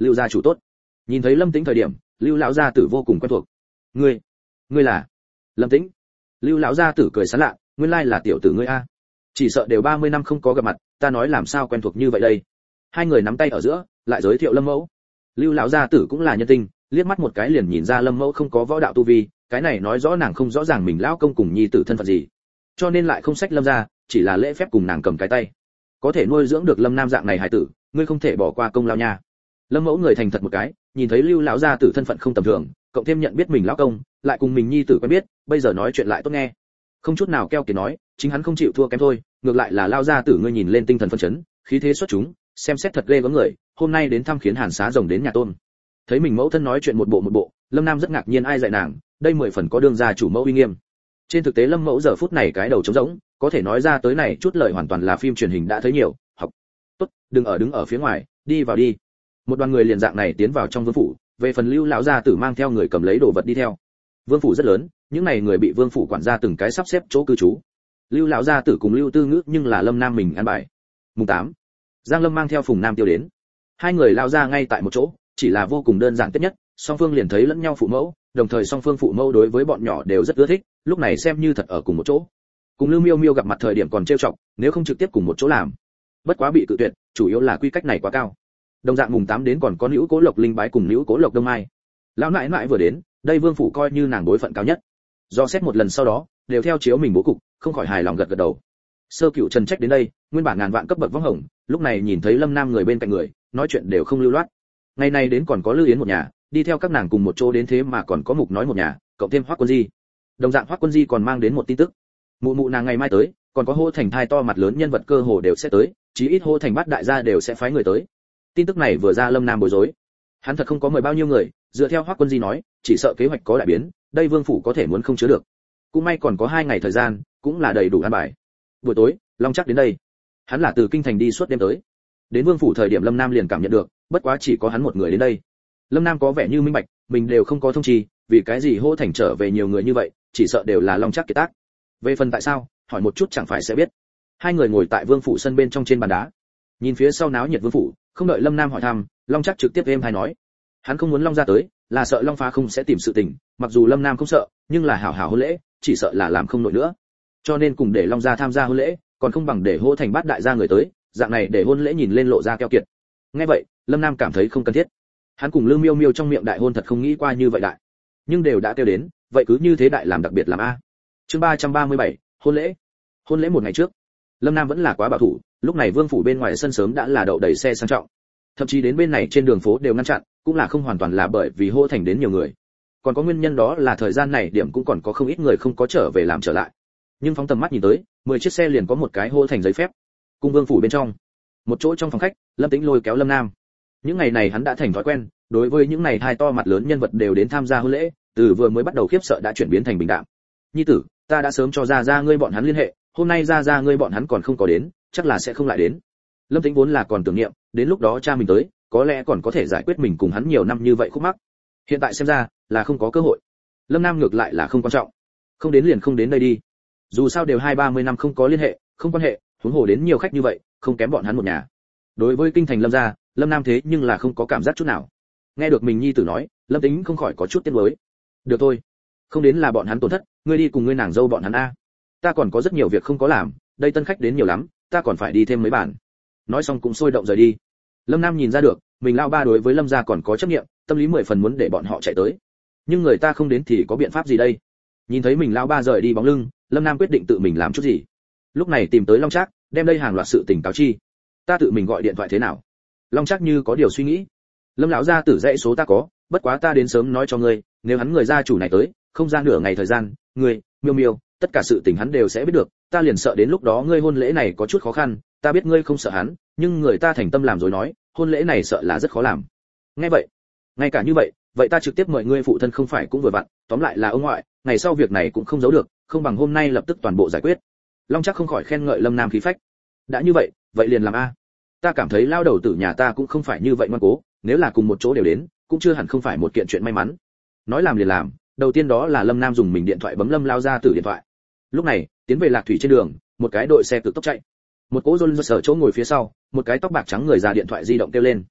Lưu gia chủ tốt. Nhìn thấy Lâm Tĩnh thời điểm, Lưu lão gia tử vô cùng quen thuộc. Ngươi, ngươi là Lâm Tĩnh? Lưu lão gia tử cười sảng lạ, nguyên lai là tiểu tử ngươi a. Chỉ sợ đều ba mươi năm không có gặp mặt, ta nói làm sao quen thuộc như vậy đây. Hai người nắm tay ở giữa, lại giới thiệu Lâm mẫu. Lưu lão gia tử cũng là nhân tinh, liếc mắt một cái liền nhìn ra Lâm mẫu không có võ đạo tu vi, cái này nói rõ nàng không rõ ràng mình lão công cùng nhi tử thân phận gì, cho nên lại không sách Lâm gia, chỉ là lễ phép cùng nàng cầm cái tay. Có thể nuôi dưỡng được Lâm Nam dạng này hải tử, ngươi không thể bỏ qua công lao nha. Lâm mẫu người thành thật một cái, nhìn thấy Lưu lão gia tử thân phận không tầm thường, cộng thêm nhận biết mình lão công, lại cùng mình nhi tử quen biết, bây giờ nói chuyện lại tốt nghe. Không chút nào keo kiệt nói, chính hắn không chịu thua kém thôi, ngược lại là lao gia tử ngươi nhìn lên tinh thần phấn chấn, khí thế xuất chúng, xem xét thật ghê gớm người, hôm nay đến thăm khiến Hàn Xá rồng đến nhà Tôn. Thấy mình mẫu thân nói chuyện một bộ một bộ, Lâm Nam rất ngạc nhiên ai dạy nàng, đây mười phần có đương gia chủ mẫu uy nghiêm. Trên thực tế Lâm mẫu giờ phút này cái đầu trống rỗng, có thể nói ra tới này chút lời hoàn toàn là phim truyền hình đã thấy nhiều, học. Tốt, đừng ở đứng ở phía ngoài, đi vào đi. Một đoàn người liền dạng này tiến vào trong vương phủ, về phần Lưu lão gia tử mang theo người cầm lấy đồ vật đi theo. Vương phủ rất lớn, những này người bị vương phủ quản gia từng cái sắp xếp chỗ cư trú. Lưu lão gia tử cùng Lưu Tư Ngữ nhưng là Lâm Nam mình ăn bài. Mùng tám, Giang Lâm mang theo Phùng Nam Tiêu đến. Hai người lao ra ngay tại một chỗ, chỉ là vô cùng đơn giản tiếp nhất, song phương liền thấy lẫn nhau phụ mẫu, đồng thời song phương phụ mẫu đối với bọn nhỏ đều rất ưa thích, lúc này xem như thật ở cùng một chỗ. Cùng Lưu Miêu Miêu gặp mặt thời điểm còn trêu chọc, nếu không trực tiếp cùng một chỗ làm. Bất quá bị cự tuyệt, chủ yếu là quy cách này quá cao. Đồng dạng mùng tám đến còn có Nữu Cố Lộc Linh bái cùng Nữu Cố Lộc Đông Mai. Lão nãi nãi vừa đến, đây vương phủ coi như nàng đối phận cao nhất. Do xét một lần sau đó, đều theo chiếu mình bố cục, không khỏi hài lòng gật gật đầu. Sơ Cửu Trần Trách đến đây, nguyên bản ngàn vạn cấp bậc võng hồng, lúc này nhìn thấy Lâm Nam người bên cạnh người, nói chuyện đều không lưu loát. Ngày này đến còn có Lưu Yến một nhà, đi theo các nàng cùng một chỗ đến thế mà còn có Mục nói một nhà, cộng thêm Hoắc Quân Di. Đồng dạng Hoắc Quân Di còn mang đến một tin tức. Mụ mụ nàng ngày mai tới, còn có Hô Thành thai to mặt lớn nhân vật cơ hồ đều sẽ tới, chí ít Hô Thành Bát đại gia đều sẽ phái người tới. Tin tức này vừa ra Lâm Nam bối rối. Hắn thật không có mời bao nhiêu người, dựa theo Hoắc Quân Di nói, chỉ sợ kế hoạch có đại biến, đây vương phủ có thể muốn không chứa được. Cũng may còn có hai ngày thời gian, cũng là đầy đủ an bài. Buổi tối, Long Trác đến đây. Hắn là từ kinh thành đi suốt đêm tới. Đến vương phủ thời điểm Lâm Nam liền cảm nhận được, bất quá chỉ có hắn một người đến đây. Lâm Nam có vẻ như minh bạch, mình đều không có thông trì, vì cái gì Hô Thành trở về nhiều người như vậy, chỉ sợ đều là Long Trác kiệt tác. Về phần tại sao, hỏi một chút chẳng phải sẽ biết. Hai người ngồi tại vương phủ sân bên trong trên bàn đá, nhìn phía sau náo nhiệt vương phủ, không đợi Lâm Nam hỏi thăm, Long Trác trực tiếp êm hay nói, hắn không muốn Long gia tới, là sợ Long Phá không sẽ tìm sự tình, mặc dù Lâm Nam không sợ, nhưng là hảo hảo hôn lễ, chỉ sợ là làm không nổi nữa. Cho nên cùng để Long gia tham gia hôn lễ, còn không bằng để Hô Thành Bát đại gia người tới, dạng này để hôn lễ nhìn lên lộ ra keo kiệt. Nghe vậy, Lâm Nam cảm thấy không cần thiết. Hắn cùng Lưu Miêu Miêu trong miệng đại hôn thật không nghĩ qua như vậy đại, nhưng đều đã kêu đến, vậy cứ như thế đại làm đặc biệt làm a. Chương ba trăm ba mươi bảy, hôn lễ. Hôn lễ một ngày trước, Lâm Nam vẫn là quá bảo thủ, lúc này vương phủ bên ngoài sân sớm đã là đậu đầy xe sang trọng, thậm chí đến bên này trên đường phố đều ngăn chặn, cũng là không hoàn toàn là bởi vì Hô Thành đến nhiều người, còn có nguyên nhân đó là thời gian này điểm cũng còn có không ít người không có trở về làm trở lại. Nhưng phóng tầm mắt nhìn tới, mười chiếc xe liền có một cái Hô Thành giấy phép. Cung vương phủ bên trong, một chỗ trong phòng khách, Lâm Tĩnh lôi kéo Lâm Nam. Những ngày này hắn đã thành thói quen, đối với những này hai to mặt lớn nhân vật đều đến tham gia hôn lễ, từ vừa mới bắt đầu khiếp sợ đã chuyển biến thành bình đạm. Nhi tử, ta đã sớm cho ra ra ngươi bọn hắn liên hệ, hôm nay ra ra ngươi bọn hắn còn không có đến, chắc là sẽ không lại đến. Lâm Tĩnh vốn là còn tưởng niệm, đến lúc đó cha mình tới, có lẽ còn có thể giải quyết mình cùng hắn nhiều năm như vậy khúc mắc. Hiện tại xem ra là không có cơ hội. Lâm Nam ngược lại là không quan trọng, không đến liền không đến đây đi. Dù sao đều hai ba mươi năm không có liên hệ, không quan hệ, huống hồ đến nhiều khách như vậy, không kém bọn hắn một nhà. Đối với kinh thành Lâm gia, Lâm Nam thế nhưng là không có cảm giác chút nào. Nghe được mình nhi tử nói, Lâm Tĩnh không khỏi có chút tiếc nuối. Được thôi, không đến là bọn hắn tổn thất, ngươi đi cùng ngươi nàng dâu bọn hắn a. Ta còn có rất nhiều việc không có làm, đây tân khách đến nhiều lắm, ta còn phải đi thêm mấy bản. Nói xong cũng sôi động rời đi. Lâm Nam nhìn ra được, mình lao ba đối với Lâm gia còn có chấp niệm, tâm lý mười phần muốn để bọn họ chạy tới. Nhưng người ta không đến thì có biện pháp gì đây? Nhìn thấy mình lao ba rời đi bóng lưng, Lâm Nam quyết định tự mình làm chút gì. Lúc này tìm tới Long Trác, đem đây hàng loạt sự tình cáo chi. Ta tự mình gọi điện thoại thế nào? Long Trác như có điều suy nghĩ. Lâm lão gia tử dãy số ta có, bất quá ta đến sớm nói cho ngươi, nếu hắn người gia chủ này tới, không ra nửa ngày thời gian, ngươi, Miêu Miêu, tất cả sự tình hắn đều sẽ biết được, ta liền sợ đến lúc đó ngươi hôn lễ này có chút khó khăn, ta biết ngươi không sợ hắn, nhưng người ta thành tâm làm rồi nói, hôn lễ này sợ là rất khó làm. Nghe vậy, ngay cả như vậy, vậy ta trực tiếp mời ngươi phụ thân không phải cũng vừa vặn, tóm lại là ông ngoại, ngày sau việc này cũng không giấu được, không bằng hôm nay lập tức toàn bộ giải quyết. Long Trác không khỏi khen ngợi Lâm Nam khí phách. Đã như vậy, vậy liền làm a. Ta cảm thấy lao đầu tử nhà ta cũng không phải như vậy ngoan cố, nếu là cùng một chỗ đều đến, cũng chưa hẳn không phải một kiện chuyện may mắn. Nói làm liền làm, đầu tiên đó là Lâm Nam dùng mình điện thoại bấm Lâm lao ra tử điện thoại. Lúc này, tiến về Lạc Thủy trên đường, một cái đội xe cực tốc chạy. Một cỗ rôn rơ sở chỗ ngồi phía sau, một cái tóc bạc trắng người già điện thoại di động kêu lên.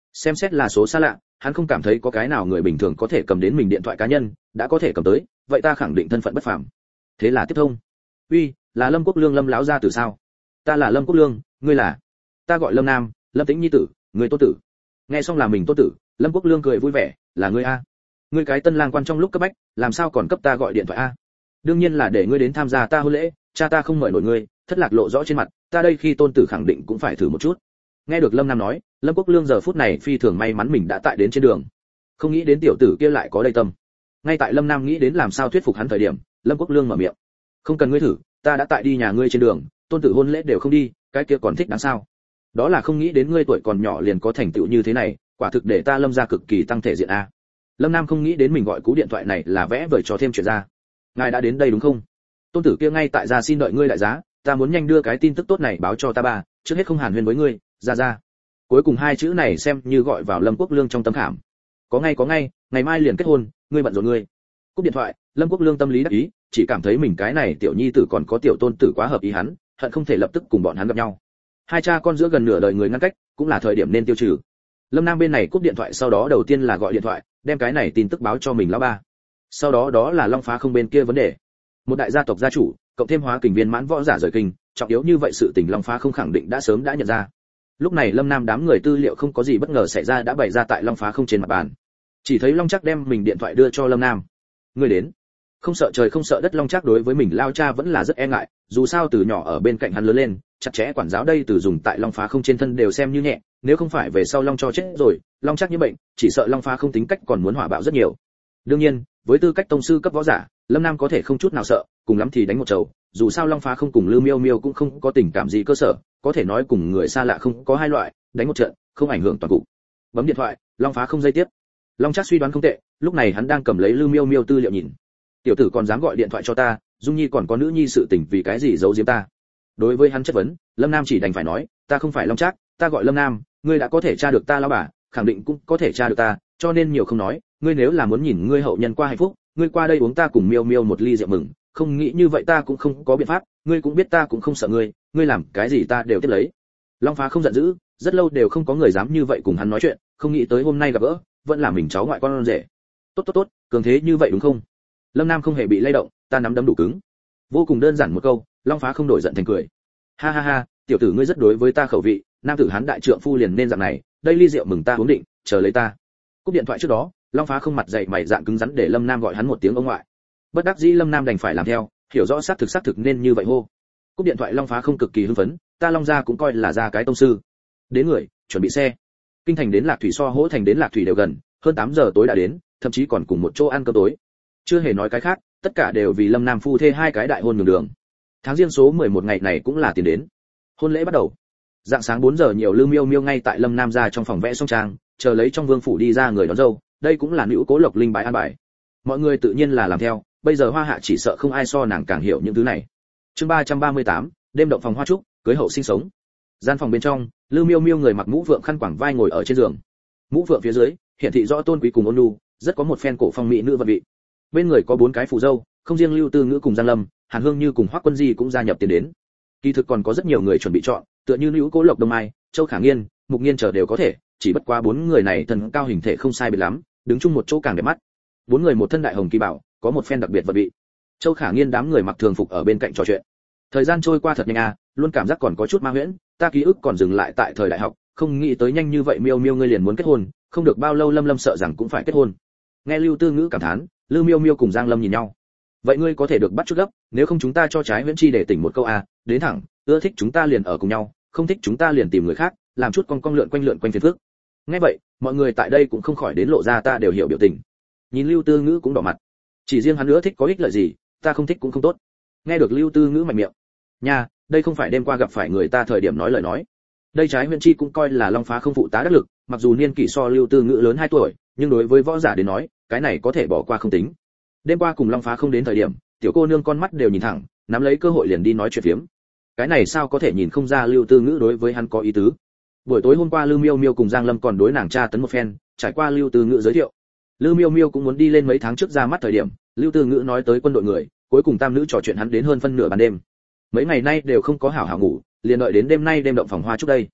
Xem xét là số xa lạ, hắn không cảm thấy có cái nào người bình thường có thể cầm đến mình điện thoại cá nhân, đã có thể cầm tới, vậy ta khẳng định thân phận bất phàm. Thế là tiếp thông. Uy, là Lâm Quốc Lương Lâm lão gia tử sao? Ta là Lâm Quốc Lương, ngươi là? Ta gọi Lâm Nam, Lâm Tĩnh nhi tử, ngươi Tô tử. Nghe xong là mình Tô tử, Lâm Quốc Lương cười vui vẻ, là ngươi a? Ngươi cái tân lang quan trong lúc cấp bách, làm sao còn cấp ta gọi điện thoại a? Đương nhiên là để ngươi đến tham gia ta hôn lễ, cha ta không mời nổi ngươi, thất lạc lộ rõ trên mặt, ta đây khi tôn tử khẳng định cũng phải thử một chút. Nghe được Lâm Nam nói, Lâm Quốc Lương giờ phút này phi thường may mắn mình đã tại đến trên đường, không nghĩ đến tiểu tử kia lại có đầy tâm. Ngay tại Lâm Nam nghĩ đến làm sao thuyết phục hắn thời điểm, Lâm Quốc Lương mở miệng, không cần ngươi thử, ta đã tại đi nhà ngươi trên đường, tôn tử hôn lễ đều không đi, cái kia còn thích đáng sao? Đó là không nghĩ đến ngươi tuổi còn nhỏ liền có thành tựu như thế này, quả thực để ta Lâm gia cực kỳ tăng thể diện a. Lâm Nam không nghĩ đến mình gọi cú điện thoại này là vẽ vời cho thêm chuyện ra. Ngài đã đến đây đúng không? Tôn tử kia ngay tại gia xin đợi ngươi đại giá, ta muốn nhanh đưa cái tin tức tốt này báo cho ta ba, trước hết không hàn huyên với ngươi, ra ra. Cuối cùng hai chữ này xem như gọi vào Lâm Quốc Lương trong tâm khảm. Có ngay có ngay, ngày mai liền kết hôn, ngươi bận rộn ngươi. Cúp điện thoại, Lâm Quốc Lương tâm lý đắc ý, chỉ cảm thấy mình cái này tiểu nhi tử còn có tiểu tôn tử quá hợp ý hắn, hận không thể lập tức cùng bọn hắn gặp nhau. Hai cha con giữa gần nửa đời người ngăn cách, cũng là thời điểm nên tiêu trừ. Lâm Nam bên này cúp điện thoại sau đó đầu tiên là gọi điện thoại, đem cái này tin tức báo cho mình lão ba. Sau đó đó là Long Phá Không bên kia vấn đề. Một đại gia tộc gia chủ, cộng thêm hóa kình viên mãn võ giả rời kinh, trọng yếu như vậy sự tình Long Phá Không khẳng định đã sớm đã nhận ra. Lúc này Lâm Nam đám người tư liệu không có gì bất ngờ xảy ra đã bày ra tại Long Phá Không trên mặt bàn. Chỉ thấy Long Trác đem mình điện thoại đưa cho Lâm Nam. Người đến. Không sợ trời không sợ đất, Long Trác đối với mình lao cha vẫn là rất e ngại, dù sao từ nhỏ ở bên cạnh hắn lớn lên, chặt chẽ quản giáo đây từ dùng tại Long Phá Không trên thân đều xem như nhẹ, nếu không phải về sau Long cho chết rồi, Long Trác như bệnh, chỉ sợ Long Phá Không tính cách còn muốn hỏa bạo rất nhiều. Đương nhiên, với tư cách tông sư cấp võ giả, Lâm Nam có thể không chút nào sợ, cùng lắm thì đánh một chầu, dù sao Long Phá Không cùng Lư Miêu Miêu cũng không có tình cảm gì cơ sở, có thể nói cùng người xa lạ không có hai loại, đánh một trận, không ảnh hưởng toàn cục. Bấm điện thoại, Long Phá Không dây tiếp. Long Trác suy đoán không tệ, lúc này hắn đang cầm lấy Lư Miêu Miêu tư liệu nhìn. Tiểu tử còn dám gọi điện thoại cho ta, Dung Nhi còn có nữ nhi sự tình vì cái gì giấu giếm ta? Đối với hắn chất vấn, Lâm Nam chỉ đành phải nói, ta không phải Long Trác, ta gọi Lâm Nam, ngươi đã có thể tra được ta lão bà, khẳng định cũng có thể tra được ta, cho nên nhiều không nói, ngươi nếu là muốn nhìn ngươi hậu nhân qua hạnh phúc, ngươi qua đây uống ta cùng Miêu Miêu một ly rượu mừng, không nghĩ như vậy ta cũng không có biện pháp, ngươi cũng biết ta cũng không sợ ngươi, ngươi làm cái gì ta đều tiếp lấy. Long Phá Không giận dữ, rất lâu đều không có người dám như vậy cùng hắn nói chuyện, không nghĩ tới hôm nay gặp gỡ, vẫn là mình cháu ngoại con rể. Tốt tốt tốt, cường thế như vậy đúng không? Lâm Nam không hề bị lay động, ta nắm đấm đủ cứng. Vô cùng đơn giản một câu, Long Phá Không đổi giận thành cười. Ha ha ha, tiểu tử ngươi rất đối với ta khẩu vị, nam tử hán đại trượng phu liền nên dạng này, đây ly rượu mừng ta uống định, chờ lấy ta. Cúp điện thoại trước đó, Long Phá Không mặt dày mày dạn cứng rắn để Lâm Nam gọi hắn một tiếng ông ngoại. Bất đắc dĩ Lâm Nam đành phải làm theo, hiểu rõ xác thực xác thực nên như vậy hô. Cúp điện thoại Long Phá Không cực kỳ hưng phấn, ta Long gia cũng coi là ra cái tông sư. Đến người, chuẩn bị xe. Kinh thành đến Lạc Thủy so Hỗ thành đến Lạc Thủy đều gần, hơn tám giờ tối đã đến, thậm chí còn cùng một chỗ ăn cơm tối. Chưa hề nói cái khác, tất cả đều vì Lâm Nam phu thê hai cái đại hôn nhường đường. Tháng riêng số mười một ngày này cũng là tiền đến. Hôn lễ bắt đầu. Dạng sáng bốn giờ nhiều, Lư Miêu Miêu ngay tại Lâm Nam gia trong phòng vẽ song trang, chờ lấy trong vương phủ đi ra người đón dâu, đây cũng là nữ Cố Lộc Linh bái an bài. Mọi người tự nhiên là làm theo, bây giờ Hoa Hạ chỉ sợ không ai so nàng càng hiểu những thứ này. Chương ba trăm ba mươi tám, đêm động phòng hoa trúc, cưới hậu sinh sống. Gian phòng bên trong, Lư Miêu Miêu người mặc mũ vượng khăn quàng vai ngồi ở trên giường. Mũ vượng phía dưới, hiển thị rõ tôn quý cùng ôn nhu, rất có một phen cổ phong mỹ nữ vật vị. Bên người có bốn cái phù dâu, không riêng Lưu Tư Ngữ cùng Giang Lâm, Hàn Hương Như cùng Hoắc Quân Di cũng gia nhập tiền đến. Kỳ thực còn có rất nhiều người chuẩn bị chọn, tựa như nữ Cố Lộc Đông Mai, Châu Khả Nghiên, Mục Nghiên chờ đều có thể, chỉ bất quá bốn người này thân cao hình thể không sai biệt lắm, đứng chung một chỗ càng đẹp mắt. Bốn người một thân đại hồng kỳ bảo, có một phen đặc biệt vật vị. Châu Khả Nghiên đám người mặc thường phục ở bên cạnh trò chuyện. Thời gian trôi qua thật nhanh à, luôn cảm giác còn có chút ma huyễn, ta ký ức còn dừng lại tại thời đại học, không nghĩ tới nhanh như vậy Miêu Miêu ngươi liền muốn kết hôn, không được bao lâu Lâm Lâm sợ rằng cũng phải kết hôn. Nghe Lưu Tư Ngữ cảm thán, Lư Miêu Miêu cùng Giang Lâm nhìn nhau. Vậy ngươi có thể được bắt chút gấp, nếu không chúng ta cho trái huyễn chi để tỉnh một câu à, đến thẳng, ưa thích chúng ta liền ở cùng nhau, không thích chúng ta liền tìm người khác, làm chút con con lượn quanh lượn quanh phiền phức. Nghe vậy, mọi người tại đây cũng không khỏi đến lộ ra ta đều hiểu biểu tình. Nhìn Lưu Tư Ngữ cũng đỏ mặt. Chỉ riêng hắn nữa thích có ích lợi gì, ta không thích cũng không tốt. Nghe được Lưu Tư Ngữ mạnh miệng. Nha, đây không phải đêm qua gặp phải người ta thời điểm nói lời nói. Đây trái huyễn chi cũng coi là Long Phá Không phụ tá đắc lực, mặc dù niên kỷ so Lưu Tư Ngữ lớn hai tuổi, nhưng đối với võ giả đến nói, cái này có thể bỏ qua không tính. Đêm qua cùng Long Phá Không đến thời điểm, tiểu cô nương con mắt đều nhìn thẳng, nắm lấy cơ hội liền đi nói chuyện phiếm. Cái này sao có thể nhìn không ra Lưu Tư Ngữ đối với hắn có ý tứ. Buổi tối hôm qua Lư Miêu Miêu cùng Giang Lâm còn đối nàng tra tấn một phen, trải qua Lưu Tư Ngữ giới thiệu. Lư Miêu Miêu cũng muốn đi lên mấy tháng trước ra mắt thời điểm, Lưu Tư Ngữ nói tới quân đội người, cuối cùng tam nữ trò chuyện hắn đến hơn phân nửa ban đêm. Mấy ngày nay đều không có hảo hảo ngủ, liền đợi đến đêm nay đêm động phòng hoa chúc đây.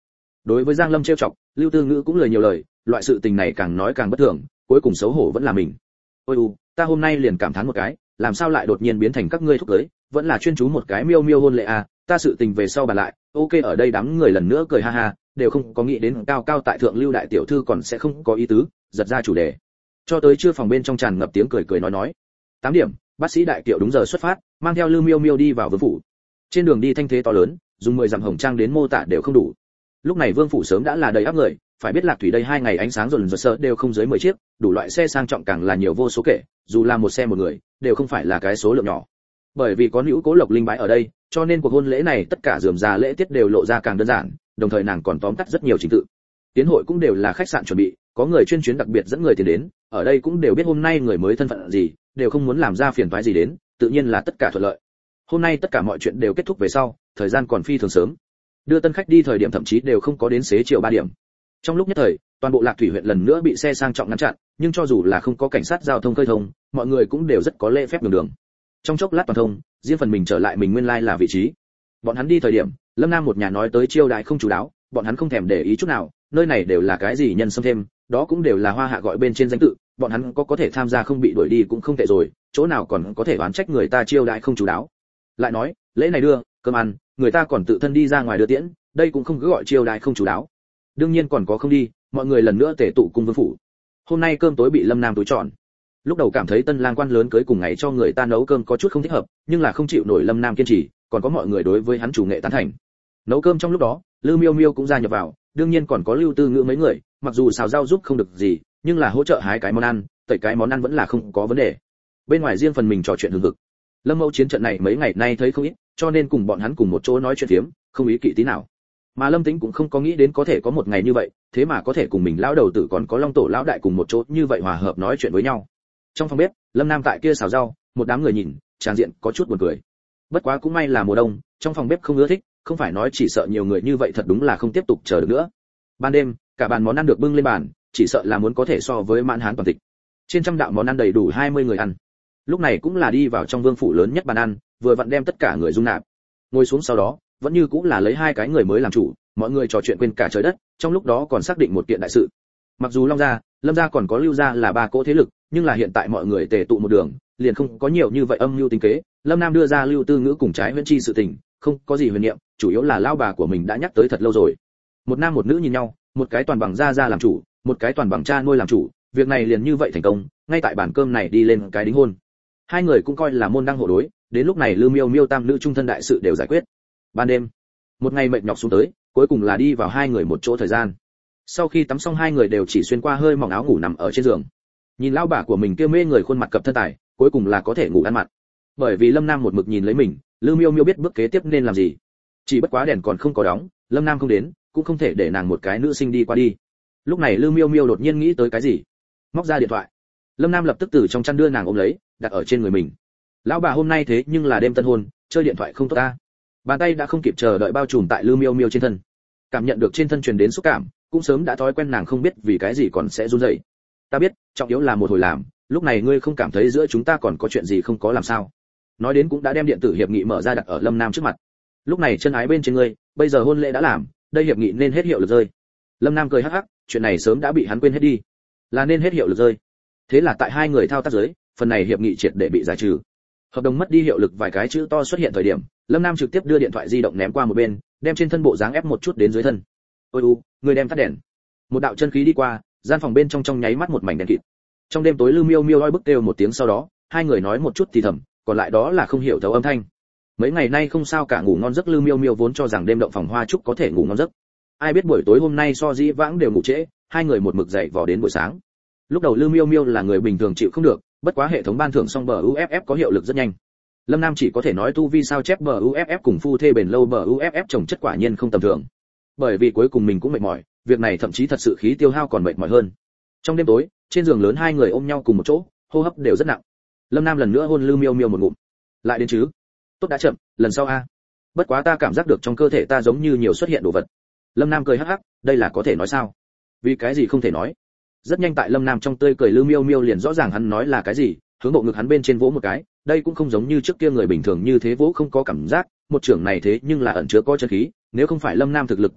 Đối với Giang Lâm trêu chọc, Lưu Tư Ngữ cũng lời nhiều lời, loại sự tình này càng nói càng bất thường, cuối cùng xấu hổ vẫn là mình. Ôi u, ta hôm nay liền cảm thán một cái, làm sao lại đột nhiên biến thành các ngươi thúc cưới, vẫn là chuyên chú một cái miêu miêu hôn lễ à, ta sự tình về sau bàn lại. Ok, ở đây đám người lần nữa cười ha ha, đều không có nghĩ đến cao cao tại thượng Lưu đại tiểu thư còn sẽ không có ý tứ, giật ra chủ đề. Cho tới trưa phòng bên trong tràn ngập tiếng cười cười nói nói. tám điểm, bác sĩ đại kiệu đúng giờ xuất phát, mang theo Lưu Miêu Miêu đi vào vương phủ. Trên đường đi thanh thế to lớn, dùng mười dặm hồng trang đến mô tả đều không đủ. Lúc này vương phủ sớm đã là đầy ắp người, phải biết Lạc Thủy đây hai ngày ánh sáng rồn rợn sợ đều không dưới mười chiếc, đủ loại xe sang trọng càng là nhiều vô số kể, dù là một xe một người, đều không phải là cái số lượng nhỏ. Bởi vì có nữ Cố Lộc linh bái ở đây, cho nên cuộc hôn lễ này tất cả rườm rà lễ tiết đều lộ ra càng đơn giản, đồng thời nàng còn tóm tắt rất nhiều trình tự. Tiến hội cũng đều là khách sạn chuẩn bị, có người chuyên chuyến đặc biệt dẫn người tiền đến, ở đây cũng đều biết hôm nay người mới thân phận gì, đều không muốn làm ra phiền toái gì đến, tự nhiên là tất cả thuận lợi. Hôm nay tất cả mọi chuyện đều kết thúc về sau, thời gian còn phi thường sớm. Đưa tân khách đi thời điểm thậm chí đều không có đến xế chiều ba điểm. Trong lúc nhất thời, toàn bộ Lạc Thủy huyện lần nữa bị xe sang trọng ngăn chặn, nhưng cho dù là không có cảnh sát giao thông khơi thông, mọi người cũng đều rất có lễ phép đường đường. Trong chốc lát toàn thông, riêng phần mình trở lại mình nguyên lai là vị trí. Bọn hắn đi thời điểm, Lâm Nam một nhà nói tới chiêu đãi không chú đáo, bọn hắn không thèm để ý chút nào, nơi này đều là cái gì nhân xâm thêm, đó cũng đều là hoa hạ gọi bên trên danh tự, bọn hắn có có thể tham gia không bị đuổi đi cũng không tệ rồi, chỗ nào còn có thể oán trách người ta chiêu đãi không chú đáo. Lại nói, lễ này đưa, cơm ăn, người ta còn tự thân đi ra ngoài đưa tiễn, đây cũng không cứ gọi chiêu đãi không chú đáo. Đương nhiên còn có không đi, mọi người lần nữa tề tụ cung vương phủ. Hôm nay cơm tối bị Lâm Nam túi tròn. Lúc đầu cảm thấy tân lang quan lớn cưới cùng ngày cho người ta nấu cơm có chút không thích hợp, nhưng là không chịu nổi Lâm Nam kiên trì, còn có mọi người đối với hắn chủ nghệ tán thành. Nấu cơm trong lúc đó, Lưu Miêu Miêu cũng gia nhập vào, đương nhiên còn có Lưu Tư Ngữ mấy người, mặc dù xào rau giúp không được gì, nhưng là hỗ trợ hái cái món ăn, tẩy cái món ăn vẫn là không có vấn đề. Bên ngoài riêng phần mình trò chuyện hừng hực. Lâm Mẫu chiến trận này mấy ngày nay thấy không ít, cho nên cùng bọn hắn cùng một chỗ nói chuyện phiếm, không ý kỵ tí nào. Mà Lâm Tĩnh cũng không có nghĩ đến có thể có một ngày như vậy, thế mà có thể cùng mình lão đầu tử còn có Long tổ lão đại cùng một chỗ như vậy hòa hợp nói chuyện với nhau. Trong phòng bếp, Lâm Nam tại kia xào rau, một đám người nhìn, tràn diện có chút buồn cười. Bất quá cũng may là mùa đông, trong phòng bếp không ưa thích, không phải nói chỉ sợ nhiều người như vậy thật đúng là không tiếp tục chờ được nữa. Ban đêm, cả bàn món ăn được bưng lên bàn, chỉ sợ là muốn có thể so với mãn hán toàn tịch. Trên trăm đạo món ăn đầy đủ hai mươi người ăn. Lúc này cũng là đi vào trong vương phủ lớn nhất bàn ăn, vừa vặn đem tất cả người dung nạp. Ngồi xuống sau đó, vẫn như cũng là lấy hai cái người mới làm chủ, mọi người trò chuyện quên cả trời đất, trong lúc đó còn xác định một kiện đại sự. Mặc dù Long gia, Lâm gia còn có Lưu gia là ba cỗ thế lực, nhưng là hiện tại mọi người tề tụ một đường, liền không có nhiều như vậy âm mưu tính kế. Lâm Nam đưa ra Lưu Tư Ngữ cùng trái huyễn chi sự tình, không có gì huyền niệm, chủ yếu là lao bà của mình đã nhắc tới thật lâu rồi. Một nam một nữ nhìn nhau, một cái toàn bằng gia gia làm chủ, một cái toàn bằng cha nuôi làm chủ, việc này liền như vậy thành công, ngay tại bàn cơm này đi lên cái đính hôn. Hai người cũng coi là môn đăng hộ đối, đến lúc này Lưu Miêu Miêu tam nữ trung thân đại sự đều giải quyết. Ban đêm, một ngày mệt nhọc xuống tới, cuối cùng là đi vào hai người một chỗ thời gian. Sau khi tắm xong hai người đều chỉ xuyên qua hơi mỏng áo ngủ nằm ở trên giường. Nhìn lão bà của mình kia mê người khuôn mặt cập thân tài, cuối cùng là có thể ngủ ăn mặn. Bởi vì Lâm Nam một mực nhìn lấy mình, Lưu Miêu Miêu biết bước kế tiếp nên làm gì. Chỉ bất quá đèn còn không có đóng, Lâm Nam không đến, cũng không thể để nàng một cái nữ sinh đi qua đi. Lúc này Lưu Miêu Miêu đột nhiên nghĩ tới cái gì, móc ra điện thoại. Lâm Nam lập tức từ trong chăn đưa nàng ôm lấy, đặt ở trên người mình. Lão bà hôm nay thế nhưng là đêm tân hôn, chơi điện thoại không tốt ta. Bàn tay đã không kịp chờ đợi bao trùm tại Lưu Miêu Miêu trên thân. Cảm nhận được trên thân truyền đến xúc cảm, cũng sớm đã thói quen nàng không biết vì cái gì còn sẽ run rẩy. Ta biết, trọng yếu là một hồi làm, lúc này ngươi không cảm thấy giữa chúng ta còn có chuyện gì không có làm sao? Nói đến cũng đã đem điện tử hiệp nghị mở ra đặt ở Lâm Nam trước mặt. Lúc này chân ái bên trên ngươi, bây giờ hôn lễ đã làm, đây hiệp nghị nên hết hiệu lực rơi. Lâm Nam cười hắc hắc, chuyện này sớm đã bị hắn quên hết đi, là nên hết hiệu lực rơi. Thế là tại hai người thao tác dưới, phần này hiệp nghị triệt để bị giải trừ. Hợp đồng mất đi hiệu lực vài cái chữ to xuất hiện thời điểm, Lâm Nam trực tiếp đưa điện thoại di động ném qua một bên, đem trên thân bộ dáng ép một chút đến dưới thân. Ôi u, người đem tắt đèn. Một đạo chân khí đi qua, gian phòng bên trong trong nháy mắt một mảnh đen kịt. Trong đêm tối Lưu Miêu Miêu oi bức kêu một tiếng, sau đó hai người nói một chút thì thầm, còn lại đó là không hiểu thấu âm thanh. Mấy ngày nay không sao cả ngủ ngon giấc, Lưu Miêu Miêu vốn cho rằng đêm động phòng hoa trúc có thể ngủ ngon giấc. Ai biết buổi tối hôm nay so dĩ vãng đều ngủ trễ, hai người một mực dậy vò đến buổi sáng. Lúc đầu Lưu Miêu Miêu là người bình thường chịu không được, bất quá hệ thống ban thưởng xong bờ u ép ép có hiệu lực rất nhanh. Lâm Nam chỉ có thể nói tu vi sao chép bờ u ép ép cùng phu thê bền lâu bờ u ép ép trồng chất quả nhiên không tầm thường. Bởi vì cuối cùng mình cũng mệt mỏi, việc này thậm chí thật sự khí tiêu hao còn mệt mỏi hơn. Trong đêm tối, trên giường lớn hai người ôm nhau cùng một chỗ, hô hấp đều rất nặng. Lâm Nam lần nữa hôn Lưu Miêu Miêu một ngụm. Lại đến chứ? Tốt đã chậm, lần sau a. Bất quá ta cảm giác được trong cơ thể ta giống như nhiều xuất hiện đồ vật. Lâm Nam cười hắc hắc, đây là có thể nói sao? Vì cái gì không thể nói? Rất nhanh tại Lâm Nam trong tươi cười Lưu Miêu Miêu liền rõ ràng hắn nói là cái gì, hướng bộ ngực hắn bên trên vỗ một cái, đây cũng không giống như trước kia người bình thường như thế vỗ không có cảm giác, một trưởng này thế nhưng là ẩn chứa có chân khí, nếu không phải Lâm Nam thực lực cường đại,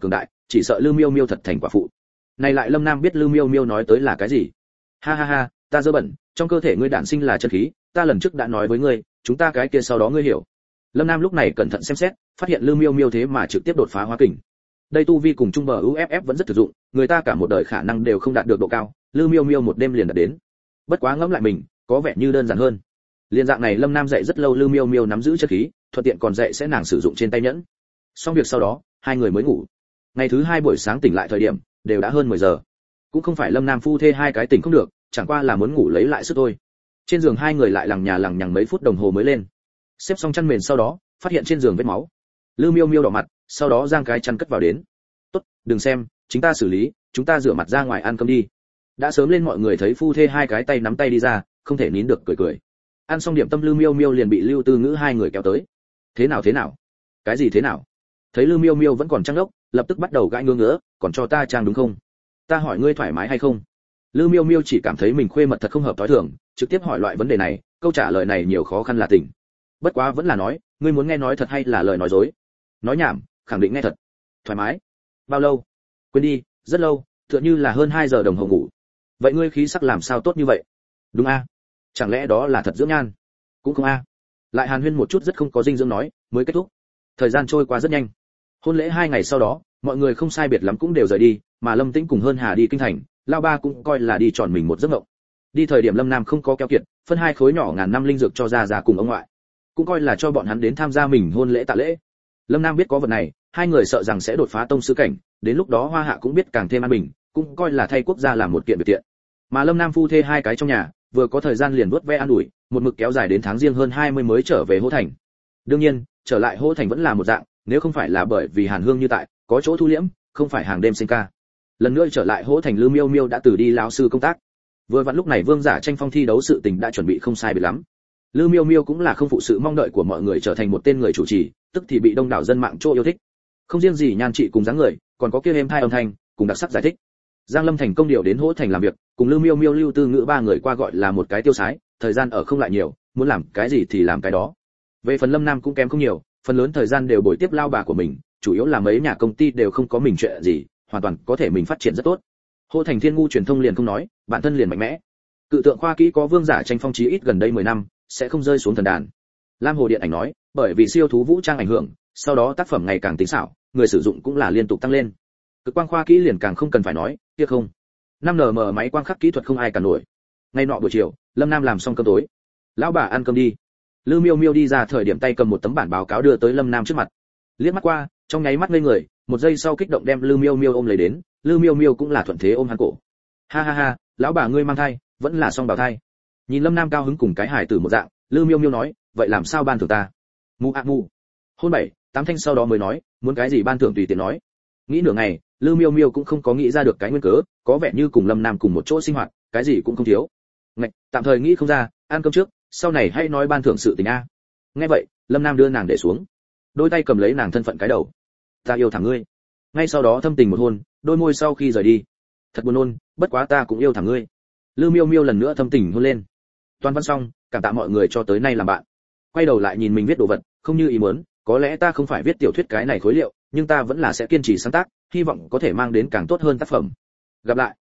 chỉ sợ Lư Miêu Miêu thật thành quả phụ. Này lại Lâm Nam biết Lư Miêu Miêu nói tới là cái gì. Ha ha ha, ta dơ bẩn, trong cơ thể ngươi đản sinh là chân khí, ta lần trước đã nói với ngươi, chúng ta cái kia sau đó ngươi hiểu. Lâm Nam lúc này cẩn thận xem xét, phát hiện Lư Miêu Miêu thế mà trực tiếp đột phá hóa kình. Đây tu vi cùng trung bờ u ép ép vẫn rất thực dụng, người ta cả một đời khả năng đều không đạt được độ cao, Lư Miêu Miêu một đêm liền đạt đến. Bất quá ngẫm lại mình, có vẻ như đơn giản hơn. Liên dạng này Lâm Nam dạy rất lâu Lư Miêu Miêu nắm giữ chất khí, thuận tiện còn dạy sẽ nàng sử dụng trên tay nhẫn. Xong việc sau đó, hai người mới ngủ. Ngày thứ hai buổi sáng tỉnh lại thời điểm, đều đã hơn mười giờ. Cũng không phải Lâm Nam phu thê hai cái tỉnh không được, chẳng qua là muốn ngủ lấy lại sức thôi. Trên giường hai người lại lằng nhà lằng nhằng mấy phút đồng hồ mới lên. Xếp xong chăn mền sau đó, phát hiện trên giường vết máu. Lư Miêu Miêu đỏ mặt, sau đó giang cái chăn cất vào đến. "Tốt, đừng xem, chúng ta xử lý, chúng ta rửa mặt ra ngoài ăn cơm đi." Đã sớm lên mọi người thấy phu thê hai cái tay nắm tay đi ra, không thể nín được cười cười. Ăn xong điểm tâm Lư Miêu Miêu liền bị Lưu Tư Ngữ hai người kéo tới. "Thế nào thế nào? Cái gì thế nào?" Thấy Lư Miêu Miêu vẫn còn trăng đốc, lập tức bắt đầu gãi ngứa ngứa, "Còn cho ta trang đúng không? Ta hỏi ngươi thoải mái hay không?" Lư Miêu Miêu chỉ cảm thấy mình khuê mật thật không hợp tối thường, trực tiếp hỏi loại vấn đề này, câu trả lời này nhiều khó khăn là tỉnh. Bất quá vẫn là nói, "Ngươi muốn nghe nói thật hay là lời nói dối?" "Nói nhảm, khẳng định nghe thật." "Thoải mái." "Bao lâu?" "Quên đi, rất lâu, tựa như là hơn hai giờ đồng hồ ngủ." "Vậy ngươi khí sắc làm sao tốt như vậy?" "Đúng a, chẳng lẽ đó là thật dưỡng nhan?" "Cũng không a." Lại hàn huyên một chút rất không có dinh dưỡng nói, mới kết thúc. Thời gian trôi qua rất nhanh. Hôn lễ hai ngày sau đó, mọi người không sai biệt lắm cũng đều rời đi, mà Lâm Tĩnh cùng Hơn Hà đi kinh thành, Lao Ba cũng coi là đi tròn mình một giấc mộng. Đi thời điểm Lâm Nam không có keo kiệt, phân hai khối nhỏ ngàn năm linh dược cho gia gia cùng ông ngoại, cũng coi là cho bọn hắn đến tham gia mình hôn lễ tạ lễ. Lâm Nam biết có vật này, hai người sợ rằng sẽ đột phá tông sư cảnh, đến lúc đó Hoa Hạ cũng biết càng thêm an bình, cũng coi là thay quốc gia làm một kiện việc tiện. Mà Lâm Nam phu thê hai cái trong nhà, vừa có thời gian liền vuốt ve an ủi, một mực kéo dài đến tháng Giêng hơn hai mươi mới trở về Hỗ Thành. Đương nhiên, trở lại Hỗ Thành vẫn là một dạng, nếu không phải là bởi vì Hàn Hương như tại, có chỗ thu liễm, không phải hàng đêm sinh ca. Lần nữa trở lại Hỗ Thành, Lư Miêu Miêu đã từ đi lão sư công tác. Vừa vặn lúc này Vương Giả tranh phong thi đấu sự tình đã chuẩn bị không sai biệt lắm. Lư Miêu Miêu cũng là không phụ sự mong đợi của mọi người trở thành một tên người chủ trì, tức thì bị đông đảo dân mạng chỗ yêu thích. Không riêng gì nhan trị cùng dáng người, còn có kia êm hai âm thanh, cùng đặc sắc giải thích. Giang Lâm thành công điều đến Hỗ Thành làm việc, cùng Lư Miêu Miêu Lưu Tư Ngữ ba người qua gọi là một cái tiêu sái, thời gian ở không lại nhiều, muốn làm cái gì thì làm cái đó. Về phần Lâm Nam cũng kém không nhiều, phần lớn thời gian đều bồi tiếp lao bà của mình, chủ yếu là mấy nhà công ty đều không có mình chuyện gì, hoàn toàn có thể mình phát triển rất tốt. Hỗ Thành Thiên ngu truyền thông liền không nói, bản thân liền mạnh mẽ. Cự tượng khoa kỹ có Vương Giả tranh phong chí ít gần đây mười năm, sẽ không rơi xuống thần đàn. Lam Hồ Điện ảnh nói, bởi vì siêu thú vũ trang ảnh hưởng, sau đó tác phẩm ngày càng tinh xảo, người sử dụng cũng là liên tục tăng lên. Cực quang khoa kỹ liền càng không cần phải nói, kia không. năm en em máy quang khắc kỹ thuật không ai cả nổi. Ngày nọ buổi chiều, Lâm Nam làm xong cơm tối. Lão bà ăn cơm đi. Lư Miêu Miêu đi ra thời điểm tay cầm một tấm bản báo cáo đưa tới Lâm Nam trước mặt. Liếc mắt qua, trong nháy mắt ngây người, một giây sau kích động đem Lư Miêu Miêu ôm lấy đến, Lư Miêu Miêu cũng là thuận thế ôm hắn cổ. Ha ha ha, lão bà ngươi mang thai, vẫn là song bào thai. Nhìn Lâm Nam cao hứng cùng cái hài tử một dạng, Lư Miêu Miêu nói, vậy làm sao ban thưởng ta? Mu a mu. Hôn bảy, tám thanh sau đó mới nói, muốn cái gì ban thưởng tùy tiện nói. Nghĩ nửa ngày, Lư Miêu Miêu cũng không có nghĩ ra được cái nguyên cớ, có vẻ như cùng Lâm Nam cùng một chỗ sinh hoạt, cái gì cũng không thiếu. Ngạch, tạm thời nghĩ không ra, ăn cơm trước, sau này hãy nói ban thưởng sự tình a. Nghe vậy, Lâm Nam đưa nàng để xuống, đôi tay cầm lấy nàng thân phận cái đầu. Ta yêu thằng ngươi. Ngay sau đó thâm tình một hôn, đôi môi sau khi rời đi. Thật buồn nôn, bất quá ta cũng yêu thằng ngươi. Lư Miêu Miêu lần nữa thâm tình hôn lên. Toàn văn xong, cảm tạ mọi người cho tới nay làm bạn. Quay đầu lại nhìn mình viết đồ vật, không như ý muốn, có lẽ ta không phải viết tiểu thuyết cái này khối liệu, nhưng ta vẫn là sẽ kiên trì sáng tác, hy vọng có thể mang đến càng tốt hơn tác phẩm. Gặp lại.